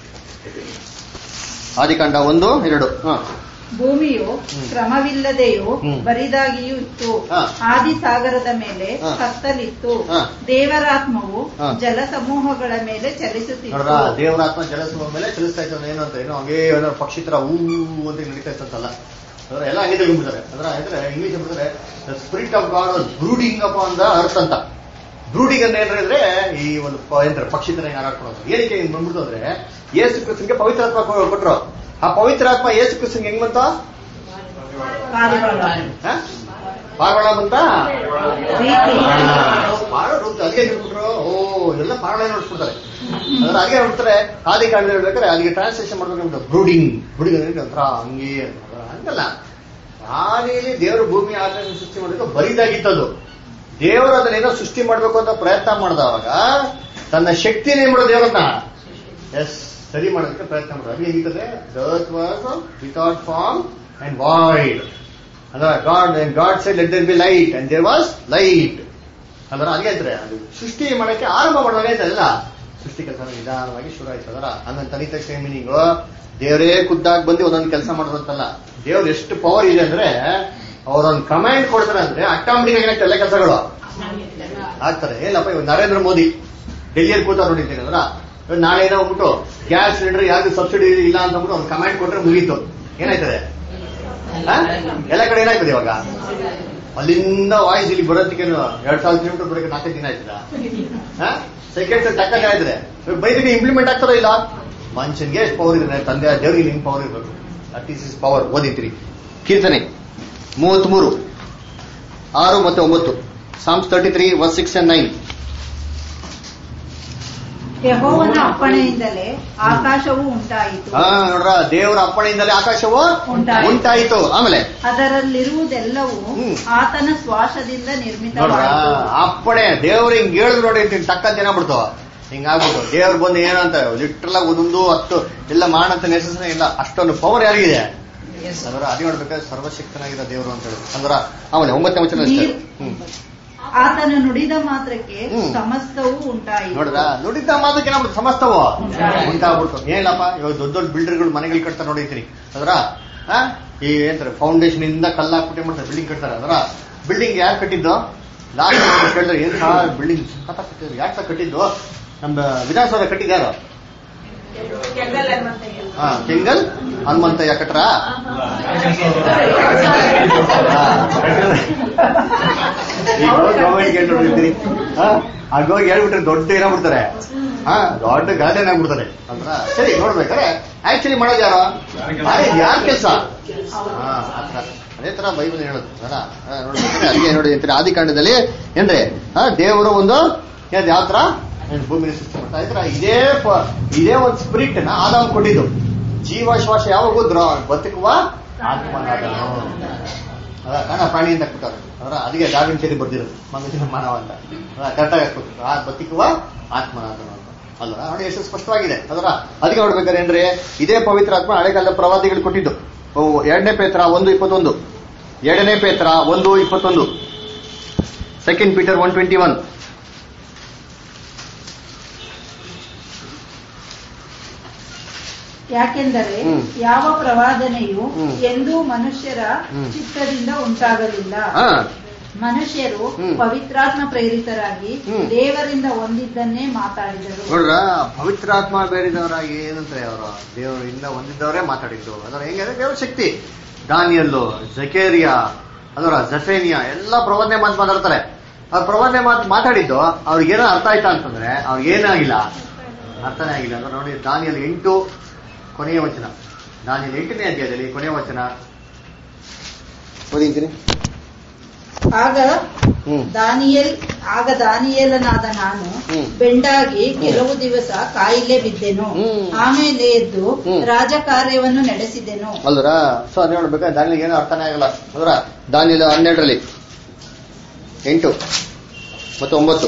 ಆದಿಕಾಂಡ ಒಂದು ಎರಡು ಹ ಭೂಮಿಯು ಕ್ರಮವಿಲ್ಲದೆಯೂ ಬರಿದಾಗಿಯೂ ಇತ್ತು, ಆದಿ ಸಾಗರದ ಮೇಲೆ ಕತ್ತಲಿತ್ತು, ದೇವರಾತ್ಮವು ಜಲ ಸಮೂಹಗಳ ಮೇಲೆ ಚಲಿಸುತ್ತಿತ್ತು. ದೇವರಾತ್ಮ ಜಲ ಸಮೂಹ ಮೇಲೆ ಚಲಿಸ್ತಾ ಇತ್ತು. ಏನು ಅಂತ ಏನೋ ಹಂಗೇ ಪಕ್ಷಿ ತರ ಹೂ ಅಂತ ನಡೀತಾ ಇತ್ತಂತಲ್ಲ, ಅಂದ್ರೆ ಎಲ್ಲ ಹಂಗೆ ತೆಗೆದ್ಬಿಡ್ತಾರೆ. ಅಂದ್ರೆ ಅಂದ್ರೆ ಇಂಗ್ಲಿಷ್ ಬರ್ತಾರೆ spirit of God brooding up on the earth ಅಂತ. ಬ್ರೂಡಿಂಗ್ ಅಂದ್ರೆ ಏನ್ರೆ ಈ ಒಂದು ಏನ್ರ ಪಕ್ಷಿ ತರ ಹಾರಾಡ್ಕೊಳೋದು. ಏನಕ್ಕೆ ಹಿಂಗ್ ಬಂದ್ಬಿಡ್ತು ಅಂದ್ರೆ ಯೇಸು ಕ್ರಿಸ್ತನಿಗೆ ಪವಿತ್ರಾತ್ಮ ಕೊಟ್ರು. ಆ ಪವಿತ್ರಾತ್ಮ ಯೇಸು ಕ್ರಿಸ್ತನಿಗೆ ಹೆಂಗ್ ಬಂತ? ಪಾರವಾಳ ಬಂತ. ಅಲ್ಲಿಗೆ ಹೇಳ್ಬಿಟ್ರು. ಓ ಎಲ್ಲ ಪಾರವಾಳ ನೋಡ್ಬಿಡ್ತಾರೆ. ಅಂದ್ರೆ ಅಲ್ಲಿಗೆ ಹೇಳ್ಬಿಡ್ತಾರೆ ಆದಿ ಕಾಂಡ ಹೇಳ್ಬೇಕಾದ್ರೆ ಅಲ್ಲಿಗೆ ಟ್ರಾನ್ಸ್ಲೇಷನ್ ಮಾಡ್ಬೇಕು. ಬ್ರೂಡಿಂಗ್ ಬ್ರೂಡಿಂಗ್ ಅಂದ್ರೆ ಒಂಥರ ಹಂಗೆ ಹಂಗಲ್ಲ. ಆದಿಯಲ್ಲಿ ದೇವರು ಭೂಮಿ ಆಕಾಶ ಸೃಷ್ಟಿ ಮಾಡಬೇಕು ಬರಿದಾಗಿತ್ತದು. ದೇವರು ಅದನ್ನೇನೋ ಸೃಷ್ಟಿ ಮಾಡ್ಬೇಕು ಅಂತ ಪ್ರಯತ್ನ ಮಾಡಿದವಾಗ ತನ್ನ ಶಕ್ತಿನ ಏನ್ ಮಾಡೋ ದೇವರನ್ನ ಎಸ್ ಸರಿ ಮಾಡೋದಕ್ಕೆ ಪ್ರಯತ್ನ ಮಾಡೋದು. ಅದು ಹೇಗಿರ್ತದೆ? The earth was without form and void. ಅಂದ್ರೆ God God said let there be light and there was light. ಅಂದ್ರೆ ಅದೇ ಅಂತಾರೆ ಅದು ಸೃಷ್ಟಿ ಮಾಡಕ್ಕೆ ಆರಂಭ ಮಾಡುವಾಗ ಆಯ್ತಲ್ಲ ಸೃಷ್ಟಿ ಕೆಲಸ ನಿಧಾನವಾಗಿ ಶುರು ಆಯ್ತು. ಅದರ ಹಂಗಂತ ತನಿಖ ತಕ್ಷಣ ಮೀನಿಂಗು ದೇವರೇ ಖುದ್ದಾಗಿ ಬಂದು ಒಂದೊಂದು ಕೆಲಸ ಮಾಡೋದಂತಲ್ಲ. ದೇವ್ರು ಎಷ್ಟು ಪವರ್ ಇದೆ ಅಂದ್ರೆ ಅವ್ರೊಂದು ಕಮಾಂಡ್ ಕೊಡ್ತಾರೆ ಅಂದ್ರೆ ಆಟೋಮೆಟಿಕ್ ಆಗಿ ಎಲ್ಲ ಕೆಲಸಗಳು ಆಗ್ತಾರೆ. ಏನಪ್ಪ ಇವಾಗ ನರೇಂದ್ರ ಮೋದಿ ಡೆಲ್ಲಿಯಲ್ಲಿ ಕೂತ ನೋಡಿದ್ದೀನಿ ಅಂದ್ರ ನಾಳೆನೋ ಹೋಗ್ಬಿಟ್ಟು ಗ್ಯಾಸ್ ಸಿಲಿಂಡರ್ ಯಾವ್ದು ಸಬ್ಸಿಡಿ ಇಲ್ಲ ಅಂತ ಅಂದ್ಬಿಟ್ಟು ಒಂದು ಕಮೆಂಟ್ ಕೊಟ್ರೆ ಮುಗೀತು, ಏನಾಯ್ತದೆ ಎಲ್ಲ ಕಡೆ ಏನಾಯ್ತದೆ ಇವಾಗ? ಅಲ್ಲಿಂದ ವಾಯ್ಸ್ ಇಲ್ಲಿ ಬರೋದಕ್ಕೆ ಎರಡ್ ಸಾವಿರ ಕಿಲೋಮೀಟರ್ ಬರೋಕೆ ನಾಲ್ಕೈದು ದಿನ ಆಯ್ತದ. ಸೆಕೆಂಡ್ಸ್ ಟಕ್ಕಲ್ಲಿ ಆಯ್ತದೆ. ಬೈದಿಗೆ ಇಂಪ್ಲಿಮೆಂಟ್ ಆಗ್ತಾರೋ ಇಲ್ಲ? ಮನುಷ್ಯನ್ಗೆ ಎಷ್ಟು ಪವರ್ ಇದೆ, ತಂದೆ ದೇವ್ರಿಗೆ ನಿಮ್ ಪವರ್ ಇರ್ಬೇಕು. That is is power. ಓದಿತ್ರಿ ಕೀರ್ತನೆ ಮೂವತ್ತ್ ಮೂರು ಆರು ಮತ್ತೆ ಒಂಬತ್ತು. Psalms thirty three verse six and nine. ಯೆಹೋವನ ಅಪ್ಪಣೆಯಿಂದಲೇ ಆಕಾಶವು ಉಂಟಾಯಿತು. ಹಾ ನೋಡ್ರ, ದೇವರ ಅಪ್ಪಣೆಯಿಂದಲೇ ಆಕಾಶವು ಉಂಟಾಯಿತು. ಆಮೇಲೆ ಅದರಲ್ಲಿರುವುದೆಲ್ಲವೂ ಆತನ ಶ್ವಾಸದಿಂದ ನಿರ್ಮಿತವಾಯಿತು. ಅಪ್ಪಣೆ ದೇವ್ರ ಹಿಂಗ್ ಹೇಳಿದ್ರು ನೋಡಿ, ಟಕ್ಕಂತ ಏನಾಗ್ಬಿಡ್ತು, ಹಿಂಗಾಗ್ಬಿಟ್ಟು ದೇವ್ರ ಬಂದು ಏನಂತ ಲಿಟ್ರಲ್ ಆಗಿ ಒಂದೊಂದು ಹತ್ತು ಎಲ್ಲ ಮಾಡಂತ ನೆಸೆಸರಿ ಇಲ್ಲ. ಅಷ್ಟೊಂದು ಪವರ್ ಯಾರಿಗಿದೆ ಅಂದ್ರೆ ಅದೇ ನೋಡ್ಬೇಕಾದ್ರೆ ಸರ್ವಶಕ್ತನಾಗಿರೋ ದೇವರು ಅಂತ ಹೇಳಿ ಅಂದ್ರ. ಆಮೇಲೆ ಒಂಬತ್ತನೇ ವಚನ ಹ್ಮ್ ಆತನ ನುಡಿದ ಮಾತ್ರಕ್ಕೆ ಸಮಸ್ತವೂ ಉಂಟಾಯಿತು. ನೋಡ್ರ, ನುಡಿದ ಮಾತ್ರಕ್ಕೆ ನಮ್ದು ಸಮಸ್ತವು ಉಂಟಾಗ್ಬಿಡ್ತು. ಏನಪ್ಪ ಇವಾಗ ದೊಡ್ಡ ದೊಡ್ಡ ಬಿಲ್ಡರ್ಗಳು ಮನೆಗಳು ಕಟ್ತಾರೆ ನೋಡಿರ್ತೀನಿ ಅದ್ರ ಈ ಏನಂತಾರೆ ಫೌಂಡೇಶನ್ ಇಂದ ಕಲ್ಲ ಹಾಕ್ಬಿಟ್ಟೆ ಮಾಡ್ತಾರೆ ಬಿಲ್ಡಿಂಗ್ ಕಟ್ತಾರೆ. ಅದರ ಬಿಲ್ಡಿಂಗ್ ಯಾರು ಕಟ್ಟಿದ್ದು? ಲಾಸ್ಟ್ ಕೇಳಿದ್ರೆ ಏನ್ ಬಿಲ್ಡಿಂಗ್ ಕಟ್ಟಿದ್ರು, ಯಾಕೆ ಸಹ ಕಟ್ಟಿದ್ದು? ನಮ್ಮ ವಿಧಾನಸೌಧ ಕಟ್ಟಿದ್ಯಾರು? ಹಾ, ಕೆಂಗಲ್ ಹನುಮಂತಯ್ಯ ಕಟ್ರ. ಗೌರ್ಮೆಂಟ್ ಕೇಳ್ಬಿಡ್ತೀರಿ, ಆಗೋಗಿ ಹೇಳ್ಬಿಟ್ರೆ ದೊಡ್ಡ ಏನಾಗ್ಬಿಡ್ತಾರೆ, ಹಾ ದೊಡ್ಡ ಗಾರ್ಡನ್ ಆಗ್ಬಿಡ್ತಾರೆ ಅಂದ್ರ. ಸರಿ, ನೋಡ್ಬೇಕಾರೆ ಆಕ್ಚುಲಿ ಮಾಡೋದು ಯಾರು? ಯಾರ ಕೆಲಸ? ಹಾ, ಅದೇ ತರ ಬೈಬಲ್ ಹೇಳೋದು ನೋಡ್ಬೇಕಾದ್ರೆ. ಅದೇ ನೋಡಿ ಅಂತಾರೆ ಆದಿಕಾಂಡದಲ್ಲಿ ಏನ್ರಿ, ದೇವರು ಒಂದು ಯಾವ ತರ ಭೂಮಿನ ಸೃಷ್ಟಿ ಮಾಡ್ತಾ ಇದ್ರ, ಇದೇ ಇದೇ ಒಂದು ಸ್ಪಿರಿಟ್ ನ ಆದಾಮ್ ಕೊಟ್ಟಿದ್ದು. ಜೀವ ಶ್ವಾಸ ಯಾವಾಗ ಬದುಕುವ ಆತ್ಮನಾದನು. ಅದ ಕಣ ಪ್ರಾಣಿಯಿಂದ ಕೊಟ್ಟಾರೆ ಅದರ. ಅದಕ್ಕೆ ದಾವಿನ ಸೇರಿ ಬರ್ದಿರೋದು ಮನುಷ್ಯನ ಮಾನವ ಅಂತ ಕರೆಕ್ಟಾಗಿ ಹಾಕ್ಬಿಟ್ಟು ಆ ಬದುಕುವ ಆತ್ಮನಾದನು ಅಂತ ಅಲ್ವ ನೋಡಿ, ಎಷ್ಟು ಸ್ಪಷ್ಟವಾಗಿದೆ ಅದರ. ಅದಕ್ಕೆ ನೋಡ್ಬೇಕಾದ್ರೆ ಏನ್ರಿ, ಇದೇ ಪವಿತ್ರ ಆತ್ಮ ಹಳೆಕಾಲದ ಪ್ರವಾದಿಗಳು ಕೊಟ್ಟಿದ್ದು. ಎರಡನೇ ಪೇತ್ರ ಒಂದು ಇಪ್ಪತ್ತೊಂದು ಎರಡನೇ ಪೇತ್ರ ಒಂದು ಇಪ್ಪತ್ತೊಂದು second Peter one twenty one. ಯಾಕೆಂದರೆ ಯಾವ ಪ್ರವಾದನೆಯು ಎಂದೂ ಮನುಷ್ಯರ ಚಿತ್ತದಿಂದ ಉಂಟಾಗಲಿಲ್ಲ. ಮನುಷ್ಯರು ಪವಿತ್ರಾತ್ಮ ಪ್ರೇರಿತರಾಗಿ ದೇವರಿಂದ ಹೊಂದಿದ್ದನ್ನೇ ಮಾತಾಡಿದರು. ನೋಡ್ರ, ಪವಿತ್ರಾತ್ಮ ಬೇರಿದವರಾಗಿ ಏನಂತಾರೆ ಅವರು? ದೇವರಿಂದ ಹೊಂದಿದ್ದವರೇ ಮಾತಾಡಿದ್ದು. ಅದರ ಹೆಂಗಂದ್ರೆ ದೇವರ ಶಕ್ತಿ. ದಾನಿಯಲ್ಲು, ಜಕೇರಿಯಾ, ಅದರ ಜಫೇನಿಯಾ ಎಲ್ಲ ಪ್ರವಾದನೆ ಮಾತು ಮಾತಾಡ್ತಾರೆ. ಆ ಪ್ರವಾದನೆ ಮಾತು ಮಾತಾಡಿದ್ದು ಅವ್ರಿಗೇನೋ ಅರ್ಥ ಆಯ್ತಾ ಅಂತಂದ್ರೆ ಅವ್ರಿಗೇನಾಗಿಲ್ಲ, ಅರ್ಥನೇ ಆಗಿಲ್ಲ. ಅಂದ್ರೆ ನೋಡಿ, ದಾನಿಯಲ್ ಎಂಟು ಕೊನೆಯ ವಚನ, ದಾನಿಯಲ್ ಎಂಟನೇ ಅಧ್ಯಾಯದಲ್ಲಿ ಕೊನೆಯ ವಚನ ಓದಿದ್ದೀನಿ. ಆಗ ದಾನಿಯೇಲ್ ಆಗ ದಾನಿಯೇಲನಾದ ನಾನು ಬೆಂಡಾಗಿ ಕೆಲವು ದಿವಸ ಕಾಯಿಲೆ ಬಿದ್ದೆನು. ಆಮೇಲೆ ಎದ್ದು ರಾಜಕಾರ್ಯವನ್ನು ನಡೆಸಿದೆನು. ಅಲ್ರ, ಸೊ ಅದೇ ನೋಡ್ಬೇಕಾದ್ರೆ ದಾನಿಯಲ್ ಏನೋ ಅರ್ಥನೇ ಆಗಲ್ಲ. ಅಲ್ರ, ದಾನಿಯಲ್ ಹನ್ನೆರಡರಲ್ಲಿ ಎಂಟು ಮತ್ತು ಒಂಬತ್ತು.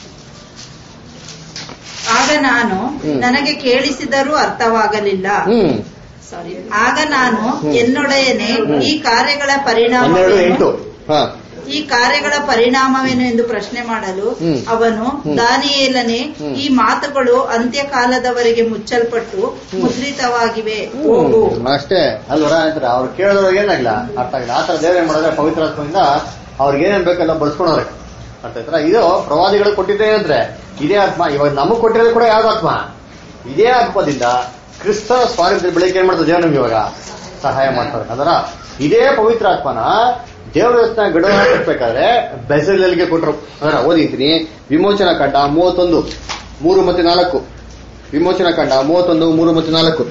ಆಗ ನಾನು ನನಗೆ ಕೇಳಿಸಿದರೂ ಅರ್ಥವಾಗಲಿಲ್ಲ. ಸಾರಿ ಆಗ ನಾನು ಎನ್ನೊಡೆಯನೆ ಈ ಕಾರ್ಯಗಳ ಪರಿಣಾಮವೇನು ಈ ಕಾರ್ಯಗಳ ಪರಿಣಾಮವೇನು ಎಂದು ಪ್ರಶ್ನೆ ಮಾಡಲು ಅವನು, ದಾನಿಯೇಲನೇ, ಈ ಮಾತುಗಳು ಅಂತ್ಯಕಾಲದವರೆಗೆ ಮುಚ್ಚಲ್ಪಟ್ಟು ಮುದ್ರಿತವಾಗಿವೆ, ಹೋಗು. ಅಷ್ಟೇ ಅಲ್ವರ ಅಂತಾರೆ. ಅವ್ರು ಕೇಳಿದವ್ರು ಏನಾಗಿಲ್ಲ, ಅರ್ಥ ಆಗಿಲ್ಲ. ಆತರ ದೇವರೇ ಮಾಡಿದ್ರೆ ಪವಿತ್ರಾತ್ಮದಿಂದ ಅವ್ರಿಗೆ ಏನೇನ್ ಬೇಕೆಲ್ಲ ಬಳಸ್ಕೊಂಡವ್ರೆ. ಅರ್ಥ ಆಯ್ತರ. ಇದು ಪ್ರವಾದಿಗಳು ಕೊಟ್ಟಿದ್ದೇ ಏನಂದ್ರೆ ಇದೇ ಆತ್ಮ. ಇವಾಗ ನಮಗ್ ಕೊಟ್ಟಿರೋದು ಕೂಡ ಯಾವ್ದು ಆತ್ಮ? ಇದೇ ಆತ್ಮದಿಂದ ಕ್ರಿಸ್ತ ಸ್ವಾತಂತ್ರ್ಯ ಬೆಳಿಗ್ಗೆ ಏನ್ ಮಾಡ್ತಾರೆ ದೇವ್ರು ನಮ್ಗೆ ಇವಾಗ ಸಹಾಯ ಮಾಡ್ತಾರೆ. ಅದರ ಇದೇ ಪವಿತ್ರ ಆತ್ಮನ ದೇವರ ರಚನೆ ಗಡುವ ಕಟ್ಟಬೇಕಾದ್ರೆ ಬೆಸಲಲ್ಗೆ ಕೊಟ್ಟರು. ಅದರ ಓದಿದ್ದೀನಿ. ವಿಮೋಚನಾ ಕಾಂಡ ಮೂವತ್ತೊಂದು ಮೂರು ಮತ್ತೆ ನಾಲ್ಕು. ವಿಮೋಚನಾ ಕಾಂಡ ಮೂವತ್ತೊಂದು ಮೂರು ಮತ್ತೆ ನಾಲ್ಕು.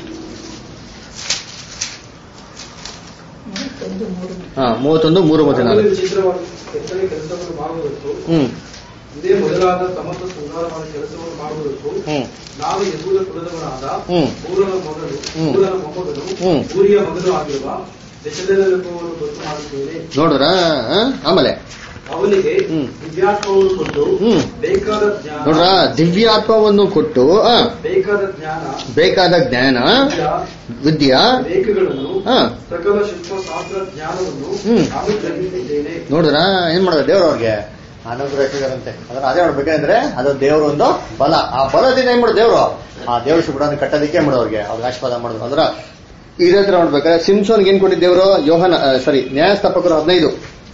ಹಾ, ಮೂವತ್ತೊಂದು ಮೂರು ಮತ್ತೆ ನಾಲ್ಕು. ಕೆಲಸವನ್ನು ಮಾಡುವುದಕ್ಕೂ ಇದೇ ಮೊದಲಾದ ಸಮಸ್ತ ಸಂಹಾರವಾದ ಕೆಲಸವನ್ನು ಮಾಡುವುದಕ್ಕೂ ನಾವು ಯಹೂದ ಕುಲದವರಾದ ಮೂರನ ಮಗನು ಮೂರನ ಮೊಮ್ಮಗನು ಊರಿಯ ಮಗನು ಆಗಿರುವ ದಶರಥನನ್ನು ಗೊತ್ತು ಮಾಡುತ್ತೇನೆ. ನೋಡ್ರ, ಆಮೇಲೆ ಅವನಿಗೆ ದಿವ್ಯಾತ್ಮವನ್ನು ಕೊಟ್ಟು ಬೇಕಾದ ಜ್ಞಾನ ನೋಡ್ರ ದಿವ್ಯಾತ್ಮವನ್ನು ಕೊಟ್ಟು ಬೇಕಾದ ಜ್ಞಾನ ಬೇಕಾದ ಜ್ಞಾನ ವಿದ್ಯಾ ಲೇಖಗಳನ್ನು ಸಕಲ ಶಿಲ್ಪಶಾಸ್ತ್ರ ಜ್ಞಾನವನ್ನು ಅನುಗ್ರಹಿಸಿದ್ದೇನೆ. ನೋಡಿದ್ರ ಏನ್ ಮಾಡೋದು ದೇವ್ರವ್ರಿಗೆ ಅನುಗ್ರಹಿಸಿದಾರಂತೆ. ಅದನ್ನ ಅದೇ ನೋಡ್ಬೇಕಂದ್ರೆ ಅದು ದೇವ್ರ ಒಂದು ಬಲ. ಆ ಬಲದಿಂದ ಏನ್ ಮಾಡೋದು ದೇವ್ರು ಆ ದೇವ್ರ ಶಿಬಿಡನ್ನು ಕಟ್ಟೋದಕ್ಕೆ ಮಾಡೋರಿಗೆ ಅವ್ರಿಗೆ ಆಶೀರ್ವಾದ ಮಾಡೋದು. ಅಂದ್ರ ಇದೇ ತರ ನೋಡ್ಬೇಕಾದ್ರೆ ಸಿಂಸೋನ್ಗೆ ಏನ್ ಕೊಟ್ಟಿದ್ದು ದೇವರು? ಯೋಹನ ಸಾರಿ ನ್ಯಾಯಸ್ಥಾಪಕರು ಹದಿನೈದು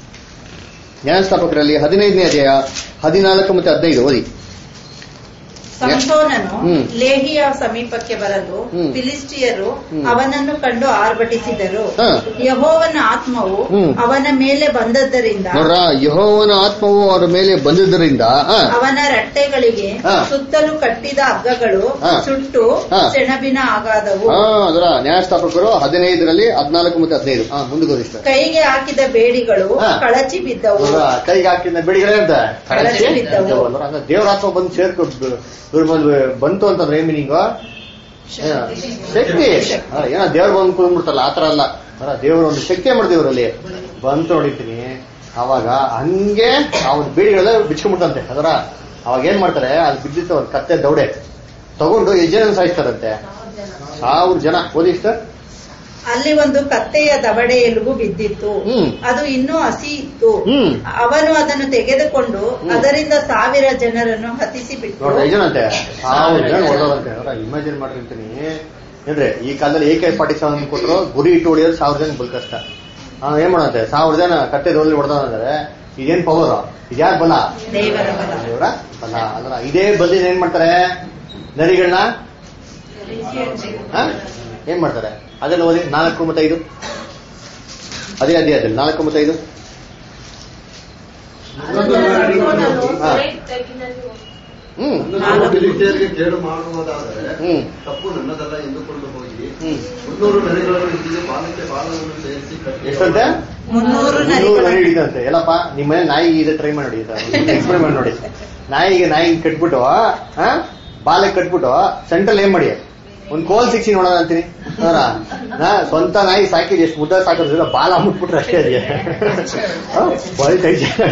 ನ್ಯಾಯಸ್ಥಾಪಕರಲ್ಲಿ ಹದಿನೈದನೇ ಅಧ್ಯಾಯ ಹದಿನಾಲ್ಕು ಮತ್ತೆ ಹದಿನೈದು ಓದಿ. ಸಂಸೋನನು ಹ್ಮ್. ಲೇಹಿಯ ಸಮೀಪಕ್ಕೆ ಬರಲು ಹ್ಮ್. ಫಿಲಿಸ್ಟಿಯರು ಹ್ಮ್. ಅವನನ್ನು ಕಂಡು ಆರ್ಭಟಿಸಿದರು. ಹ. ಯೆಹೋವನ ಆತ್ಮವು ಹ್ಮ್. ಅವನ ಮೇಲೆ ಬಂದದ್ದರಿಂದ ನೋಡ್ರ, ಯೆಹೋವನ ಆತ್ಮವು ಅವರ ಮೇಲೆ ಬಂದಿದ್ದರಿಂದ ಹ, ಅವನ ರಟ್ಟೆಗಳಿಗೆ ಹ. ಸುತ್ತಲೂ ಕಟ್ಟಿದ ಹಗ್ಗಗಳು ಹ. ಸುಟ್ಟು ಹ. ಸೆಣಬಿನ ಆಗಾದವು. ಹ, ಅದರ ನ್ಯಾಯಸ್ಥಾಪಕರು ಹದಿನೈದರಲ್ಲಿ ಹದಿನಾಲ್ಕು ಮತ್ತೆ ಹದಿನೈದು ಹ ಮುಂದೆ ಇಷ್ಟ ಕೈಗೆ ಹಾಕಿದ ಬೇಡಿಗಳು ಹ. ಕಳಚಿ ಬಿದ್ದವು. ಕೈಗೆ ಹಾಕಿದ ಬೆಳಿಗಳೇ ಅಂತ ಕಳಚಿ ಬಿದ್ದವು. ದೇವರ ಆತ್ಮ ಬಂದು ಸೇರ್ಕೊ ಇವ್ರ ಬಂದು ಬಂತು ಅಂತಂದ್ರೆ ಏನ್ ಮೀನಿಂಗ್? ಶಕ್ತಿ. ಹ, ಏನೋ ದೇವ್ರ ಬಂದು ಕುಂದ್ಬಿಡ್ತಲ್ಲ ಆತರ ಅಲ್ಲ. ಅಲ್ಲ, ದೇವ್ರ ಒಂದು ಶಕ್ತಿ ಮಾಡಿದೆ ಇವರಲ್ಲಿ ಬಂತು ನೋಡಿರ್ತೀನಿ. ಅವಾಗ ಹಂಗೆ ಅವ್ರ ಬೀಡಿಗಳೆಲ್ಲ ಬಿಚ್ಕೊಂಡ್ಬಿಡ್ತಂತೆ. ಅದರ ಅವಾಗ ಏನ್ ಮಾಡ್ತಾರೆ, ಅಲ್ಲಿ ಬಿದ್ದಿತ್ತು ಒಂದು ಕತ್ತೆ ದೌಡೆ ತಗೊಂಡು ಎಷ್ಟು ಜನ ಸಾಯಿಸ್ತಾರಂತೆ? ಸಾವಿರ ಜನ. ಓದಿ ಸರ್. ಅಲ್ಲಿ ಒಂದು ಕತ್ತೆಯ ದವಡೆ ಎಲುಬು ಬಿದ್ದಿತ್ತು. ಹ್ಮ್. ಅದು ಇನ್ನೂ ಹಸಿ ಇತ್ತು. ಹ್ಮ್. ಅವನು ಅದನ್ನು ತೆಗೆದುಕೊಂಡು ಹ್ಮ್. ಅದರಿಂದ ಸಾವಿರ ಜನರನ್ನು ಹತಿಸಿ ಬಿಟ್ಟು ನೋಡ್ರಿ ಎಷ್ಟು ಜನ ಅಂತೆ? ಸಾವಿರ ಜನ ಹೊಡೆದವಂತೆ. ಅವರ ಇಮ್ಯಾಜಿನ್ ಮಾಡಿರ್ತೀನಿ ಏನ್ರಿ, ಈ ಕಾಲದಲ್ಲಿ ಎ ಕೆ ಫಾರ್ಟಿ ಸೆವೆನ್ ಕೊಟ್ಟರು ಗುರಿ ಇಟ್ಟು ಹೊಡಿಯೋದು ಸಾವಿರ ಜನ ಬಲ್ ಕಷ್ಟ. ಆ, ಏನ್ ಮಾಡಂತೆ? ಸಾವಿರ ಜನ ಕತ್ತೆ ದೋಲಿ ಹೊಡೆದ್ರೆ ಇದೇನ್ ಪವರ್? ಇದ್ಯಾರ ಬಲ? ದೇವರ ಬಲ. ದೇವರ ಬಲ. ಅದ್ರ ಇದೇ ಬಲಿನ ಏನ್ ಮಾಡ್ತಾರೆ? ನರಿಗಳನ್ನ ಏನ್ ಮಾಡ್ತಾರೆ? ಅದೆಲ್ಲ ಓದಿ ನಾಲ್ಕು ಮತ್ತೆ ಐದು. ಅದೇ ಅದೇ ಅದೇ ನಾಲ್ಕು ಮತ್ತೆ ಐದು. ಹಾ. ಹ್ಮ್. ನಾನು ಫಿಲಿಸ್ಟಿಯರಿಗೆ ಕೇಡು ಮಾಡುವುದಾದರೆ ಹ್ಮ್. ತಪ್ಪು ನನ್ನದಲ್ಲ ಎಂದುಕೊಂಡು ಹೋಗಿ ಹ್ಮ್. ಮುನ್ನೂರು ನರಿಗಳನ್ನು ಹಿಡಿದು ಬಾಲಕ್ಕೆ ಬಾಲವನ್ನು ಸೇರಿಸಿ ಕಟ್ಟಿ ಎಷ್ಟಂತೆ? ಮುನ್ನೂರು ಮುನ್ನೂರು ನರಿ ಹಿಡಿದಂತೆ. ಎಲ್ಲಪ್ಪ ನಿಮ್ಮ ಮನೆ ನಾಯಿಗೆ ಇದೆ ಟ್ರೈ ಮಾಡಿ ಎಕ್ಸ್ಪೆರಿಮೆಂಟ್ ನೋಡಿ. ನಾಯಿಗೆ ನಾಯಿಗೆ ಕಟ್ಬಿಟ್ಟು ಆ ಬಾಲಕ್ಕೆ ಕಟ್ಬಿಟ್ಟು ಸೆಂಟ್ರಲ್ ಏನ್ ಮಾಡಿ ಒಂದ್ ಕೋಲ್ ಸಿಕ್ಸಿ ನೋಡೋಣ ಅಂತೀನಿ. ಅವರ ಸ್ವಂತ ನಾಯಿ ಸಾಕಿದ್ ಎಷ್ಟು ಮುದ್ದ ಸಾಕಿದ್ರೆ ಬಾಲ ಮುಟ್ಬಿಟ್ರೆ ಅಷ್ಟೇ ಅದೇ ಬಳಿ ಕೈ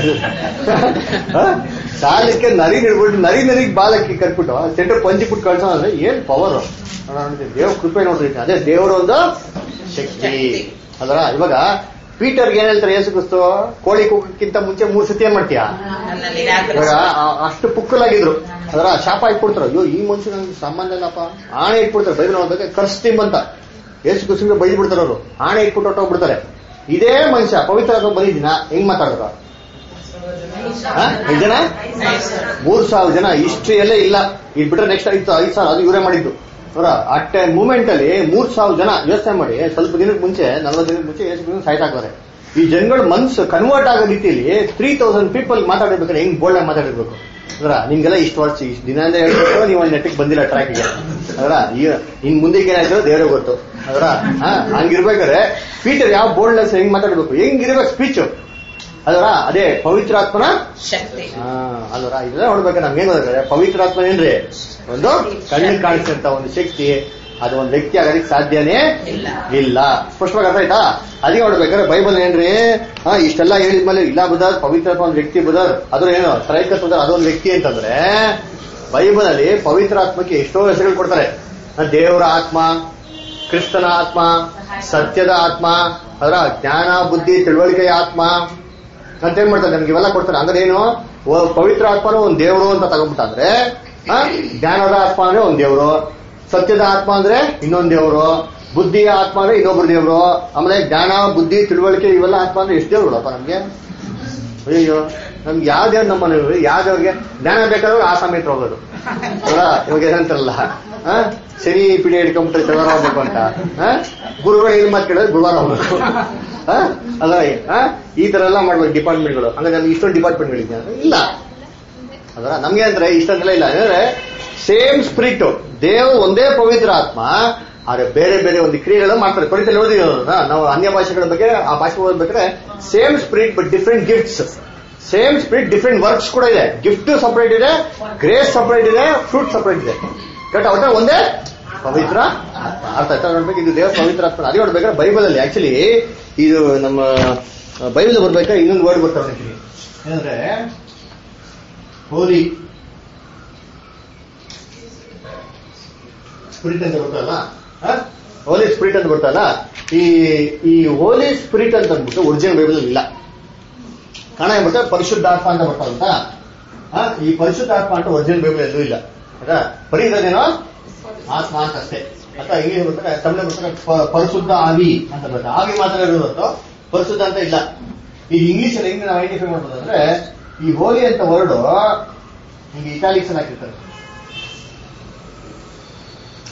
ಸಾಲಕ್ಕೆ ನರಿ ಹಿಡ್ಬಿಟ್ಟು ನರಿ ನರಿಗೆ ಬಾಲಕ್ಕೆ ಕಟ್ಬಿಟ್ಟು ಸೆಂಟ್ರಲ್ ಪಂಚಿಬಿಟ್ಟು ಕಳ್ಸೋ ಅಂದ್ರೆ ಏನ್ ಪವರ್ ದೇವ್ರ ಕೃಪೆ ನೋಡ್ರಿ. ಅದೇ ದೇವರ ಒಂದು ಶಕ್ತಿ. ಅದರ ಇವಾಗ ಪೀಟರ್ಗೆ ಏನ್ ಹೇಳ್ತಾರೆ ಯೇಸು ಕ್ರಿಸ್ತು? ಕೋಳಿ ಕೂಗಕ್ಕಿಂತ ಮುಂಚೆ ಮೂರ್ ಸತಿ ಏನ್ ಮಾಡ್ತೀಯ? ಇವಾಗ ಅಷ್ಟು ಪುಕ್ಕಲಾಗಿದ್ರು. ಅದರ ಶಾಪ ಇಟ್ಬಿಡ್ತಾರೆ. ಅಯ್ಯೋ ಈ ಮನುಷ್ಯ ನಂಗೆ ಸಂಬಂಧ ಇಲ್ಲಪ್ಪ. ಆಣೆ ಇಟ್ಬಿಡ್ತಾರೆ. ಬೈಬಲ್ ನೋಡ್ಬೇಕು ಕರ್ಸ್ತಿಂಬ ಅಂತ ಯೇಸು ಕ್ರಿಸ್ತಂಗೆ ಬೈದ್ ಬಿಡ್ತಾರೆ ಅವರು. ಆಣೆ ಇಟ್ಬಿಟ್ಟು ಹೊಟ್ಟೋಗ್ಬಿಡ್ತಾರೆ. ಇದೇ ಮನುಷ್ಯ ಪವಿತ್ರ ಬಂದಿದ್ದೀನ ಹೆಂಗ್ ಮಾತಾಡಿದ್ರ? ಐದ್ ಜನ ಮೂರ್ ಸಾವಿರ ಜನ ಹಿಸ್ಟ್ರಿಯಲ್ಲೇ ಇಲ್ಲ. ಇದ್ ಬಿಟ್ರೆ ನೆಕ್ಸ್ಟ್ ಐದು ಐದ್ ಸಾವಿರ ಅದು ಇವರೇ ಮಾಡಿದ್ದು. ಅವರ ಅಟ್ ಎ ಮೂಮೆಂಟ್ ಅಲ್ಲಿ ಮೂರ್ ಸಾವಿರ ಜನ ಯೋಚನೆ ಮಾಡಿ. ಸ್ವಲ್ಪ ದಿನಕ್ಕೆ ಮುಂಚೆ ನಲ್ವತ್ತು ದಿನಕ್ಕೆ ಮುಂಚೆ ಯೇಸು ಸಾಯ್ತಾಕ್ತಾರೆ. ಈ ಜನಗಳ ಮನ್ಸು ಕನ್ವರ್ಟ್ ಆಗೋ ರೀತಿಯಲ್ಲಿ ತ್ರೀ ತೌಸಂಡ್ ಪೀಪಲ್ ಮಾತಾಡಿರ್ಬೇಕಾದ್ರೆ ಹೆಂಗ್ ಬೋಲ್ಡ್ ಆಗಿ ಮಾತಾಡಿರ್ಬೇಕು ಅದರ. ನಿಮ್ಗೆಲ್ಲ ಇಷ್ಟು ವರ್ಷ ಇಷ್ಟು ದಿನ ಅಂದ್ರೆ ಹೇಳ್ಬೇಕು, ನೀವು ಒಂದು ನೆಟ್ಟಿಗೆ ಬಂದಿಲ್ಲ ಟ್ರ್ಯಾಕ್ಗೆ ಅದರ. ಇನ್ ಮುಂದಕ್ಕೆ ಏನಾಯ್ತು ದೇವರೇ ಗೊತ್ತು ಅದರ. ಹಂಗಿರ್ಬೇಕಾದ್ರೆ ಪೀಟರ್ ಯಾವ ಬೋಲ್ಡ್ನೆಸ್ ಹೆಂಗ್ ಮಾತಾಡ್ಬೇಕು, ಹೆಂಗಿರ್ಬೇಕು ಸ್ಪೀಚ್ ಅದರ. ಅದೇ ಪವಿತ್ರಾತ್ಮನ ಶಕ್ತಿ ಅಲ್ವರ. ಇದೆಲ್ಲ ನೋಡ್ಬೇಕು ನಮ್ಗೆ ಏನ್ ಗೊತ್ತಾದ್ರೆ ಪವಿತ್ರಾತ್ಮ ಏನ್ರಿ ಒಂದು ಕಣ್ಣಿಗೆ ಕಾಣಿಸ್ತಂತ ಒಂದು ಶಕ್ತಿ. ಅದು ಒಂದು ವ್ಯಕ್ತಿ ಆಗೋದಕ್ಕೆ ಸಾಧ್ಯನೇ ಇಲ್ಲ. ಸ್ಪಷ್ಟವಾಗಿ ಅರ್ಥ ಆಯ್ತಾ? ಅದಕ್ಕೆ ನೋಡ್ಬೇಕಾದ್ರೆ ಬೈಬಲ್ ಏನ್ರಿ ಹಾ ಇಷ್ಟೆಲ್ಲ ಹೇಳಿದ್ಮೇಲೆ ಇಲ್ಲ ಬುಧರ್ ಪವಿತ್ರಾತ್ಮ ಒಂದು ವ್ಯಕ್ತಿ ಬುಧರ್ ಅದ್ರ ಏನು ತ್ರೈಕತ್ವ ಅದೊಂದು ವ್ಯಕ್ತಿ ಅಂತಂದ್ರೆ ಬೈಬಲ್ ಅಲ್ಲಿ ಪವಿತ್ರಾತ್ಮಕ್ಕೆ ಎಷ್ಟೋ ಹೆಸರುಗಳು ಕೊಡ್ತಾರೆ. ದೇವರ ಆತ್ಮ, ಕ್ರಿಸ್ತನ ಆತ್ಮ, ಸತ್ಯದ ಆತ್ಮ, ಅದರ ಜ್ಞಾನ ಬುದ್ಧಿ ತಿಳುವಳಿಕೆಯ ಆತ್ಮ ಅಂತ ಏನ್ ಮಾಡ್ತಾರೆ ನಮ್ಗೆ ಇವೆಲ್ಲ ಕೊಡ್ತಾರೆ. ಅಂದ್ರೆ ಏನು ಪವಿತ್ರ ಆತ್ಮನೂ ಒಂದ್ ದೇವರು ಅಂತ ತಗೊಂಡ್ಬಿಟ್ಟಾದ್ರೆ ಜ್ಞಾನದ ಆತ್ಮ ಅಂದ್ರೆ ಒಂದ್ ದೇವರು, ಸತ್ಯದ ಆತ್ಮ ಅಂದ್ರೆ ಇನ್ನೊಂದ್ ದೇವರು, ಬುದ್ಧಿಯ ಆತ್ಮ ಅಂದ್ರೆ ಇನ್ನೊಬ್ರು ದೇವರು, ಆಮೇಲೆ ಜ್ಞಾನ ಬುದ್ಧಿ ತಿಳುವಳಿಕೆ ಇವೆಲ್ಲ ಆತ್ಮ ಅಂದ್ರೆ ಎಷ್ಟು ದೇವ್ರುಗಳಪ್ಪ ನಮ್ಗೆ. ಅಯ್ಯೋ ನಮ್ಗೆ ಯಾವ ದೇವ್ರು ನಮ್ಮ ಮನೆಯವ್ರು ಯಾವ ದೇವ್ರಿಗೆ ಜ್ಞಾನ ಬೇಕಾದ್ರೆ ಆ ಸಮೇತ ಹೋಗೋದು ಅಲ್ಲ. ಇವಾಗ ಏನಂತಾರಲ್ಲ ಶನಿ ಪಿಡಿ ಹಿಡ್ಕೊಂಡ್ಬಿಟ್ರೆ ಶನಿವಾರ ಹೋಗ್ಬೇಕು ಅಂತ. ಗುರುಗಳು ಏನ್ ಮಾತು ಕೇಳಿದ್ರೆ ಗುರುವಾರ ಹೋಗ್ಬೇಕು ಅಲ್ಲ. ಈ ತರ ಎಲ್ಲ ಮಾಡ್ಬೇಕು ಡಿಪಾರ್ಟ್ಮೆಂಟ್ಗಳು. ಹಂಗ ನಮ್ಗೆ ಇಷ್ಟೊಂದು ಡಿಪಾರ್ಟ್ಮೆಂಟ್ಗಳಿದೆ ಇಲ್ಲ ಅದರ. ನಮ್ಗೆ ಅಂದ್ರೆ ಇಷ್ಟೊಂದೆಲ್ಲ ಇಲ್ಲ ಅಂದ್ರೆ ಸೇಮ್ ಸ್ಪಿರಿಟ್ ದೇವ್ ಒಂದೇ ಪವಿತ್ರ ಆತ್ಮ. ಆದ್ರೆ ಬೇರೆ ಬೇರೆ ಒಂದು ಕ್ರಿಯೆಗಳು ಮಾಡ್ತಾರೆ. ಪರಿಚಯ ಓದಿರೋ ನಾವು ಅನ್ಯ ಭಾಷೆಗಳ ಬಗ್ಗೆ ಆ ಭಾಷೆ ಓದ್ಬೇಕಾದ್ರೆ same spirit but different gifts. Same spirit different works ಕೂಡ ಇದೆ. ಗಿಫ್ಟ್ ಸಪರೇಟ್ ಇದೆ, ಗ್ರೇಸ್ ಸಪರೇಟ್ ಇದೆ, ಫ್ರೂಟ್ ಸಪರೇಟ್ ಇದೆ. ಕರೆಕ್ಟ್ ಒಟ್ಟ ಒಂದೇ ಪವಿತ್ರ ಅರ್ಥ ಆಯ್ತಾ ನೋಡ್ಬೇಕು. ಇದು ದೇವರ ಪವಿತ್ರ ಆತ್ಮ. ಅದೇ ನೋಡ್ಬೇಕಾದ್ರೆ ಬೈಬಲ್ ಅಲ್ಲಿ ಆಕ್ಚುಲಿ ಇದು ನಮ್ಮ ಬೈಬಲ್ ಬರ್ಬೇಕಾದ್ರೆ ಇನ್ನೊಂದು ವರ್ಡ್ ಬರ್ತಾರೆ ಏನಂದ್ರೆ ಹೋಲಿ ಸ್ಪಿರಿಟ್ ಅಂತ ಬರ್ತಲ್ಲ. ಹೋಲಿ ಸ್ಪಿರಿಟ್ ಅಂತ ಬರ್ತಲ್ಲ. ಈ ಈ ಹೋಲಿ ಸ್ಪಿರಿಟ್ ಅಂತ ಅಂದ್ಬಿಟ್ಟು ಒರಿಜಿನಲ್ ಬೈಬಲ್ ಇಲ್ಲ. ಕಾರಣ ಏನ್ಬಿಟ್ಟು ಪರಿಶುದ್ಧಾತ್ಮ ಅಂತ ಬರ್ತಾರಂತ. ಈ ಪರಿಶುದ್ಧಾತ್ಮ ಅಂತ ಒರಿಜಿನಲ್ ಬೈಬಲ್ ಎಲ್ಲೂ ಇಲ್ಲ. ಆಯ್ತಾ? ಬರೀ ಇರೋದೇನೋ ಆತ್ಮ ಅಂತ ಅಷ್ಟೇ. ಅಥವಾ ಇಂಗ್ಲಿಷ್ ಬರ್ತಾರೆ ತಮಿಳು ಬರ್ತಾರೆ ಪರಿಶುದ್ಧ ಆವಿ ಅಂತ ಬರ್ತದೆ. ಆವಿ ಮಾತ್ರ ಇರೋದು ಪರಿಶುದ್ಧ ಅಂತ ಇಲ್ಲ. ಈ ಇಂಗ್ಲಿಷ್ ಅಲ್ಲಿ ಹೆಂಗೆ ನಾವು ಐಡೆಂಟಿಫೈ ಮಾಡ್ಬೋದು ಅಂದ್ರೆ ಈ ಹೋಲಿ ಅಂತ ವರ್ಡ್ ಹಿಂಗೆ ಇಟಾಲಿಕ್ಸ್ ಅಲ್ಲಿ ಹಾಕಿರ್ತಾರೆ.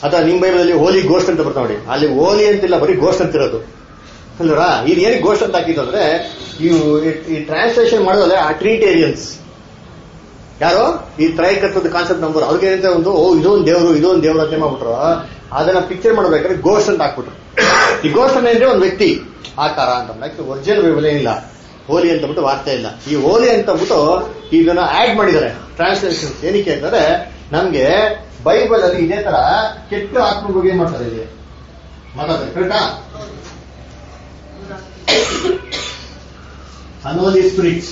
ಅಥವಾ ನಿಮ್ ಬೈಬಲಲ್ಲಿ ಹೋಲಿ ಗೋಸ್ಟ್ ಅಂತ ಬರ್ತಾವ ನೋಡಿ, ಅಲ್ಲಿ ಹೋಲಿ ಅಂತಿಲ್ಲ, ಬರೀ ಗೋಸ್ಟ್ ಅಂತಿರೋದು ಅಲ್ವಾ. ಇದು ಏನಕ್ಕೆ ಗೋಸ್ಟ್ ಅಂತ ಹಾಕಿದ್ದು ಅಂದ್ರೆ ಇವು ಈ ಟ್ರಾನ್ಸ್ಲೇಷನ್ ಮಾಡೋದಲ್ಲ ಆ ಟ್ರಿನಿಟೇರಿಯನ್ಸ್ ಯಾರು ಈ ತ್ರೈಕತ್ವದ ಕಾನ್ಸೆಪ್ಟ್ ನಂಬರ್ ಅವ್ರಿಗೆ ಏನಂತ ಒಂದು ಓ ಇದೊಂದು ದೇವರು ಇದೊಂದು ದೇವ್ರು ಅಂತ ಮಾಡ್ಬಿಟ್ರು. ಅದನ್ನ ಪಿಕ್ಚರ್ ಮಾಡ್ಬೇಕಾದ್ರೆ ಗೋಸ್ಟ್ ಅಂತ ಹಾಕ್ಬಿಟ್ರು. ಈ ಗೋಸ್ಟ್ ಅಂದ್ರೆ ಒಂದು ವ್ಯಕ್ತಿ ಆಕಾರ ಅಂತ ಒರಿಜಿನಲ್ ಬೈಬಲ್ ಏನಿಲ್ಲ, ಹೋಲಿ ಅಂತ ಬಿಟ್ಟು ವಾರ್ತೆ ಇಲ್ಲ. ಈ ಹೋಲಿ ಅಂತ ಬಿಟ್ಟು ಇದನ್ನ ಆಡ್ ಮಾಡಿದ್ದಾರೆ ಟ್ರಾನ್ಸ್ಲೇಷನ್. ಏನಕ್ಕೆ ಅಂತಂದ್ರೆ ನಮ್ಗೆ ಬೈಬಲ್ ಅಲ್ಲಿ ಇದೇ ತರ ಕೆಟ್ಟ ಆತ್ಮ ಬಗ್ಗೆ ಏನ್ ಮಾಡ್ತಾರೆ ಇಲ್ಲಿ ಮಾತಾಡ್ತಾರೆ ಕರೆಕ್ಟಾ. ಅನ್ಹೋಲಿ ಸ್ಪಿರಿಟ್ಸ್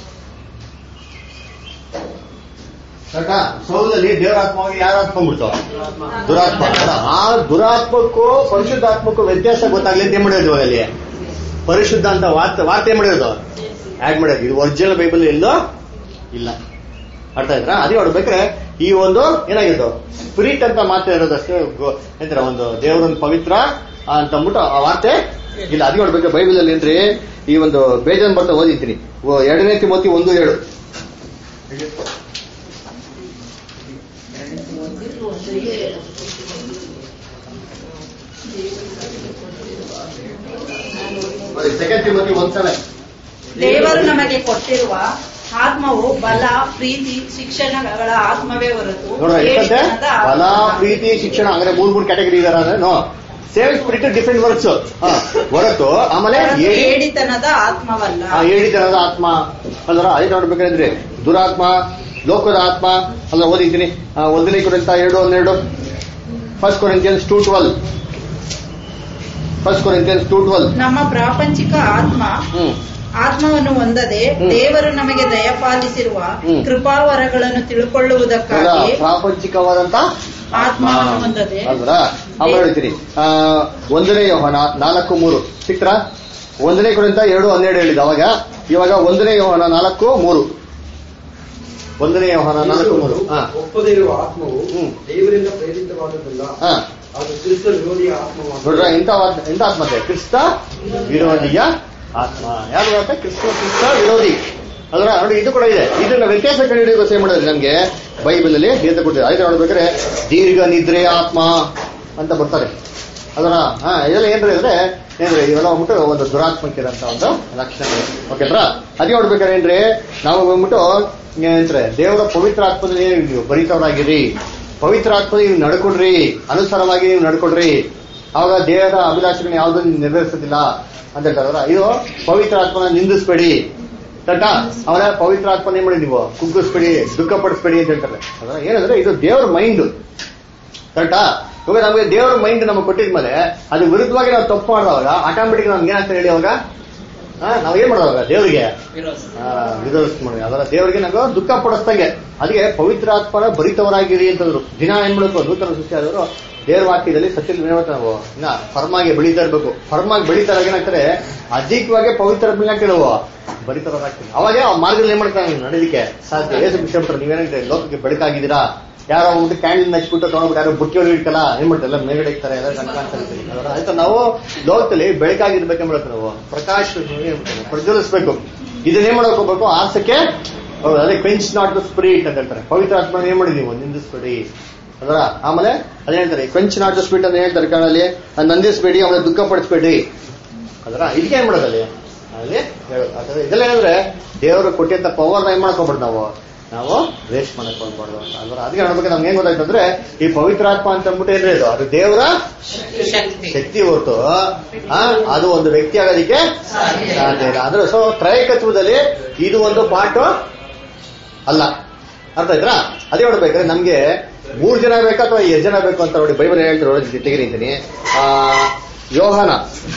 ಕರೆಕ್ಟಾ. ಸೌಲಲ್ಲಿ ದೇವರಾತ್ಮವಾಗಿ ಯಾರು ಆತ್ಮ ಬಿಡ್ತಾವ ದುರಾತ್ಮ. ಆ ದುರಾತ್ಮಕ್ಕೂ ಪರಿಶುದ್ಧಾತ್ಮಕ್ಕೂ ವ್ಯತ್ಯಾಸ ಗೊತ್ತಾಗ್ಲಿ ಅಂತ ಏನ್ ಮಾಡಿರೋದು ಅಲ್ಲಿ ಪರಿಶುದ್ಧ ಅಂತ ವಾರ್ತೆ ವಾರ್ತೆ ಮಾಡಿರೋದು ಆಡ್ ಮಾಡೋದು. ಇದು ಒರಿಜಿನಲ್ ಬೈಬಲ್ ಎಲ್ಲೋ ಇಲ್ಲ, ಅರ್ಥ ಆಯ್ತಾ. ಅದೇ ನೋಡ್ಬೇಕ್ರೆ ಈ ಒಂದು ಏನಾಗಿದ್ದು ಸ್ಪಿರಿಟ್ ಅಂತ ಮಾತ್ರ ಇರೋದಷ್ಟೇ ಏನಂತಾರೆ ಒಂದು ದೇವರೊಂದು ಪವಿತ್ರ ಅಂತ ಅಂದ್ಬಿಟ್ಟು ಆ ವಾರ್ತೆ ಇಲ್ಲ. ಅದೇ ನೋಡ್ಬೇಕು ಬೈಬಲ್ ಅಲ್ಲಿ ಏನ್ರಿ ಈ ಒಂದು ಬೇಜಾನ್ ಬರ್ತಾ ಓದಿದ್ದೀನಿ ಎರಡನೇ ತಿಮೋತಿ ಒಂದು ಏಳು. ಸೆಕೆಂಡ್ ತಿಮೋತಿ ಒಂದು ಸೆವೆನ್. ದೇವರು ನಮಗೆ ಕೊಟ್ಟಿರುವ ಆತ್ಮವು ಬಲ, ಪ್ರೀತಿ, ಶಿಕ್ಷಣಗಳ ಆತ್ಮವೇ ಹೊರತು ಬಲ, ಪ್ರೀತಿ, ಶಿಕ್ಷಣ ಅಂದ್ರೆ ಮೂರ್ ಮೂರು ಕ್ಯಾಟಗರಿ ಇದಾರೆ ಅಂದ್ರೆ no same spirit different works ಹೊರತು ಆಮೇಲೆ ಏಡಿತನದ ಆತ್ಮವಲ್ಲ. ಏಡಿತನದ ಆತ್ಮ ಅಲ್ವರ. ಅದಕ್ಕೆ ನೋಡ್ಬೇಕಂದ್ರೆ ದುರಾತ್ಮ, ಲೋಕದ ಆತ್ಮ ಅಲ್ಲ. ಓದಿದ್ದೀನಿ ಒಂದನೇ ಕೊರಿಂಥ ಎರಡು ಹನ್ನೆರಡು, first Corinthians two twelve first Corinthians two twelve. ನಮ್ಮ ಪ್ರಾಪಂಚಿಕ ಆತ್ಮ ಆತ್ಮವನ್ನು ಹೊಂದದೆ ದೇವರು ನಮಗೆ ದಯಪಾಲಿಸಿರುವ ಕೃಪಾವರಗಳನ್ನು ತಿಳ್ಕೊಳ್ಳುವುದಕ್ಕಾಗಿ ಪ್ರಾಪಂಚಿಕವಾದಂತ ಆತ್ಮವನ್ನು ಹೊಂದದೆ ಅಲ್ವರ. ಆಮೇಲೆ ಹೇಳ್ತೀನಿ ಒಂದನೇ ಯೋಹಾನ ನಾಲ್ಕು ಮೂರು ಸಿಕ್ತರ. ಒಂದನೇ ಕೊರಿಂಥ ಎರಡು ಹನ್ನೆರಡು ಹೇಳಿದ ಅವಾಗ, ಇವಾಗ ಒಂದನೇ ಯೋಹಾನ ನಾಲ್ಕು ಮೂರು ಒಂದನೇ ಯೋಹಾನ ನಾಲ್ಕು ಮೂರು. ಒಪ್ಪದೇ ಇರುವ ಆತ್ಮವು ದೇವರಿಂದ ಪ್ರೇರಿತವಾದದ್ದಲ್ಲ, ಅದು ಕ್ರಿಸ್ತ ವಿರೋಧಿಯ ಆತ್ಮವಾಗಿದೆ. ನೋಡ್ರ ಇಂಥ ಎಂತ ಆತ್ಮ ಇದೆ ಕ್ರಿಸ್ತ ವಿರೋಧಿಯ ಆತ್ಮ. ಯಾರು ಗೊತ್ತಾ ಕ್ರಿಸ್ತ ಕ್ರಿಸ್ತ ವಿರೋಧಿ ಅಲ್ರ. ನೋಡಿ ಇದು ಕೂಡ ಇದೆ. ಇದನ್ನ ವ್ಯತ್ಯಾಸ ಕಂಡುಹಿಡಿಯೋಕೆ ಏನ್ ಮಾಡೋದು ನಮ್ಗೆ ಬೈಬಲ್ ಅಲ್ಲಿ ಹೇಳ್ತಾ ಕೊಟ್ಟಿದೆ. ಅದಕ್ಕೆ ನೋಡ್ಬೇಕಾದ್ರೆ ದೀರ್ಘ ನಿದ್ರೆಯ ಆತ್ಮ ಅಂತ ಬರ್ತಾರೆ ಅದರ. ಹಾ ಇದೆಲ್ಲ ಏನ್ರಿ ಅಂದ್ರೆ ಏನ್ರಿ ಇವೆಲ್ಲ ಹೋಗ್ಬಿಟ್ಟು ಒಂದು ದುರಾತ್ಮಕ್ಕಿರಂತ ಒಂದು ಲಕ್ಷಣಗಳು ಓಕೆಲ್ರಾ. ಅದೇ ನೋಡ್ಬೇಕಾದ್ರೆ ಏನ್ರಿ ನಾವು ಹೋಗ್ಬಿಟ್ಟು ಏನಂತಾರೆ ದೇವರ ಪವಿತ್ರ ಆತ್ಮದಲ್ಲಿ ನೀವು ಬರಿತವರಾಗಿರಿ, ಪವಿತ್ರ ಆತ್ಮದಲ್ಲಿ ನೀವು ನಡ್ಕೊಡ್ರಿ, ಅನುಸಾರವಾಗಿ ನೀವು ನಡ್ಕೊಡ್ರಿ, ಅವಾಗ ದೇಹದ ಅಭಿಲಾಷೆಗಳನ್ನ ಯಾವುದನ್ನು ನೆರವೇರಿಸೋದಿಲ್ಲ ಅಂತ ಹೇಳ್ತಾರ. ಇದು ಪವಿತ್ರ ಆತ್ಮನ ನಿಂದಿಸ್ಬೇಡಿ ಕರೆಕ್ಟಾ. ಅವರ ಪವಿತ್ರ ಆತ್ಮನ ಏನ್ ಮಾಡಿ ನೀವು ಕುಗ್ಗಿಸ್ಬೇಡಿ, ದುಃಖ ಪಡಿಸ್ಬೇಡಿ ಅಂತ ಹೇಳ್ತಾರೆ. ಅದರ ಏನಂದ್ರೆ ಇದು ದೇವರ ಮೈಂಡ್ ಕರೆಕ್ಟಾ. ಇವಾಗ ನಮಗೆ ದೇವರ ಮೈಂಡ್ ನಮಗೆ ಕೊಟ್ಟಿದ್ಮೇಲೆ ಅದು ವಿರುದ್ಧವಾಗಿ ನಾವು ತಪ್ಪು ಮಾಡಿದವಾಗ ಆಟೋಮೆಟಿಕ್ ನಮ್ಗೆ ಏನಾಗ್ತದೆ ಹೇಳಿ ಅವಾಗ ನಾವ್ ಏನ್ ಮಾಡೋವಾಗ ದೇವರಿಗೆ ವಿರೋಧ ಮಾಡಿ ಅದರ ದೇವರಿಗೆ ನಾವು ದುಃಖ ಪಡಿಸ್ದಂಗೆ. ಅದಕ್ಕೆ ಪವಿತ್ರ ಆತ್ಮನ ಭರಿತವರಾಗಿರಿ ಅಂತಂದ್ರು. ದಿನ ಏನ್ ಮಾಡಬೇಕು ನೂತನ ಸೃಷ್ಟಿ ಆದವರು ದೇವರ ವಾಕ್ಯದಲ್ಲಿ ಸತ್ಯದಲ್ಲಿ ಏನಾಗ್ತದೆ ನಾವು ಇನ್ನ ಫರ್ಮಾಗಿ ಬೆಳೀತಾ ಇರ್ಬೇಕು. ಫರ್ಮಾಗಿ ಬೆಳೀತಾರಾಗ ಏನಾಗ್ತಾರೆ ಅಧಿಕವಾಗಿ ಪವಿತ್ರ ನಾವು ಭರಿತವರಾಗ್ತೀವಿ. ಅವಾಗ ಆ ಮಾರ್ಗದಲ್ಲಿ ಏನ್ ಮಾಡ್ತಾರೆ ನಡೀಲಿಕ್ಕೆ ಸಾಧ್ಯ. ಏಸು ಬಿಟ್ಟರೆ ನೀವೇನಾಗಿದೆ ಲೋಕಕ್ಕೆ ಬೆಳಕಾಗಿದ್ದೀರಾ. ಯಾರೋ ಒಂದು ಕ್ಯಾಂಡಲ್ ಹಚ್ಬಿಟ್ಟು ತಗೊಂಡ್ಬಿಟ್ಟು ಯಾರೋ ಬುಟ್ಟಿ ಒಳಗೆ ಇಡ್ಕಲ್ಲ ಏನ್ ಮಾಡ್ತಾರೆ ಎಲ್ಲ ಮೇಲ್ಗಡೆ ಇರ್ತಾರೆ ಎಲ್ಲ ಕಣ್ಕಾಣಿಸ್ತಾರೆ. ಆಯ್ತಾ ನಾವು ಲೋಕದಲ್ಲಿ ಬೆಳಕಾಗಿರ್ಬೇಕೇನ್ ಮಾಡ್ತಾರೆ ನಾವು ಪ್ರಕಾಶ ಪ್ರಜ್ವಲಿಸ್ಬೇಕು. ಇದನ್ನೇನ್ ಮಾಡಕ್ ಹೋಗ್ಬೇಕು ಆಸಕ್ಕೆ. ಅದೇ ಕ್ವೆಂಚ್ ನಾಟ್ ದ ಸ್ಪಿರಿಟ್ ಅಂತ ಹೇಳ್ತಾರೆ. ಪವಿತ್ರ ಆತ್ಮ ಏನ್ ಮಾಡಿ ನೀವು ನಿಂದಿಸ್ಬೇಡಿ ಅದರ. ಆಮೇಲೆ ಅದೇ ಹೇಳ್ತಾರೆ ಕ್ವೆಂಚ್ ನಾಟ್ ದ ಸ್ಪಿರಿಟ್ ಅಂತ ಹೇಳ್ತಾರೆ ಕಾಣಲ್ಲಿ ನಂದಿಸ್ಬೇಡಿ, ಆಮೇಲೆ ದುಃಖ ಪಡಿಸ್ಬೇಡಿ ಅದರ. ಇದಕ್ಕೆ ಏನ್ ಮಾಡೋದಲ್ಲಿ ಅಲ್ಲಿ ಹೇಳೋದು ಇದೆಲ್ಲ ಏನಂದ್ರೆ ದೇವರು ಕೊಟ್ಟಿಂತ ಪವರ್ ಏನ್ ಮಾಡ್ಕೋಬಾರ್ದು ನಾವು ನಾವು ವೇಸ್ಟ್ ಮಾಡಕ್ ಹೋಗ್ಬಾರ್ದು ಅಲ್ವ. ಅದಕ್ಕೆ ನೋಡ್ಬೇಕು ನಮ್ಗೆ ಏನ್ ಗೊತ್ತಾಯ್ತು ಅಂದ್ರೆ ಈ ಪವಿತ್ರಾತ್ಮ ಅಂತ ಅಂದ್ಬಿಟ್ಟು ಏನ್ರಿ ಇದು ಅದು ದೇವರ ಶಕ್ತಿ ಹೊರತು ಅದು ಒಂದು ವ್ಯಕ್ತಿ ಆಗೋದಿಕ್ಕೆ ಸಾಧ್ಯ ಇಲ್ಲ. ಅಂದ್ರೆ ಸೊ ತ್ರೈಕತ್ವದಲ್ಲಿ ಇದು ಒಂದು ಪಾಠ ಅಲ್ಲ. ಅರ್ಥ ಆಯ್ತಾ. ಅದೇ ನೋಡ್ಬೇಕ್ರೆ ನಮ್ಗೆ ಮೂರ್ ಜನ ಬೇಕಾ ಅಥವಾ ಎಷ್ಟು ಜನ ಬೇಕು ಅಂತ ನೋಡಿ ಬೈಬಲ್ ಹೇಳ್ತಾರೆ ನೋಡಿ ತೆಗಿರಿದ್ದೀನಿ. ಆ ಯೋಹಾನ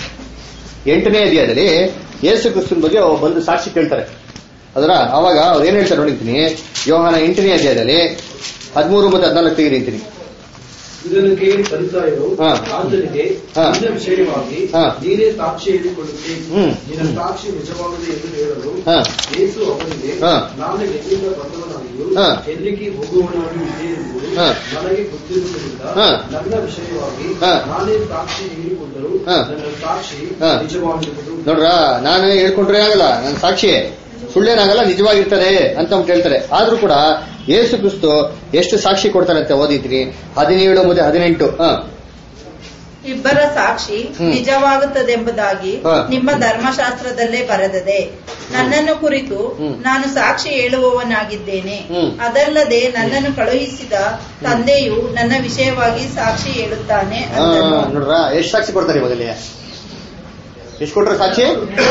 ಎಂಟನೇ ಅಧ್ಯಾಯದಲ್ಲಿ ಯೇಸು ಕ್ರಿಸ್ತನ ಬಗ್ಗೆ ಬಂದು ಸಾಕ್ಷಿ ಕೇಳ್ತಾರೆ ಅದರ. ಅವಾಗ ಅವ್ರು ಏನ್ ಹೇಳ್ತಾರೆ ನೋಡಿರ್ತೀನಿ. ಯೋಹಾನ ಎಂಟನೇ ಅಧ್ಯಾಯದಲ್ಲಿ ಹದಿಮೂರು ಮತ್ತೆ ಹದಿನಾಲ್ಕು ತೆಗಿರಿತೀನಿ. ಇದನ್ನು ಕೇಳಿ ಫರಿಸಾಯರು ಆತನಿಗೆ ನಿನ್ನ ವಿಷಯವಾಗಿ ನೀನೇ ಸಾಕ್ಷಿ ಹೇಳಿಕೊಳ್ಳುತ್ತಿ, ನಿನ್ನ ಸಾಕ್ಷಿ ನಿಜವಾಗದು ಎಂದು ಹೇಳಲು ಯೇಸು ಅವನಿಗೆ ನಾನು ಎಲ್ಲಿಂದ ಬಂದವನಾಗಿಯೂ ಎಲ್ಲಿಗೆ ಹೋಗುವವನಾಗಿಯೂ ಇದೆ ಎಂಬುದು ನನಗೆ ಗೊತ್ತಿರುವುದರಿಂದ ನನ್ನ ವಿಷಯವಾಗಿ ನಾನೇ ಸಾಕ್ಷಿ ಹೇಳಿಕೊಂಡರೂ ನನ್ನ ಸಾಕ್ಷಿ ನಿಜವಾಗಿರುವುದು. ನೋಡ್ರ ನಾನು ಹೇಳ್ಕೊಂಡ್ರೆ ಆಗಲ್ಲ ನನ್ನ ಸಾಕ್ಷಿ ಸುಳ್ಳೇನಾಗಲ್ಲ, ನಿಜವಾಗಿರ್ತಾರೆ ಅಂತ ಹೇಳ್ತಾರೆ. ಆದ್ರೂ ಕೂಡ ಯೇಸು ಕ್ರಿಸ್ತು ಎಷ್ಟು ಸಾಕ್ಷಿ ಕೊಡ್ತಾರೆ ಅಂತ ಓದಿದ್ರಿ, ಹದಿನೇಳು ಮತ್ತೆ ಹದಿನೆಂಟು. ಹ ಇಬ್ಬರ ಸಾಕ್ಷಿ ನಿಜವಾಗುತ್ತದೆಂಬುದಾಗಿ ನಿಮ್ಮ ಧರ್ಮಶಾಸ್ತ್ರದಲ್ಲೇ ಬರೆದದೆ. ನನ್ನನ್ನು ಕುರಿತು ನಾನು ಸಾಕ್ಷಿ ಹೇಳುವವನಾಗಿದ್ದೇನೆ. ಅದಲ್ಲದೆ ನನ್ನನ್ನು ಕಳುಹಿಸಿದ ತಂದೆಯು ನನ್ನ ವಿಷಯವಾಗಿ ಸಾಕ್ಷಿ ಹೇಳುತ್ತಾನೆ. ನೋಡ್ರ ಎಷ್ಟು ಸಾಕ್ಷಿ ಕೊಡ್ತಾರೆ ಇವಾಗಲೇ? ಎಷ್ಟು ಕೊಟ್ರ ಸಾಕ್ಷಿ?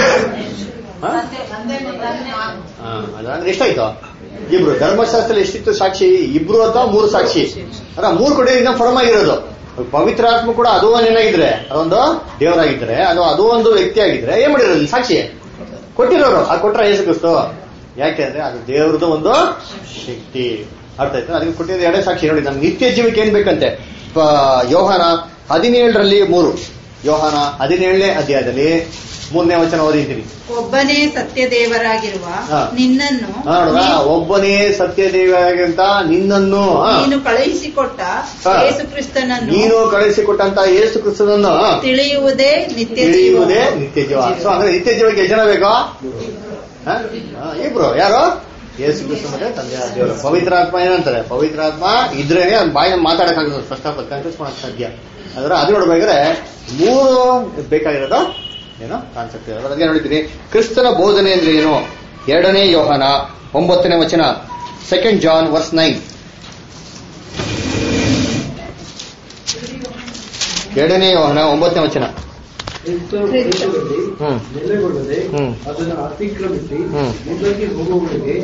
ಅದಂದ್ರೆ ಎಷ್ಟಾಯ್ತು? ಇಬ್ರು. ಧರ್ಮಶಾಸ್ತ್ರ ಎಷ್ಟಿತ್ತು ಸಾಕ್ಷಿ? ಇಬ್ರು ಅಥವಾ ಮೂರು ಸಾಕ್ಷಿ? ಅಲ್ಲ, ಮೂರು ಕೊಡಿ ಇನ್ನ ಫರ್ಮ್ ಆಗಿರೋದು. ಪವಿತ್ರ ಆತ್ಮ ಕೂಡ ಅದು ಏನಾಗಿದ್ರೆ, ಅದೊಂದು ದೇವರಾಗಿದ್ರೆ, ಅದು ಅದು ಒಂದು ವ್ಯಕ್ತಿ ಆಗಿದ್ರೆ ಏನ್ ಮಾಡಿರೋದು? ಸಾಕ್ಷಿ ಕೊಟ್ಟಿರೋರು. ಆ ಕೊಟ್ರ ಯೇಸು ಕ್ರಿಸ್ತು. ಯಾಕೆಂದ್ರೆ ಅದು ದೇವ್ರದ್ದು ಒಂದು ಶಕ್ತಿ. ಅರ್ಥ ಆಯ್ತು? ಅದಕ್ಕೆ ಕೊಟ್ಟಿರೋ ಎರಡೇ ಸಾಕ್ಷಿ. ನೋಡಿ, ನಮ್ಗೆ ನಿತ್ಯ ಜೀವಕ್ಕೆ ಏನ್ ಬೇಕಂತೆ? ಯೋಹಾನ ಹದಿನೇಳರಲ್ಲಿ ಮೂರು, ಯೋಹಾನ ಹದಿನೇಳನೇ ಅಧ್ಯಾಯದಲ್ಲಿ ಮೂರನೇ ವಚನ ಓದಿದ್ದೀನಿ. ಒಬ್ಬನೇ ಸತ್ಯ ದೇವರಾಗಿರುವ ನಿನ್ನನ್ನು ಒಬ್ಬನೇ ಸತ್ಯ ದೇವರಾಗಿರುವಂತ ನಿನ್ನನ್ನು ನೀನು ಕಳುಹಿಸಿಕೊಟ್ಟ ಯೇಸು ಕ್ರಿಸ್ತನನ್ನು ನೀನು ಕಳುಹಿಸಿಕೊಟ್ಟಂತ ಯೇಸು ಕ್ರಿಸ್ತನನ್ನು ತಿಳಿಯುವುದೇ ನಿತ್ಯ ತಿಳಿಯುವುದೇ ನಿತ್ಯ ಜೀವ. ಸೊ ಅಂದ್ರೆ ನಿತ್ಯ ಜೀವಕ್ಕೆ ಎಷ್ಟು ಜನ ಬೇಕು? ಇಬ್ರು. ಯಾರು? ಯೇಸು ಕ್ರಿಸ್ತ ಮತ್ತೆ ತಂದೆ ದೇವರು. ಪವಿತ್ರ ಆತ್ಮ ಏನಂತಾರೆ? ಪವಿತ್ರ ಆತ್ಮ ಇದ್ರೇನೆ ಬಾಯಿ ಮಾತಾಡಕ್ಕಾಗೋದು. ಫಸ್ಟ್ ಆಫ್ ಆಲ್ ಕನ್ಫ್ಯೂಸ್ ಮಾಡಕ್ ಸಾಧ್ಯ. ಆದ್ರೆ ಅದು ನೋಡ್ಬೇಕಾದ್ರೆ ಮೂರು ಬೇಕಾಗಿರೋದು ಏನೋ ಕಾನ್ಸೆಪ್ಟ್. ಅದಕ್ಕೆ ನೋಡಿದ್ದೀನಿ ಕ್ರಿಸ್ತನ ಬೋಧನೆ ಅಂದ್ರೆ ಏನು? ಎರಡನೇ ಯೋಹಾನ ಒಂಬತ್ತನೇ ವಚನ, ಸೆಕೆಂಡ್ ಜಾನ್ ವರ್ಸ್ ನೈನ್. ಎರಡನೇ ಯೋಹಾನ ಒಂಬತ್ತನೇ ವಚನ. ನೆಲೆಗೊಳ್ಳದೆ ಅದನ್ನು ಅತಿಕ್ರಮಿಸಿ ಮುಂದಕ್ಕೆ ಹೋಗುವವರಿಗೆ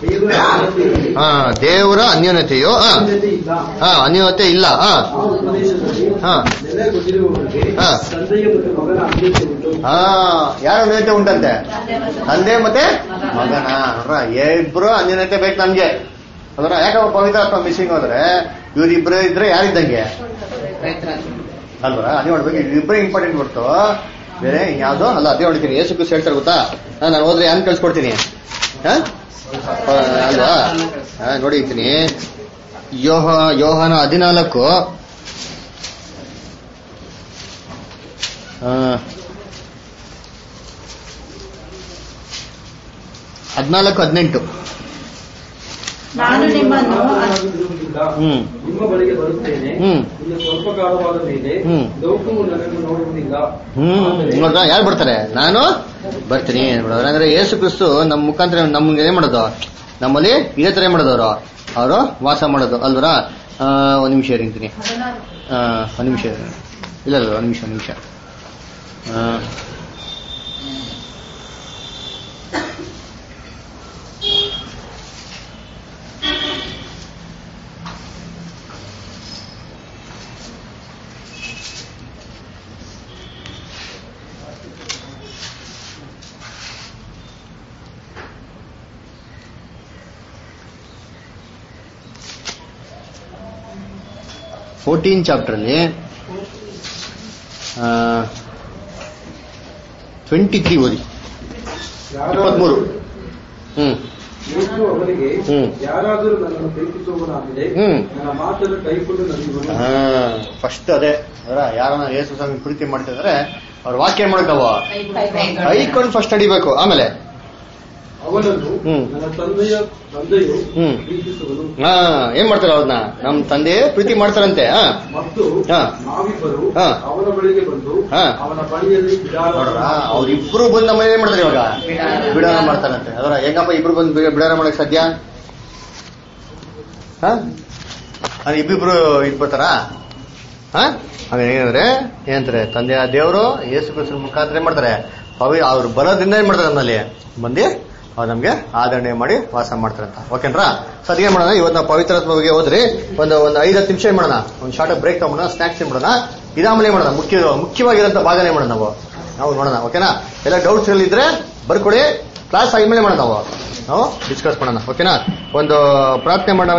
ದೇವರ ಅನ್ಯೋನ್ಯತೆಯೋ ಅನ್ಯೋನ್ಯತೆ ಇಲ್ಲ. ನೆಲೆಗೊಂಡಿರುವವರಿಗೆ ತಂದೆಯ ಮತ್ತು ಮಗನ ಅನ್ಯೋನ್ಯತೆ ಉಂಟು. ಹಾ, ಯಾರ ಅನ್ಯೋನ್ಯತೆ ಉಂಟಂತೆ? ತಂದೆ ಮತ್ತೆ ಮಗನ. ಇಬ್ರು ಅನ್ಯೋನ್ಯತೆ ಬೇಕು ನಮ್ಗೆ. ಅದರ ಯಾಕಪ್ಪ ಪವಿತ್ರ ಆತ್ಮ ಮಿಸ್ಸಿಂಗ್ ಹೋದ್ರೆ ಇವ್ರಿಬ್ರು ಇದ್ರೆ ಯಾರಿದ್ದಂಗೆ ಅಲ್ವರ? ಅದೇ ನೋಡ್ಬೇಕು. ಇಬ್ಬರೇ ಇಂಪಾರ್ಟೆಂಟ್ ಬರ್ತು, ಬೇರೆ ಯಾವ್ದು ಅಲ್ಲ. ಅದೇ ನೋಡ್ತೀನಿ. ಯೇಸು ಕ್ರಿಸ್ತ ಹೇಳ್ತಾರೆ ಗೊತ್ತಾ, ನಾನು ಹೋದ್ರೆ ಏನ್ ಕಳ್ಸ್ಕೊಡ್ತೀನಿ ಅಲ್ವಾ? ನೋಡಿದ್ದೀನಿ ಯೋಹ ಯೋಹಾನ ಹದಿನಾಲ್ಕು ಹದಿನಾಲ್ಕು ಹದಿನೆಂಟು. ನಾನು ನಿಮ್ಮನ್ನು ನಿಮ್ಮ ಬಳಿಗೆ ಬರುತ್ತೇನೆ. ಇನ್ನು ಸ್ವಲ್ಪ ಕಾಲವಾದ ಮೇಲೆ ಲೋಕವು ನನ್ನನ್ನು ನೋಡುವುದಿಲ್ಲ. ಹ್ಮ್ ನೋಡ್ರ ಯಾರು ಬರ್ತಾರೆ? ನಾನು ಬರ್ತೀನಿ ನೋಡೋರು. ಅಂದ್ರೆ ಯೇಸು ಕ್ರಿಸ್ತು ನಮ್ಮ ಮುಖಾಂತರ ನಮ್ಗೆ ಏನ್ ಮಾಡೋದು? ನಮ್ಮಲ್ಲಿ ಇದೇ ತರ ಏನ್ ಮಾಡೋದವ್ರು? ಅವರು ವಾಸ ಮಾಡೋದು ಅಲ್ವರ? ಒಂದ್ ನಿಮಿಷ ಇರ್ತೀನಿ. ಒಂದ್ ನಿಮಿಷ ಇಲ್ಲ ಇಲ್ಲ ಒಂದ್ ನಿಮಿಷ ಒಂದ್ ನಿಮಿಷ ಫೋರ್ಟೀನ್ ಚಾಪ್ಟರ್ ಅಲ್ಲಿ ಟ್ವೆಂಟಿ ತ್ರೀ ಓದಿ. ಇಪ್ಪತ್ಮೂರು. ಹ್ಮ್ ಅವರಿಗೆ ಯಾರಾದರೂ ನನ್ನನ್ನು ಪ್ರೀತಿಸುವವನಾಗಿದೆ ನನ್ನ ಮಾತನ್ನು ಕೈಕೊಂಡು ನನಗೆ. ಫಸ್ಟ್ ಅದೇ ಅದರ ಯಾರನ್ನ ಯೇಸು ಸ್ವಾಮಿ ಪ್ರೀತಿ ಮಾಡ್ತಿದ್ರೆ ಅವ್ರ ವಾಕ್ಯ ಮಾಡ್ತಾವ ಕೈಕೊಂಡು ಫಸ್ಟ್ ನಡಿಬೇಕು. ಆಮೇಲೆ ಅವನನ್ನು ನನ್ನ ತಂದೆಯ ತಂದೆಯು ಪ್ರೀತಿಸುವನು. ಹಾ ಏನ್ ಮಾಡ್ತಾರೆ? ಅವ್ರನ್ನ ನಮ್ ತಂದೆ ಪ್ರೀತಿ ಮಾಡ್ತಾರಂತೆ. ಮತ್ತು ನಾವಿಬ್ಬರು ಅವನ ಬಳಿಗೆ ಬಂದು ಅವನ ಬಳಿಯಲ್ಲಿ ಅವ್ರಿಬ್ರು ಬಂದು ನಮ್ಮ ಏನ್ ಮಾಡ್ತಾರೆ ಇವಾಗ? ಬಿಡಾರ ಮಾಡ್ತಾರಂತೆ. ಅದರ ಹೆಂಗಪ್ಪ ಇಬ್ರು ಬಂದು ಬಿಡಾರ ಮಾಡಕ್ ಸಾಧ್ಯ? ಅದು ಇಬ್ಬಿಬ್ರು ಇದ್ ಬರ್ತಾರ? ಹ ಹಾಗೆ ಏನಂದ್ರೆ ಏನಂತಾರೆ? ತಂದೆಯ ದೇವರು ಯೇಸು ಕ್ರಿಸ್ತನ ಮುಖಾಂತರ ಏನ್ ಮಾಡ್ತಾರೆ? ಅವಿ ಅವ್ರು ಬರೋದ್ರಿಂದ ಏನ್ ಮಾಡ್ತಾರೆ? ನಮ್ಮಲ್ಲಿ ಬಂದು ಅವ್ರು ನಮ್ಗೆ ಆದರಣೆ ಮಾಡಿ ವಾಸ ಮಾಡ್ತಾರಂತ. ಓಕೆನ್ರಾ? ಸೊ ಅದೇನ್ ಮಾಡೋಣ, ಇವತ್ತು ನಾವು ಪವಿತ್ರಾತ್ಮ ಬಗ್ಗೆ ಹೋದ್ರಿ ಒಂದು ಒಂದು ಐದು ಹತ್ತು ನಿಮಿಷ ಏನ್ ಮಾಡೋಣ? ಒಂದು ಶಾರ್ಟ್ ಬ್ರೇಕ್ ತಗೊಂಡ ಸ್ನಾಕ್ಸ್ ಏನ್ ಮಾಡೋಣ? ಇದಾಮೇಲೆ ಏನ್ ಮಾಡೋಣ? ಮುಖ್ಯ ಮುಖ್ಯವಾಗಿರೋಂಥ ಭಾಗನೇ ಮಾಡೋಣ ನಾವು ನಾವು ನೋಡೋಣ. ಓಕೆನಾ? ಎಲ್ಲ ಡೌಟ್ಸ್ ಇದ್ರೆ ಬರ್ಕೊಡಿ. ಕ್ಲಾಸ್ ಆದ್ಮೇಲೆ ಮಾಡೋಣ, ನಾವು ನಾವು ಡಿಸ್ಕಸ್ ಮಾಡೋಣ. ಓಕೆನಾ? ಒಂದು ಪ್ರಾರ್ಥನೆ ಮಾಡೋಣ.